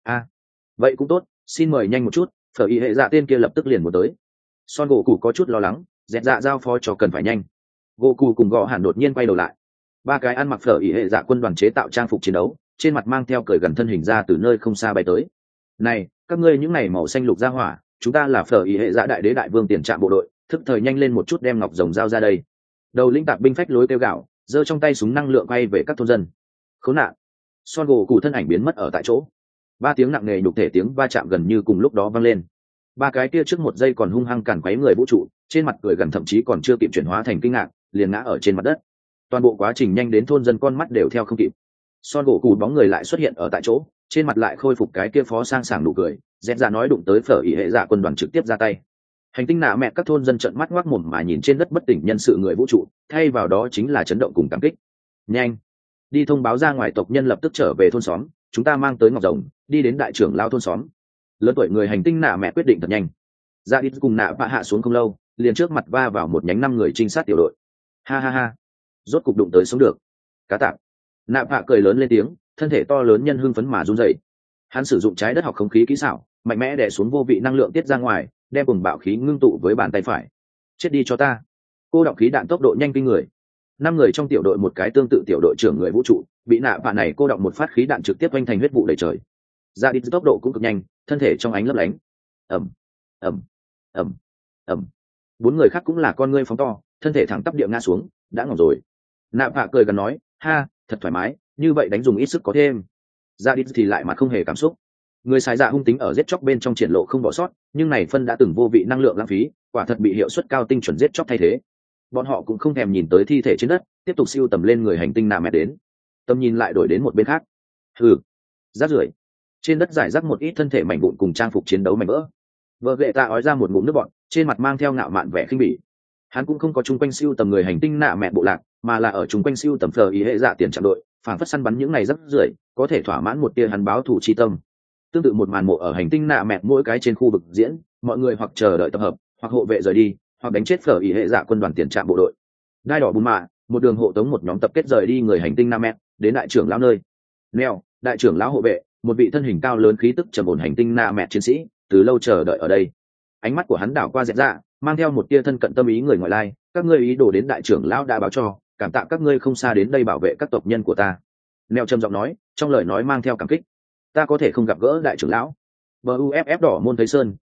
Vậy cũng tốt, xin mời nhanh một chút. Phở ý hệ dạ tên kia lập tức liền một tới. Son gỗ cụ có chút lo lắng, dẹt dạ giao phó cho cần phải nhanh. Gỗ cụ cùng gõ hẳn đột nhiên quay đầu lại. Ba cái ăn mặc phở ý hệ dạ quân đoàn chế tạo trang phục chiến đấu, trên mặt mang theo cười gần thân hình ra từ nơi không xa bay tới. Này, các ngươi những này màu xanh lục ra hỏa, chúng ta là phở ý hệ dạ đại đế đại vương tiền trạm bộ đội, thức thời nhanh lên một chút đem ngọc rồng giao ra đây. Đầu lĩnh tạp binh phách lối kêu gạo, giơ trong tay súng năng lượng quay về các thôn dân. Khốn nạn! Son gỗ cụ thân ảnh biến mất ở tại chỗ. Ba tiếng nặng nề nhục thể tiếng va chạm gần như cùng lúc đó vang lên. Ba cái kia trước một giây còn hung hăng càn quấy người vũ trụ, trên mặt cười gần thậm chí còn chưa kịp chuyển hóa thành kinh ngạc, liền ngã ở trên mặt đất. Toàn bộ quá trình nhanh đến thôn dân con mắt đều theo không kịp. Son gỗ cù bóng người lại xuất hiện ở tại chỗ, trên mặt lại khôi phục cái kia phó sang sảng nụ cười. Dẹt ra nói đụng tới phở ý hệ dạ quân đoàn trực tiếp ra tay. Hành tinh nạ mẹ các thôn dân trợn mắt ngoác mồm mà nhìn trên đất bất tỉnh nhân sự người vũ trụ, thay vào đó chính là chấn động cùng cảm kích. Nhanh đi thông báo ra ngoài tộc nhân lập tức trở về thôn xóm, chúng ta mang tới ngọc rồng đi đến đại trưởng lao thôn xóm. Lớn tuổi người hành tinh nạ mẹ quyết định thật nhanh. Ra đi cùng nạ bạ hạ xuống không lâu, liền trước mặt va vào một nhánh 5 người trinh sát tiểu đội. Ha ha ha, rốt cục đụng tới sống được. Cá tạp. Nạ bạ cười lớn lên tiếng, thân thể to lớn nhân hưng phấn mà run rẩy. Hắn sử dụng trái đất học không khí kỹ xảo, mạnh mẽ đè xuống vô vị năng lượng tiết ra ngoài, đem cùng bạo khí ngưng tụ với bàn tay phải. Chết đi cho ta. Cô đọng khí đạn tốc độ nhanh kinh người. 5 người trong tiểu đội một cái tương tự tiểu đội trưởng người vũ trụ, bị nạ bạ này cô đọng một phát khí đạn trực tiếp vênh thành huyết vụ đầy trời. Ra đi tốc độ cũng cực nhanh, thân thể trong ánh lấp lánh. Ầm, ầm, ầm, ầm. 4 người khác cũng là con ngươi phóng to, thân thể thẳng tắp địa ngã xuống, đã ngỏm rồi. Nạ bạ cười gần nói, ha, thật thoải mái, như vậy đánh dùng ít sức có thêm. Ra đi thì lại mặt không hề cảm xúc. Người xài dạ hung tính ở giết chóc bên trong triển lộ không bỏ sót, nhưng này phân đã từng vô vị năng lượng lãng phí, quả thật bị hiệu suất cao tinh chuẩn giết chóc thay thế. Bọn họ cũng không thèm nhìn tới thi thể trên đất, tiếp tục siêu tầm lên người hành tinh nạ mẹ đến. Tầm nhìn lại đổi đến một bên khác. Hừ, rác rưởi. Trên đất giải rác một ít thân thể mảnh vụn cùng trang phục chiến đấu mảnh vỡ. Vợ ghệ ta ói ra một ngụm nước bọt, trên mặt mang theo ngạo mạn vẻ khinh bỉ. Hắn cũng không có chung quanh siêu tầm người hành tinh nạ mẹ bộ lạc, mà là ở chung quanh siêu tầm phờ ý hệ dạ tiền trạm đội, phản phất săn bắn những ngày rác rưởi, có thể thỏa mãn một tia hắn báo thù chi tâm. Tương tự một màn mộ ở hành tinh nạ mẹ mỗi cái trên khu vực diễn, mọi người hoặc chờ đợi tập hợp, hoặc hộ vệ rời đi, hoặc đánh chết phở ý hệ dạ quân đoàn tiền trạm bộ đội. Đai đỏ bùn mạ, một đường hộ tống một nhóm tập kết rời đi người hành tinh nam mẹ đến đại trưởng lão nơi. Neo, đại trưởng lão hộ vệ, một vị thân hình cao lớn khí tức trầm ổn hành tinh nam mẹ chiến sĩ, từ lâu chờ đợi ở đây. Ánh mắt của hắn đảo qua dẹt dạ, mang theo một tia thân cận tâm ý người ngoại lai. Các ngươi ý đồ đến đại trưởng lão đã báo cho, cảm tạ các ngươi không xa đến đây bảo vệ các tộc nhân của ta. Neo trầm giọng nói, trong lời nói mang theo cảm kích. Ta có thể không gặp gỡ đại trưởng lão. Buff đỏ môn thấy sơn,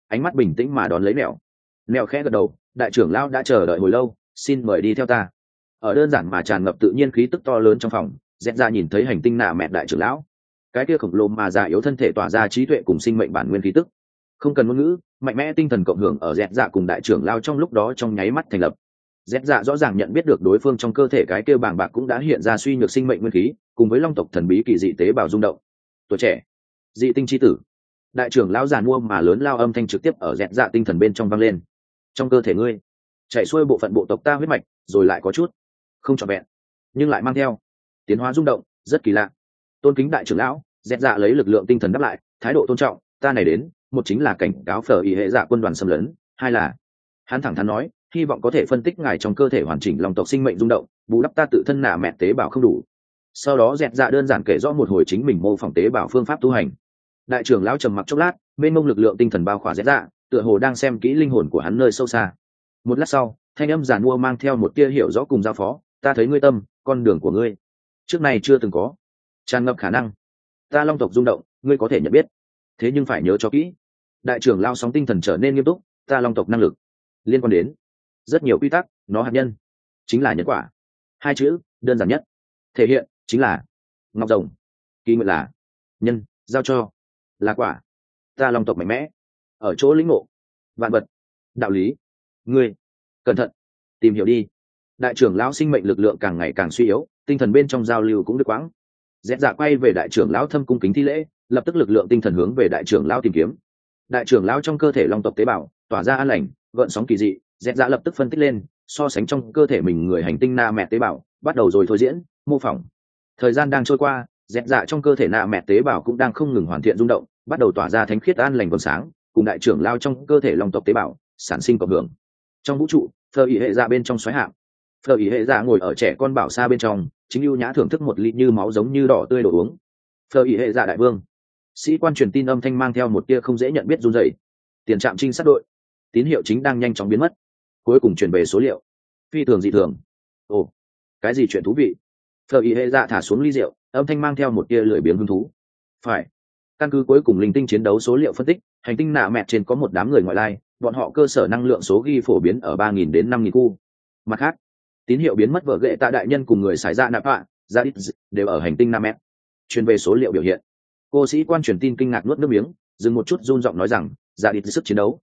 ánh mắt bình tĩnh mà đón lấy mèo khẽ gật đầu. Đại trưởng lão đã chờ đợi hồi lâu, xin mời đi theo ta. Ở đơn giản mà tràn ngập tự nhiên khí tức to lớn trong phòng, dẹt dạ nhìn thấy hành tinh nạ mẹ đại trưởng lão, cái kia khổng lồ mà già yếu thân thể tỏa ra trí tuệ cùng sinh mệnh bản nguyên khí tức, không cần ngôn ngữ, mạnh mẽ tinh thần cộng hưởng ở dẹt dạ cùng đại trưởng lão trong lúc đó trong nháy mắt thành lập. Dẹt dạ rõ ràng nhận biết được đối phương trong cơ thể cái kia bàng bạc cũng đã hiện ra suy nhược sinh mệnh nguyên khí, cùng với long tộc thần bí kỳ dị tế bào rung động. Tuổi trẻ, dị tinh chi tử. Đại trưởng lão giàn mua mà lớn lao âm thanh trực tiếp ở dẹt dạ tinh thần bên trong vang lên. Trong cơ thể ngươi chạy xuôi bộ phận bộ tộc ta huyết mạch, rồi lại có chút không trọn vẹn, nhưng lại mang theo tiến hóa rung động, rất kỳ lạ. Tôn kính đại trưởng lão, dẹt dạ lấy lực lượng tinh thần đáp lại, thái độ tôn trọng. Ta này đến, một chính là cảnh cáo phở ý hệ dạ quân đoàn xâm lấn, hai là hắn thẳng thắn nói, hy vọng có thể phân tích ngài trong cơ thể hoàn chỉnh lòng tộc sinh mệnh rung động, bù đắp ta tự thân nạ mẹ tế bào không đủ. Sau đó dẹt dạ đơn giản kể rõ một hồi chính mình mô phỏng tế bào phương pháp tu hành. Đại trưởng lão trầm mặc chốc lát, mênh mông lực lượng tinh thần bao khỏa dẹt dạ, tựa hồ đang xem kỹ linh hồn của hắn nơi sâu xa. Một lát sau, thanh âm giàn mua mang theo một tia hiểu rõ cùng giao phó. Ta thấy ngươi tâm, con đường của ngươi trước này chưa từng có, tràn ngập khả năng. Ta long tộc rung động, ngươi có thể nhận biết, thế nhưng phải nhớ cho kỹ. Đại trưởng lao sóng tinh thần trở nên nghiêm túc. Ta long tộc năng lực liên quan đến rất nhiều quy tắc, nó hạt nhân chính là nhân quả. Hai chữ đơn giản nhất thể hiện chính là ngọc rồng, kỳ nguyện là nhân, giao cho là quả. Ta long tộc mạnh mẽ ở chỗ lĩnh ngộ vạn vật đạo lý. Ngươi cẩn thận tìm hiểu đi. Đại trưởng lão sinh mệnh lực lượng càng ngày càng suy yếu, tinh thần bên trong giao lưu cũng đứt quãng. Dẹt dạ quay về đại trưởng lão thâm cung kính thi lễ, lập tức lực lượng tinh thần hướng về đại trưởng lão tìm kiếm. Đại trưởng lão trong cơ thể long tộc tế bào tỏa ra an lành gợn sóng kỳ dị. Dẹt dạ lập tức phân tích lên, so sánh trong cơ thể mình người hành tinh na mẹ tế bào, bắt đầu rồi thôi diễn mô phỏng. Thời gian đang trôi qua, dẹt dạ trong cơ thể na mẹ tế bào cũng đang không ngừng hoàn thiện rung động, bắt đầu tỏa ra thánh khiết an lành vầng sáng, cùng đại trưởng lão trong cơ thể long tộc tế bào sản sinh cộng hưởng. Trong vũ trụ, phờ ý hệ dạ bên trong xoáy hạng, phờ ý hệ dạ ngồi ở trẻ con bảo xa bên trong, chính ưu nhã thưởng thức một ly như máu giống như đỏ tươi đồ uống. Phờ ý hệ dạ đại vương. Sĩ quan truyền tin âm thanh mang theo một tia không dễ nhận biết run rẩy. Tiền trạm trinh sát đội, tín hiệu chính đang nhanh chóng biến mất, cuối cùng truyền về số liệu phi thường dị thường. Ồ, cái gì chuyện thú vị? Phờ ý hệ dạ thả xuống ly rượu, âm thanh mang theo một tia lười biếng hứng thú. Phải, căn cứ cuối cùng linh tinh chiến đấu số liệu phân tích, hành tinh nạ mẹ trên có một đám người ngoại lai, bọn họ cơ sở năng lượng số ghi phổ biến ở 3.000 đến 5.000 khu. Mặt khác, tín hiệu biến mất vợ ghệ tạ đại nhân cùng người xài ra nạp ạ ra ít đều ở hành tinh nam mét. Truyền về số liệu biểu hiện, cô sĩ quan truyền tin kinh ngạc nuốt nước miếng, dừng một chút run giọng nói rằng ra ít sức chiến đấu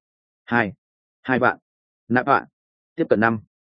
2 vạn, nạp ạ tiếp cận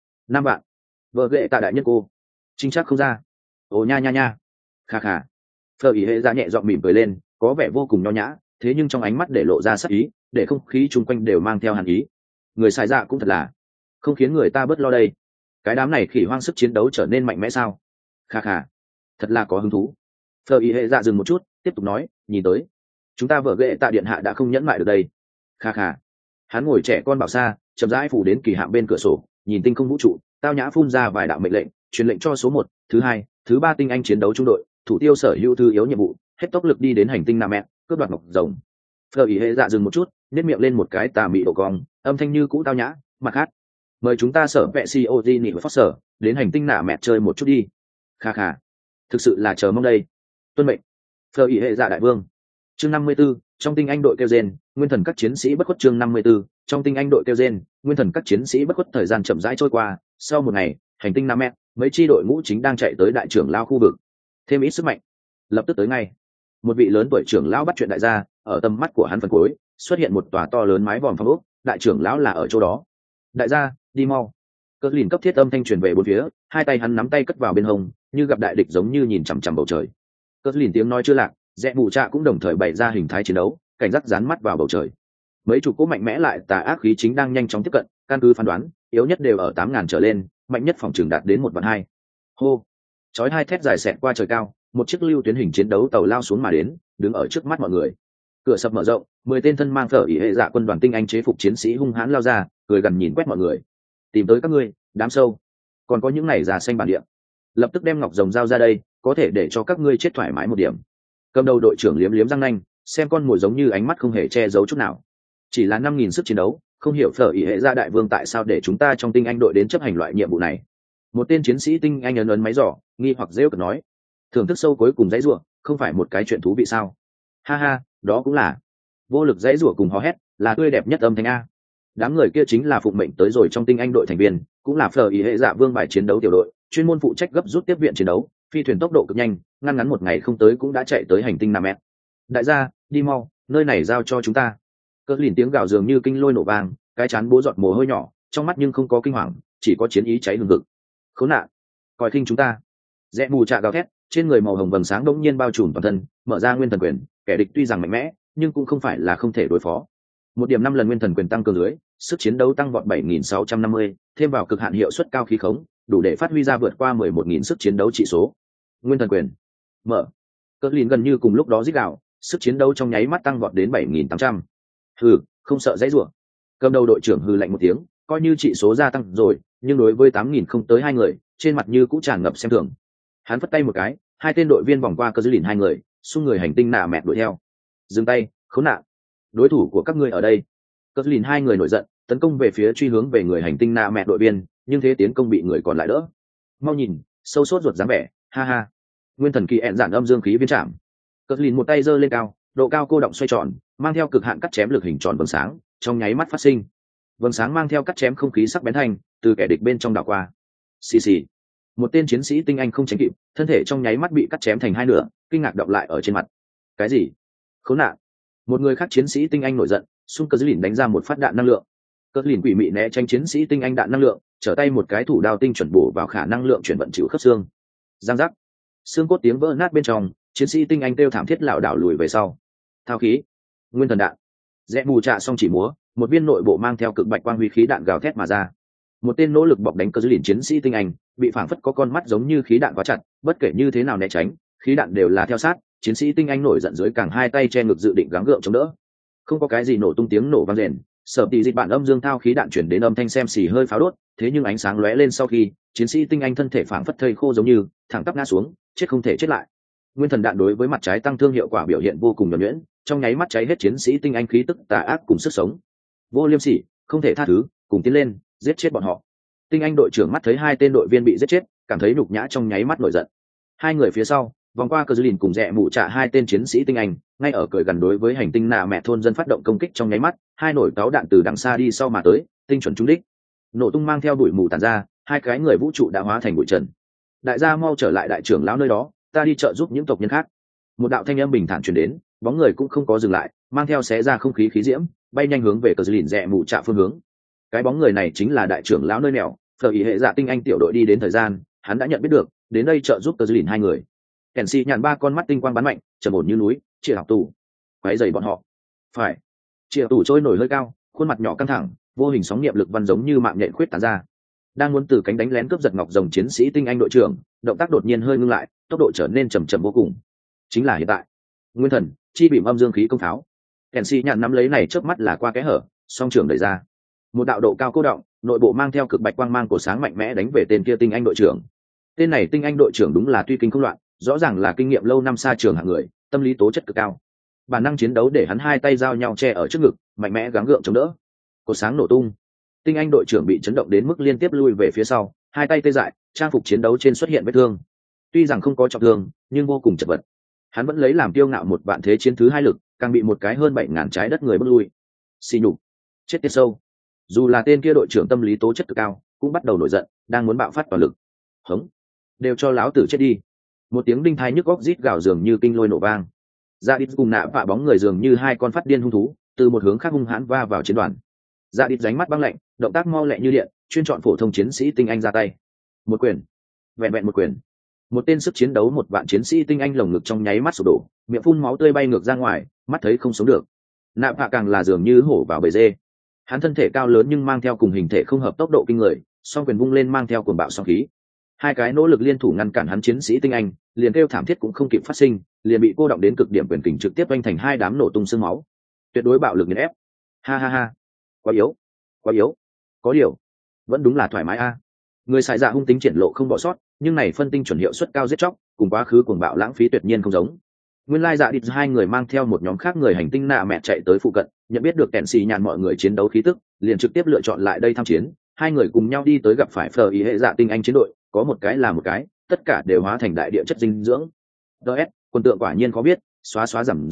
5 vạn. Vợ ghệ tạ đại nhân cô chính chắc không ra. Ồ nha nha nha, khà khà. Phờ ý hệ ra nhẹ giọng mỉm cười lên, có vẻ vô cùng nho nhã, thế nhưng trong ánh mắt để lộ ra sắc ý, để không khí chung quanh đều mang theo hàn ý. Người xài dạ cũng thật là không khiến người ta bớt lo đây. Cái đám này khỉ hoang sức chiến đấu trở nên mạnh mẽ sao? Kha kha, thật là có hứng thú. Phờ ý hệ dạ dừng một chút, tiếp tục nói, nhìn tới chúng ta vợ ghệ tạ điện hạ đã không nhẫn mại được đây. Kha kha. Hắn ngồi trẻ con bảo xa, chậm rãi phủ đến kỳ hạm bên cửa sổ, nhìn tinh không vũ trụ, tao nhã phun ra vài đạo mệnh lệnh, truyền lệnh cho số 1, thứ 2, thứ 3 tinh anh chiến đấu trung đội, thủ tiêu sở hữu thứ yếu nhiệm vụ, hết tốc lực đi đến hành tinh nam mẹ, cướp đoạt ngọc rồng. Phờ ý hệ dạ dừng một chút, nhếch miệng lên một cái tà mị độ cong, âm thanh như cũ tao nhã. Mặt khác, mời chúng ta sở vệ cod nị và foster đến hành tinh nạ mẹ chơi một chút đi. Kha kha, thực sự là chờ mong đây. Tuân mệnh. Phờ ý hệ dạ đại vương. Chương 54, trong tinh anh đội kêu gen, nguyên thần các chiến sĩ bất khuất. Chương 54, trong tinh anh đội kêu gen, nguyên thần các chiến sĩ bất khuất. Thời gian chậm rãi trôi qua, sau một ngày, hành tinh nam mẹ, mấy chi đội ngũ chính đang chạy tới đại trưởng lao khu vực. Thêm ít sức mạnh, lập tức tới ngay. Một vị lớn tuổi trưởng lão bắt chuyện đại gia, ở tầm mắt của hắn phần cuối xuất hiện một tòa to lớn mái vòm phong ốc, đại trưởng lão là ở chỗ đó. Đại gia, đi mau. Cỡ lìn cấp thiết âm thanh truyền về bốn phía, hai tay hắn nắm tay cất vào bên hông, như gặp đại địch giống như nhìn chằm chằm bầu trời. Cỡ lìn tiếng nói chưa lạc, rẽ bù trạ cũng đồng thời bày ra hình thái chiến đấu, cảnh giác dán mắt vào bầu trời. Mấy chục cỗ mạnh mẽ lại tà ác khí chính đang nhanh chóng tiếp cận, căn cứ phán đoán, yếu nhất đều ở 8.000 trở lên, mạnh nhất phòng trường đạt đến 1/2. Hô. Chói hai thét dài xẹt qua trời cao, một chiếc lưu tuyến hình chiến đấu tàu lao xuống mà đến, đứng ở trước mắt mọi người. Cửa sập mở rộng, 10 tên thân mang phở ỉ hệ dạ quân đoàn tinh anh chế phục chiến sĩ hung hãn lao ra, cười gần nhìn quét mọi người. Tìm tới các ngươi, đám sâu. Còn có những này già xanh bản địa. Lập tức đem ngọc rồng giao ra đây, có thể để cho các ngươi chết thoải mái một điểm. Cầm đầu đội trưởng liếm liếm răng nanh, xem con mồi giống như ánh mắt không hề che giấu chút nào. Chỉ là 5.000 sức chiến đấu, không hiểu phở ỉ hệ dạ đại vương tại sao để chúng ta trong tinh anh đội đến chấp hành loại nhiệm vụ này. Một tên chiến sĩ tinh anh ấn ấn máy giỏ, nghi hoặc rêu cực nói. Thưởng thức sâu cuối cùng dãy rủa, không phải một cái chuyện thú vị sao? Ha ha, đó cũng là. Vô lực dãy rủa cùng hò hét, là tươi đẹp nhất âm thanh a. Đám người kia chính là phụng mệnh tới rồi trong tinh anh đội thành viên, cũng là phờ ý hệ dạ vương bài chiến đấu tiểu đội, chuyên môn phụ trách gấp rút tiếp viện chiến đấu, phi thuyền tốc độ cực nhanh, ngăn ngắn một ngày không tới cũng đã chạy tới hành tinh Nam Mét. Đại gia, đi mau, nơi này giao cho chúng ta. Cỡ lìn tiếng gào dường như kinh lôi nổ vang, cái chán bố giọt mồ hôi nhỏ, trong mắt nhưng không có kinh hoàng, chỉ có chiến ý cháy hừng hực. Khốn nạn, coi khinh chúng ta. Rẽ mù trạ gào thét, trên người màu hồng vầng sáng đống nhiên bao trùm toàn thân, mở ra nguyên thần quyền, kẻ địch tuy rằng mạnh mẽ, nhưng cũng không phải là không thể đối phó. 1.5 lần nguyên thần quyền tăng cường dưới, sức chiến đấu tăng vọt 7.650, thêm vào cực hạn hiệu suất cao khí khống, đủ để phát huy ra vượt qua 11.000 sức chiến đấu trị số. Nguyên thần quyền, mở. Cỡ lìn gần như cùng lúc đó rít gào, sức chiến đấu trong nháy mắt tăng vọt đến 7.800. Hừ, không sợ dãy rủa. Cầm đầu đội trưởng hừ lạnh một tiếng, coi như trị số gia tăng rồi, nhưng đối với 8.000 không tới hai người, trên mặt như cũng tràn ngập xem thường. Hắn phất tay một cái, hai tên đội viên vòng qua Cỡ lìn hai người, xung người hành tinh nạ mẹ đuổi theo. Dừng tay, khốn nạn. Đối thủ của các ngươi ở đây. Cỡ lìn hai người nổi giận, tấn công về phía truy hướng về người hành tinh nạ mẹ đội viên, nhưng thế tiến công bị người còn lại đỡ. Mau nhìn, sâu sốt ruột dáng vẻ, ha ha. Nguyên thần kỳ ẹn giản âm dương khí viên chạm. Cỡ lìn một tay giơ lên cao, độ cao cô động xoay tròn, mang theo cực hạn cắt chém lực hình tròn vầng sáng, trong nháy mắt phát sinh. Vầng sáng mang theo cắt chém không khí sắc bén thanh, từ kẻ địch bên trong đảo qua. Xì xì. Một tên chiến sĩ tinh anh không tránh kịp, thân thể trong nháy mắt bị cắt chém thành hai nửa, kinh ngạc đọng lại ở trên mặt. Cái gì? Khốn nạn. Một người khác chiến sĩ tinh anh nổi giận, xung Cỡ lìn đánh ra một phát đạn năng lượng. Cỡ lìn quỷ mị né tránh chiến sĩ tinh anh đạn năng lượng, trở tay một cái thủ đao tinh chuẩn bổ vào khả năng lượng chuyển vận chịu khớp xương. Giang giác. Xương cốt tiếng vỡ nát bên trong, chiến sĩ tinh anh kêu thảm thiết lảo đảo lùi về sau. Thao khí, nguyên thần đạn. Rẽ bù trạ xong chỉ múa, một viên nội bộ mang theo cực bạch quang huy khí đạn gào thét mà ra. Một tên nỗ lực bọc đánh Cỡ lìn chiến sĩ tinh anh, bị phảng phất có con mắt giống như khí đạn quá chặt, bất kể như thế nào né tránh, khí đạn đều là theo sát. Chiến sĩ tinh anh nổi giận dưới càng hai tay che ngực dự định gắng gượng chống đỡ. Không có cái gì nổ tung tiếng nổ vang rền, sở tỷ dịch bản âm dương thao khí đạn chuyển đến âm thanh xem xì hơi pháo đốt, thế nhưng ánh sáng lóe lên sau khi chiến sĩ tinh anh thân thể phảng phất thây khô giống như thẳng tắp ngã xuống, chết không thể chết lại. Nguyên thần đạn đối với mặt trái tăng thương hiệu quả biểu hiện vô cùng nhuần nhuyễn, trong nháy mắt cháy hết chiến sĩ tinh anh khí tức tà ác cùng sức sống. Vô liêm sỉ, không thể tha thứ, cùng tiến lên, giết chết bọn họ. Tinh anh đội trưởng mắt thấy hai tên đội viên bị giết chết, cảm thấy nhục nhã trong nháy mắt nổi giận. Hai người phía sau vòng qua Cỡ lìn cùng rẽ mụ trả hai tên chiến sĩ tinh anh, ngay ở cười gần đối với hành tinh nạ mẹ thôn dân phát động công kích trong nháy mắt, hai nổi cáo đạn từ đằng xa đi sau mà tới, tinh chuẩn trúng đích. Nổ tung mang theo bụi mù tàn ra, hai cái người vũ trụ đã hóa thành bụi trần. Đại gia mau trở lại đại trưởng lão nơi đó, ta đi trợ giúp những tộc nhân khác. Một đạo thanh âm bình thản truyền đến, bóng người cũng không có dừng lại, mang theo xé ra không khí khí diễm, bay nhanh hướng về Cỡ lìn rẽ mụ trả phương hướng. Cái bóng người này chính là đại trưởng lão nơi nẻo, phở ý hệ dạ tinh anh tiểu đội đi đến thời gian, hắn đã nhận biết được, đến đây trợ giúp Cỡ lìn hai người. Kèn xì nhàn ba con mắt tinh quang bắn mạnh, trầm ổn như núi, chia học tù, quấy dày bọn họ. Phải, chia tù trôi nổi hơi cao, khuôn mặt nhỏ căng thẳng, vô hình sóng niệm lực văn giống như mạng nhện khuyết tán ra. Đang muốn từ cánh đánh lén cướp giật ngọc rồng chiến sĩ tinh anh đội trưởng, động tác đột nhiên hơi ngưng lại, tốc độ trở nên chậm chậm vô cùng. Chính là hiện tại. Nguyên thần, chi bìm âm dương khí công pháo. Kèn xì nhàn nắm lấy này chớp mắt là qua cái hở, song trường đẩy ra. Một đạo độ cao cô động, nội bộ mang theo cực bạch quang mang của sáng mạnh mẽ đánh về tên kia tinh anh đội trưởng. Tên này tinh anh đội trưởng đúng là tuy kinh không loạn, rõ ràng là kinh nghiệm lâu năm xa trường hạng người, tâm lý tố chất cực cao. Bản năng chiến đấu để hắn hai tay giao nhau che ở trước ngực, mạnh mẽ gắng gượng chống đỡ. Cột sáng nổ tung, tinh anh đội trưởng bị chấn động đến mức liên tiếp lui về phía sau, hai tay tê dại, trang phục chiến đấu trên xuất hiện vết thương. Tuy rằng không có trọng thương, nhưng vô cùng chật vật. Hắn vẫn lấy làm kiêu ngạo một vạn thế chiến thứ hai lực, càng bị một cái hơn 7.000 trái đất người bước lui. Xì nhục, chết tiệt sâu. Dù là tên kia đội trưởng tâm lý tố chất cực cao, cũng bắt đầu nổi giận, đang muốn bạo phát toàn lực. Hống, đều cho láo tử chết đi. Một tiếng đinh thai nhức góc rít gào dường như kinh lôi nổ vang. Dạ Đít cùng nạ vạ bóng người dường như hai con phát điên hung thú, từ một hướng khác hung hãn va vào chiến đoàn. Dạ Đít ránh mắt băng lạnh, động tác mau lẹ như điện, chuyên chọn phổ thông chiến sĩ tinh anh ra tay. Một quyền, vẹn vẹn một quyền. Một tên sức chiến đấu một vạn chiến sĩ tinh anh lồng ngực trong nháy mắt sụp đổ, miệng phun máu tươi bay ngược ra ngoài, mắt thấy không sống được. Nạ vạ càng là dường như hổ vào bầy dê. Hắn thân thể cao lớn nhưng mang theo cùng hình thể không hợp tốc độ kinh người, song quyền vung lên mang theo cuồng bạo song khí. Hai cái nỗ lực liên thủ ngăn cản hắn chiến sĩ tinh anh, liền kêu thảm thiết cũng không kịp phát sinh, liền bị cô động đến cực điểm quyền kình trực tiếp vênh thành hai đám nổ tung xương máu. Tuyệt đối bạo lực nghiền ép. Ha ha ha, quá yếu, quá yếu. Có điều, vẫn đúng là thoải mái a. Người xài dạ hung tính triển lộ không bỏ sót, nhưng này phân tinh chuẩn hiệu suất cao giết chóc, cùng quá khứ cuồng bạo lãng phí tuyệt nhiên không giống. Nguyên lai dạ địch hai người mang theo một nhóm khác người hành tinh nạ mẹ chạy tới phụ cận, nhận biết được kèn xì nhàn mọi người chiến đấu khí tức, liền trực tiếp lựa chọn lại đây tham chiến. Hai người cùng nhau đi tới gặp phải phờ ý hệ dạ tinh anh chiến đội, có một cái là một cái, tất cả đều hóa thành đại địa chất dinh dưỡng. DS, quân tượng quả nhiên có biết, xóa giảm,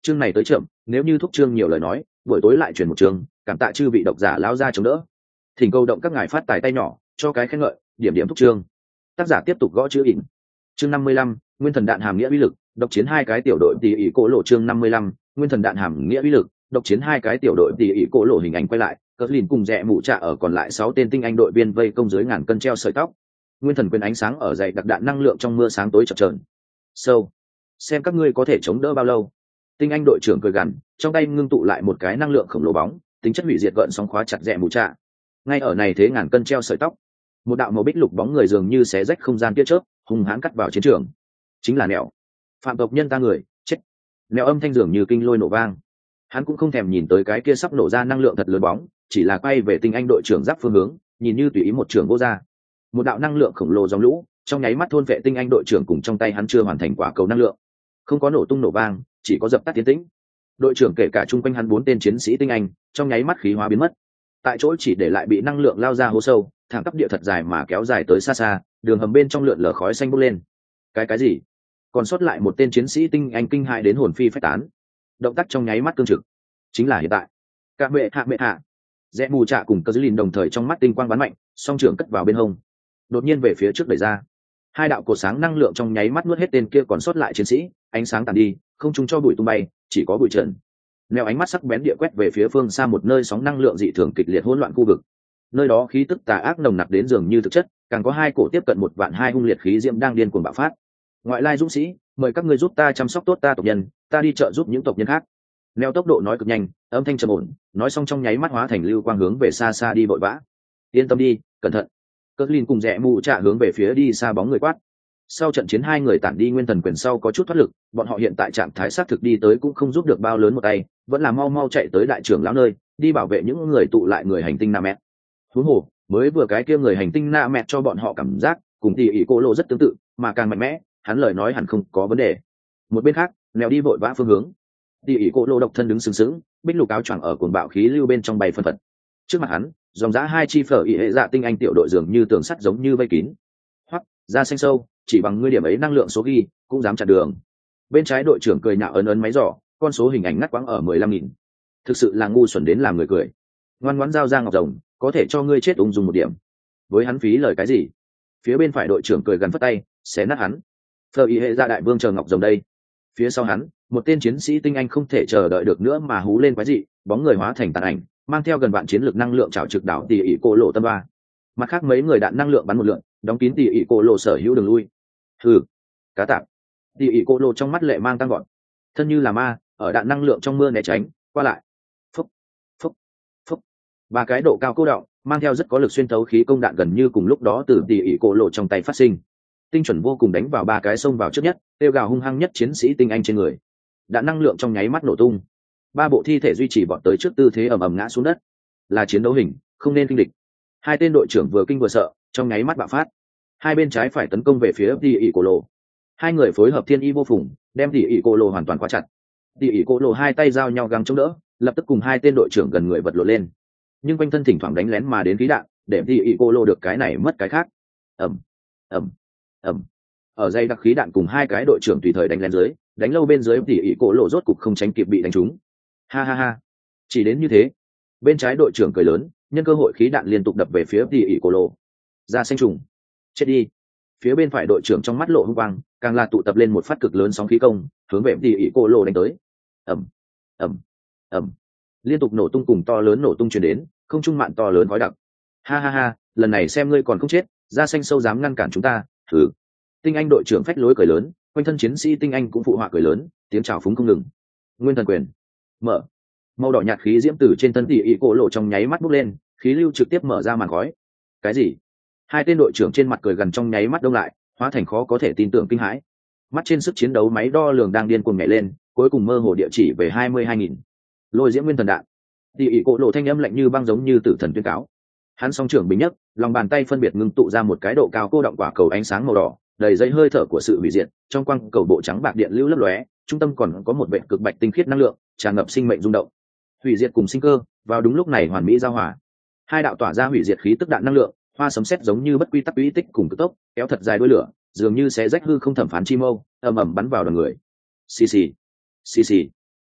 chương này tới chậm, nếu như thúc chương nhiều lời nói buổi tối lại truyền một chương, cảm tạ chư vị độc giả lão ra chống đỡ. Thỉnh cầu động các ngài phát tài tay nhỏ cho cái khen ngợi, điểm điểm thúc chương. Tác giả tiếp tục gõ chữ ỉn. Chương 55, nguyên thần đạn hàm nghĩa uy lực, độc chiến hai cái tiểu đội tỷ ỷ cổ lộ. Chương 55, nguyên thần đạn hàm nghĩa uy lực, độc chiến hai cái tiểu đội tỷ ỷ cổ lộ. Hình ảnh quay lại, cỡ lìn cùng rẽ mụ trạ ở còn lại 6 tên tinh anh đội viên vây công dưới ngàn cân treo sợi tóc. Nguyên thần quyền ánh sáng ở dày đặc đạn năng lượng trong mưa sáng tối chập chờn. Sâu, xem các ngươi có thể chống đỡ bao lâu. Tinh anh đội trưởng cười gằn, trong tay ngưng tụ lại một cái năng lượng khổng lồ bóng, tính chất hủy diệt gợn sóng khóa chặt rẽ mụ trạ. Ngay ở này thế ngàn cân treo sợi tóc, một đạo màu bích lục bóng người dường như xé rách không gian tia chớp, hung hãn cắt vào chiến trường. Chính là Nẹo, phạm tộc nhân ta người chết. Nẹo âm thanh dường như kinh lôi nổ vang, hắn cũng không thèm nhìn tới cái kia sắp nổ ra năng lượng thật lớn bóng, chỉ là quay về tinh anh đội trưởng giáp phương hướng, nhìn như tùy ý một trường vô ra. Một đạo năng lượng khổng lồ dòng lũ trong nháy mắt thôn vệ tinh anh đội trưởng cùng trong tay hắn chưa hoàn thành quả cầu năng lượng. Không có nổ tung nổ vang, chỉ có dập tắt tiến tĩnh. Đội trưởng kể cả chung quanh hắn 4 tên chiến sĩ tinh anh trong nháy mắt khí hóa biến mất, tại chỗ chỉ để lại bị năng lượng lao ra hố sâu, thẳng tắp địa thật dài mà kéo dài tới xa xa, đường hầm bên trong lượn lờ khói xanh bốc lên. Cái gì? Còn sót lại một tên chiến sĩ tinh anh kinh hãi đến hồn phi phách tán. Động tác trong nháy mắt cương trực, chính là hiện tại. Cả mẹ hạ. Rẽ mù trạ cùng Cơ Dư Lìn đồng thời trong mắt tinh quang bắn mạnh, song trưởng cất vào bên hông, đột nhiên về phía trước đẩy ra. Hai đạo cột sáng năng lượng trong nháy mắt nuốt hết tên kia còn sót lại chiến sĩ, ánh sáng tàn đi, không trung cho bụi tung bay, chỉ có bụi trần. Neo ánh mắt sắc bén địa quét về phía phương xa một nơi sóng năng lượng dị thường kịch liệt hỗn loạn khu vực. Nơi đó khí tức tà ác nồng nặc đến dường như thực chất, càng có hai cổ tiếp cận 1.200.000 hung liệt khí diễm đang điên cuồng bạo phát. Ngoại lai dũng sĩ, mời các ngươi giúp ta chăm sóc tốt ta tộc nhân, ta đi trợ giúp những tộc nhân khác. Neo tốc độ nói cực nhanh, âm thanh trầm ổn, nói xong trong nháy mắt hóa thành lưu quang hướng về xa xa đi vội vã. Yên tâm đi, cẩn thận. Cutler cùng rẽ mù trạ hướng về phía đi xa bóng người quát. Sau trận chiến hai người tản đi nguyên thần quyền sau có chút thoát lực, bọn họ hiện tại trạng thái xác thực đi tới cũng không giúp được bao lớn một tay, vẫn là mau chạy tới đại trưởng lão nơi, đi bảo vệ những người tụ lại người hành tinh Nam Mẹ. Huống hồ, mới vừa cái kia người hành tinh Nam Mẹ cho bọn họ cảm giác cùng tỷ ỷ cô lộ rất tương tự, mà càng mạnh mẽ, hắn lời nói hẳn không có vấn đề. Một bên khác, Nèo đi vội vã phương hướng. Tỷ ỷ cô lộ độc thân đứng sừng sững, bích lục áo choàng ở cuồng bạo khí lưu bên trong bay phân phật. Trước mặt hắn, dòng dã hai chi phở ỷ hệ dạ tinh anh tiểu đội dường như tường sắt giống như vây kín. Hoắc, da xanh sâu, chỉ bằng ngươi điểm ấy năng lượng số ghi cũng dám chặn đường. Bên trái đội trưởng cười nhạo ấn máy giỏ, con số hình ảnh ngắt quãng ở 15.000. Thực sự là ngu xuẩn đến làm người cười. Ngoan ngoãn giao ra ngọc rồng, có thể cho ngươi chết ung dung một điểm. Với hắn phí lời cái gì? Phía bên phải đội trưởng cười gần phất tay, xé nát hắn. Phở y hệ ra đại vương chờ ngọc rồng đây. Phía sau hắn, một tên chiến sĩ tinh anh không thể chờ đợi được nữa mà hú lên quái dị, bóng người hóa thành tàn ảnh, mang theo gần vạn chiến lực năng lượng trảo trực đảo tỷ ỷ cô lộ tâm ba. Mặt khác mấy người đạn năng lượng bắn một lượn, đóng kín tỷ ỷ cô lộ sở hữu đường lui. Hừ, cá tạp. Tỷ ỷ cô lộ trong mắt lệ mang tăng gọn, thân như là ma, ở đạn năng lượng trong mưa né tránh qua lại. Phúc, phúc, phúc. Ba cái độ cao cô đọng mang theo rất có lực xuyên thấu khí công đạn gần như cùng lúc đó từ tỷ ỷ cô lộ trong tay phát sinh, tinh chuẩn vô cùng đánh vào ba cái xông vào trước nhất, tiêu gào hung hăng nhất chiến sĩ tinh anh trên người. Đạn năng lượng trong nháy mắt nổ tung, ba bộ thi thể duy trì bọn tới trước tư thế ầm ầm ngã xuống đất. Là chiến đấu hình, không nên kinh địch. Hai tên đội trưởng vừa kinh vừa sợ, trong nháy mắt bạo phát. Hai bên trái phải tấn công về phía tỷ ỷ cô lộ. Hai người phối hợp thiên y vô phùng, đem tỷ ỷ cô lộ hoàn toàn khóa chặt. Tỷ ỷ cô lộ hai tay giao nhau gắng chống đỡ, lập tức cùng hai tên đội trưởng gần người vật lộn lên. Nhưng quanh thân thỉnh thoảng đánh lén mà đến khí đạn, để tỷ ỷ cô lộ được cái này mất cái khác. ầm ầm ầm. Ở dây đặc khí đạn cùng hai cái đội trưởng tùy thời đánh lén dưới, đánh lâu bên dưới tỷ ỷ cô lộ rốt cục không tránh kịp bị đánh trúng. Ha ha ha. Chỉ đến như thế. Bên trái đội trưởng cười lớn, nhân cơ hội khí đạn liên tục đập về phía tỷ ỷ cô lộ. Ra xanh trùng, chết đi. Phía bên phải đội trưởng trong mắt lộ hung quang, càng là tụ tập lên một phát cực lớn sóng khí công, hướng về tỷ ỷ cô lộ đánh tới. ầm ầm ầm. Liên tục nổ tung cùng to lớn nổ tung truyền đến, không trung mạn to lớn khói đặc. Ha ha ha, lần này xem ngươi còn không chết, da xanh sâu dám ngăn cản chúng ta. Thử. Tinh anh đội trưởng phách lối cười lớn, quanh thân chiến sĩ tinh anh cũng phụ họa cười lớn, tiếng chào phúng không ngừng. Nguyên thần quyền, mở. Màu đỏ nhạt khí diễm từ trên thân tỷ ỷ cô lộ trong nháy mắt bốc lên, khí lưu trực tiếp mở ra màn khói. Cái gì? Hai tên đội trưởng trên mặt cười gần trong nháy mắt đông lại, hóa thành khó có thể tin tưởng kinh hãi. Mắt trên sức chiến đấu máy đo lường đang điên cuồng nhảy lên, cuối cùng mơ hồ địa chỉ về 22.000. Lôi diễm nguyên thần đạn. Tỷ ỷ cô lộ thanh âm lạnh như băng giống như tử thần tuyên cáo. Hắn song trưởng bình nhất, lòng bàn tay phân biệt ngưng tụ ra một cái độ cao cô động quả cầu ánh sáng màu đỏ, đầy dây hơi thở của sự hủy diệt, trong quang cầu bộ trắng bạc điện lưu lấp lóe, trung tâm còn có một vệt cực bạch tinh khiết năng lượng, tràn ngập sinh mệnh rung động. Hủy diệt cùng sinh cơ, vào đúng lúc này hoàn mỹ giao hòa. Hai đạo tỏa ra hủy diệt khí tức đạn năng lượng, hoa sấm sét giống như bất quy tắc uy tích cùng cực tốc, kéo thật dài đuôi lửa, dường như xé rách hư không thẩm phán chi mâu, ầm ầm bắn vào đoàn người. Xì xì, xì xì.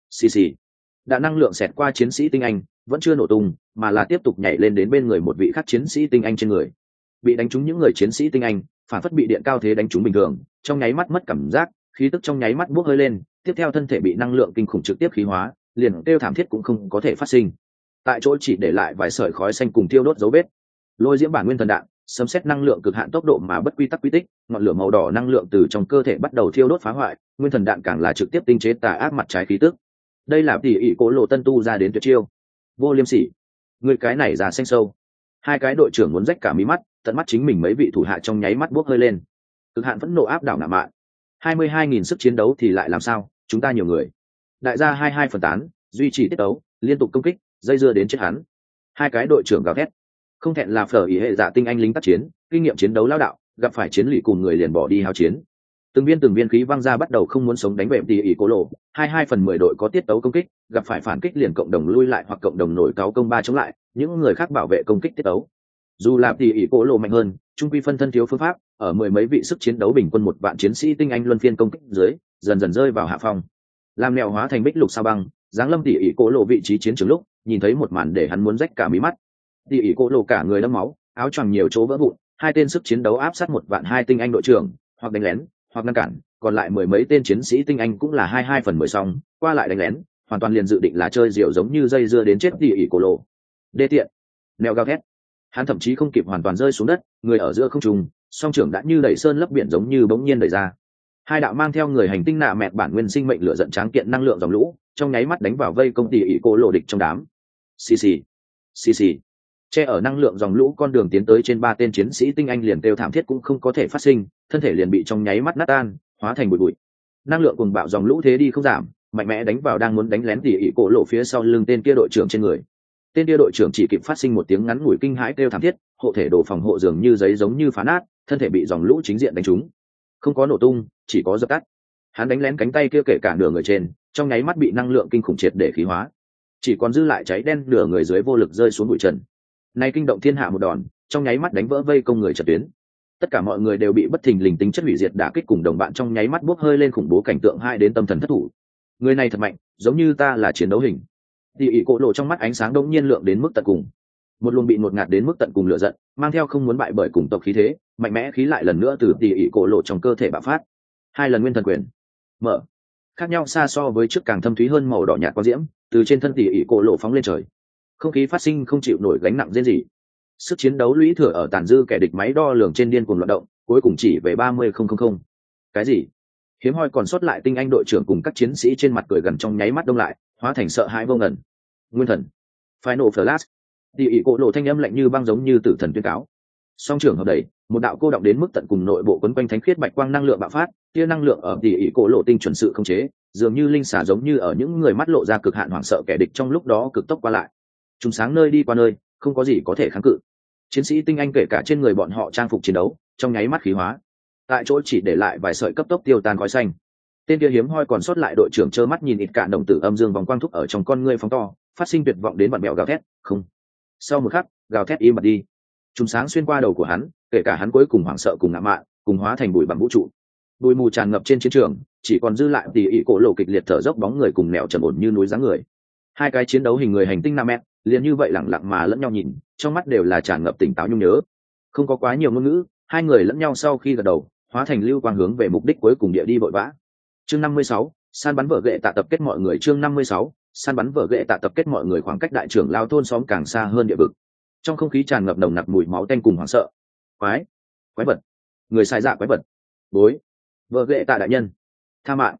xì xì. Đạn năng lượng xẹt qua chiến sĩ tinh anh vẫn chưa nổ tung, mà là tiếp tục nhảy lên đến bên người một vị khác chiến sĩ tinh anh trên người. Bị đánh trúng những người chiến sĩ tinh anh phản phất bị điện cao thế đánh trúng bình thường, trong nháy mắt mất cảm giác, khí tức trong nháy mắt bốc hơi lên, tiếp theo thân thể bị năng lượng kinh khủng trực tiếp khí hóa, liền kêu thảm thiết cũng không có thể phát sinh. Tại chỗ chỉ để lại vài sợi khói xanh cùng thiêu đốt dấu vết. Lôi diễm bản nguyên thần đạn, sấm sét năng lượng cực hạn tốc độ mà bất quy tắc quy tích, ngọn lửa màu đỏ năng lượng từ trong cơ thể bắt đầu thiêu đốt phá hoại, nguyên thần đạn càng là trực tiếp tinh chế tà ác mặt trái khí tức. Đây là tỉ ỉ cố lộ tân tu ra đến tuyệt chiêu. Vô liêm sỉ, người cái này già xanh sâu. Hai cái đội trưởng muốn rách cả mí mắt, tận mắt chính mình mấy vị thủ hạ trong nháy mắt buốc hơi lên. Cực hạn phẫn nộ áp đảo ngạ mạn. 22.000 sức chiến đấu thì lại làm sao, chúng ta nhiều người. Đại gia 22 phần tán, duy trì tiết đấu, liên tục công kích, dây dưa đến chết hắn. Hai cái đội trưởng gào thét. Không thẹn là phở ý hệ dạ tinh anh lính tác chiến, kinh nghiệm chiến đấu lao đạo, gặp phải chiến lụy cùng người liền bỏ đi hao chiến. Từng viên khí văng ra bắt đầu không muốn sống đánh bệm tỉ ỉ cố lộ. 22/10 đội có tiết tấu công kích, gặp phải phản kích liền cộng đồng lui lại hoặc cộng đồng nổi cáo công ba chống lại, những người khác bảo vệ công kích tiết tấu. Dù là tỉ ỉ cố lộ mạnh hơn, trung quy phân thân thiếu phương pháp, ở mười mấy vị sức chiến đấu bình quân một vạn chiến sĩ tinh anh luân phiên công kích dưới, dần dần rơi vào hạ phong. Làm nèo hóa thành bích lục sao băng, giáng lâm tỉ ỉ cố lộ vị trí chiến trường lúc, nhìn thấy một màn để hắn muốn rách cả mí mắt. Tỉ ỉ cố lộ cả người đẫm máu, áo choàng nhiều chỗ vỡ vụn, hai tên sức chiến đấu áp sát một vạn hai tinh anh đội trưởng, hoặc đánh lén, hoặc ngăn cản, còn lại mười mấy tên chiến sĩ tinh anh cũng là 22/10 xong, qua lại đánh lén, hoàn toàn liền dự định là chơi diều giống như dây dưa đến chết tỉ ỉ cố lộ. Đê tiện, nèo gào thét. Hắn thậm chí không kịp hoàn toàn rơi xuống đất, người ở giữa không trung, song trưởng đã như đẩy sơn lấp biển giống như bỗng nhiên đẩy ra. Hai đạo mang theo người hành tinh nạ mẹt bản nguyên sinh mệnh lửa giận tráng kiện năng lượng dòng lũ, trong nháy mắt đánh vào vây công tỉ ỉ cố lộ địch trong đám. Xì xì, xì xì. Che ở năng lượng dòng lũ con đường tiến tới trên ba tên chiến sĩ tinh anh liền kêu thảm thiết cũng không có thể phát sinh, thân thể liền bị trong nháy mắt nát tan, hóa thành bụi bụi. Năng lượng cùng bạo dòng lũ thế đi không giảm, mạnh mẽ đánh vào đang muốn đánh lén tỉ ỉ cố lộ phía sau lưng tên kia đội trưởng trên người. Tên kia đội trưởng chỉ kịp phát sinh một tiếng ngắn ngủi kinh hãi kêu thảm thiết, hộ thể đồ phòng hộ dường như giấy giống như phá nát, thân thể bị dòng lũ chính diện đánh trúng, không có nổ tung, chỉ có dập tắt. Hắn đánh lén cánh tay kia kể cả nửa người trên, trong nháy mắt bị năng lượng kinh khủng triệt để khí hóa, chỉ còn dư lại cháy đen nửa người dưới vô lực rơi xuống bụi trần. Nay kinh động thiên hạ một đòn, trong nháy mắt đánh vỡ vây công người trận tuyến. Tất cả mọi người đều bị bất thình lình tính chất hủy diệt đả kích cùng đồng bạn trong nháy mắt bốc hơi lên khủng bố cảnh tượng hai đến tâm thần thất thủ. Người này thật mạnh, giống như ta là chiến đấu hình. Tỉ ỉ cố lộ trong mắt ánh sáng đống nhiên lượng đến mức tận cùng, một luồng bị ngột ngạt đến mức tận cùng lửa giận, mang theo không muốn bại bởi cùng tộc khí thế, mạnh mẽ khí lại lần nữa từ tỉ ỉ cố lộ trong cơ thể bạo phát. Hai lần nguyên thần quyền mở, khác nhau xa so với trước càng thâm thúy hơn màu đỏ nhạt quang diễm, từ trên thân tỉ ỉ cố lộ phóng lên trời. Không khí phát sinh không chịu nổi gánh nặng riêng gì. Sức chiến đấu lũy thừa ở tàn dư kẻ địch máy đo lường trên điên cuồng loạn động, cuối cùng chỉ về 30,000. Cái gì? Hiếm hoi còn sót lại tinh anh đội trưởng cùng các chiến sĩ trên mặt cười gần trong nháy mắt đông lại, hóa thành sợ hãi vô ngần. Nguyên thần, Final Flash. Tỉ ỉ cố lộ thanh âm lạnh như băng giống như tử thần tuyên cáo. Song trưởng hợp đẩy, một đạo cô động đến mức tận cùng nội bộ quấn quanh thánh khiết bạch quang năng lượng bạo phát, tia năng lượng ở tỉ ỉ cố lộ tinh chuẩn sự khống chế, dường như linh xà giống như ở những người mắt lộ ra cực hạn hoảng sợ kẻ địch trong lúc đó cực tốc qua lại. Chúng sáng nơi đi qua nơi, không có gì có thể kháng cự. Chiến sĩ tinh anh kể cả trên người bọn họ trang phục chiến đấu, trong nháy mắt khí hóa. Tại chỗ chỉ để lại vài sợi cấp tốc tiêu tan khói xanh. Tên kia hiếm hoi còn sót lại đội trưởng trơ mắt nhìn ít cả đồng tử âm dương vòng quang thúc ở trong con ngươi phóng to, phát sinh tuyệt vọng đến bận bẹo gào thét, không. Sau một khắc, gào thét im bặt đi. Chúng sáng xuyên qua đầu của hắn, kể cả hắn cuối cùng hoảng sợ cùng ngạ mạn, cùng hóa thành bụi bằng vũ trụ. Bụi mù tràn ngập trên chiến trường, chỉ còn dư lại tỉ ỉ cố lộ kịch liệt thở dốc bóng người cùng mèo trầm ổn như núi dáng người. Hai cái chiến đấu hình người hành tinh nam mét, liền như vậy lẳng lặng mà lẫn nhau nhìn, trong mắt đều là tràn ngập tỉnh táo nhung nhớ. Không có quá nhiều ngôn ngữ, hai người lẫn nhau sau khi gật đầu, hóa thành lưu quang hướng về mục đích cuối cùng địa đi vội vã. Chương 56, săn bắn vợ ghệ tạ tập kết mọi người. Chương 56, săn bắn vợ ghệ tạ tập kết mọi người. Khoảng cách đại trưởng lao thôn xóm càng xa hơn địa vực, trong không khí tràn ngập nồng nặc mùi máu tanh cùng hoảng sợ. Quái vật, người sai dạ quái vật, bối, vợ ghệ tạ đại nhân, tha mạng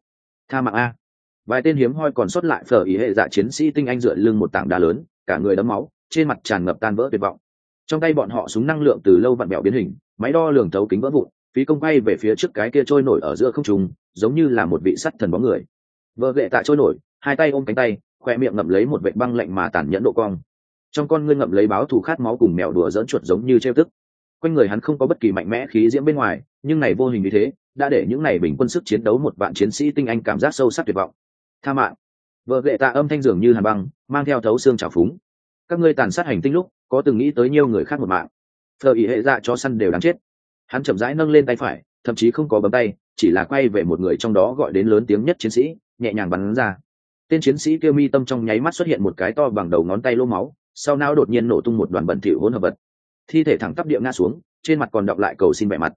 a. Vài tên hiếm hoi còn sót lại phở ý hệ dạ chiến sĩ tinh anh dựa lưng một tảng đá lớn, cả người đẫm máu, trên mặt tràn ngập tan vỡ tuyệt vọng. Trong tay bọn họ súng năng lượng từ lâu vặn vẹo biến hình, máy đo lường thấu kính vỡ vụn, phí công bay về phía trước cái kia trôi nổi ở giữa không trung, giống như là một vị sắt thần bóng người. Vợ ghệ tạ trôi nổi, hai tay ôm cánh tay, khoe miệng ngậm lấy một vệt băng lạnh mà tàn nhẫn độ cong. Trong con ngươi ngậm lấy báo thù khát máu cùng mèo đùa dỡn chuột giống như trêu tức. Quanh người hắn không có bất kỳ mạnh mẽ khí diễm bên ngoài, nhưng này vô hình như thế, đã để những này bình quân sức chiến đấu một vạn chiến sĩ tinh anh cảm giác sâu sắc tuyệt vọng. Tha mạng. Vợ ghệ tạ âm thanh dường như hàn băng, mang theo thấu xương trào phúng. Các ngươi tàn sát hành tinh lúc, có từng nghĩ tới nhiều người khác một mạng? Phở ý hệ dạ chó săn đều đáng chết. Hắn chậm rãi nâng lên tay phải, thậm chí không có bấm tay, chỉ là quay về một người trong đó gọi đến lớn tiếng nhất chiến sĩ, nhẹ nhàng bắn ra. Tên chiến sĩ kia mi tâm trong nháy mắt xuất hiện một cái to bằng đầu ngón tay lỗ máu, sau não đột nhiên nổ tung một đoàn bẩn thỉu hỗn hợp vật, thi thể thẳng tắp địa ngã xuống, trên mặt còn đọng lại cầu xin vẻ mặt.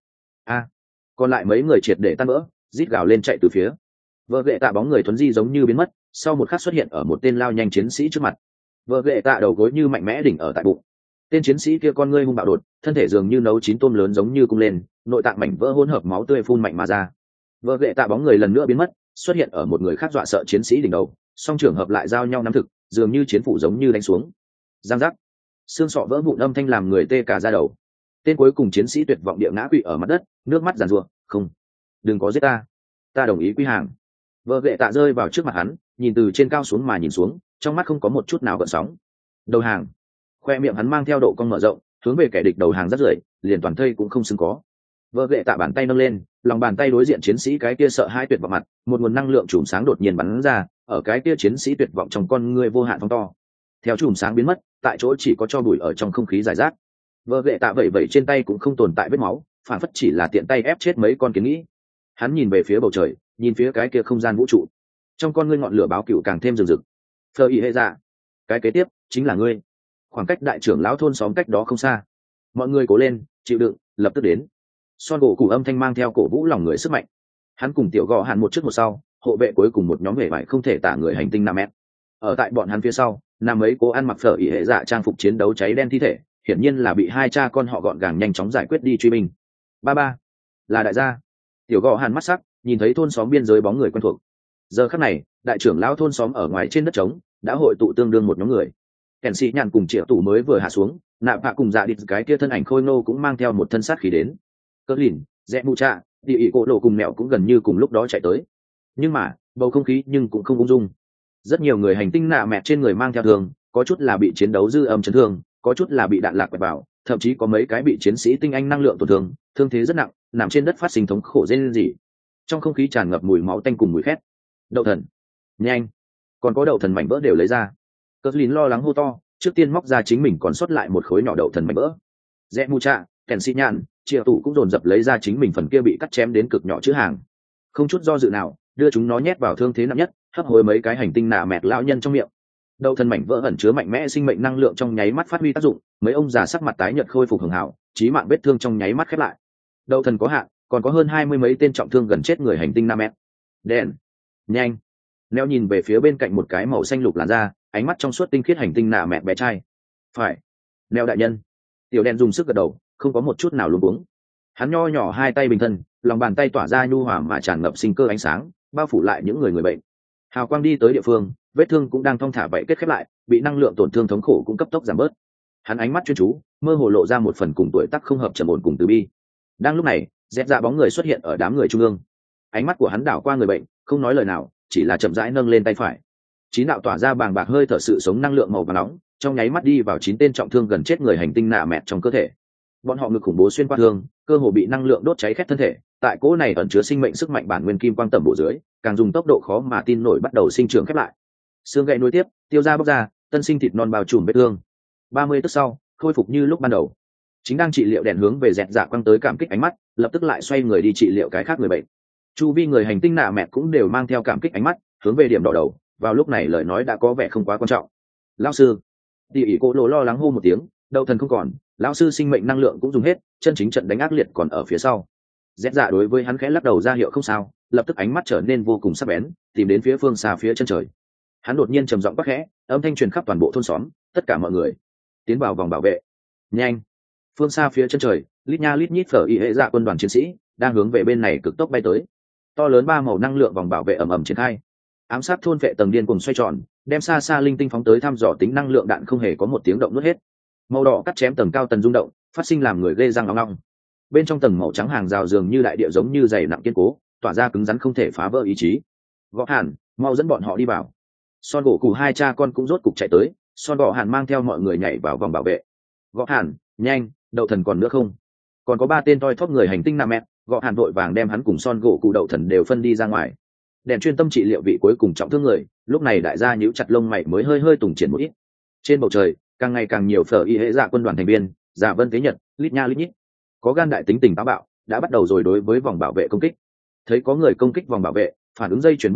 Còn lại mấy người triệt để tan vỡ, rít gào lên chạy từ phía. Vợ ghệ tạ bóng người thuấn di giống như biến mất, sau một khắc xuất hiện ở một tên lao nhanh chiến sĩ trước mặt. Vợ ghệ tạ đầu gối như mạnh mẽ đỉnh ở tại bụng. Tên chiến sĩ kia con ngươi hung bạo đột, thân thể dường như nấu chín tôm lớn giống như cung lên, nội tạng mảnh vỡ hỗn hợp máu tươi phun mạnh mà ra. Vợ ghệ tạ bóng người lần nữa biến mất, xuất hiện ở một người khác dọa sợ chiến sĩ đỉnh đầu, song trường hợp lại giao nhau nắm thực, dường như chiến phủ giống như đánh xuống. Giang giác, xương sọ vỡ vụn âm thanh làm người tê cả da đầu. Tên cuối cùng chiến sĩ tuyệt vọng địa ngã quỵ ở mặt đất, nước mắt giàn giụa, không, đừng có giết ta đồng ý quy hàng. Vợ ghệ tạ rơi vào trước mặt hắn, nhìn từ trên cao xuống mà nhìn xuống, trong mắt không có một chút nào gợn sóng. Đầu hàng. Khoe miệng hắn mang theo độ cong mở rộng, hướng về kẻ địch đầu hàng rất rưởi, liền toàn thây cũng không xứng có. Vợ ghệ tạ bàn tay nâng lên, lòng bàn tay đối diện chiến sĩ cái kia sợ hai tuyệt vọng mặt, một nguồn năng lượng chùm sáng đột nhiên bắn ra, ở cái kia chiến sĩ tuyệt vọng trong con ngươi vô hạn phóng to. Theo chùm sáng biến mất, tại chỗ chỉ có tro bụi ở trong không khí rải rác. Vợ ghệ tạ vẩy vẩy trên tay cũng không tồn tại vết máu, phản phất chỉ là tiện tay ép chết mấy con kiến nghĩ. Hắn nhìn về phía bầu trời, nhìn phía cái kia không gian vũ trụ, trong con ngươi ngọn lửa báo cựu càng thêm rừng rực. Phờ ý hệ dạ, cái kế tiếp chính là ngươi. Khoảng cách đại trưởng lão thôn xóm cách đó không xa. Mọi người cố lên, chịu đựng, lập tức đến. Son gỗ cụ âm thanh mang theo cổ vũ lòng người sức mạnh. Hắn cùng tiểu gò hàn một trước một sau, hộ vệ cuối cùng một nhóm hề vải không thể tả người hành tinh Nam mét. Ở tại bọn hắn phía sau, nằm ấy cố ăn mặc phở ỉ hệ dạ trang phục chiến đấu cháy đen thi thể, hiển nhiên là bị hai cha con họ gọn gàng nhanh chóng giải quyết đi truy binh. Ba là đại gia. Tiểu gò hàn mắt sắc, nhìn thấy thôn xóm biên giới bóng người quen thuộc. Giờ khắc này, đại trưởng lão thôn xóm ở ngoài trên đất trống đã hội tụ tương đương một nhóm người. Kèn sĩ nhàn cùng triệu tủ mới vừa hạ xuống, nạp hạ cùng dạ đít cái kia thân ảnh khôi nô cũng mang theo một thân sát khí đến. Cỡ lìn, dẹ mù trạ, địa ị cổ lộ cùng mẹo cũng gần như cùng lúc đó chạy tới. Nhưng mà bầu không khí nhưng cũng không ung dung. Rất nhiều người hành tinh nạ mẹ trên người mang theo thương, có chút là bị chiến đấu dư âm chấn thương, có chút là bị đạn lạc quẹt vào, thậm chí có mấy cái bị chiến sĩ tinh anh năng lượng tổn thương, thương thế rất nặng, nằm trên đất phát sinh thống khổ rên rỉ. Trong không khí tràn ngập mùi máu tanh cùng mùi khét. Đậu thần, nhanh, còn có đậu thần mảnh vỡ đều lấy ra. Cỡ lìn lo lắng hô to, trước tiên móc ra chính mình còn sót lại một khối nhỏ đậu thần mảnh vỡ. Rẽ mu trạ, kèn xi nhạn, chia tủ cũng dồn dập lấy ra chính mình phần kia bị cắt chém đến cực nhỏ chữ hàng, không chút do dự nào đưa chúng nó nhét vào thương thế nặng nhất, hấp hối mấy cái hành tinh nạ mẹt lão nhân trong miệng. Đậu thần mảnh vỡ ẩn chứa mạnh mẽ sinh mệnh năng lượng trong nháy mắt phát huy tác dụng, mấy ông già sắc mặt tái nhợt khôi phục hưởng hảo, chí mạng vết thương trong nháy mắt khép lại. Đậu thần có hạn, còn có hơn 20 mấy tên trọng thương gần chết người hành tinh Nam mét. Đèn, nhanh. Neo nhìn về phía bên cạnh một cái màu xanh lục làn da, ánh mắt trong suốt tinh khiết hành tinh nạ mẹ bé trai. Phải. Neo đại nhân. Tiểu đen dùng sức gật đầu, không có một chút nào luống cuống. Hắn nho nhỏ hai tay bình thân, lòng bàn tay tỏa ra nhu hòa mà tràn ngập sinh cơ ánh sáng, bao phủ lại những người bệnh. Hào quang đi tới địa phương, vết thương cũng đang thong thả vậy kết khép lại, bị năng lượng tổn thương thống khổ cũng cấp tốc giảm bớt. Hắn ánh mắt chuyên chú, mơ hồ lộ ra một phần cùng tuổi tác không hợp trầm ổn cùng từ bi. Đang lúc này, dẹp dạ bóng người xuất hiện ở đám người trung ương. Ánh mắt của hắn đảo qua người bệnh, không nói lời nào, chỉ là chậm rãi nâng lên tay phải. Chín đạo tỏa ra bàng bạc hơi thở sự sống năng lượng màu vàng nóng, trong nháy mắt đi vào 9 tên trọng thương gần chết người hành tinh nạ mẹt trong cơ thể. Bọn họ ngực khủng bố xuyên qua thương, cơ hồ bị năng lượng đốt cháy khét thân thể. Tại cỗ này ẩn chứa sinh mệnh sức mạnh bản nguyên kim quang tầm bộ dưới, càng dùng tốc độ khó mà tin nổi bắt đầu sinh trưởng khép lại. Xương gãy nối tiếp, tiêu ra bóc ra, tân sinh thịt non bao trùm vết thương. 30 tức sau, khôi phục như lúc ban đầu. Chính đang trị liệu đèn hướng về dẹt dạ quăng tới cảm kích ánh mắt, lập tức lại xoay người đi trị liệu cái khác người bệnh. Chu vi người hành tinh nạ mẹt cũng đều mang theo cảm kích ánh mắt, hướng về điểm đỏ đầu. Vào lúc này lời nói đã có vẻ không quá quan trọng. Lão sư, tỷ ỷ cô lỗ lo lắng hô một tiếng, đậu thần không còn, lão sư sinh mệnh năng lượng cũng dùng hết, chân chính trận đánh ác liệt còn ở phía sau. Dẹt dạ đối với hắn khẽ lắc đầu ra hiệu không sao, lập tức ánh mắt trở nên vô cùng sắc bén, tìm đến phía phương xa phía chân trời. Hắn đột nhiên trầm giọng quát khẽ, âm thanh truyền khắp toàn bộ thôn xóm, tất cả mọi người tiến vào vòng bảo vệ. Nhanh! Phương xa phía chân trời, lít nha lít nhít phở y hệ dạ quân đoàn chiến sĩ đang hướng về bên này cực tốc bay tới. To lớn 3 màu năng lượng vòng bảo vệ ầm ầm triển khai. Ám sát thôn vệ tầng điên cùng xoay tròn, đem xa xa linh tinh phóng tới thăm dò tính năng lượng đạn không hề có một tiếng động nuốt hết. Màu đỏ cắt chém tầng cao tần rung động, phát sinh làm người ghê răng ong ong. Bên trong tầng màu trắng hàng rào dường như đại địa giống như dày nặng kiên cố, tỏa ra cứng rắn không thể phá vỡ ý chí. Gõ Hàn, mau dẫn bọn họ đi vào. Son gỗ cụ hai cha con cũng rốt cục chạy tới, Son Gõ Hàn mang theo mọi người nhảy vào vòng bảo vệ. Gõ Hàn, nhanh, đậu thần còn nữa không? Còn có 3 tên toi thóp người hành tinh Nam mẹ, Gõ Hàn vội vàng đem hắn cùng Son gỗ cụ đậu thần đều phân đi ra ngoài. Đèn chuyên tâm trị liệu vị cuối cùng trọng thương người, lúc này đại gia nhíu chặt lông mày mới hơi hơi tùng triển một ít. Trên bầu trời, càng ngày càng nhiều phở y hệ dạ quân đoàn thành viên, Giả Vân Tế Nhật, lít nha lít nhít, có gan đại tính tình táo bạo, đã bắt đầu rồi đối với vòng bảo vệ công kích. Thấy có người công kích vòng bảo vệ, phản ứng dây chuyền bắt đầu,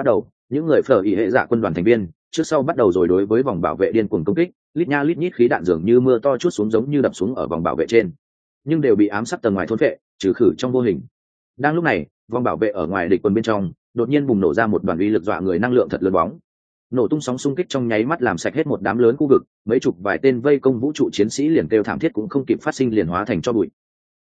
những người phở ý hệ dạ quân đoàn thành viên trước sau bắt đầu rồi đối với vòng bảo vệ điên cuồng công kích, lít nha lít nhít khí đạn dường như mưa to chút xuống giống như đập xuống ở vòng bảo vệ trên, nhưng đều bị ám sát tầng ngoài thôn vệ trừ khử trong vô hình. Đang lúc này, vòng bảo vệ ở ngoài địch quân bên trong đột nhiên bùng nổ ra một đoàn uy lực dọa người năng lượng thật lớn bóng, nổ tung sóng xung kích trong nháy mắt làm sạch hết một đám lớn khu vực, mấy chục vài tên vây công vũ trụ chiến sĩ liền kêu thảm thiết cũng không kịp phát sinh liền hóa thành cho bụi,